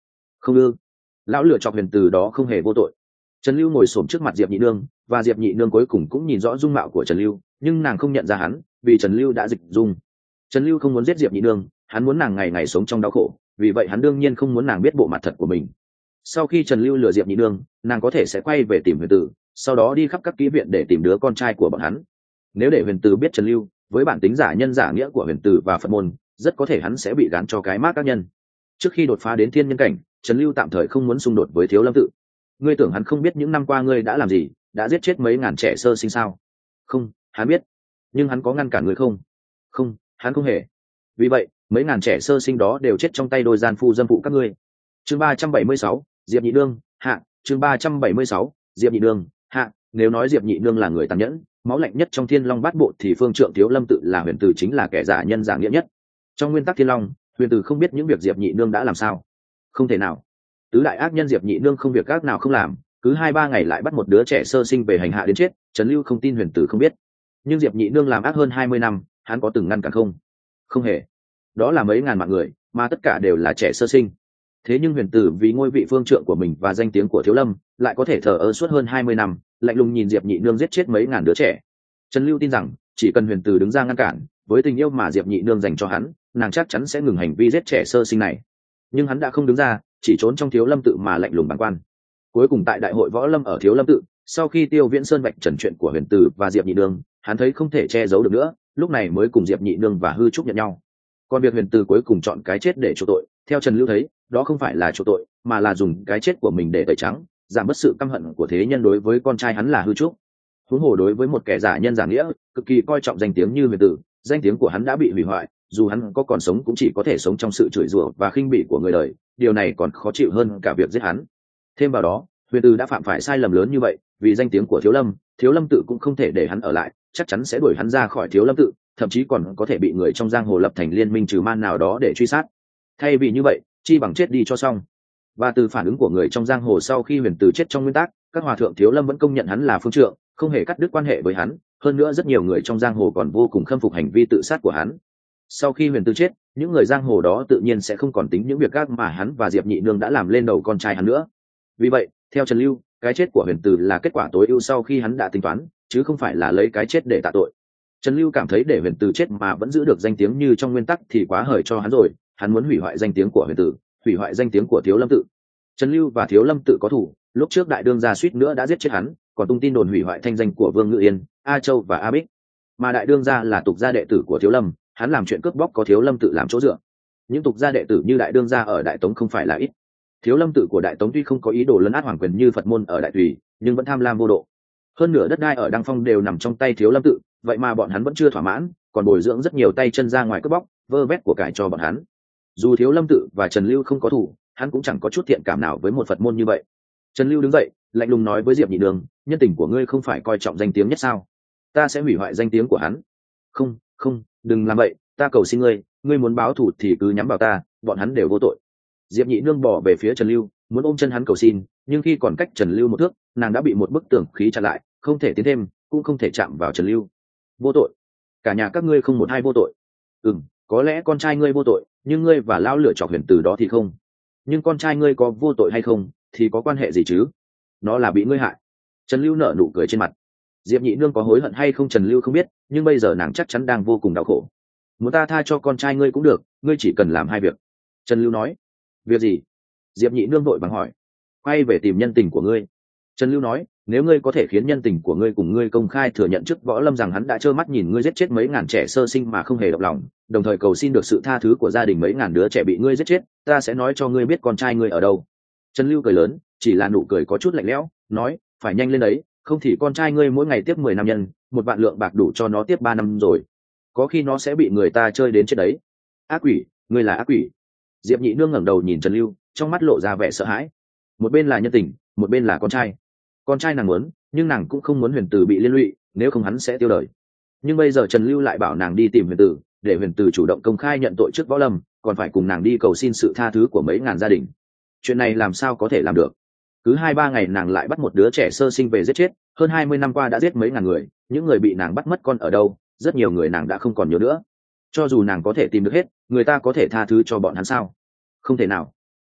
Không ư? Lão lựa chọc huyền từ đó không hề vô tội. Trần Lưu ngồi xổm trước mặt Diệp Nhị Nương, và Diệp Nhị Nương cuối cùng cũng nhìn rõ dung mạo của Trần Lưu, nhưng nàng không nhận ra hắn, vì Trần Lưu đã dịch dung. Trần Lưu không muốn giết Diệp Nhị Nương, hắn muốn nàng ngày ngày sống trong đau khổ, vì vậy hắn đương nhiên không muốn nàng biết bộ mặt thật của mình. Sau khi Trần Lưu lừa Diệp Nhị Nương, nàng có thể sẽ quay về tìm Huyền Tử, sau đó đi khắp các kỹ viện để tìm đứa con trai của bọn hắn. Nếu để Huyền Tử biết Trần Lưu, với bản tính giả nhân giả nghĩa của Huyền Tử và Phật môn, rất có thể hắn sẽ bị gán cho cái mác các nhân. Trước khi đột phá đến thiên nhân cảnh, Trần Lưu tạm thời không muốn xung đột với Thiếu Lâm Tự. Ngươi tưởng hắn không biết những năm qua ngươi đã làm gì, đã giết chết mấy ngàn trẻ sơ sinh sao? Không, hắn biết. Nhưng hắn có ngăn cản ngươi không? Không, hắn không hề. Vì vậy, mấy ngàn trẻ sơ sinh đó đều chết trong tay đôi gian phu dâm phụ các ngươi. Chương ba trăm bảy mươi sáu, Diệp Nhị Nương hạ. Chương ba trăm bảy mươi sáu, Diệp Nhị Nương hạ. Nếu nói Diệp Nhị Nương là người tàn nhẫn, máu lạnh nhất trong Thiên Long Bát Bộ, thì phương trượng Thiếu Lâm Tự là Huyền Tử chính là kẻ giả nhân giả nghĩa nhất. Trong nguyên tắc Thiên Long, Huyền Tử không biết những việc Diệp Nhị Nương đã làm sao? Không thể nào. Tứ đại ác nhân Diệp Nhị Nương không việc ác nào không làm, cứ hai ba ngày lại bắt một đứa trẻ sơ sinh về hành hạ đến chết. Trần Lưu không tin Huyền Tử không biết. Nhưng Diệp Nhị Nương làm ác hơn hai mươi năm, hắn có từng ngăn cản không? Không hề. Đó là mấy ngàn mạng người, mà tất cả đều là trẻ sơ sinh. Thế nhưng Huyền Tử vì ngôi vị phương trượng của mình và danh tiếng của Thiếu Lâm, lại có thể thờ ơ suốt hơn hai mươi năm, lạnh lùng nhìn Diệp Nhị Nương giết chết mấy ngàn đứa trẻ. Trần Lưu tin rằng, chỉ cần Huyền Tử đứng ra ngăn cản, với tình yêu mà Diệp Nhị Nương dành cho hắn, nàng chắc chắn sẽ ngừng hành vi giết trẻ sơ sinh này. Nhưng hắn đã không đứng ra, chỉ trốn trong Thiếu Lâm Tự mà lạnh lùng bàng quan. Cuối cùng tại đại hội võ lâm ở Thiếu Lâm Tự, sau khi Tiêu Viễn Sơn vạch trần chuyện của Huyền Tử và Diệp Nhị Nương, hắn thấy không thể che giấu được nữa, lúc này mới cùng Diệp Nhị Nương và Hư Trúc nhận nhau. Còn việc Huyền Tử cuối cùng chọn cái chết để chuộc tội, theo Trần Lưu thấy, đó không phải là chuộc tội, mà là dùng cái chết của mình để tẩy trắng, giảm bớt sự căm hận của thế nhân đối với con trai hắn là Hư Trúc. Huống hồ đối với một kẻ giả nhân giả nghĩa, cực kỳ coi trọng danh tiếng như Huyền Tử, danh tiếng của hắn đã bị hủy hoại, dù hắn có còn sống cũng chỉ có thể sống trong sự chửi rủa và khinh bỉ của người đời, điều này còn khó chịu hơn cả việc giết hắn. Thêm vào đó, Huyền Tử đã phạm phải sai lầm lớn như vậy, vì danh tiếng của Thiếu Lâm, Thiếu Lâm Tự cũng không thể để hắn ở lại, chắc chắn sẽ đuổi hắn ra khỏi Thiếu Lâm Tự, thậm chí còn có thể bị người trong giang hồ lập thành liên minh trừ man nào đó để truy sát. Thay vì như vậy, chi bằng chết đi cho xong. Và từ phản ứng của người trong giang hồ sau khi Huyền Tử chết trong nguyên tắc, các hòa thượng Thiếu Lâm vẫn công nhận hắn là phương trượng, không hề cắt đứt quan hệ với hắn, hơn nữa rất nhiều người trong giang hồ còn vô cùng khâm phục hành vi tự sát của hắn. Sau khi Huyền Tử chết, những người giang hồ đó tự nhiên sẽ không còn tính những việc gác mà hắn và Diệp Nhị Nương đã làm lên đầu con trai hắn nữa. Vì vậy, theo Trần Lưu, cái chết của Huyền Tử là kết quả tối ưu sau khi hắn đã tính toán, chứ không phải là lấy cái chết để tạ tội. Trần Lưu cảm thấy để Huyền Tử chết mà vẫn giữ được danh tiếng như trong nguyên tắc thì quá hời cho hắn rồi, hắn muốn hủy hoại danh tiếng của Huyền Tử, hủy hoại danh tiếng của Thiếu Lâm Tự. Trần Lưu và Thiếu Lâm Tự có thủ, lúc trước đại đương gia suýt nữa đã giết chết hắn, còn tung tin đồn hủy hoại thanh danh của Vương Ngự Yên, A Châu và A Bích. Mà đại đương gia là tục gia đệ tử của Thiếu Lâm, hắn làm chuyện cướp bóc có Thiếu Lâm Tự làm chỗ dựa. Những tục gia đệ tử như đại đương gia ở Đại Tống không phải là ít. Thiếu Lâm Tự của Đại Tống tuy không có ý đồ lấn át hoàng quyền như Phật môn ở Đại Tùy, nhưng vẫn tham lam vô độ. Hơn nữa đất đai ở Đăng Phong đều nằm trong tay Thiếu Lâm Tự, vậy mà bọn hắn vẫn chưa thỏa mãn, còn bồi dưỡng rất nhiều tay chân ra ngoài cướp bóc, vơ vét của cải cho bọn hắn. Dù Thiếu Lâm Tự và Trần Lưu không có thủ, hắn cũng chẳng có chút thiện cảm nào với một Phật môn như vậy. Trần Lưu đứng dậy, lạnh lùng nói với Diệp Nhị Nương, nhân tình của ngươi không phải coi trọng danh tiếng nhất sao? Ta sẽ hủy hoại danh tiếng của hắn. Không, không, đừng làm vậy, ta cầu xin ngươi, ngươi muốn báo thù thì cứ nhắm vào ta, bọn hắn đều vô tội. Diệp Nhị Nương bỏ về phía Trần Lưu, muốn ôm chân hắn cầu xin, nhưng khi còn cách Trần Lưu một thước, nàng đã bị một bức tường khí chặn lại, không thể tiến thêm, cũng không thể chạm vào Trần Lưu. Vô tội? Cả nhà các ngươi không một hai vô tội. Ừm, có lẽ con trai ngươi vô tội, nhưng ngươi và lão lựa chọc Huyền Tử đó thì không. Nhưng con trai ngươi có vô tội hay không, thì có quan hệ gì chứ? Nó là bị ngươi hại. Trần Lưu nở nụ cười trên mặt. Diệp Nhị Nương có hối hận hay không Trần Lưu không biết, nhưng bây giờ nàng chắc chắn đang vô cùng đau khổ. Muốn ta tha cho con trai ngươi cũng được, ngươi chỉ cần làm hai việc. Trần Lưu nói. Việc gì? Diệp Nhị Nương vội vàng hỏi. Quay về tìm nhân tình của ngươi. Trần Lưu nói, nếu ngươi có thể khiến nhân tình của ngươi cùng ngươi công khai thừa nhận trước võ lâm rằng hắn đã trơ mắt nhìn ngươi giết chết mấy ngàn trẻ sơ sinh mà không hề động lòng, đồng thời cầu xin được sự tha thứ của gia đình mấy ngàn đứa trẻ bị ngươi giết chết, ta sẽ nói cho ngươi biết con trai ngươi ở đâu. Trần Lưu cười lớn, chỉ là nụ cười có chút lạnh lẽo, nói, phải nhanh lên đấy, không thì con trai ngươi mỗi ngày tiếp mười năm nhân, một vạn lượng bạc đủ cho nó tiếp ba năm rồi. Có khi nó sẽ bị người ta chơi đến chết đấy. Ác quỷ, ngươi là ác quỷ. Diệp Nhị Nương ngẩng đầu nhìn Trần Lưu, trong mắt lộ ra vẻ sợ hãi. Một bên là nhân tình, một bên là con trai. Con trai nàng muốn, nhưng nàng cũng không muốn Huyền Tử bị liên lụy, nếu không hắn sẽ tiêu đời. Nhưng bây giờ Trần Lưu lại bảo nàng đi tìm Huyền Tử, để Huyền Tử chủ động công khai nhận tội trước võ lâm, còn phải cùng nàng đi cầu xin sự tha thứ của mấy ngàn gia đình. Chuyện này làm sao có thể làm được? Cứ hai ba ngày nàng lại bắt một đứa trẻ sơ sinh về giết chết, hơn hai mươi năm qua đã giết mấy ngàn người, những người bị nàng bắt mất con ở đâu, rất nhiều người nàng đã không còn nhớ nữa. Cho dù nàng có thể tìm được hết, người ta có thể tha thứ cho bọn hắn sao? Không thể nào.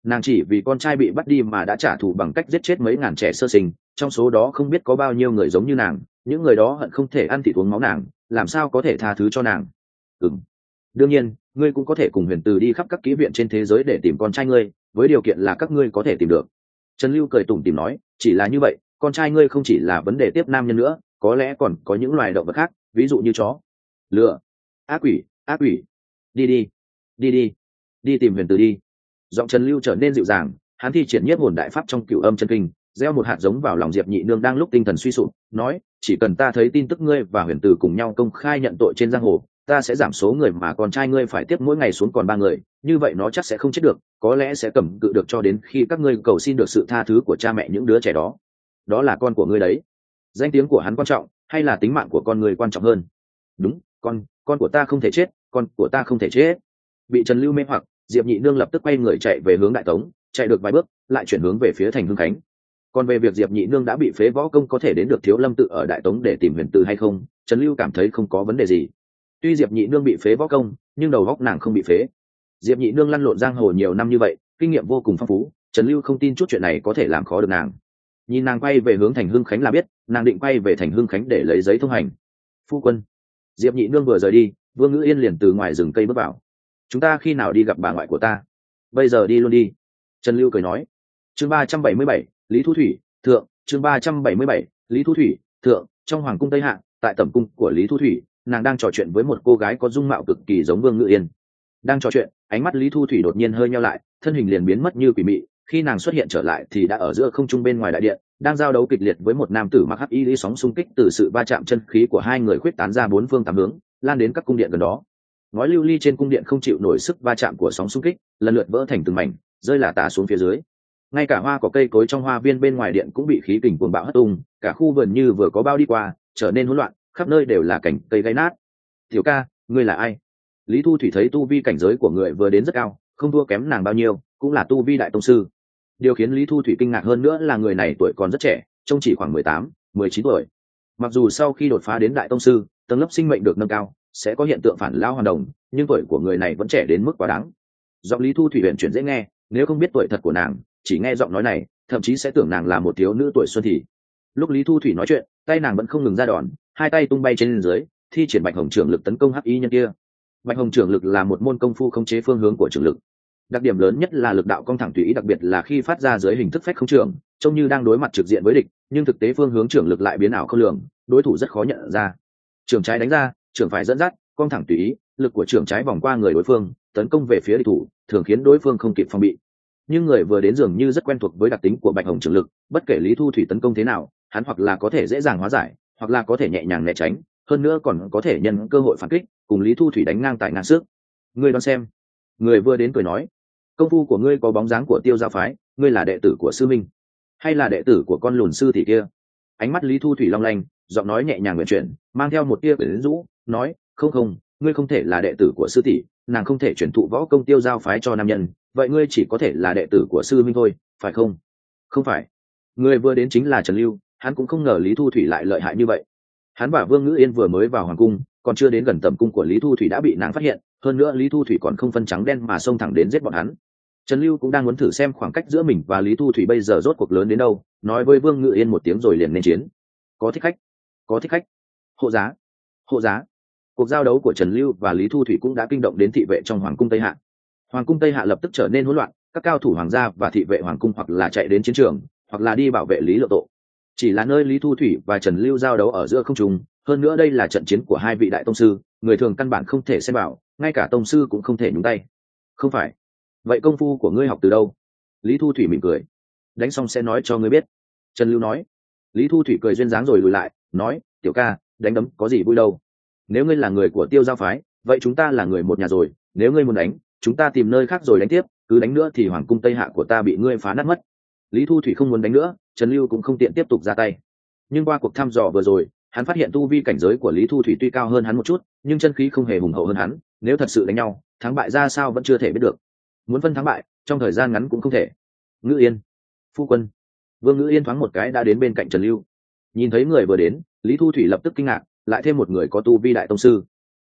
nàng chỉ vì con trai bị bắt đi mà đã trả thù bằng cách giết chết mấy ngàn trẻ sơ sinh, trong số đó không biết có bao nhiêu người giống như nàng, những người đó hận không thể ăn thịt uống máu nàng, làm sao có thể tha thứ cho nàng. Ừm, đương nhiên ngươi cũng có thể cùng Huyền Từ đi khắp các kỹ viện trên thế giới để tìm con trai ngươi, với điều kiện là các ngươi có thể tìm được. Trần Lưu cười tủm tỉm nói, chỉ là như vậy con trai ngươi không chỉ là vấn đề tiếp nam nhân nữa, có lẽ còn có những loài động vật khác, ví dụ như chó, lừa, ác quỷ. Ác quỷ, đi đi đi đi đi tìm Huyền Từ đi. Giọng Trần Lưu trở nên dịu dàng, hắn thi triển nhiếp hồn đại pháp trong cửu âm chân kinh, gieo một hạt giống vào lòng Diệp Nhị Nương đang lúc tinh thần suy sụp, nói, chỉ cần ta thấy tin tức ngươi và Huyền Từ cùng nhau công khai nhận tội trên giang hồ, ta sẽ giảm số người mà con trai ngươi phải tiếp mỗi ngày xuống còn ba người, như vậy nó chắc sẽ không chết được, có lẽ sẽ cầm cự được cho đến khi các ngươi cầu xin được sự tha thứ của cha mẹ những đứa trẻ đó. Đó là con của ngươi đấy, danh tiếng của hắn quan trọng hay là tính mạng của con người quan trọng hơn? Đúng, con con của ta không thể chết, con của ta không thể chết. Bị Trần Lưu mê hoặc, Diệp Nhị Nương lập tức quay người chạy về hướng Đại Tống, chạy được vài bước lại chuyển hướng về phía thành Hưng Khánh. Còn về việc Diệp Nhị Nương đã bị phế võ công có thể đến được Thiếu Lâm tự ở Đại Tống để tìm Huyền Từ hay không, Trần Lưu cảm thấy không có vấn đề gì. Tuy Diệp Nhị Nương bị phế võ công, nhưng đầu óc nàng không bị phế. Diệp Nhị Nương lăn lộn giang hồ nhiều năm như vậy, kinh nghiệm vô cùng phong phú, Trần Lưu không tin chút chuyện này có thể làm khó được nàng. Nhìn nàng quay về hướng thành Hưng Khánh là biết, nàng định quay về thành Hưng Khánh để lấy giấy thông hành. Phu quân. Diệp Nhị Nương vừa rời đi, Vương Ngữ Yên liền từ ngoài rừng cây bước vào. Chúng ta khi nào đi gặp bà ngoại của ta? Bây giờ đi luôn đi. Trần Lưu cười nói. Chương ba trăm bảy mươi bảy, Lý Thu Thủy thượng. Chương ba trăm bảy mươi bảy, Lý Thu Thủy thượng. Trong hoàng cung Tây Hạ, tại tẩm cung của Lý Thu Thủy, nàng đang trò chuyện với một cô gái có dung mạo cực kỳ giống Vương Ngữ Yên. Đang trò chuyện, ánh mắt Lý Thu Thủy đột nhiên hơi nheo lại, thân hình liền biến mất như quỷ mị. Khi nàng xuất hiện trở lại thì đã ở giữa không trung bên ngoài đại điện, đang giao đấu kịch liệt với một nam tử mặc hắc y, lý sóng xung kích từ sự va chạm chân khí của hai người khuyết tán ra bốn phương tám hướng, lan đến các cung điện gần đó. Ngói lưu ly trên cung điện không chịu nổi sức va chạm của sóng xung kích, lần lượt vỡ thành từng mảnh, rơi là tả xuống phía dưới. Ngay cả hoa cỏ cây cối trong hoa viên bên ngoài điện cũng bị khí kình cuồng bạo hất tung, cả khu vườn như vừa có bao đi qua, trở nên hỗn loạn, khắp nơi đều là cảnh cây gãy nát. Tiểu ca, ngươi là ai? Lý Thu Thủy thấy tu vi cảnh giới của người vừa đến rất cao, không thua kém nàng bao nhiêu, cũng là tu vi đại tông sư. Điều khiến Lý Thu Thủy kinh ngạc hơn nữa là người này tuổi còn rất trẻ, trông chỉ khoảng mười tám, mười chín tuổi. Mặc dù sau khi đột phá đến đại tông sư, tầng lớp sinh mệnh được nâng cao, sẽ có hiện tượng phản lao hoàn đồng, nhưng tuổi của người này vẫn trẻ đến mức quá đáng. Giọng Lý Thu Thủy huyền chuyển dễ nghe, nếu không biết tuổi thật của nàng, chỉ nghe giọng nói này, thậm chí sẽ tưởng nàng là một thiếu nữ tuổi xuân thì. Lúc Lý Thu Thủy nói chuyện, tay nàng vẫn không ngừng ra đòn, hai tay tung bay trên dưới, thi triển Bạch Hồng Trưởng Lực tấn công hắc y nhân kia. Bạch Hồng Trưởng Lực là một môn công phu khống chế phương hướng của trưởng lực. Đặc điểm lớn nhất là lực đạo cong thẳng tùy ý, đặc biệt là khi phát ra dưới hình thức phách không trưởng, trông như đang đối mặt trực diện với địch, nhưng thực tế phương hướng trưởng lực lại biến ảo không lường, đối thủ rất khó nhận ra. Trưởng trái đánh ra, trưởng phải dẫn dắt, cong thẳng tùy ý, lực của trưởng trái vòng qua người đối phương, tấn công về phía địch thủ, thường khiến đối phương không kịp phòng bị. Nhưng người vừa đến dường như rất quen thuộc với đặc tính của Bạch Hồng Trưởng Lực, bất kể Lý Thu Thủy tấn công thế nào, hắn hoặc là có thể dễ dàng hóa giải, hoặc là có thể nhẹ nhàng né tránh, hơn nữa còn có thể nhân cơ hội phản kích, cùng Lý Thu Thủy đánh ngang tại ngang sức. Ngươi đoán xem. Người vừa đến cười nói, công phu của ngươi có bóng dáng của Tiêu Giao phái, ngươi là đệ tử của sư minh, hay là đệ tử của con lùn sư tỷ kia? Ánh mắt Lý Thu Thủy long lanh, giọng nói nhẹ nhàng nguyện chuyển, mang theo một tia quyến rũ, nói, không không, ngươi không thể là đệ tử của sư tỷ, nàng không thể truyền thụ võ công Tiêu Giao phái cho nam nhân, vậy ngươi chỉ có thể là đệ tử của sư minh thôi, phải không? Không phải. Người vừa đến chính là Trần Lưu, hắn cũng không ngờ Lý Thu Thủy lại lợi hại như vậy. Hắn và Vương Ngữ Yên vừa mới vào hoàng cung, còn chưa đến gần tầm cung của Lý Thu Thủy đã bị nàng phát hiện, hơn nữa Lý Thu Thủy còn không phân trắng đen mà xông thẳng đến giết bọn hắn. Trần Lưu cũng đang muốn thử xem khoảng cách giữa mình và Lý Thu Thủy bây giờ rốt cuộc lớn đến đâu, nói với Vương Ngữ Yên một tiếng rồi liền lên chiến. Có thích khách, có thích khách. Hộ giá, hộ giá. Cuộc giao đấu của Trần Lưu và Lý Thu Thủy cũng đã kinh động đến thị vệ trong hoàng cung Tây Hạ. Hoàng cung Tây Hạ lập tức trở nên hỗn loạn, các cao thủ hoàng gia và thị vệ hoàng cung hoặc là chạy đến chiến trường, hoặc là đi bảo vệ Lý Lộ Tộ. Chỉ là nơi Lý Thu Thủy và Trần Lưu giao đấu ở giữa không trung, hơn nữa đây là trận chiến của hai vị đại tông sư, người thường căn bản không thể xem vào, ngay cả tông sư cũng không thể nhúng tay. Không phải. Vậy công phu của ngươi học từ đâu? Lý Thu Thủy mỉm cười. Đánh xong sẽ nói cho ngươi biết. Trần Lưu nói. Lý Thu Thủy cười duyên dáng rồi lùi lại, nói, tiểu ca, đánh đấm có gì vui đâu. Nếu ngươi là người của Tiêu Giao phái, vậy chúng ta là người một nhà rồi, nếu ngươi muốn đánh, chúng ta tìm nơi khác rồi đánh tiếp, cứ đánh nữa thì hoàng cung Tây Hạ của ta bị ngươi phá nát mất. Lý Thu Thủy không muốn đánh nữa, Trần Lưu cũng không tiện tiếp tục ra tay. Nhưng qua cuộc thăm dò vừa rồi, hắn phát hiện tu vi cảnh giới của Lý Thu Thủy tuy cao hơn hắn một chút, nhưng chân khí không hề hùng hậu hơn hắn, nếu thật sự đánh nhau, thắng bại ra sao vẫn chưa thể biết được. Muốn phân thắng bại, trong thời gian ngắn cũng không thể. Ngữ Yên, phu quân. Vương Ngữ Yên thoáng một cái đã đến bên cạnh Trần Lưu. Nhìn thấy người vừa đến, Lý Thu Thủy lập tức kinh ngạc, lại thêm một người có tu vi đại tông sư.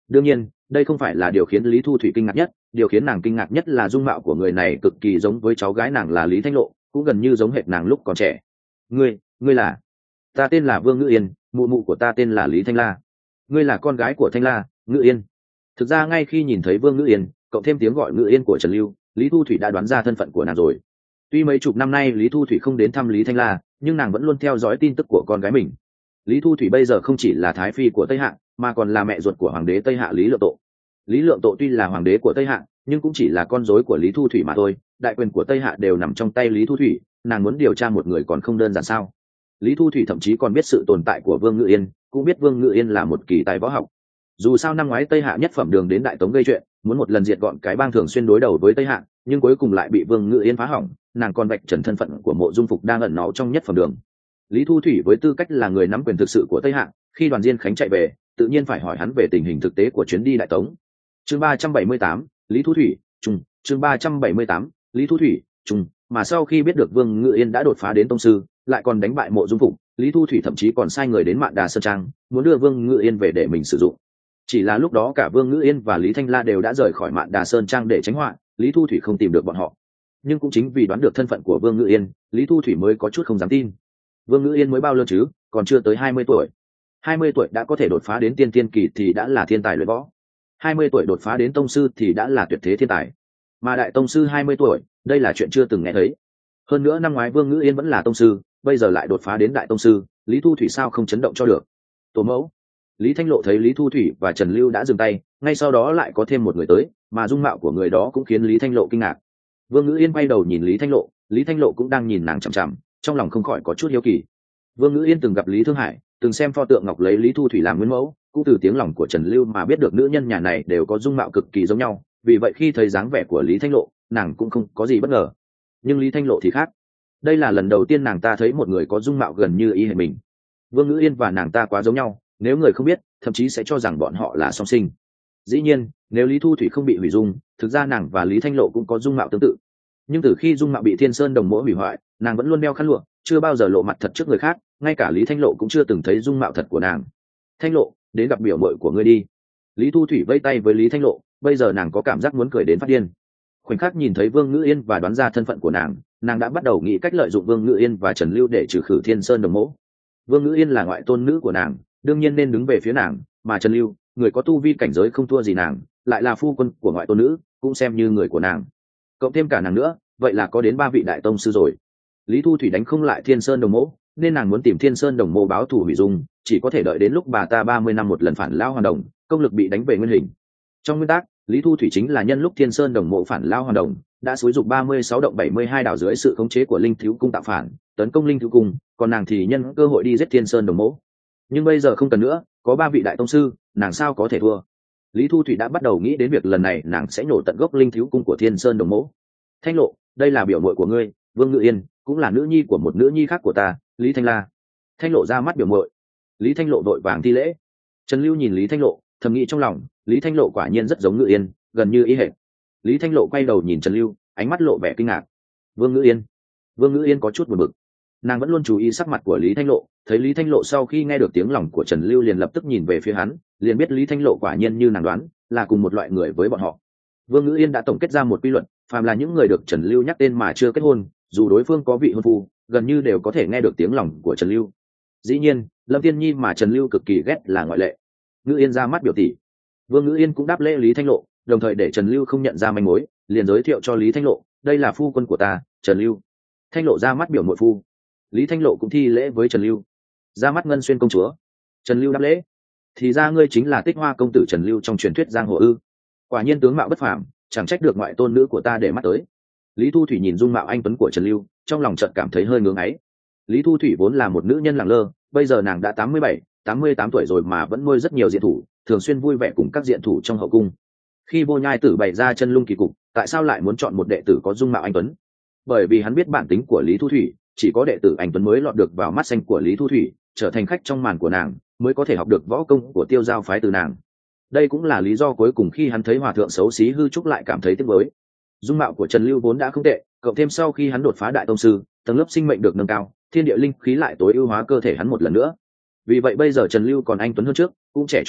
đương nhiên đây không phải là điều khiến lý thu thủy kinh ngạc nhất, điều khiến nàng kinh ngạc nhất là dung mạo của người này cực kỳ giống với cháu gái nàng là Lý Thanh Lộ, cũng gần như giống hệt nàng lúc còn trẻ. ngươi ngươi là? Ta tên là Vương Ngữ Yên, mụ mụ của ta tên là Lý Thanh La. Ngươi là con gái của Thanh La, Ngữ Yên? Thực ra ngay khi nhìn thấy Vương Ngữ Yên cộng thêm tiếng gọi Ngữ Yên của Trần Lưu, Lý Thu Thủy đã đoán ra thân phận của nàng rồi. Tuy mấy chục năm nay Lý Thu Thủy không đến thăm Lý Thanh La, nhưng nàng vẫn luôn theo dõi tin tức của con gái mình. Lý Thu Thủy bây giờ không chỉ là thái phi của Tây Hạ, mà còn là mẹ ruột của hoàng đế Tây Hạ Lý Lượng Tộ. Lý Lượng Tộ tuy là hoàng đế của Tây Hạ, nhưng cũng chỉ là con rối của Lý Thu Thủy mà thôi, đại quyền của Tây Hạ đều nằm trong tay Lý Thu Thủy, nàng muốn điều tra một người còn không đơn giản sao? Lý Thu Thủy thậm chí còn biết sự tồn tại của Vương Ngữ Yên, cũng biết Vương Ngữ Yên là một kỳ tài võ học. Dù sao năm ngoái Tây Hạ nhất phẩm đường đến Đại Tống gây chuyện, muốn một lần diệt gọn cái bang thường xuyên đối đầu với Tây Hạ, nhưng cuối cùng lại bị Vương Ngữ Yên phá hỏng, nàng còn vạch trần thân phận của Mộ Dung Phục đang ẩn náu trong nhất phẩm đường. Lý Thu Thủy với tư cách là người nắm quyền thực sự của Tây Hạ, khi Đoàn Diên Khánh chạy về, tự nhiên phải hỏi hắn về tình hình thực tế của chuyến đi Đại Tống. Chương ba trăm bảy mươi tám, Lý Thu Thủy, trung, chương ba trăm bảy mươi tám, Lý Thu Thủy, trung, mà sau khi biết được Vương Ngữ Yên đã đột phá đến tông sư, lại còn đánh bại Mộ Dung Phục, Lý Thu Thủy thậm chí còn sai người đến Mạn Đà Sơn Trang, muốn đưa Vương Ngữ Yên về để mình sử dụng. Chỉ là lúc đó cả Vương Ngữ Yên và Lý Thanh La đều đã rời khỏi Mạn Đà Sơn Trang để tránh họa, Lý Thu Thủy không tìm được bọn họ. Nhưng cũng chính vì đoán được thân phận của Vương Ngữ Yên, Lý Thu Thủy mới có chút không dám tin. Vương Ngữ Yên mới bao lâu chứ, còn chưa tới hai mươi tuổi. hai mươi tuổi đã có thể đột phá đến tiên tiên kỳ thì đã là thiên tài luyện võ. hai mươi tuổi đột phá đến tông sư thì đã là tuyệt thế thiên tài. Mà đại tông sư hai mươi tuổi, đây là chuyện chưa từng nghe thấy. Hơn nữa năm ngoái Vương Ngữ Yên vẫn là tông sư, bây giờ lại đột phá đến đại tông sư, Lý Thu Thủy sao không chấn động cho được. Tổ mẫu. Lý Thanh Lộ thấy Lý Thu Thủy và Trần Lưu đã dừng tay, ngay sau đó lại có thêm một người tới, mà dung mạo của người đó cũng khiến Lý Thanh Lộ kinh ngạc. Vương Ngữ Yên quay đầu nhìn Lý Thanh Lộ, Lý Thanh Lộ cũng đang nhìn nàng chằm chằm, trong lòng không khỏi có chút hiếu kỳ. Vương Ngữ Yên từng gặp Lý Thương Hải, từng xem pho tượng ngọc lấy Lý Thu Thủy làm nguyên mẫu, cũng từ tiếng lòng của Trần Lưu mà biết được nữ nhân nhà này đều có dung mạo cực kỳ giống nhau, vì vậy khi thấy dáng vẻ của Lý Thanh Lộ, nàng cũng không có gì bất ngờ. Nhưng Lý Thanh Lộ thì khác. Đây là lần đầu tiên nàng ta thấy một người có dung mạo gần như y hệt mình. Vương Ngữ Yên và nàng ta quá giống nhau, nếu người không biết, thậm chí sẽ cho rằng bọn họ là song sinh. Dĩ nhiên, nếu Lý Thu Thủy không bị hủy dung, thực ra nàng và Lý Thanh Lộ cũng có dung mạo tương tự. Nhưng từ khi dung mạo bị Thiên Sơn Đồng Mỗ hủy hoại, nàng vẫn luôn đeo khăn lụa, chưa bao giờ lộ mặt thật trước người khác, ngay cả Lý Thanh Lộ cũng chưa từng thấy dung mạo thật của nàng. Thanh Lộ, đến gặp biểu muội của ngươi đi. Lý Thu Thủy vây tay với Lý Thanh Lộ, bây giờ nàng có cảm giác muốn cười đến phát điên. Khoảnh khắc nhìn thấy Vương Ngữ Yên và đoán ra thân phận của nàng, nàng đã bắt đầu nghĩ cách lợi dụng Vương Ngữ Yên và Trần Lưu để trừ khử Thiên Sơn Đồng Mỗ. Vương Ngữ Yên là ngoại tôn nữ của nàng, đương nhiên nên đứng về phía nàng, mà Trần Lưu, người có tu vi cảnh giới không thua gì nàng, lại là phu quân của ngoại tôn nữ, cũng xem như người của nàng. Cộng thêm cả nàng nữa, vậy là có đến ba vị đại tông sư rồi. Lý Thu Thủy đánh không lại Thiên Sơn Đồng Mỗ, nên nàng muốn tìm Thiên Sơn Đồng Mỗ báo thù hủy dung, chỉ có thể đợi đến lúc bà ta ba mươi năm một lần phản lao hoàn đồng, công lực bị đánh về nguyên hình. Trong nguyên tắc, Lý Thu Thủy chính là nhân lúc Thiên Sơn Đồng Mộ phản lao hoàn đồng, đã xúi dục ba mươi sáu động bảy mươi hai đảo dưới sự khống chế của Linh Thiếu Cung tạo phản, tấn công Linh Thiếu Cung, còn nàng thì nhân cơ hội đi giết Thiên Sơn Đồng Mộ. Nhưng bây giờ không cần nữa, có ba vị đại tông sư, nàng sao có thể thua. Lý Thu Thủy đã bắt đầu nghĩ đến việc lần này nàng sẽ nhổ tận gốc Linh Thiếu Cung của Thiên Sơn Đồng Mộ. Thanh Lộ, đây là biểu muội của ngươi, Vương Ngữ Yên, cũng là nữ nhi của một nữ nhi khác của ta, Lý Thanh La. Thanh Lộ ra mắt biểu muội. Lý Thanh Lộ vội vàng thi lễ. Trần Lưu nhìn Lý Thanh Lộ, thầm nghĩ trong lòng, Lý Thanh Lộ quả nhiên rất giống Ngữ Yên, gần như ý hệt. Lý Thanh Lộ quay đầu nhìn Trần Lưu, ánh mắt lộ vẻ kinh ngạc. Vương Ngữ Yên. Vương Ngữ Yên có chút buồn bực. Nàng vẫn luôn chú ý sắc mặt của Lý Thanh Lộ, thấy Lý Thanh Lộ sau khi nghe được tiếng lòng của Trần Lưu liền lập tức nhìn về phía hắn, liền biết Lý Thanh Lộ quả nhiên như nàng đoán, là cùng một loại người với bọn họ. Vương Ngữ Yên đã tổng kết ra một quy luật, phàm là những người được Trần Lưu nhắc tên mà chưa kết hôn, dù đối phương có vị hôn phu, gần như đều có thể nghe được tiếng lòng của Trần Lưu. Dĩ nhiên, Lâm Tiên Nhi mà Trần Lưu cực kỳ ghét là ngoại lệ. Ngữ Yên ra mắt biểu tỷ. Vương Ngữ Yên cũng đáp lễ Lý Thanh Lộ, đồng thời để Trần Lưu không nhận ra manh mối, liền giới thiệu cho Lý Thanh Lộ, đây là phu quân của ta, Trần Lưu. Thanh Lộ ra mắt biểu muội phu. Lý Thanh Lộ cũng thi lễ với Trần Lưu. Ra mắt Ngân Xuyên công chúa. Trần Lưu đáp lễ. Thì ra ngươi chính là Tích Hoa công tử Trần Lưu trong truyền thuyết giang hồ ư? Quả nhiên tướng mạo bất phàm, chẳng trách được ngoại tôn nữ của ta để mắt tới. Lý Thu Thủy nhìn dung mạo anh tuấn của Trần Lưu, trong lòng chợt cảm thấy hơi ngưỡng ấy. Lý Thu Thủy vốn là một nữ nhân lẳng lơ, bây giờ nàng đã tám mươi bảy, tám mươi tám tuổi rồi mà vẫn nuôi rất nhiều diện thủ, thường xuyên vui vẻ cùng các diện thủ trong hậu cung. Khi Vô Nhai Tử bày ra chân lung kỳ cục, tại sao lại muốn chọn một đệ tử có dung mạo anh tuấn? Bởi vì hắn biết bản tính của Lý Thu Thủy, chỉ có đệ tử anh tuấn mới lọt được vào mắt xanh của Lý Thu Thủy, trở thành khách trong màn của nàng, mới có thể học được võ công của Tiêu Giao phái từ nàng. Đây cũng là lý do cuối cùng khi hắn thấy hòa thượng xấu xí hư trúc lại cảm thấy tiếc nuối. Dung mạo của Trần Lưu vốn đã không tệ, cộng thêm sau khi hắn đột phá đại tông sư, tầng lớp sinh mệnh được nâng cao, thiên địa linh khí lại tối ưu hóa cơ thể hắn một lần nữa. Vì vậy bây giờ Trần Lưu còn anh tuấn hơn trước, cũng trẻ trung hơn,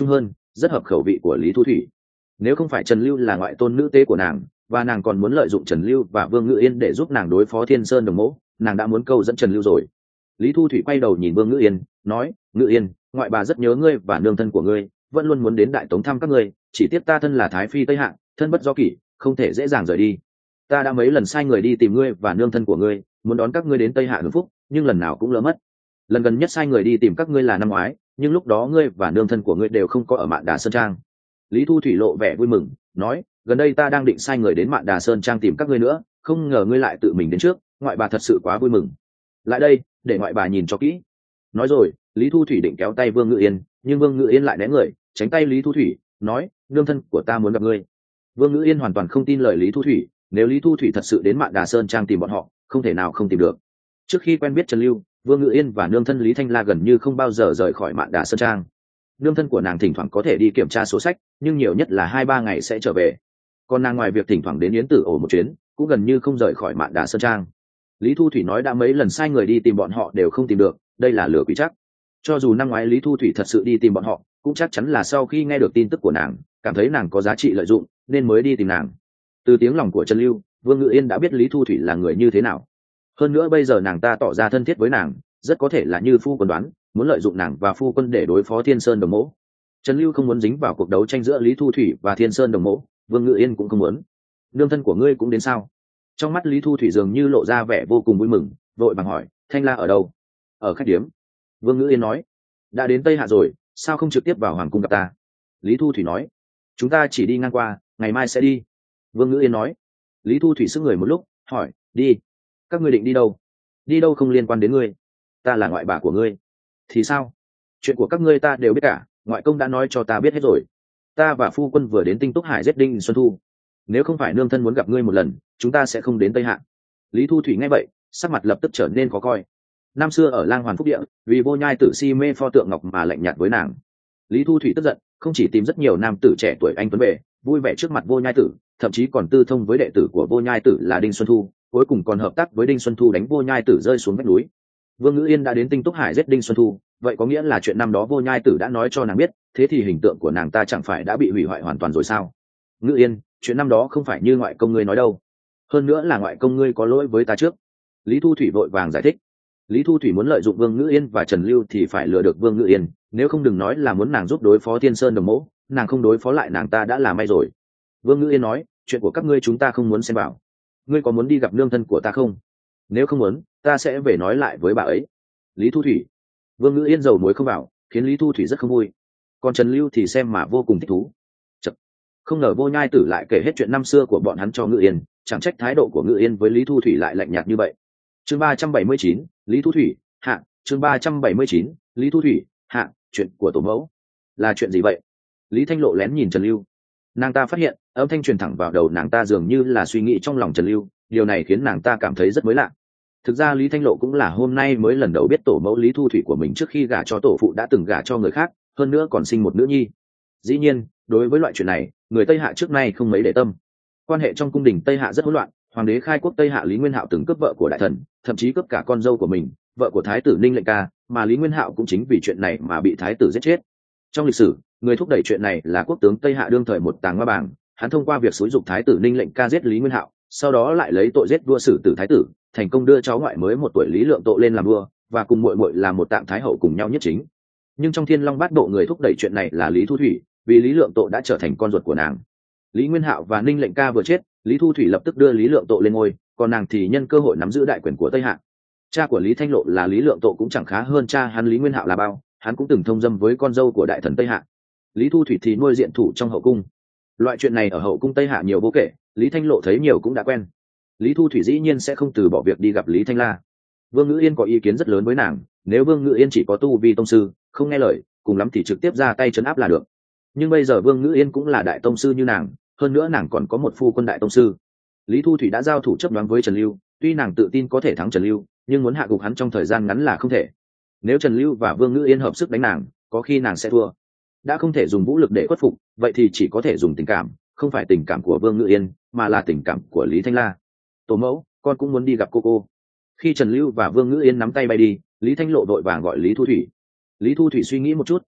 rất hợp khẩu vị của Lý Thu Thủy. Nếu không phải Trần Lưu là ngoại tôn nữ tế của nàng, và nàng còn muốn lợi dụng Trần Lưu và Vương Ngữ Yên để giúp nàng đối phó Thiên Sơn Đồng Mẫu, nàng đã muốn câu dẫn Trần Lưu rồi. Lý Thu Thủy quay đầu nhìn Vương Ngữ Yên, nói: Ngữ Yên, ngoại bà rất nhớ ngươi và nương thân của ngươi, vẫn luôn muốn đến Đại Tống thăm các ngươi, chỉ tiếc ta thân là thái phi Tây Hạ, thân bất do kỷ, không thể dễ dàng rời đi. Ta đã mấy lần sai người đi tìm ngươi và nương thân của ngươi, muốn đón các ngươi đến Tây Hạ hưởng phúc, nhưng lần nào cũng lỡ mất. Lần gần nhất sai người đi tìm các ngươi là năm ngoái, nhưng lúc đó ngươi và nương thân của ngươi đều không có ở Mạn Đà Sơn Trang. Lý Thu Thủy lộ vẻ vui mừng, nói: gần đây ta đang định sai người đến Mạn Đà Sơn Trang tìm các ngươi nữa, không ngờ ngươi lại tự mình đến trước, ngoại bà thật sự quá vui mừng. Lại đây, để ngoại bà nhìn cho kỹ. Nói rồi, Lý Thu Thủy định kéo tay Vương Ngữ Yên, nhưng Vương Ngữ Yên lại né người, tránh tay Lý Thu Thủy, nói: nương thân của ta muốn gặp ngươi. Vương Ngữ Yên hoàn toàn không tin lời Lý Thu Thủy, nếu Lý Thu Thủy thật sự đến Mạn Đà Sơn Trang tìm bọn họ, không thể nào không tìm được. Trước khi quen biết Trần Lưu, Vương Ngữ Yên và nương thân Lý Thanh La gần như không bao giờ rời khỏi Mạn Đà Sơn Trang. Nương thân của nàng thỉnh thoảng có thể đi kiểm tra số sách, nhưng nhiều nhất là hai ba ngày sẽ trở về. Còn nàng ngoài việc thỉnh thoảng đến Yến Tử Ổ một chuyến, cũng gần như không rời khỏi Mạn Đà Sơn Trang. Lý Thu Thủy nói đã mấy lần sai người đi tìm bọn họ đều không tìm được, đây là lừa quý chắc. Cho dù năm ngoái Lý Thu Thủy thật sự đi tìm bọn họ, cũng chắc chắn là sau khi nghe được tin tức của nàng, cảm thấy nàng có giá trị lợi dụng, nên mới đi tìm nàng. Từ tiếng lòng của Trần Lưu, Vương Ngữ Yên đã biết Lý Thu Thủy là người như thế nào. Hơn nữa bây giờ nàng ta tỏ ra thân thiết với nàng, rất có thể là như phu quân đoán, muốn lợi dụng nàng và phu quân để đối phó Thiên Sơn Đồng Mẫu. Trần Lưu không muốn dính vào cuộc đấu tranh giữa Lý Thu Thủy và Thiên Sơn Đồng Mẫu, Vương Ngữ Yên cũng không muốn. Nương thân của ngươi cũng đến sao? Trong mắt Lý Thu Thủy dường như lộ ra vẻ vô cùng vui mừng, vội vàng hỏi: Thanh La ở đâu? Ở khách điếm. Vương Ngữ Yên nói: đã đến Tây Hạ rồi, sao không trực tiếp vào hoàng cung gặp ta? Lý Thu Thủy nói: chúng ta chỉ đi ngang qua, ngày mai sẽ đi. Vương Ngữ Yên nói. Lý Thu Thủy sững người một lúc, hỏi: đi? Các ngươi định đi đâu? Đi đâu không liên quan đến ngươi, ta là ngoại bà của ngươi. Thì sao? Chuyện của các ngươi ta đều biết cả, ngoại công đã nói cho ta biết hết rồi. Ta và phu quân vừa đến Tinh Túc Hải giết Đinh Xuân Thu, nếu không phải nương thân muốn gặp ngươi một lần, chúng ta sẽ không đến Tây Hạ. Lý Thu Thủy nghe vậy, sắc mặt lập tức trở nên khó coi. Năm xưa ở Lang Hoàn Phúc Địa, vì Vô Nhai Tử si mê pho tượng ngọc mà lạnh nhạt với nàng. Lý Thu Thủy tức giận, không chỉ tìm rất nhiều nam tử trẻ tuổi anh tuấn về, vui vẻ trước mặt Vô Nhai Tử, thậm chí còn tư thông với đệ tử của Vô Nhai Tử là Đinh Xuân Thu, cuối cùng còn hợp tác với Đinh Xuân Thu đánh Vô Nhai Tử rơi xuống vách núi. Vương Ngữ Yên đã đến Tinh Túc Hải giết Đinh Xuân Thu, vậy có nghĩa là chuyện năm đó Vô Nhai Tử đã nói cho nàng biết, thế thì hình tượng của nàng ta chẳng phải đã bị hủy hoại hoàn toàn rồi sao? Ngữ Yên, chuyện năm đó không phải như ngoại công ngươi nói đâu, hơn nữa là ngoại công ngươi có lỗi với ta trước. Lý Thu Thủy vội vàng giải thích. Lý Thu Thủy muốn lợi dụng Vương Ngữ Yên và Trần Lưu thì phải lừa được Vương Ngữ Yên, nếu không đừng nói là muốn nàng giúp đối phó Thiên Sơn Đồng Mẫu, nàng không đối phó lại nàng ta đã là may rồi. Vương Ngữ Yên nói: chuyện của các ngươi chúng ta không muốn xem vào, ngươi có muốn đi gặp nương thân của ta không? Nếu không muốn, ta sẽ về nói lại với bà ấy. Lý Thu Thủy. Vương Ngữ Yên dầu muối không vào, khiến Lý Thu Thủy rất không vui. Còn Trần Lưu thì xem mà vô cùng thích thú. Chật. Không ngờ Vô Nhai Tử lại kể hết chuyện năm xưa của bọn hắn cho Ngữ Yên, chẳng trách thái độ của Ngữ Yên với Lý Thu Thủy lại lạnh nhạt như vậy. Chương ba trăm bảy mươi chín, Lý Thu Thủy hạ. Chương ba trăm bảy mươi chín, Lý Thu Thủy hạ. Chuyện của tổ mẫu là chuyện gì vậy? Lý Thanh Lộ lén nhìn Trần Lưu. Nàng ta phát hiện âm thanh truyền thẳng vào đầu nàng ta dường như là suy nghĩ trong lòng Trần Lưu, điều này khiến nàng ta cảm thấy rất mới lạ. Thực ra Lý Thanh Lộ cũng là hôm nay mới lần đầu biết tổ mẫu Lý Thu Thủy của mình trước khi gả cho tổ phụ đã từng gả cho người khác, hơn nữa còn sinh một nữ nhi. Dĩ nhiên, đối với loại chuyện này, người Tây Hạ trước nay không mấy để tâm. Quan hệ trong cung đình Tây Hạ rất hỗn loạn, hoàng đế khai quốc Tây Hạ Lý Nguyên Hạo từng cướp vợ của đại thần, thậm chí cướp cả con dâu của mình, vợ của thái tử Ninh Lệnh Ca, mà Lý Nguyên Hạo cũng chính vì chuyện này mà bị thái tử giết chết. Trong lịch sử, người thúc đẩy chuyện này là quốc tướng Tây Hạ đương thời một Tàng Ma Bảng, hắn thông qua việc xúi giục thái tử Ninh Lệnh Ca giết Lý Nguyên Hạo, sau đó lại lấy tội giết vua sử tử thái tử, thành công đưa cháu ngoại mới một tuổi Lý Lượng Tộ lên làm vua, và cùng muội muội là một Tạng Thái hậu cùng nhau nhất chính. Nhưng trong Thiên Long Bát Bộ người thúc đẩy chuyện này là Lý Thu Thủy, vì Lý Lượng Tộ đã trở thành con ruột của nàng. Lý Nguyên Hạo và Ninh Lệnh Ca vừa chết, Lý Thu Thủy lập tức đưa Lý Lượng Tộ lên ngôi, còn nàng thì nhân cơ hội nắm giữ đại quyền của Tây Hạ. Cha của Lý Thanh Lộ là Lý Lượng Tộ cũng chẳng khá hơn cha hắn Lý Nguyên Hạo là bao, hắn cũng từng thông dâm với con dâu của đại thần Tây Hạ. Lý Thu Thủy thì nuôi diện thủ trong hậu cung. Loại chuyện này ở hậu cung Tây Hạ nhiều vô kể, Lý Thanh Lộ thấy nhiều cũng đã quen. Lý Thu Thủy dĩ nhiên sẽ không từ bỏ việc đi gặp Lý Thanh La. Vương Ngữ Yên có ý kiến rất lớn với nàng, nếu Vương Ngữ Yên chỉ có tu vi tông sư, không nghe lời, cùng lắm thì trực tiếp ra tay trấn áp là được. Nhưng bây giờ Vương Ngữ Yên cũng là đại tông sư như nàng, hơn nữa nàng còn có một phu quân đại tông sư. Lý Thu Thủy đã giao thủ chấp đoán với Trần Lưu, tuy nàng tự tin có thể thắng Trần Lưu, nhưng muốn hạ gục hắn trong thời gian ngắn là không thể. Nếu Trần Lưu và Vương Ngữ Yên hợp sức đánh nàng, có khi nàng sẽ thua. Đã không thể dùng vũ lực để khuất phục, vậy thì chỉ có thể dùng tình cảm, không phải tình cảm của Vương Ngữ Yên, mà là tình cảm của Lý Thanh La. Tổ mẫu, con cũng muốn đi gặp cô cô. Khi Trần Lưu và Vương Ngữ Yên nắm tay bay đi, Lý Thanh Lộ đội vàng gọi Lý Thu Thủy. Lý Thu Thủy suy nghĩ một chút,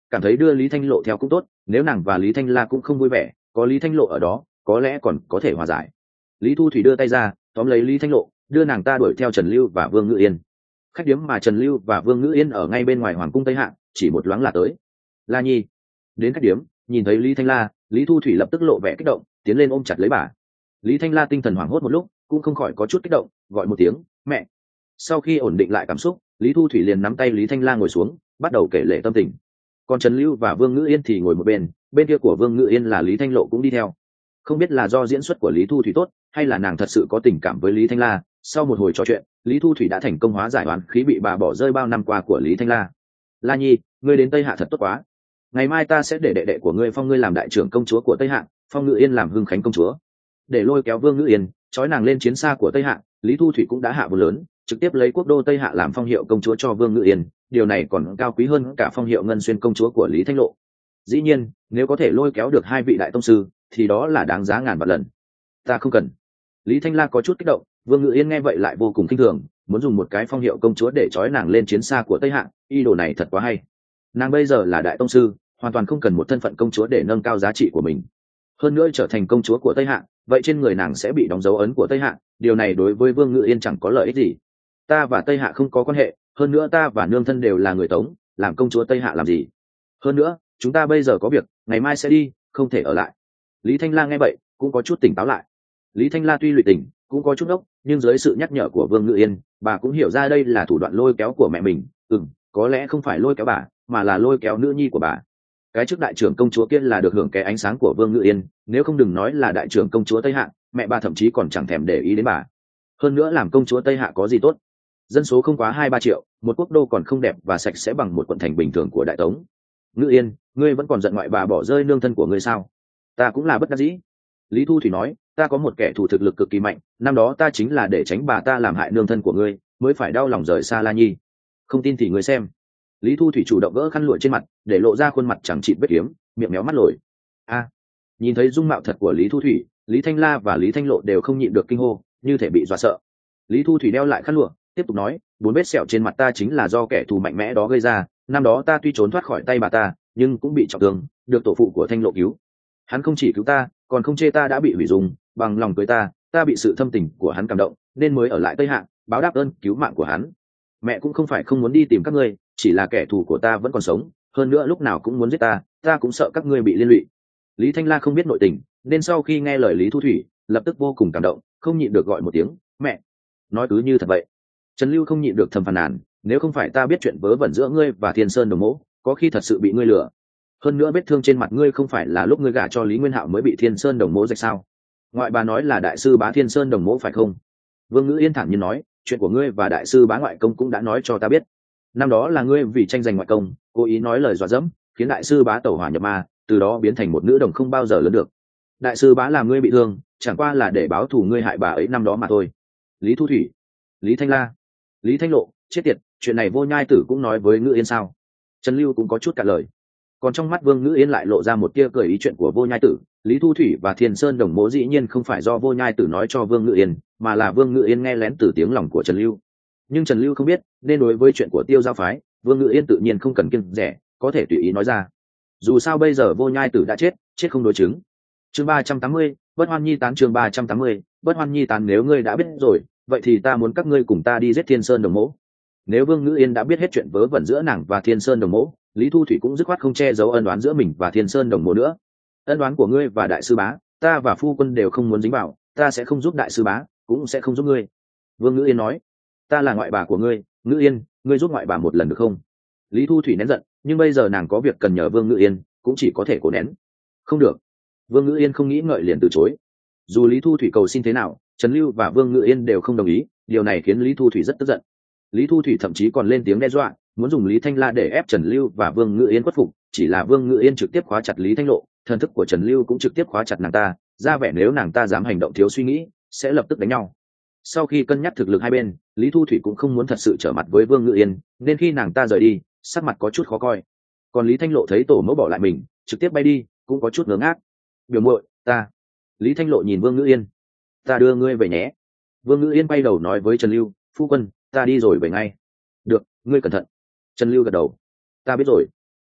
cảm thấy đưa Lý Thanh Lộ theo cũng tốt, nếu nàng và Lý Thanh La cũng không vui vẻ, có Lý Thanh Lộ ở đó có lẽ còn có thể hòa giải. Lý Thu Thủy đưa tay ra tóm lấy Lý Thanh Lộ, đưa nàng ta đuổi theo Trần Lưu và Vương Ngự Yên. Khách điếm mà Trần Lưu và Vương Ngự Yên ở ngay bên ngoài hoàng cung Tây Hạ, chỉ một loáng là tới. La Nhi. Đến khách điếm, nhìn thấy Lý Thanh La, Lý Thu Thủy lập tức lộ vẻ kích động, tiến lên ôm chặt lấy bà. Lý Thanh La tinh thần hoảng hốt một lúc, cũng không khỏi có chút kích động, gọi một tiếng mẹ. Sau khi ổn định lại cảm xúc, Lý Thu Thủy liền nắm tay Lý Thanh La ngồi xuống, bắt đầu kể lể tâm tình. Còn Trần Lưu và Vương Ngự Yên thì ngồi một bên, bên kia của Vương Ngự Yên là Lý Thanh Lộ cũng đi theo. Không biết là do diễn xuất của Lý Thu Thủy tốt, hay là nàng thật sự có tình cảm với Lý Thanh La. Sau một hồi trò chuyện, Lý Thu Thủy đã thành công hóa giải oán khí bị bà bỏ rơi bao năm qua của Lý Thanh La. La Nhi, ngươi đến Tây Hạ thật tốt quá. Ngày mai ta sẽ để đệ đệ của ngươi phong ngươi làm đại trưởng công chúa của Tây Hạ, phong Ngự Yên làm hưng khánh công chúa. Để lôi kéo Vương Ngự Yên, trói nàng lên chiến xa của Tây Hạ, Lý Thu Thủy cũng đã hạ vốn lớn, trực tiếp lấy quốc đô Tây Hạ làm phong hiệu công chúa cho Vương Ngự Yên. Điều này còn cao quý hơn cả phong hiệu ngân xuyên công chúa của Lý Thanh Lộ. Dĩ nhiên, nếu có thể lôi kéo được hai vị đại tông sư, thì đó là đáng giá ngàn vạn lần. Ta không cần. Lý Thanh La có chút kích động, Vương Ngự Yên nghe vậy lại vô cùng kinh thường, muốn dùng một cái phong hiệu công chúa để trói nàng lên chiến xa của Tây Hạ, ý đồ này thật quá hay. Nàng bây giờ là đại tông sư, hoàn toàn không cần một thân phận công chúa để nâng cao giá trị của mình. Hơn nữa trở thành công chúa của Tây Hạ, vậy trên người nàng sẽ bị đóng dấu ấn của Tây Hạ, điều này đối với Vương Ngự Yên chẳng có lợi ích gì. Ta và Tây Hạ không có quan hệ, hơn nữa ta và nương thân đều là người Tống, làm công chúa Tây Hạ làm gì? Hơn nữa, chúng ta bây giờ có việc, ngày mai sẽ đi, không thể ở lại. Lý Thanh La nghe vậy, cũng có chút tỉnh táo lại. Lý Thanh La tuy lụy tình, cũng có chút ốc, nhưng dưới sự nhắc nhở của Vương Ngự Yên, bà cũng hiểu ra đây là thủ đoạn lôi kéo của mẹ mình. Ừm, có lẽ không phải lôi kéo bà, mà là lôi kéo nữ nhi của bà. Cái chức đại trưởng công chúa kia là được hưởng cái ánh sáng của Vương Ngự Yên, nếu không đừng nói là đại trưởng công chúa Tây Hạ, mẹ bà thậm chí còn chẳng thèm để ý đến bà. Hơn nữa làm công chúa Tây Hạ có gì tốt? Dân số không quá hai ba triệu, một quốc đô còn không đẹp và sạch sẽ bằng một quận thành bình thường của Đại Tống. Ngự Yên, ngươi vẫn còn giận ngoại bà bỏ rơi nương thân của ngươi sao? Ta cũng là bất đắc dĩ. Lý Thu Thủy nói, ta có một kẻ thù thực lực cực kỳ mạnh, năm đó ta chính là để tránh bà ta làm hại nương thân của ngươi, mới phải đau lòng rời xa La Nhi. Không tin thì ngươi xem. Lý Thu Thủy chủ động gỡ khăn lụa trên mặt, để lộ ra khuôn mặt chẳng chịt vết kiếm, miệng méo mắt lồi. A! Nhìn thấy dung mạo thật của Lý Thu Thủy, Lý Thanh La và Lý Thanh Lộ đều không nhịn được kinh hô, như thể bị dọa sợ. Lý Thu Thủy đeo lại khăn lụa, tiếp tục nói, bốn vết sẹo trên mặt ta chính là do kẻ thù mạnh mẽ đó gây ra. Năm đó ta tuy trốn thoát khỏi tay bà ta, nhưng cũng bị trọng thương, được tổ phụ của Thanh Lộ cứu. Hắn không chỉ cứu ta, còn không chê ta đã bị hủy dung, bằng lòng cưới ta. Ta bị sự thâm tình của hắn cảm động, nên mới ở lại Tây Hạ, báo đáp ơn cứu mạng của hắn. Mẹ cũng không phải không muốn đi tìm các ngươi, chỉ là kẻ thù của ta vẫn còn sống, hơn nữa lúc nào cũng muốn giết ta, ta cũng sợ các ngươi bị liên lụy. Lý Thanh La không biết nội tình, nên sau khi nghe lời Lý Thu Thủy, lập tức vô cùng cảm động, không nhịn được gọi một tiếng mẹ. Nói cứ như thật vậy. Trần Lưu không nhịn được thầm phàn nàn, nếu không phải ta biết chuyện vớ vẩn giữa ngươi và Thiên Sơn Đồng Mỗ, có khi thật sự bị ngươi lừa. Hơn nữa vết thương trên mặt ngươi không phải là lúc ngươi gả cho Lý Nguyên Hạo mới bị Thiên Sơn Đồng Mỗ rạch sao? Ngoại bà nói là đại sư bá Thiên Sơn Đồng Mỗ phải không? Vương Ngữ Yên thản nhiên nói, chuyện của ngươi và đại sư bá ngoại công cũng đã nói cho ta biết. Năm đó là ngươi vì tranh giành ngoại công, cố ý nói lời dọa dẫm, khiến đại sư bá tẩu hỏa nhập ma, từ đó biến thành một nữ đồng không bao giờ lớn được. Đại sư bá làm ngươi bị thương, chẳng qua là để báo thù ngươi hại bà ấy năm đó mà thôi. Lý Thu Thủy, Lý Thanh La, Lý Thanh Lộ, chết tiệt, chuyện này Vô Nhai Tử cũng nói với Ngữ Yên sao? Trần Lưu cũng có chút cả lời. Còn trong mắt Vương Ngữ Yên lại lộ ra một tia cười ý, chuyện của Vô Nhai Tử, Lý Thu Thủy và Thiên Sơn Đồng Mỗ dĩ nhiên không phải do Vô Nhai Tử nói cho Vương Ngữ Yên, mà là Vương Ngữ Yên nghe lén từ tiếng lòng của Trần Lưu. Nhưng Trần Lưu không biết, nên đối với chuyện của Tiêu Giao phái, Vương Ngữ Yên tự nhiên không cần kiêng dè, có thể tùy ý nói ra. Dù sao bây giờ Vô Nhai Tử đã chết, chết không đối chứng. Chương ba trăm tám mươi, Bất Hoan Nhi tán. Chương ba trăm tám mươi, Bất Hoan Nhi tán. Nếu ngươi đã biết rồi, vậy thì ta muốn các ngươi cùng ta đi giết Thiên Sơn Đồng Mỗ. Nếu Vương Ngữ Yên đã biết hết chuyện vớ vẩn giữa nàng và Thiên Sơn Đồng Mỗ, Lý Thu Thủy cũng dứt khoát không che giấu ân oán giữa mình và Thiên Sơn Đồng Mỗ nữa. Ân oán của ngươi và đại sư bá, ta và phu quân đều không muốn dính vào, ta sẽ không giúp đại sư bá, cũng sẽ không giúp ngươi. Vương Ngữ Yên nói, ta là ngoại bà của ngươi, Ngữ Yên, ngươi giúp ngoại bà một lần được không? Lý Thu Thủy nén giận, nhưng bây giờ nàng có việc cần nhờ Vương Ngữ Yên, cũng chỉ có thể cố nén. Không được. Vương Ngữ Yên không nghĩ ngợi liền từ chối. Dù Lý Thu Thủy cầu xin thế nào, Trần Lưu và Vương Ngữ Yên đều không đồng ý, điều này khiến Lý Thu Thủy rất tức giận. Lý Thu Thủy thậm chí còn lên tiếng đe dọa, muốn dùng Lý Thanh La để ép Trần Lưu và Vương Ngữ Yên khuất phục, chỉ là Vương Ngữ Yên trực tiếp khóa chặt Lý Thanh Lộ, thần thức của Trần Lưu cũng trực tiếp khóa chặt nàng ta, ra vẻ nếu nàng ta dám hành động thiếu suy nghĩ, sẽ lập tức đánh nhau. Sau khi cân nhắc thực lực hai bên, Lý Thu Thủy cũng không muốn thật sự trở mặt với Vương Ngữ Yên, nên khi nàng ta rời đi, sắc mặt có chút khó coi. Còn Lý Thanh Lộ thấy tổ mẫu bỏ lại mình, trực tiếp bay đi, cũng có chút ngớ ngác. Biểu muội, ta. Lý Thanh Lộ nhìn Vương Ngữ Yên, ta đưa ngươi về nhé. Vương Ngữ Yên bay đầu nói với Trần Lưu, phu quân, ta đi rồi về ngay. Được, ngươi cẩn thận. Trần Lưu gật đầu, ta biết rồi.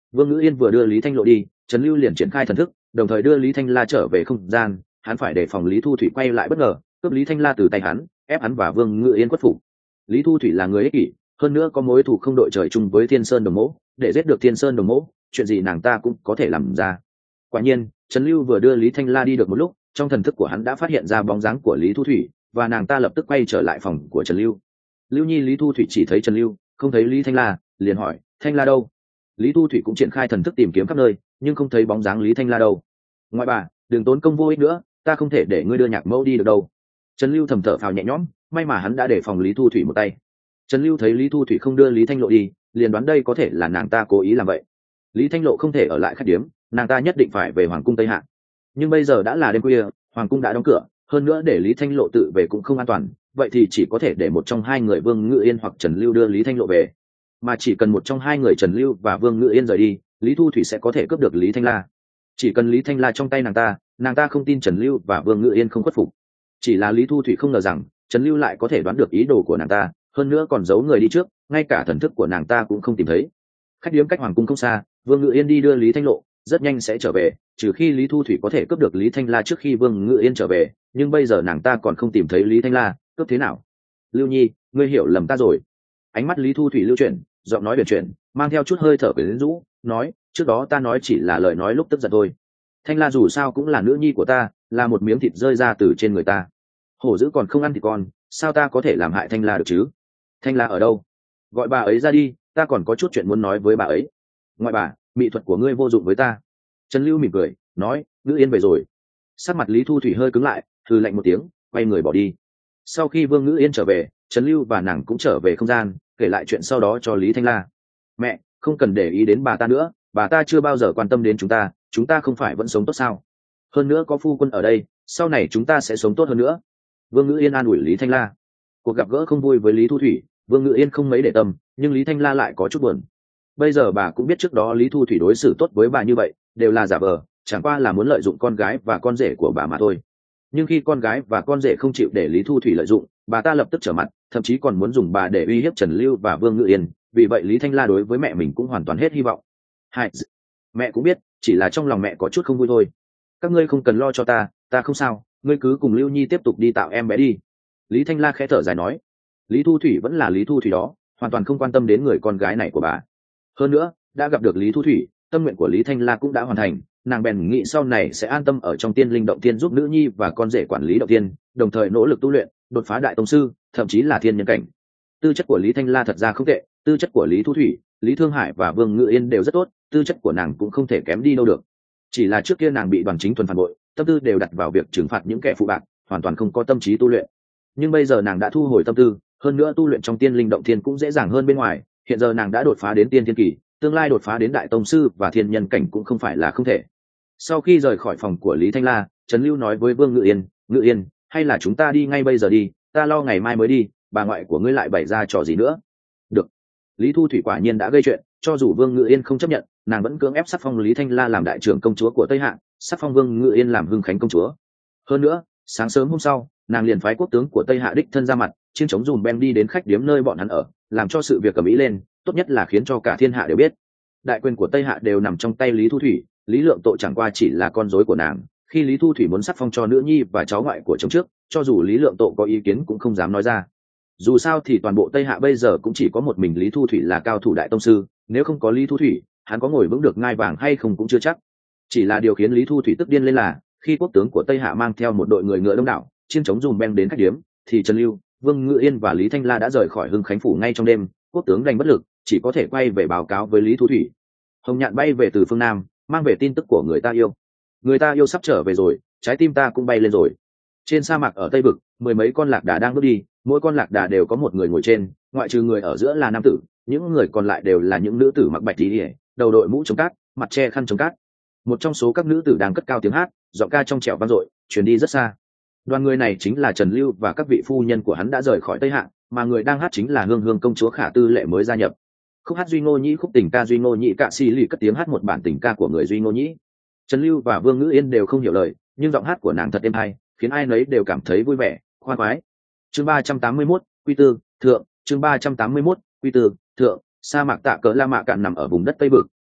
Vương Ngữ Yên vừa đưa Lý Thanh Lộ đi, Trần Lưu liền triển khai thần thức, đồng thời đưa Lý Thanh La trở về không gian. Hắn phải đề phòng Lý Thu Thủy quay lại bất ngờ, cướp Lý Thanh La từ tay hắn, ép hắn và Vương Ngữ Yên khuất phục. Lý Thu Thủy là người ích kỷ, hơn nữa có mối thù không đội trời chung với Thiên Sơn Đồng Mỗ, để giết được Thiên Sơn Đồng Mỗ, chuyện gì nàng ta cũng có thể làm ra. Quả nhiên, Trần Lưu vừa đưa Lý Thanh La đi được một lúc, trong thần thức của hắn đã phát hiện ra bóng dáng của Lý Thu Thủy, và nàng ta lập tức quay trở lại phòng của Trần Lưu. Lưu Nhi Lý Thu Thủy chỉ thấy Trần Lưu, không thấy Lý Thanh La, liền hỏi: Thanh La đâu? Lý Thu Thủy cũng triển khai thần thức tìm kiếm khắp nơi, nhưng không thấy bóng dáng Lý Thanh La đâu. Ngoại bà, đừng tốn công vô ích nữa, ta không thể để ngươi đưa Nhạc Mẫu đi được đâu. Trần Lưu thầm thở phào nhẹ nhõm, may mà hắn đã để phòng Lý Thu Thủy một tay. Trần Lưu thấy Lý Thu Thủy không đưa Lý Thanh Lộ đi, liền đoán đây có thể là nàng ta cố ý làm vậy. Lý Thanh Lộ không thể ở lại khách điếm, nàng ta nhất định phải về hoàng cung Tây Hạ. Nhưng bây giờ đã là đêm khuya, hoàng cung đã đóng cửa, hơn nữa để Lý Thanh Lộ tự về cũng không an toàn, vậy thì chỉ có thể để một trong hai người Vương Ngự Yên hoặc Trần Lưu đưa Lý Thanh Lộ về. Mà chỉ cần một trong hai người Trần Lưu và Vương Ngự Yên rời đi, Lý Thu Thủy sẽ có thể cướp được Lý Thanh La. Chỉ cần Lý Thanh La trong tay nàng ta, nàng ta không tin Trần Lưu và Vương Ngự Yên không khuất phục. Chỉ là Lý Thu Thủy không ngờ rằng Trần Lưu lại có thể đoán được ý đồ của nàng ta, hơn nữa còn giấu người đi trước, ngay cả thần thức của nàng ta cũng không tìm thấy. Khách điếm cách hoàng cung không xa, Vương Ngự Yên đi đưa Lý Thanh Lộ, rất nhanh sẽ trở về, trừ khi Lý Thu Thủy có thể cướp được Lý Thanh La trước khi Vương Ngự Yên trở về, nhưng bây giờ nàng ta còn không tìm thấy Lý Thanh La, cướp thế nào? Lưu Nhi, ngươi hiểu lầm ta rồi. Ánh mắt Lý Thu Thủy lưu chuyển, giọng nói biển chuyển, mang theo chút hơi thở quyến rũ, nói: trước đó ta nói chỉ là lời nói lúc tức giận thôi. Thanh La dù sao cũng là nữ nhi của ta, là một miếng thịt rơi ra từ trên người ta. Hổ dữ còn không ăn thịt con, sao ta có thể làm hại Thanh La được chứ? Thanh La ở đâu? Gọi bà ấy ra đi, ta còn có chút chuyện muốn nói với bà ấy. Ngoại bà, mỹ thuật của ngươi vô dụng với ta. Trần Lưu mỉm cười, nói: Ngữ Yên về rồi. Sắc mặt Lý Thu Thủy hơi cứng lại, hừ lạnh một tiếng, quay người bỏ đi. Sau khi Vương Ngữ Yên trở về, Trần Lưu và nàng cũng trở về không gian, kể lại chuyện sau đó cho Lý Thanh La. Mẹ, không cần để ý đến bà ta nữa, bà ta chưa bao giờ quan tâm đến chúng ta, chúng ta không phải vẫn sống tốt sao? Hơn nữa có phu quân ở đây, sau này chúng ta sẽ sống tốt hơn nữa. Vương Ngữ Yên an ủi Lý Thanh La. Cuộc gặp gỡ không vui với Lý Thu Thủy, Vương Ngữ Yên không mấy để tâm, nhưng Lý Thanh La lại có chút buồn. Bây giờ bà cũng biết trước đó Lý Thu Thủy đối xử tốt với bà như vậy, đều là giả vờ, chẳng qua là muốn lợi dụng con gái và con rể của bà mà thôi. Nhưng khi con gái và con rể không chịu để Lý Thu Thủy lợi dụng, bà ta lập tức trở mặt, thậm chí còn muốn dùng bà để uy hiếp Trần Lưu và Vương Ngự Yên. Vì vậy Lý Thanh La đối với mẹ mình cũng hoàn toàn hết hy vọng. Hai, mẹ cũng biết, chỉ là trong lòng mẹ có chút không vui thôi. Các ngươi không cần lo cho ta, ta không sao, ngươi cứ cùng Lưu Nhi tiếp tục đi tạo em bé đi. Lý Thanh La khẽ thở dài nói. Lý Thu Thủy vẫn là Lý Thu Thủy đó, hoàn toàn không quan tâm đến người con gái này của bà. Hơn nữa, đã gặp được Lý Thu Thủy, tâm nguyện của Lý Thanh La cũng đã hoàn thành, nàng bèn nghĩ sau này sẽ an tâm ở trong Tiên Linh Động Tiên giúp nữ nhi và con rể quản lý động tiên, đồng thời nỗ lực tu luyện, đột phá đại tông sư, thậm chí là thiên nhân cảnh. Tư chất của Lý Thanh La thật ra không tệ, tư chất của Lý Thu Thủy, Lý Thương Hải và Vương Ngự Yên đều rất tốt, tư chất của nàng cũng không thể kém đi đâu được. Chỉ là trước kia nàng bị Đoàn Chính Thuần phản bội, tâm tư đều đặt vào việc trừng phạt những kẻ phụ bạc, hoàn toàn không có tâm trí tu luyện. Nhưng bây giờ nàng đã thu hồi tâm tư, hơn nữa tu luyện trong Tiên Linh Động Thiên cũng dễ dàng hơn bên ngoài, hiện giờ nàng đã đột phá đến tiên thiên kỳ, tương lai đột phá đến đại tông sư và thiên nhân cảnh cũng không phải là không thể. Sau khi rời khỏi phòng của Lý Thanh La, Trần Lưu nói với Vương Ngự Yên: Ngự Yên, hay là chúng ta đi ngay bây giờ đi, ta lo ngày mai mới đi, bà ngoại của ngươi lại bày ra trò gì nữa. Được. Lý Thu Thủy quả nhiên đã gây chuyện, cho dù Vương Ngự Yên không chấp nhận, nàng vẫn cưỡng ép sắc phong Lý Thanh La làm đại trưởng công chúa của Tây Hạ, sắc phong Vương Ngự Yên làm hưng khánh công chúa. Hơn nữa, sáng sớm hôm sau, nàng liền phái quốc tướng của Tây Hạ đích thân ra mặt, chiên chống dùm Ben đi đến khách điếm nơi bọn hắn ở, làm cho sự việc cầm ý lên, tốt nhất là khiến cho cả thiên hạ đều biết. Đại quyền của Tây Hạ đều nằm trong tay Lý Thu Thủy, Lý Lượng Tội chẳng qua chỉ là con rối của nàng. Khi Lý Thu Thủy muốn sắc phong cho nữ nhi và cháu ngoại của chồng trước, cho dù Lý Lượng Tội có ý kiến cũng không dám nói ra. Dù sao thì toàn bộ Tây Hạ bây giờ cũng chỉ có một mình Lý Thu Thủy là cao thủ đại tông sư, nếu không có Lý Thu Thủy, hắn có ngồi vững được ngai vàng hay không cũng chưa chắc. Chỉ là điều khiến Lý Thu Thủy tức điên lên là, khi quốc tướng của Tây Hạ mang theo một đội người ngựa đông đảo, chiên chống dùm Ben đến khách điếm, thì Trần Lưu, Vương Ngự Yên và Lý Thanh La đã rời khỏi Hưng Khánh phủ ngay trong đêm. Quốc tướng đành bất lực, chỉ có thể quay về báo cáo với Lý Thu Thủy. Hồng Nhạn bay về từ phương Nam, mang về tin tức của người ta yêu. Người ta yêu sắp trở về rồi, trái tim ta cũng bay lên rồi. Trên sa mạc ở Tây Vực, mười mấy con lạc đà đang bước đi, mỗi con lạc đà đều có một người ngồi trên, ngoại trừ người ở giữa là nam tử, những người còn lại đều là những nữ tử mặc bạch tí, đầu đội mũ chống cát, mặt che khăn chống cát. Một trong số các nữ tử đang cất cao tiếng hát, giọng ca trong trẻo vang dội, truyền đi rất xa. Đoàn người này chính là Trần Lưu và các vị phu nhân của hắn đã rời khỏi Tây Hạ, mà người đang hát chính là Hương Hương công chúa Khả Tư Lệ mới gia nhập. Khúc hát Duy Ngô Nhĩ, khúc tình ca Duy Ngô Nhĩ cạ xì lì cất tiếng hát một bản tình ca của người Duy Ngô Nhĩ. Trần Lưu và Vương Ngữ Yên đều không hiểu lời, nhưng giọng hát của nàng thật êm hay, khiến ai nấy đều cảm thấy vui vẻ, khoan khoái. Chương ba trăm tám mươi mốt, Quy Tư, thượng, chương ba trăm tám mươi mốt, Quy Tư, thượng. Sa mạc Tạ Cỡ La Mạ Cạn nằm ở vùng đất Tây Vực,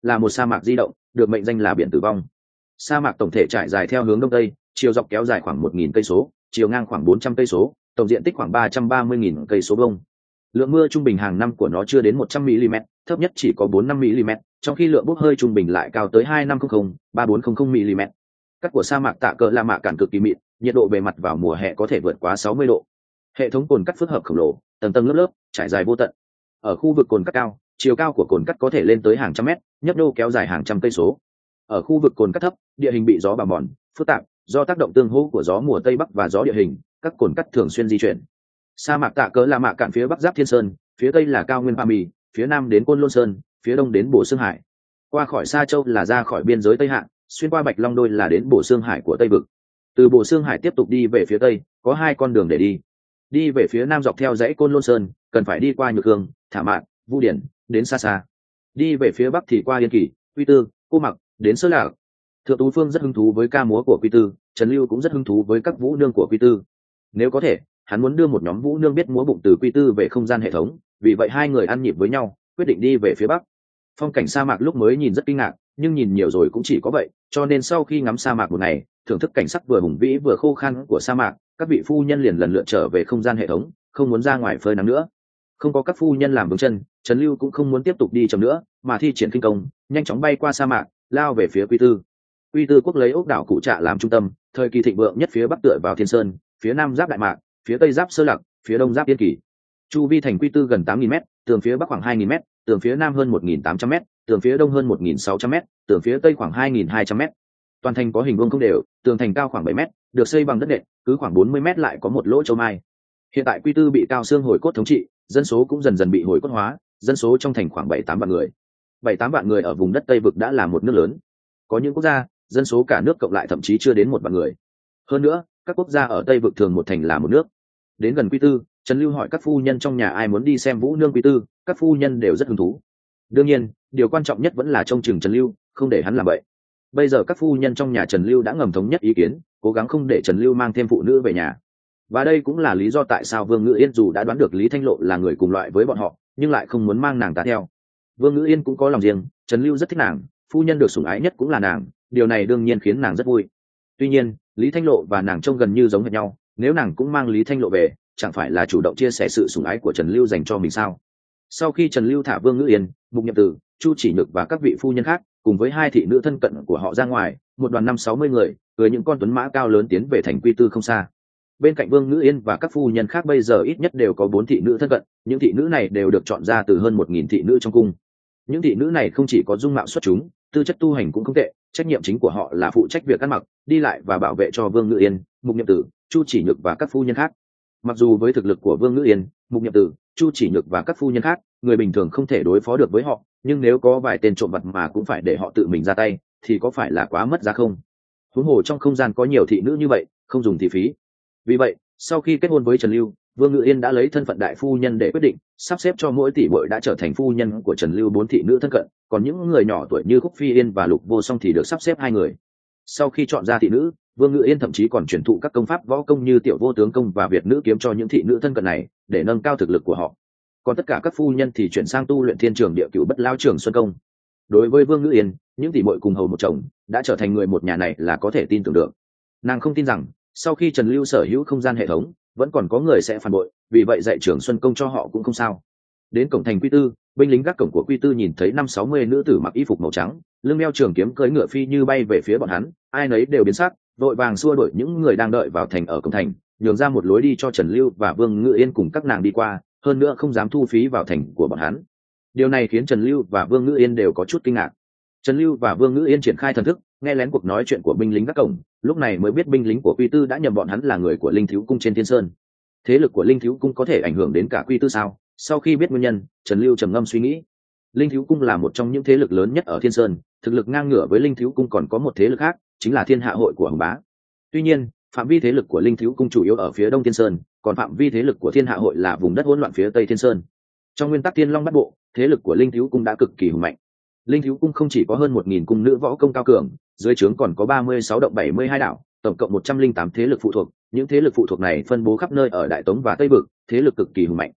là một sa mạc di động, được mệnh danh là biển tử vong. Sa mạc tổng thể trải dài theo hướng đông tây, chiều dọc kéo dài khoảng một nghìn cây số, chiều ngang khoảng bốn trăm cây số, tổng diện tích khoảng ba trăm ba mươi nghìn cây số vuông. Lượng mưa trung bình hàng năm của nó chưa đến một trăm mi-li-mét, thấp nhất chỉ có bốn năm mi-li-mét, trong khi lượng bốc hơi trung bình lại cao tới hai năm không không, ba bốn không không mi-li-mét. Cát của sa mạc Tạ Cờ La Mạ Cản cực kỳ mịn, nhiệt độ bề mặt vào mùa hè có thể vượt quá sáu mươi độ. Hệ thống cồn cát phức hợp khổng lồ, tầng tầng lớp lớp, trải dài vô tận. Ở khu vực cồn cát cao, chiều cao của cồn cát có thể lên tới hàng trăm mét, nhấp nhô kéo dài hàng trăm cây số. Ở khu vực cồn cát thấp, địa hình bị gió bào mòn, phức tạp, do tác động tương hỗ của gió mùa tây bắc và gió địa hình, các cồn cát thường xuyên di chuyển. Sa mạc Tạ Cờ La Mạ Cản phía bắc giáp Thiên Sơn, phía tây là cao nguyên Pa Mì, phía nam đến Côn Lôn Sơn, phía đông đến Bồ Xương Hải. Qua khỏi Sa Châu là ra khỏi biên giới Tây Hạ, xuyên qua Bạch Long Đôi là đến Bồ Xương Hải của Tây vực. Từ Bồ Xương Hải tiếp tục đi về phía tây, có hai con đường để đi. Đi về phía nam dọc theo dãy Côn Lôn Sơn, cần phải đi qua Nhược Hương, Thả Mạn, Vu Điển, đến Sa Sa. Đi về phía bắc thì qua Yên Kỳ, Quy Tư, Cô Mặc, đến Sơ Lạc. Thượng Tú Phương rất hứng thú với ca múa của Quy Tư, Trần Lưu cũng rất hứng thú với các vũ nương của Quy Tư. Nếu có thể, hắn muốn đưa một nhóm vũ nương biết múa bụng từ Quy Tư về không gian hệ thống, vì vậy hai người ăn nhịp với nhau, quyết định đi về phía bắc. Phong cảnh sa mạc lúc mới nhìn rất kinh ngạc, nhưng nhìn nhiều rồi cũng chỉ có vậy, cho nên sau khi ngắm sa mạc một ngày, thưởng thức cảnh sắc vừa hùng vĩ vừa khô khan của sa mạc, các vị phu nhân liền lần lượt trở về không gian hệ thống, không muốn ra ngoài phơi nắng nữa. Không có các phu nhân làm vướng chân, Trần Lưu cũng không muốn tiếp tục đi chậm nữa, mà thi triển kinh công, nhanh chóng bay qua sa mạc, lao về phía Quy Tư. Quy Tư quốc lấy ốc đảo Cụ Trạ làm trung tâm, thời kỳ thịnh vượng nhất phía bắc tựa vào Thiên Sơn, phía nam giáp Đại Mạc, phía tây giáp Sơ Lặc, phía đông giáp Yên Kỳ. Chu vi thành Quy Tư gần tám nghìn mét, tường phía bắc khoảng hai nghìn mét, tường phía nam hơn một nghìn tám trăm mét, tường phía đông hơn một nghìn sáu trăm mét, tường phía tây khoảng hai nghìn hai trăm mét. Toàn thành có hình vuông không đều, tường thành cao khoảng bảy mét, được xây bằng đất nện, cứ khoảng bốn mươi mét lại có một lỗ châu mai. Hiện tại Quy Tư bị Cao Xương hồi cốt thống trị, dân số cũng dần dần bị hồi cốt hóa, dân số trong thành khoảng bảy tám vạn người. bảy tám vạn người ở vùng đất Tây vực đã là một nước lớn. Có những quốc gia, dân số cả nước cộng lại thậm chí chưa đến một vạn người. Hơn nữa, các quốc gia ở Tây vực thường một thành là một nước. Đến gần Quy Tư, Trần Lưu hỏi các phu nhân trong nhà ai muốn đi xem vũ nương Quy Tư, các phu nhân đều rất hứng thú. Đương nhiên, điều quan trọng nhất vẫn là trông chừng Trần Lưu, không để hắn làm vậy. Bây giờ các phu nhân trong nhà Trần Lưu đã ngầm thống nhất ý kiến, cố gắng không để Trần Lưu mang thêm phụ nữ về nhà. Và đây cũng là lý do tại sao Vương Ngữ Yên dù đã đoán được Lý Thanh Lộ là người cùng loại với bọn họ, nhưng lại không muốn mang nàng ta theo. Vương Ngữ Yên cũng có lòng riêng, Trần Lưu rất thích nàng, phu nhân được sủng ái nhất cũng là nàng, điều này đương nhiên khiến nàng rất vui. Tuy nhiên, Lý Thanh Lộ và nàng trông gần như giống hệt nhau, nếu nàng cũng mang Lý Thanh Lộ về, chẳng phải là chủ động chia sẻ sự sủng ái của Trần Lưu dành cho mình sao? Sau khi Trần Lưu thả Vương Ngữ Yên, Mục Nhậm Từ, Chu Chỉ Nhược và các vị phu nhân khác, cùng với hai thị nữ thân cận của họ ra ngoài, một đoàn năm sáu mươi người, cưỡi những con tuấn mã cao lớn tiến về thành Quy Tư không xa. Bên cạnh Vương Ngữ Yên và các phu nhân khác bây giờ ít nhất đều có bốn thị nữ thân cận, những thị nữ này đều được chọn ra từ hơn một nghìn thị nữ trong cung. Những thị nữ này không chỉ có dung mạo xuất chúng, tư chất tu hành cũng không tệ, trách nhiệm chính của họ là phụ trách việc ăn mặc, đi lại và bảo vệ cho Vương Ngữ Yên, Mục Nhậm Tử, Chu Chỉ Nhược và các phu nhân khác. Mặc dù với thực lực của Vương Ngữ Yên, Mục Nhậm Tử, Chu Chỉ Nhược và các phu nhân khác, người bình thường không thể đối phó được với họ, nhưng nếu có vài tên trộm vặt mà cũng phải để họ tự mình ra tay, thì có phải là quá mất giá không? Huống hồ trong không gian có nhiều thị nữ như vậy, không dùng thì phí. Vì vậy, sau khi kết hôn với Trần Lưu, Vương Ngữ Yên đã lấy thân phận đại phu nhân để quyết định sắp xếp cho mỗi tỷ muội đã trở thành phu nhân của Trần Lưu bốn thị nữ thân cận, còn những người nhỏ tuổi như Khúc Phi Yên và Lục Vô Song thì được sắp xếp hai người. Sau khi chọn ra thị nữ, Vương Ngữ Yên thậm chí còn truyền thụ các công pháp võ công như Tiểu Vô Tướng công và Việt Nữ kiếm cho những thị nữ thân cận này, để nâng cao thực lực của họ. Còn tất cả các phu nhân thì chuyển sang tu luyện Thiên Trường Địa Cửu Bất Lao Trường Xuân công. Đối với Vương Ngữ Yên, những tỷ muội cùng hầu một chồng đã trở thành người một nhà này là có thể tin tưởng được. Nàng không tin rằng sau khi Trần Lưu sở hữu không gian hệ thống, vẫn còn có người sẽ phản bội, vì vậy dạy Trường Xuân công cho họ cũng không sao. Đến cổng thành Quy Tư, binh lính gác cổng của Quy Tư nhìn thấy năm sáu mươi nữ tử mặc y phục màu trắng, lưng đeo trường kiếm cưỡi ngựa phi như bay về phía bọn hắn, ai nấy đều biến sắc, vội vàng xua đuổi những người đang đợi vào thành ở cổng thành, nhường ra một lối đi cho Trần Lưu và Vương Ngữ Yên cùng các nàng đi qua, hơn nữa không dám thu phí vào thành của bọn hắn. Điều này khiến Trần Lưu và Vương Ngữ Yên đều có chút kinh ngạc. Trần Lưu và Vương Ngữ Yên triển khai thần thức, nghe lén cuộc nói chuyện của binh lính gác cổng, lúc này mới biết binh lính của Quy Tư đã nhầm bọn hắn là người của Linh Thiếu cung trên Thiên Sơn. Thế lực của Linh Thiếu cung có thể ảnh hưởng đến cả Quy Tư sao? Sau khi biết nguyên nhân, Trần Lưu trầm ngâm suy nghĩ. Linh Thiếu cung là một trong những thế lực lớn nhất ở Thiên Sơn, thực lực ngang ngửa với Linh Thiếu cung còn có một thế lực khác, chính là Thiên Hạ hội của Hồng Bá. Tuy nhiên, phạm vi thế lực của Linh Thiếu cung chủ yếu ở phía Đông Thiên Sơn, còn phạm vi thế lực của Thiên Hạ hội là vùng đất hỗn loạn phía Tây Thiên Sơn. Trong nguyên tắc Thiên Long Bát Bộ, thế lực của Linh Thiếu cung đã cực kỳ hùng mạnh. Linh Thiếu cung không chỉ có hơn một nghìn cung nữ võ công cao cường, dưới trướng còn có ba mươi sáu động bảy mươi hai đảo, tổng cộng một trăm linh tám thế lực phụ thuộc, những thế lực phụ thuộc này phân bố khắp nơi ở Đại Tống và Tây vực, thế lực cực kỳ hùng mạnh.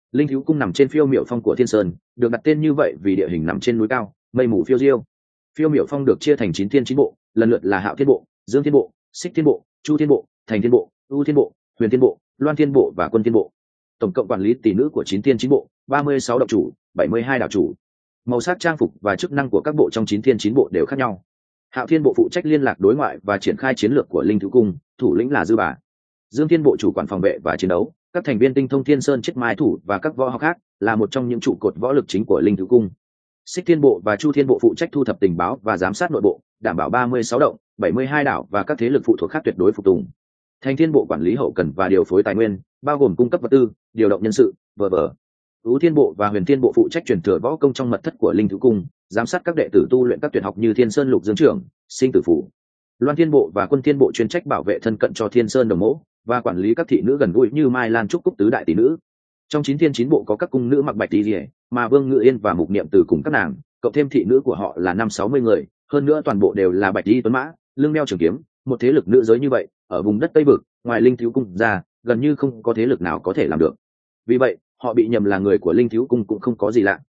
Linh thiếu cung nằm trên phiêu miểu phong của thiên sơn, được đặt tên như vậy vì địa hình nằm trên núi cao, mây mù phiêu diêu. Phiêu miểu phong được chia thành chín thiên chín bộ, lần lượt là hạo thiên bộ, dương thiên bộ, xích thiên bộ, chu thiên bộ, thành thiên bộ, u thiên bộ, huyền thiên bộ, loan thiên bộ và quân thiên bộ. Tổng cộng quản lý tỷ nữ của chín thiên chín bộ, ba mươi sáu động chủ, bảy mươi hai đạo chủ. Màu sắc trang phục và chức năng của các bộ trong chín thiên chín bộ đều khác nhau. Hạo thiên bộ phụ trách liên lạc đối ngoại và triển khai chiến lược của Linh thiếu cung, thủ lĩnh là Dư Bà. Dương thiên bộ chủ quản phòng vệ và chiến đấu, các thành viên tinh thông thiên sơn chiết mai thủ và các võ học khác, là một trong những trụ cột võ lực chính của Linh thiếu cung. Xích thiên bộ và chu thiên bộ phụ trách thu thập tình báo và giám sát nội bộ, đảm bảo ba mươi sáu động, bảy mươi hai đảo và các thế lực phụ thuộc khác tuyệt đối phục tùng. Thành thiên bộ quản lý hậu cần và điều phối tài nguyên, bao gồm cung cấp vật tư, điều động nhân sự, vờ vờ. Ú thiên bộ và huyền thiên bộ phụ trách truyền thừa võ công trong mật thất của Linh thiếu cung, giám sát các đệ tử tu luyện các tuyệt học như thiên sơn lục dương trưởng, sinh tử phủ. Loan thiên bộ và quân thiên bộ chuyên trách bảo vệ thân cận cho thiên sơn đồng mẫu và quản lý các thị nữ gần gũi như Mai Lan Trúc Cúc tứ đại tỷ nữ. Trong chín thiên chín bộ có các cung nữ mặc bạch y liễu, mà Vương Ngự Yên và Mục Niệm Từ cùng các nàng, cộng thêm thị nữ của họ là năm sáu mươi người, hơn nữa toàn bộ đều là bạch y tuấn mã, lưng đeo trường kiếm, một thế lực nữ giới như vậy, ở vùng đất Tây vực, ngoài Linh thiếu cung ra, gần như không có thế lực nào có thể làm được. Vì vậy, họ bị nhầm là người của Linh thiếu cung cũng không có gì lạ.